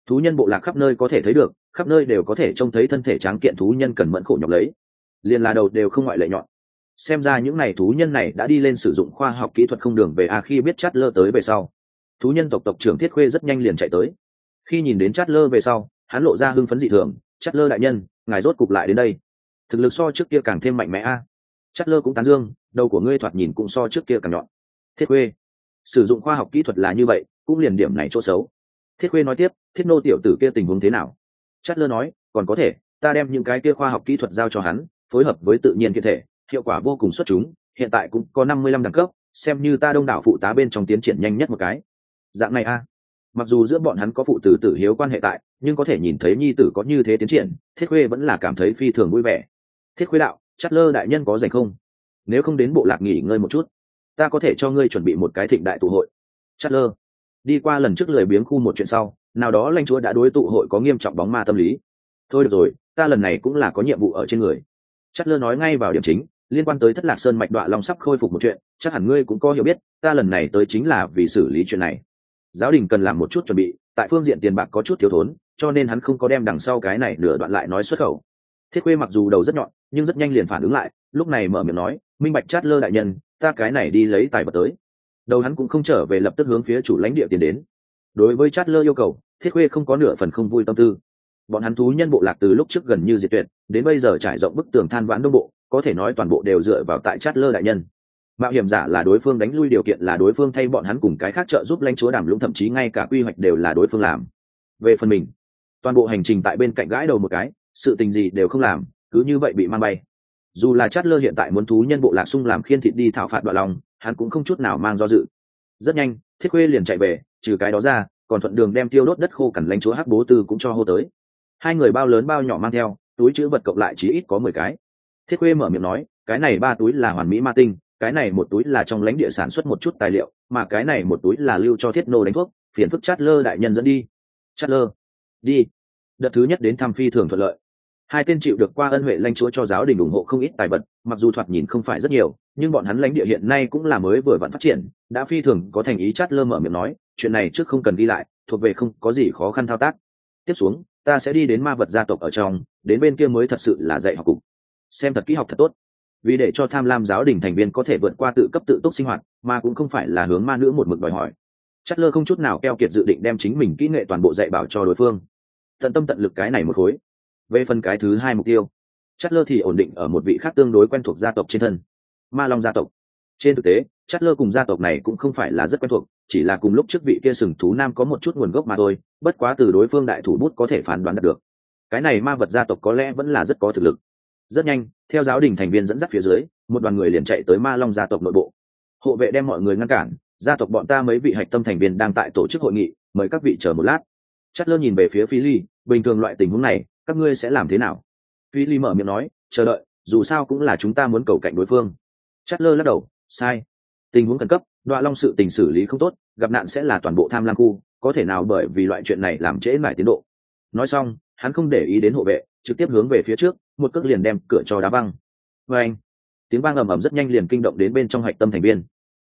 Thú nhân bộ lạc khắp nơi có thể thấy được, khắp nơi đều có thể trông thấy thân thể tráng kiện thú nhân cần mẫn khổ nhọc lấy, liền là đầu đều không ngoại lệ nhọn. Xem ra những này thú nhân này đã đi lên sử dụng khoa học kỹ thuật không đường về khi biết Chát Lơ tới về sau, thú nhân tộc trưởng Thiết Khuê rất nhanh liền chạy tới. Khi nhìn đến Chát Lơ về sau, hắn lộ ra hưng phấn dị thường. Chát Lơ đại nhân, ngài rốt cục lại đến đây, thực lực so trước kia càng thêm mạnh mẽ Chát Lơ cũng tán dương, đầu của ngươi thoạt nhìn cũng so trước kia càng nhọn. Thiết Khuê, sử dụng khoa học kỹ thuật là như vậy, cũng liền điểm này chỗ xấu. Thiết Khuê nói tiếp, Thiết nô tiểu tử kia tình huống thế nào? Chát Lơ nói, còn có thể, ta đem những cái kia khoa học kỹ thuật giao cho hắn, phối hợp với tự nhiên kiện thể, hiệu quả vô cùng xuất chúng, hiện tại cũng có 55 đẳng cấp, xem như ta đông đảo phụ tá bên trong tiến triển nhanh nhất một cái. Dạng này mặc dù giữa bọn hắn có phụ tử tử hiếu quan hệ tại, nhưng có thể nhìn thấy nhi tử có như thế tiến triển, Thiết Khuê vẫn là cảm thấy phi thường vui vẻ. Thiết Khuê đạo, Chát Lơ đại nhân có rảnh không? Nếu không đến bộ lạc nghỉ ngơi một chút, ta có thể cho ngươi chuẩn bị một cái thịnh đại tụ hội. Chát Lơ đi qua lần trước lười biếng khu một chuyện sau, nào đó lãnh chúa đã đối tụ hội có nghiêm trọng bóng ma tâm lý. Thôi được rồi, ta lần này cũng là có nhiệm vụ ở trên người. Chát Lơ nói ngay vào điểm chính, liên quan tới Thất Lạc Sơn mạch Đoạ Long sắp khôi phục một chuyện, chắc hẳn ngươi cũng có hiểu biết, ta lần này tới chính là vì xử lý chuyện này. Giáo đình cần làm một chút chuẩn bị, tại phương diện tiền bạc có chút thiếu thốn, cho nên hắn không có đem đằng sau cái này nửa đoạn lại nói xuất khẩu. Thiết Khuê mặc dù đầu rất nhọn, nhưng rất nhanh liền phản ứng lại, lúc này mở miệng nói, minh bạch Chát Lơ đại nhân, ta cái này đi lấy tài vật tới. Đầu hắn cũng không trở về, lập tức hướng phía chủ lãnh địa tiến đến. Đối với Chát Lơ yêu cầu, Thiết Khuê không có nửa phần không vui tâm tư. Bọn hắn thú nhân bộ lạc từ lúc trước gần như diệt tuyệt, đến bây giờ trải rộng bức tường than vãn đông bộ, có thể nói toàn bộ đều dựa vào tại Chát Lơ đại nhân. Mạo hiểm giả là đối phương đánh lui, điều kiện là đối phương thay bọn hắn cùng cái khác trợ giúp lãnh chúa Đàm Lũng, thậm chí ngay cả quy hoạch đều là đối phương làm. Về phần mình, toàn bộ hành trình tại bên cạnh gãi đầu một cái, sự tình gì đều không làm, cứ như vậy bị mang bay. Dù là Chát Lơ hiện tại muốn thú nhân bộ lạc xung làm khiên thịt đi thảo phạt Đoạ Long, hắn cũng không chút nào mang do dự. Rất nhanh, Thiết Khuê liền chạy về, trừ cái đó ra, còn thuận đường đem tiêu đốt đất khô cằn lãnh chúa Hắc Bố Tư cũng cho hô tới. Hai người bao lớn bao nhỏ mang theo, túi trữ vật cộng lại chí ít có 10 cái. Thiết Khuê mở miệng nói, cái này 3 túi là hoàn mỹ ma tinh, cái này một túi là trong lãnh địa sản xuất một chút tài liệu, mà cái này một túi là lưu cho Thiết nô đánh thuốc, phiền phức Chát Lơ đại nhân dẫn đi. Chát Lơ, đi. Đợt thứ nhất đến thăm phi thường thuận lợi. Hai tên chịu được qua ân huệ lãnh chúa cho giáo đình ủng hộ không ít tài vật, mặc dù thoạt nhìn không phải rất nhiều, nhưng bọn hắn lãnh địa hiện nay cũng là mới vừa vặn phát triển, đã phi thường có thành ý. Chát Lơ mở miệng nói, chuyện này trước không cần đi lại, thuộc về không có gì khó khăn thao tác. Tiếp xuống, ta sẽ đi đến ma vật gia tộc ở trong, đến bên kia mới thật sự là dạy học cục. Xem thật kỹ học thật tốt. Vì để cho tham lam giáo đình thành viên có thể vượt qua tự cấp tự túc sinh hoạt, mà cũng không phải là hướng ma nữ một mực đòi hỏi. Chát Lơ không chút nào keo kiệt dự định đem chính mình kỹ nghệ toàn bộ dạy bảo cho đối phương, tận tâm tận lực cái này một khối. Về phần cái thứ hai mục tiêu, Chát Lơ thì ổn định ở một vị khác tương đối quen thuộc gia tộc trên thân, Ma Long gia tộc. Trên thực tế, Chát Lơ cùng gia tộc này cũng không phải là rất quen thuộc, chỉ là cùng lúc trước vị kia sừng thú nam có một chút nguồn gốc mà thôi, bất quá từ đối phương đại thủ bút có thể phán đoán được. Cái này ma vật gia tộc có lẽ vẫn là rất có thực lực. Rất nhanh, theo giáo đình thành viên dẫn dắt phía dưới, một đoàn người liền chạy tới Ma Long gia tộc nội bộ. Hộ vệ đem mọi người ngăn cản, gia tộc bọn ta mấy vị hạch tâm thành viên đang tại tổ chức hội nghị, mời các vị chờ một lát. Chát Lơ nhìn về phía Phi Ly, bình thường loại tình huống này, các ngươi sẽ làm thế nào? Phi Ly mở miệng nói, chờ đợi, dù sao cũng là chúng ta muốn cầu cạnh đối phương. Chát Lơ lắc đầu, sai. Tình huống khẩn cấp, Đoạ Long sự tình xử lý không tốt, gặp nạn sẽ là toàn bộ tham lam khu, có thể nào bởi vì loại chuyện này làm trễ mãi tiến độ. Nói xong, hắn không để ý đến hộ vệ, trực tiếp hướng về phía trước, một cước liền đem cửa cho đá văng. Vâng! Tiếng vang ầm ầm rất nhanh liền kinh động đến bên trong hạch tâm thành viên.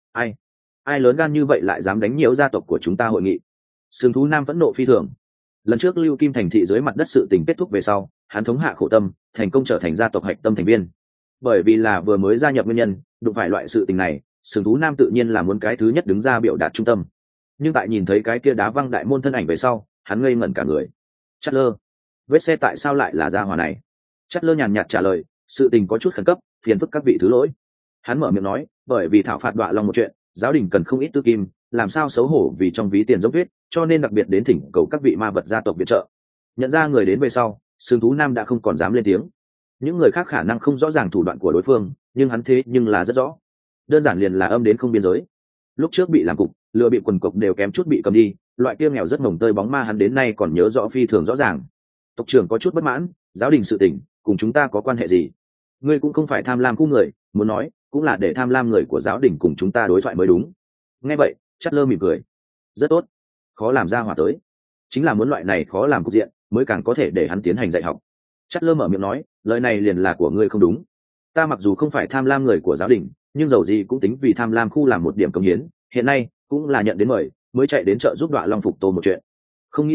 Ai lớn gan như vậy lại dám đánh nhiễu gia tộc của chúng ta hội nghị? Sừng thú nam vẫn nộ phi thường. Lần trước Lưu Kim thành thị dưới mặt đất sự tình kết thúc về sau, hắn thống hạ khổ tâm, thành công trở thành gia tộc hạch tâm thành viên. Bởi vì là vừa mới gia nhập nguyên nhân, đụng phải loại sự tình này, sừng thú nam tự nhiên là muốn cái thứ nhất đứng ra biểu đạt trung tâm. Nhưng tại nhìn thấy cái kia đá văng đại môn thân ảnh về sau, hắn ngây ngẩn cả người. Chát Lơ, vết xe tại sao lại là gia hỏa này? Chát Lơ nhàn nhạt trả lời, sự tình có chút khẩn cấp, phiền phức các vị thứ lỗi. Hắn mở miệng nói, bởi vì thảo phạt Đoạ Long một chuyện, giáo đình cần không ít tư kim, làm sao xấu hổ vì trong ví tiền dốc huyết, cho nên đặc biệt đến thỉnh cầu các vị ma vật gia tộc viện trợ. Nhận ra người đến về sau, sừng thú nam đã không còn dám lên tiếng. Những người khác khả năng không rõ ràng thủ đoạn của đối phương, nhưng hắn thế nhưng là rất rõ. Đơn giản liền là âm đến không biên giới. Lúc trước bị làm cục, lừa bị quần cộc đều kém chút bị cầm đi, loại kia nghèo rất mồng tơi bóng ma hắn đến nay còn nhớ rõ phi thường rõ ràng. Tộc trưởng có chút bất mãn, giáo đình sự tình cùng chúng ta có quan hệ gì? Ngươi cũng không phải tham lam khu người, muốn nói cũng là để tham lam người của giáo đình cùng chúng ta đối thoại mới đúng. Nghe vậy, Chát Lơ mỉm cười, rất tốt, khó làm ra hỏa tới, chính là muốn loại này khó làm cục diện mới càng có thể để hắn tiến hành dạy học. Chát Lơ mở miệng nói, lời này liền là của ngươi không đúng. Ta mặc dù không phải tham lam người của giáo đình, nhưng dầu gì cũng tính vì tham lam khu làm một điểm công hiến, hiện nay cũng là nhận đến mời mới chạy đến trợ giúp Đoạ Long phục tô một chuyện. Không nghĩ tới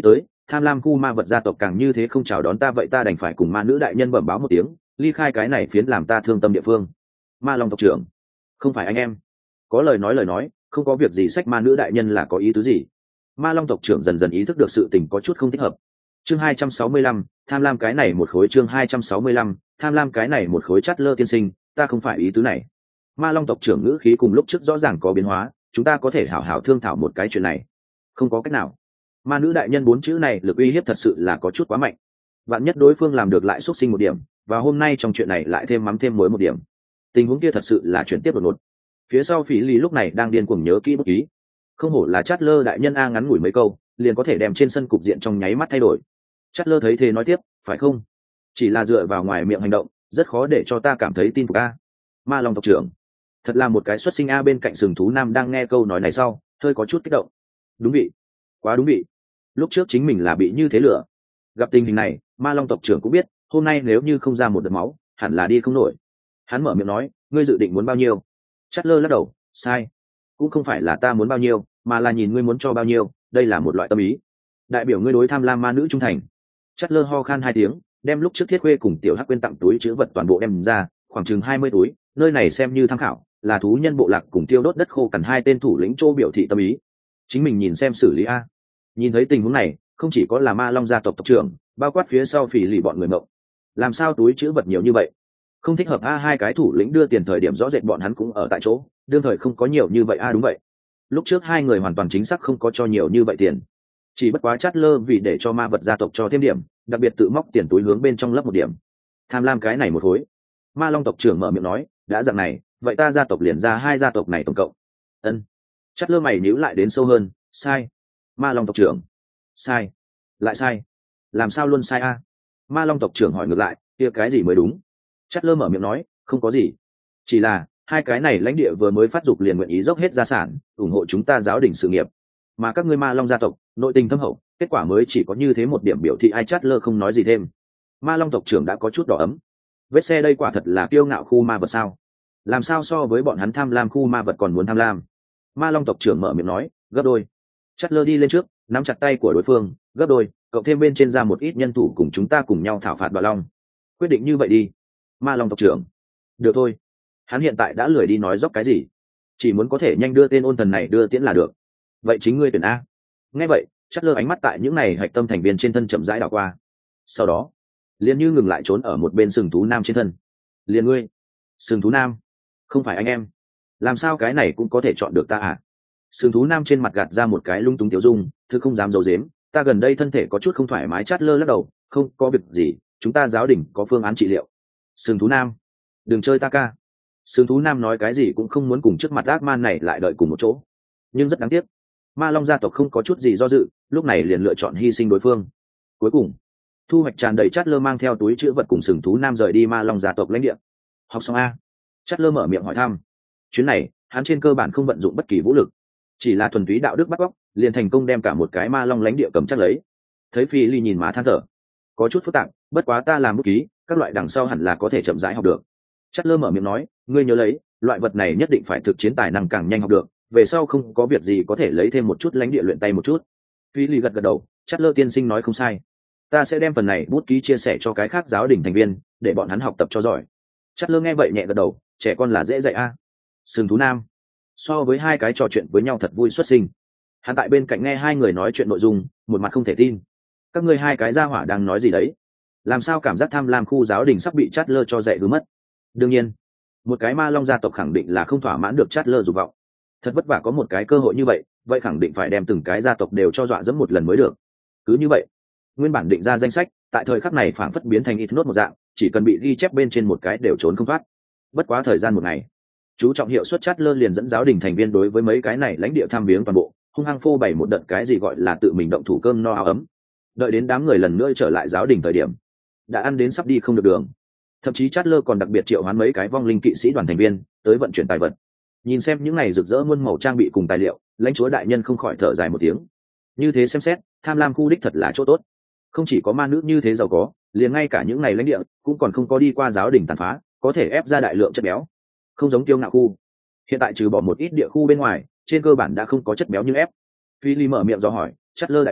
tham lam khu ma vật gia tộc càng như thế không chào đón ta, vậy ta đành phải cùng ma nữ đại nhân bẩm báo một tiếng, ly khai cái này phiến làm ta thương tâm địa phương. Ma long tộc trưởng, không phải anh em, có lời nói, không có việc gì sách ma nữ đại nhân là có ý tứ gì? Ma long tộc trưởng dần dần ý thức được sự tình có chút không thích hợp. Chương 265, tham lam cái này một khối. Chương 265, tham lam cái này một khối. Chát lơ tiên sinh, ta không phải ý tứ này. Ma long tộc trưởng ngữ khí cùng lúc trước rõ ràng có biến hóa, chúng ta có thể hảo hảo thương thảo một cái chuyện này. Không có cách nào. Ma nữ đại nhân 4 chữ này lực uy hiếp thật sự là có chút quá mạnh. Vạn nhất đối phương làm được lại xúc sinh một điểm, và hôm nay trong chuyện này lại thêm mắm thêm muối một điểm, tình huống kia thật sự là chuyển tiếp đột ngột. Phía sau Phỉ Lý lúc này đang điên cuồng nhớ kỹ bút ký. Không hổ là Chát lơ đại nhân a, ngắn ngủi mấy câu liền có thể đem trên sân cục diện trong nháy mắt thay đổi. Chát lơ thấy thế nói tiếp, phải không? Chỉ là dựa vào ngoài miệng hành động rất khó để cho ta cảm thấy tin phục a. Ma long tộc trưởng thật là một cái xuất sinh a. Bên cạnh sừng thú nam đang nghe câu nói này sau hơi có chút kích động. Đúng vị, quá đúng vị. Lúc trước chính mình là bị như thế lửa. Gặp tình hình này, ma long tộc trưởng cũng biết hôm nay nếu như không ra một đợt máu hẳn là đi không nổi. Hắn mở miệng nói, ngươi dự định muốn bao nhiêu? Chát lơ lắc đầu, sai, cũng không phải là ta muốn bao nhiêu, mà là nhìn ngươi muốn cho bao nhiêu. Đây là một loại tâm ý, đại biểu ngươi đối tham lam ma nữ trung thành. Chát lơ ho khan 2 tiếng, đem lúc trước Thiết Khuê cùng tiểu hắc quên tặng túi chứa vật toàn bộ đem ra, khoảng chừng 20 túi. Nơi này xem như tham khảo, là thú nhân bộ lạc cùng tiêu đốt đất khô cằn 2 tên thủ lĩnh Châu biểu thị tâm ý, chính mình nhìn xem xử lý a. Nhìn thấy tình huống này, không chỉ có là ma long gia tộc tộc trưởng, bao quát phía sau Phỉ Lì bọn người mộng. Làm sao túi chứa vật nhiều như vậy? Không thích hợp a. 2 cái thủ lĩnh đưa tiền thời điểm rõ rệt bọn hắn cũng ở tại chỗ, đương thời không có nhiều như vậy a. Đúng vậy, lúc trước 2 người hoàn toàn chính xác không có cho nhiều như vậy tiền, chỉ bất quá Chát lơ vì để cho ma vật gia tộc cho thêm điểm, đặc biệt tự móc tiền túi hướng bên trong lấp một điểm. Tham lam cái này một khối. Ma long tộc trưởng mở miệng nói, đã dạng này, vậy ta gia tộc liền ra 2 gia tộc này tổng cộng. Ân. Chát lơ mày nhíu lại đến sâu hơn, sai. Ma long tộc trưởng, sai, lại sai, làm sao luôn sai a? Ma long tộc trưởng hỏi ngược lại, kia cái gì mới đúng? Chát lơ mở miệng nói, không có gì, chỉ là 2 cái này lãnh địa vừa mới phát dục liền nguyện ý dốc hết gia sản ủng hộ chúng ta giáo đình sự nghiệp, mà các ngươi ma long gia tộc nội tình thâm hậu, kết quả mới chỉ có như thế một điểm biểu thị. Ai? Chát lơ không nói gì thêm. Ma long tộc trưởng đã có chút đỏ ấm. Vết xe đây quả thật là kiêu ngạo khu ma vật sao? Làm sao so với bọn hắn tham lam khu ma vật còn muốn tham lam? Ma long tộc trưởng mở miệng nói, gấp đôi. Chát lơ đi lên trước, nắm chặt tay của đối phương, gấp đôi, cộng thêm bên trên ra một ít nhân thủ cùng chúng ta cùng nhau thảo phạt bạo long. Quyết định như vậy đi. Ma long tộc trưởng, được thôi. Hắn hiện tại đã lười đi nói dốc cái gì, chỉ muốn có thể nhanh đưa tên ôn thần này đưa tiễn là được. Vậy chính ngươi tuyển a. Nghe vậy, Chát lơ ánh mắt tại những này hạch tâm thành viên trên thân chậm rãi đảo qua, sau đó liền như ngừng lại trốn ở một bên sừng thú nam trên thân. Liền ngươi? Sừng thú nam, không phải anh em, làm sao cái này cũng có thể chọn được ta à? Sừng thú nam trên mặt gạt ra một cái lung túng tiểu dung, thứ không dám giấu giếm, ta gần đây thân thể có chút không thoải mái. Chát lơ lắc đầu, không có việc gì, chúng ta giáo đình có phương án trị liệu. Sừng thú nam, đừng chơi ta ca. Sừng thú nam nói cái gì cũng không muốn cùng trước mặt ác man này lại đợi cùng một chỗ, nhưng rất đáng tiếc, ma long gia tộc không có chút gì do dự, lúc này liền lựa chọn hy sinh đối phương. Cuối cùng thu hoạch tràn đầy. Chát lơ mang theo túi chữ vật cùng sừng thú nam rời đi ma long gia tộc lãnh địa. Học xong a? Chát lơ mở miệng hỏi thăm. Chuyến này hắn trên cơ bản không vận dụng bất kỳ vũ lực, chỉ là thuần túy đạo đức bắt cóc, liền thành công đem cả một cái ma long lãnh địa cầm chắc lấy. Thấy Phi Ly nhìn má than thở, có chút phức tạp, bất quá ta làm bút ký, các loại đằng sau hẳn là có thể chậm rãi học được. Chát lơ mở miệng nói, ngươi nhớ lấy, loại vật này nhất định phải thực chiến tài năng càng nhanh học được, về sau không có việc gì có thể lấy thêm một chút lãnh địa luyện tay một chút. Phi Ly gật gật đầu, Chát lơ tiên sinh nói không sai, ta sẽ đem phần này bút ký chia sẻ cho cái khác giáo đình thành viên để bọn hắn học tập cho giỏi. Chát lơ nghe vậy nhẹ gật đầu, trẻ con là dễ dạy a. Sừng thú nam so với 2 cái trò chuyện với nhau thật vui xuất sinh. Hắn tại bên cạnh nghe 2 người nói chuyện nội dung, một mặt không thể tin. Các ngươi 2 cái gia hỏa đang nói gì đấy? Làm sao cảm giác tham lam khu giáo đình sắp bị Chát lơ cho dạy hư mất? Đương nhiên, một cái ma long gia tộc khẳng định là không thỏa mãn được Chát lơ dục vọng. Thật vất vả có một cái cơ hội như vậy, vậy khẳng định phải đem từng cái gia tộc đều cho dọa dẫm một lần mới được. Cứ như vậy, nguyên bản định ra danh sách tại thời khắc này phảng phất biến thành ít nốt một dạng, chỉ cần bị ghi chép bên trên một cái đều trốn không thoát. Bất quá thời gian một ngày, chú trọng hiệu suất. Chát lơ liền dẫn giáo đình thành viên đối với mấy cái này lãnh địa tham viếng toàn bộ, hung hăng phô bày một đợt cái gì gọi là tự mình động thủ cơm no áo ấm. Đợi đến đám người lần nữa trở lại giáo đình thời điểm, đã ăn đến sắp đi không được đường. Thậm chí Chát lơ còn đặc biệt triệu hoán mấy cái vong linh kỵ sĩ đoàn thành viên tới vận chuyển tài vật. Nhìn xem những này rực rỡ muôn màu trang bị cùng tài liệu, lãnh chúa đại nhân không khỏi thở dài một tiếng. Như thế xem xét, tham lam khu đích thật là chỗ tốt. Không chỉ có ma nữ như thế giàu có, liền ngay cả những này lãnh địa cũng còn không có đi qua giáo đình tàn phá, có thể ép ra đại lượng chất béo. Không giống tiêu ngạo khu, hiện tại trừ bỏ một ít địa khu bên ngoài, trên cơ bản đã không có chất béo như ép. Phi Ly mở miệng do hỏi, Chát lơ đại nhân,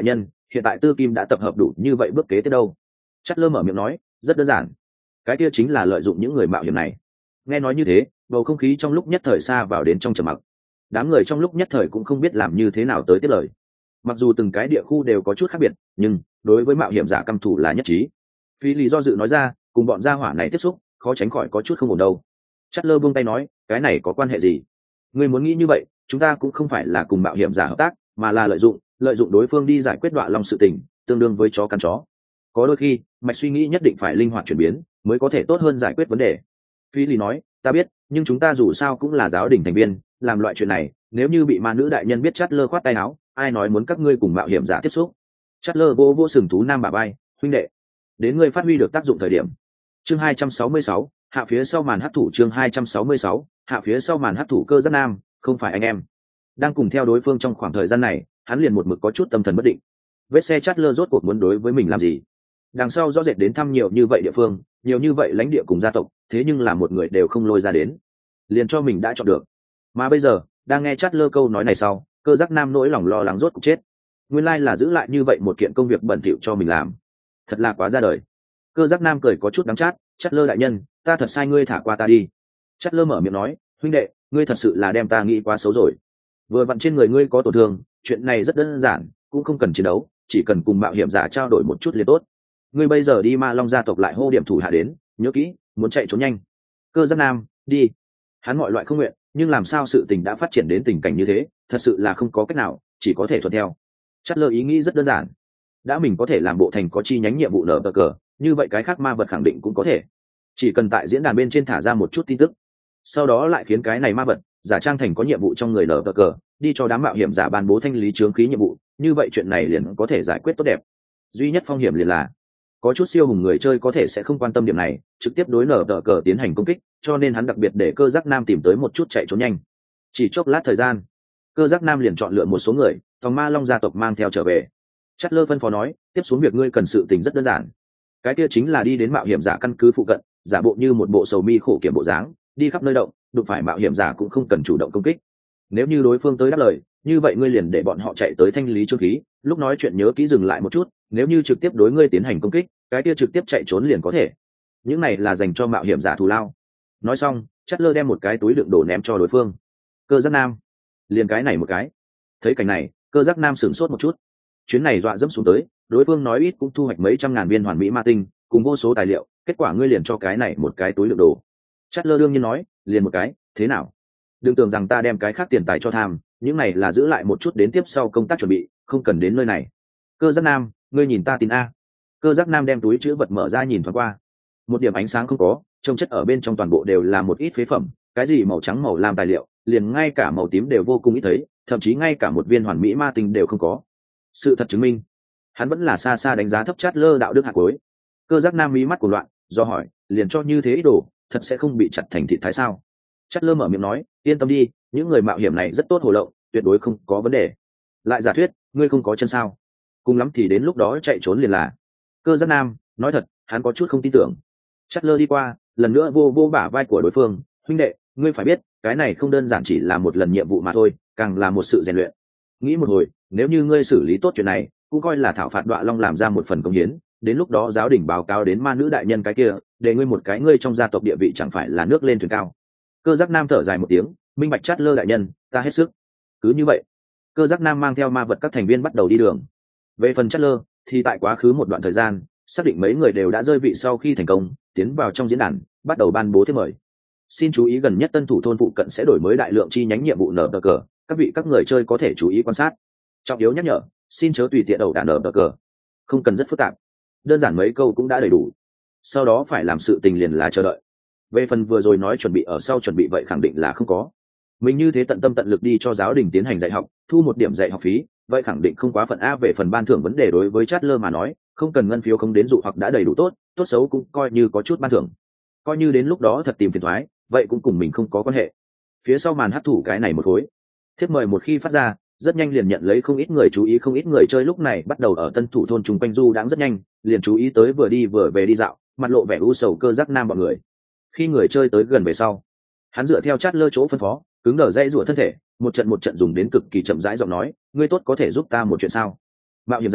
hiện tại tư kim đã tập hợp đủ như vậy bước kế tiếp đâu? Chát lơ mở miệng nói, rất đơn giản, cái kia chính là lợi dụng những người mạo hiểm này. Nghe nói như thế, bầu không khí trong lúc nhất thời xa vào đến trong trầm mặc. Đám người trong lúc nhất thời cũng không biết làm như thế nào tới tiếp lời. Mặc dù từng cái địa khu đều có chút khác biệt, nhưng đối với mạo hiểm giả căm thù là nhất trí. Phi lý do dự nói ra, cùng bọn gia hỏa này tiếp xúc, khó tránh khỏi có chút không ổn đâu. Chát lơ buông tay nói, cái này có quan hệ gì? Ngươi muốn nghĩ như vậy, chúng ta cũng không phải là cùng mạo hiểm giả hợp tác, mà là lợi dụng đối phương đi giải quyết đọa long sự tình, tương đương với chó cắn chó. Có đôi khi mạch suy nghĩ nhất định phải linh hoạt chuyển biến mới có thể tốt hơn giải quyết vấn đề. Phi lý nói, ta biết, nhưng chúng ta dù sao cũng là giáo đình thành viên, làm loại chuyện này nếu như bị ma nữ đại nhân biết. Chát lơ khoát tay áo, ai nói muốn các ngươi cùng mạo hiểm giả tiếp xúc? Chát lơ vô sừng thú nam bà bay, huynh đệ, đến ngươi phát huy được tác dụng thời điểm. Chương 266, hạ phía sau màn hấp thụ. Chương 266, hạ phía sau màn hấp thụ. Cơ Giác Nam, không phải anh em đang cùng theo đối phương trong khoảng thời gian này, hắn liền một mực có chút tâm thần bất định. Vết xe Chát lơ rốt cuộc muốn đối với mình làm gì? Đằng sau rõ rệt đến thăm nhiều như vậy địa phương, nhiều như vậy lãnh địa cùng gia tộc, thế nhưng là một người đều không lôi ra đến, liền cho mình đã chọn được. Mà bây giờ đang nghe Chát lơ câu nói này sau, Cơ Giác Nam nỗi lòng lo lắng rốt cuộc chết. Nguyên lai là giữ lại như vậy một kiện công việc bẩn thỉu cho mình làm, thật là quá ra đời. Cơ Giác Nam cười có chút đắng chát, Chát lơ đại nhân, ta thật sai ngươi thả qua ta đi. Chát lơ mở miệng nói, huynh đệ, ngươi thật sự là đem ta nghĩ quá xấu rồi. Vừa vặn trên người ngươi có tổn thương, chuyện này rất đơn giản, cũng không cần chiến đấu, chỉ cần cùng mạo hiểm giả trao đổi một chút liền tốt. Ngươi bây giờ đi Ma Long gia tộc lại hô điểm thủ hạ đến, nhớ kỹ, muốn chạy trốn nhanh. Cơ Giác Nam, đi. Hắn mọi loại không nguyện, nhưng làm sao sự tình đã phát triển đến tình cảnh như thế, thật sự là không có cách nào, chỉ có thể thuận theo. Chát lơ ý nghĩ rất đơn giản, đã mình có thể làm bộ thành có chi nhánh nhiệm vụ nở bờ cờ, như vậy cái khác ma vật khẳng định cũng có thể. Chỉ cần tại diễn đàn bên trên thả ra một chút tin tức, sau đó lại khiến cái này ma vật giả trang thành có nhiệm vụ trong người nở bờ cờ, đi cho đám mạo hiểm giả ban bố thanh lý chướng khí nhiệm vụ, như vậy chuyện này liền có thể giải quyết tốt đẹp. Duy nhất phong hiểm liền là có chút siêu hùng người chơi có thể sẽ không quan tâm điểm này, trực tiếp đối nở tờ cờ tiến hành công kích, cho nên hắn đặc biệt để Cơ Giác Nam tìm tới một chút chạy trốn nhanh. Chỉ chốc lát thời gian, Cơ Giác Nam liền chọn lựa một số người thòng Ma Long gia tộc mang theo trở về. Chát lơ phân phó nói, tiếp xuống việc ngươi cần sự tình rất đơn giản, cái kia chính là đi đến mạo hiểm giả căn cứ phụ cận, giả bộ như một bộ sầu mi khổ kiểm bộ dáng, đi khắp nơi động, đụng phải mạo hiểm giả cũng không cần chủ động công kích. Nếu như đối phương tới đáp lời, như vậy ngươi liền để bọn họ chạy tới thanh lý chướng khí, lúc nói chuyện nhớ kỹ dừng lại một chút, nếu như trực tiếp đối ngươi tiến hành công kích, cái kia trực tiếp chạy trốn liền có thể. Những này là dành cho mạo hiểm giả thù lao. Nói xong, Chát lơ đem một cái túi đựng đồ ném cho đối phương. Cơ Giác Nam, liền cái này một cái. Thấy cảnh này, Cơ Giác Nam sửng sốt một chút. Chuyến này dọa dẫm xuống tới, đối phương nói ít cũng thu hoạch mấy trăm ngàn viên hoàn mỹ ma tinh, cùng vô số tài liệu, kết quả ngươi liền cho cái này một cái túi đựng đồ. Chát lơ đương nhiên nói, liền một cái, thế nào? Đừng tưởng rằng ta đem cái khác tiền tài cho tham, những này là giữ lại một chút đến tiếp sau công tác chuẩn bị, không cần đến nơi này. Cơ Giác Nam, ngươi nhìn ta tin a. Cơ Giác Nam đem túi chữ vật mở ra nhìn thoáng qua, một điểm ánh sáng không có, trông chất ở bên trong toàn bộ đều là một ít phế phẩm, cái gì màu trắng màu lam tài liệu, liền ngay cả màu tím đều vô cùng ít thấy, thậm chí ngay cả một viên hoàn mỹ ma tinh đều không có. Sự thật chứng minh, hắn vẫn là xa xa đánh giá thấp Chát lơ đạo đức hạt cuối. Cơ Giác Nam mí mắt của loạn, do hỏi, liền cho như thế ý đồ, thật sẽ không bị chặt thành thịt thái sao? Chát lơ mở miệng nói, yên tâm đi, những người mạo hiểm này rất tốt hồ lậu, tuyệt đối không có vấn đề. Lại giả thuyết, ngươi không có chân sao? Cùng lắm thì đến lúc đó chạy trốn liền là. Cơ Giác Nam nói thật, hắn có chút không tin tưởng. Chát lơ đi qua, lần nữa vô bả vai của đối phương, huynh đệ, ngươi phải biết, cái này không đơn giản chỉ là một lần nhiệm vụ mà thôi, càng là một sự rèn luyện. Nghĩ một hồi, nếu như ngươi xử lý tốt chuyện này, cũng coi là thảo phạt Đọa Long làm ra một phần công hiến, đến lúc đó giáo đình báo cáo đến ma nữ đại nhân cái kia, để ngươi một cái ngươi trong gia tộc địa vị chẳng phải là nước lên thuyền cao. Cơ Giác Nam thở dài một tiếng, minh bạch Chát lơ đại nhân, ta hết sức. Cứ như vậy, Cơ Giác Nam mang theo ma vật các thành viên bắt đầu đi đường. Về phần Chát lơ, thì tại quá khứ một đoạn thời gian, xác định mấy người đều đã rơi vị sau khi thành công, tiến vào trong diễn đàn, bắt đầu ban bố thiếp mời. Xin chú ý, gần nhất tân thủ thôn phụ cận sẽ đổi mới đại lượng chi nhánh nhiệm vụ nở cờ, các người chơi có thể chú ý quan sát. Trọng yếu nhắc nhở, xin chớ tùy tiện đầu đàn nở cờ, không cần rất phức tạp, đơn giản mấy câu cũng đã đầy đủ. Sau đó phải làm sự tình liền là chờ đợi. Về phần vừa rồi nói chuẩn bị ở sau chuẩn bị vậy khẳng định là không có. Mình như thế tận tâm tận lực đi cho giáo đình tiến hành dạy học, thu một điểm dạy học phí, vậy khẳng định không quá phận a. Về phần ban thưởng vấn đề, đối với Chát lơ mà nói, không cần ngân phiếu không đến dụ hoặc đã đầy đủ tốt, tốt xấu cũng coi như có chút ban thưởng. Coi như đến lúc đó thật tìm phiền toái, vậy cũng cùng mình không có quan hệ. Phía sau màn hấp thụ cái này một khối, thiếp mời một khi phát ra, rất nhanh liền nhận lấy không ít người chú ý. Không ít người chơi lúc này bắt đầu ở tân thủ thôn chung quanh du đãng, rất nhanh liền chú ý tới vừa đi vừa về đi dạo, mặt lộ vẻ u sầu Cơ Giác Nam bọn người. Khi người chơi tới gần về sau, hắn dựa theo Chát lơ chỗ phân phó, cứng đờ dây rủa thân thể, một trận dùng đến cực kỳ chậm rãi giọng nói, ngươi tốt, có thể giúp ta một chuyện sao? Mạo hiểm giả,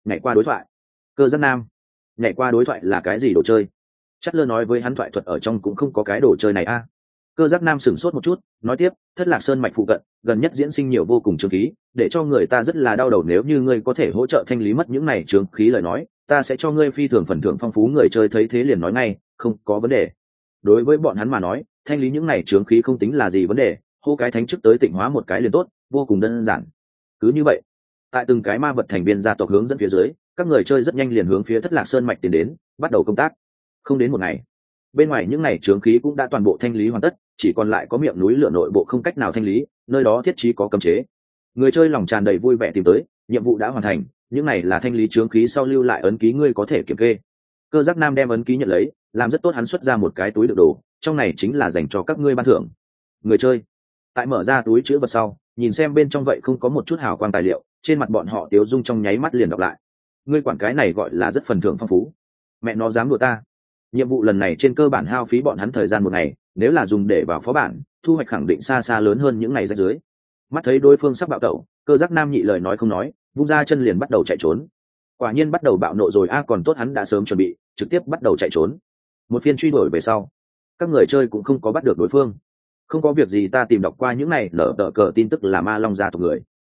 nhảy qua đối thoại. Cơ giác nam, nhảy qua đối thoại là cái gì đồ chơi? Chất lơ nói với hắn thoại thuật ở trong cũng không có cái đồ chơi này a. Cơ giác nam sửng sốt một chút, nói tiếp, thất lạc sơn mạch phụ cận gần nhất diễn sinh nhiều vô cùng chướng khí, để cho người ta rất là đau đầu. Nếu như ngươi có thể hỗ trợ thanh lý mất những này chướng khí lời nói, ta sẽ cho ngươi phi thường phần thưởng phong phú. Người chơi thấy thế liền nói ngay, không có vấn đề. Đối với bọn hắn mà nói, thanh lý những này chướng khí không tính là gì vấn đề, hô cái thánh chức tới tịnh hóa một cái liền tốt, vô cùng đơn giản. Cứ như vậy, tại từng cái ma vật thành viên gia tộc hướng dẫn phía dưới, các người chơi rất nhanh liền hướng phía thất lạc sơn mạch tiến đến, bắt đầu công tác. Không đến một ngày, bên ngoài những này chướng khí cũng đã toàn bộ thanh lý hoàn tất, chỉ còn lại có miệng núi lửa nội bộ không cách nào thanh lý, nơi đó thiết trí có cấm chế. Người chơi lòng tràn đầy vui vẻ tìm tới, nhiệm vụ đã hoàn thành, những này là thanh lý chướng khí sau lưu lại ấn ký, ngươi có thể kiểm kê. Cơ giác nam đem ấn ký nhận lấy, làm rất tốt. Hắn xuất ra một cái túi đựng đồ, trong này chính là dành cho các ngươi ban thưởng. Người chơi tại mở ra túi chứa vật sau, nhìn xem bên trong vậy không có một chút hào quang tài liệu, trên mặt bọn họ tiếu dung trong nháy mắt liền đọc lại. Ngươi quản cái này gọi là rất phần thưởng phong phú, mẹ nó dám đùa ta. Nhiệm vụ lần này trên cơ bản hao phí bọn hắn thời gian một ngày, nếu là dùng để vào phó bản, thu hoạch khẳng định xa xa lớn hơn những ngày rách dưới. Mắt thấy đối phương sắp bạo tẩu, cơ giác nam nhị lời nói không nói, vung ra chân liền bắt đầu chạy trốn. Quả nhiên bắt đầu bạo nộ rồi a, còn tốt hắn đã sớm chuẩn bị, trực tiếp bắt đầu chạy trốn. Một phiên truy đuổi về sau, các người chơi cũng không có bắt được đối phương. Không có việc gì, ta tìm đọc qua những này nở tờ cờ tin tức là ma long gia tộc người.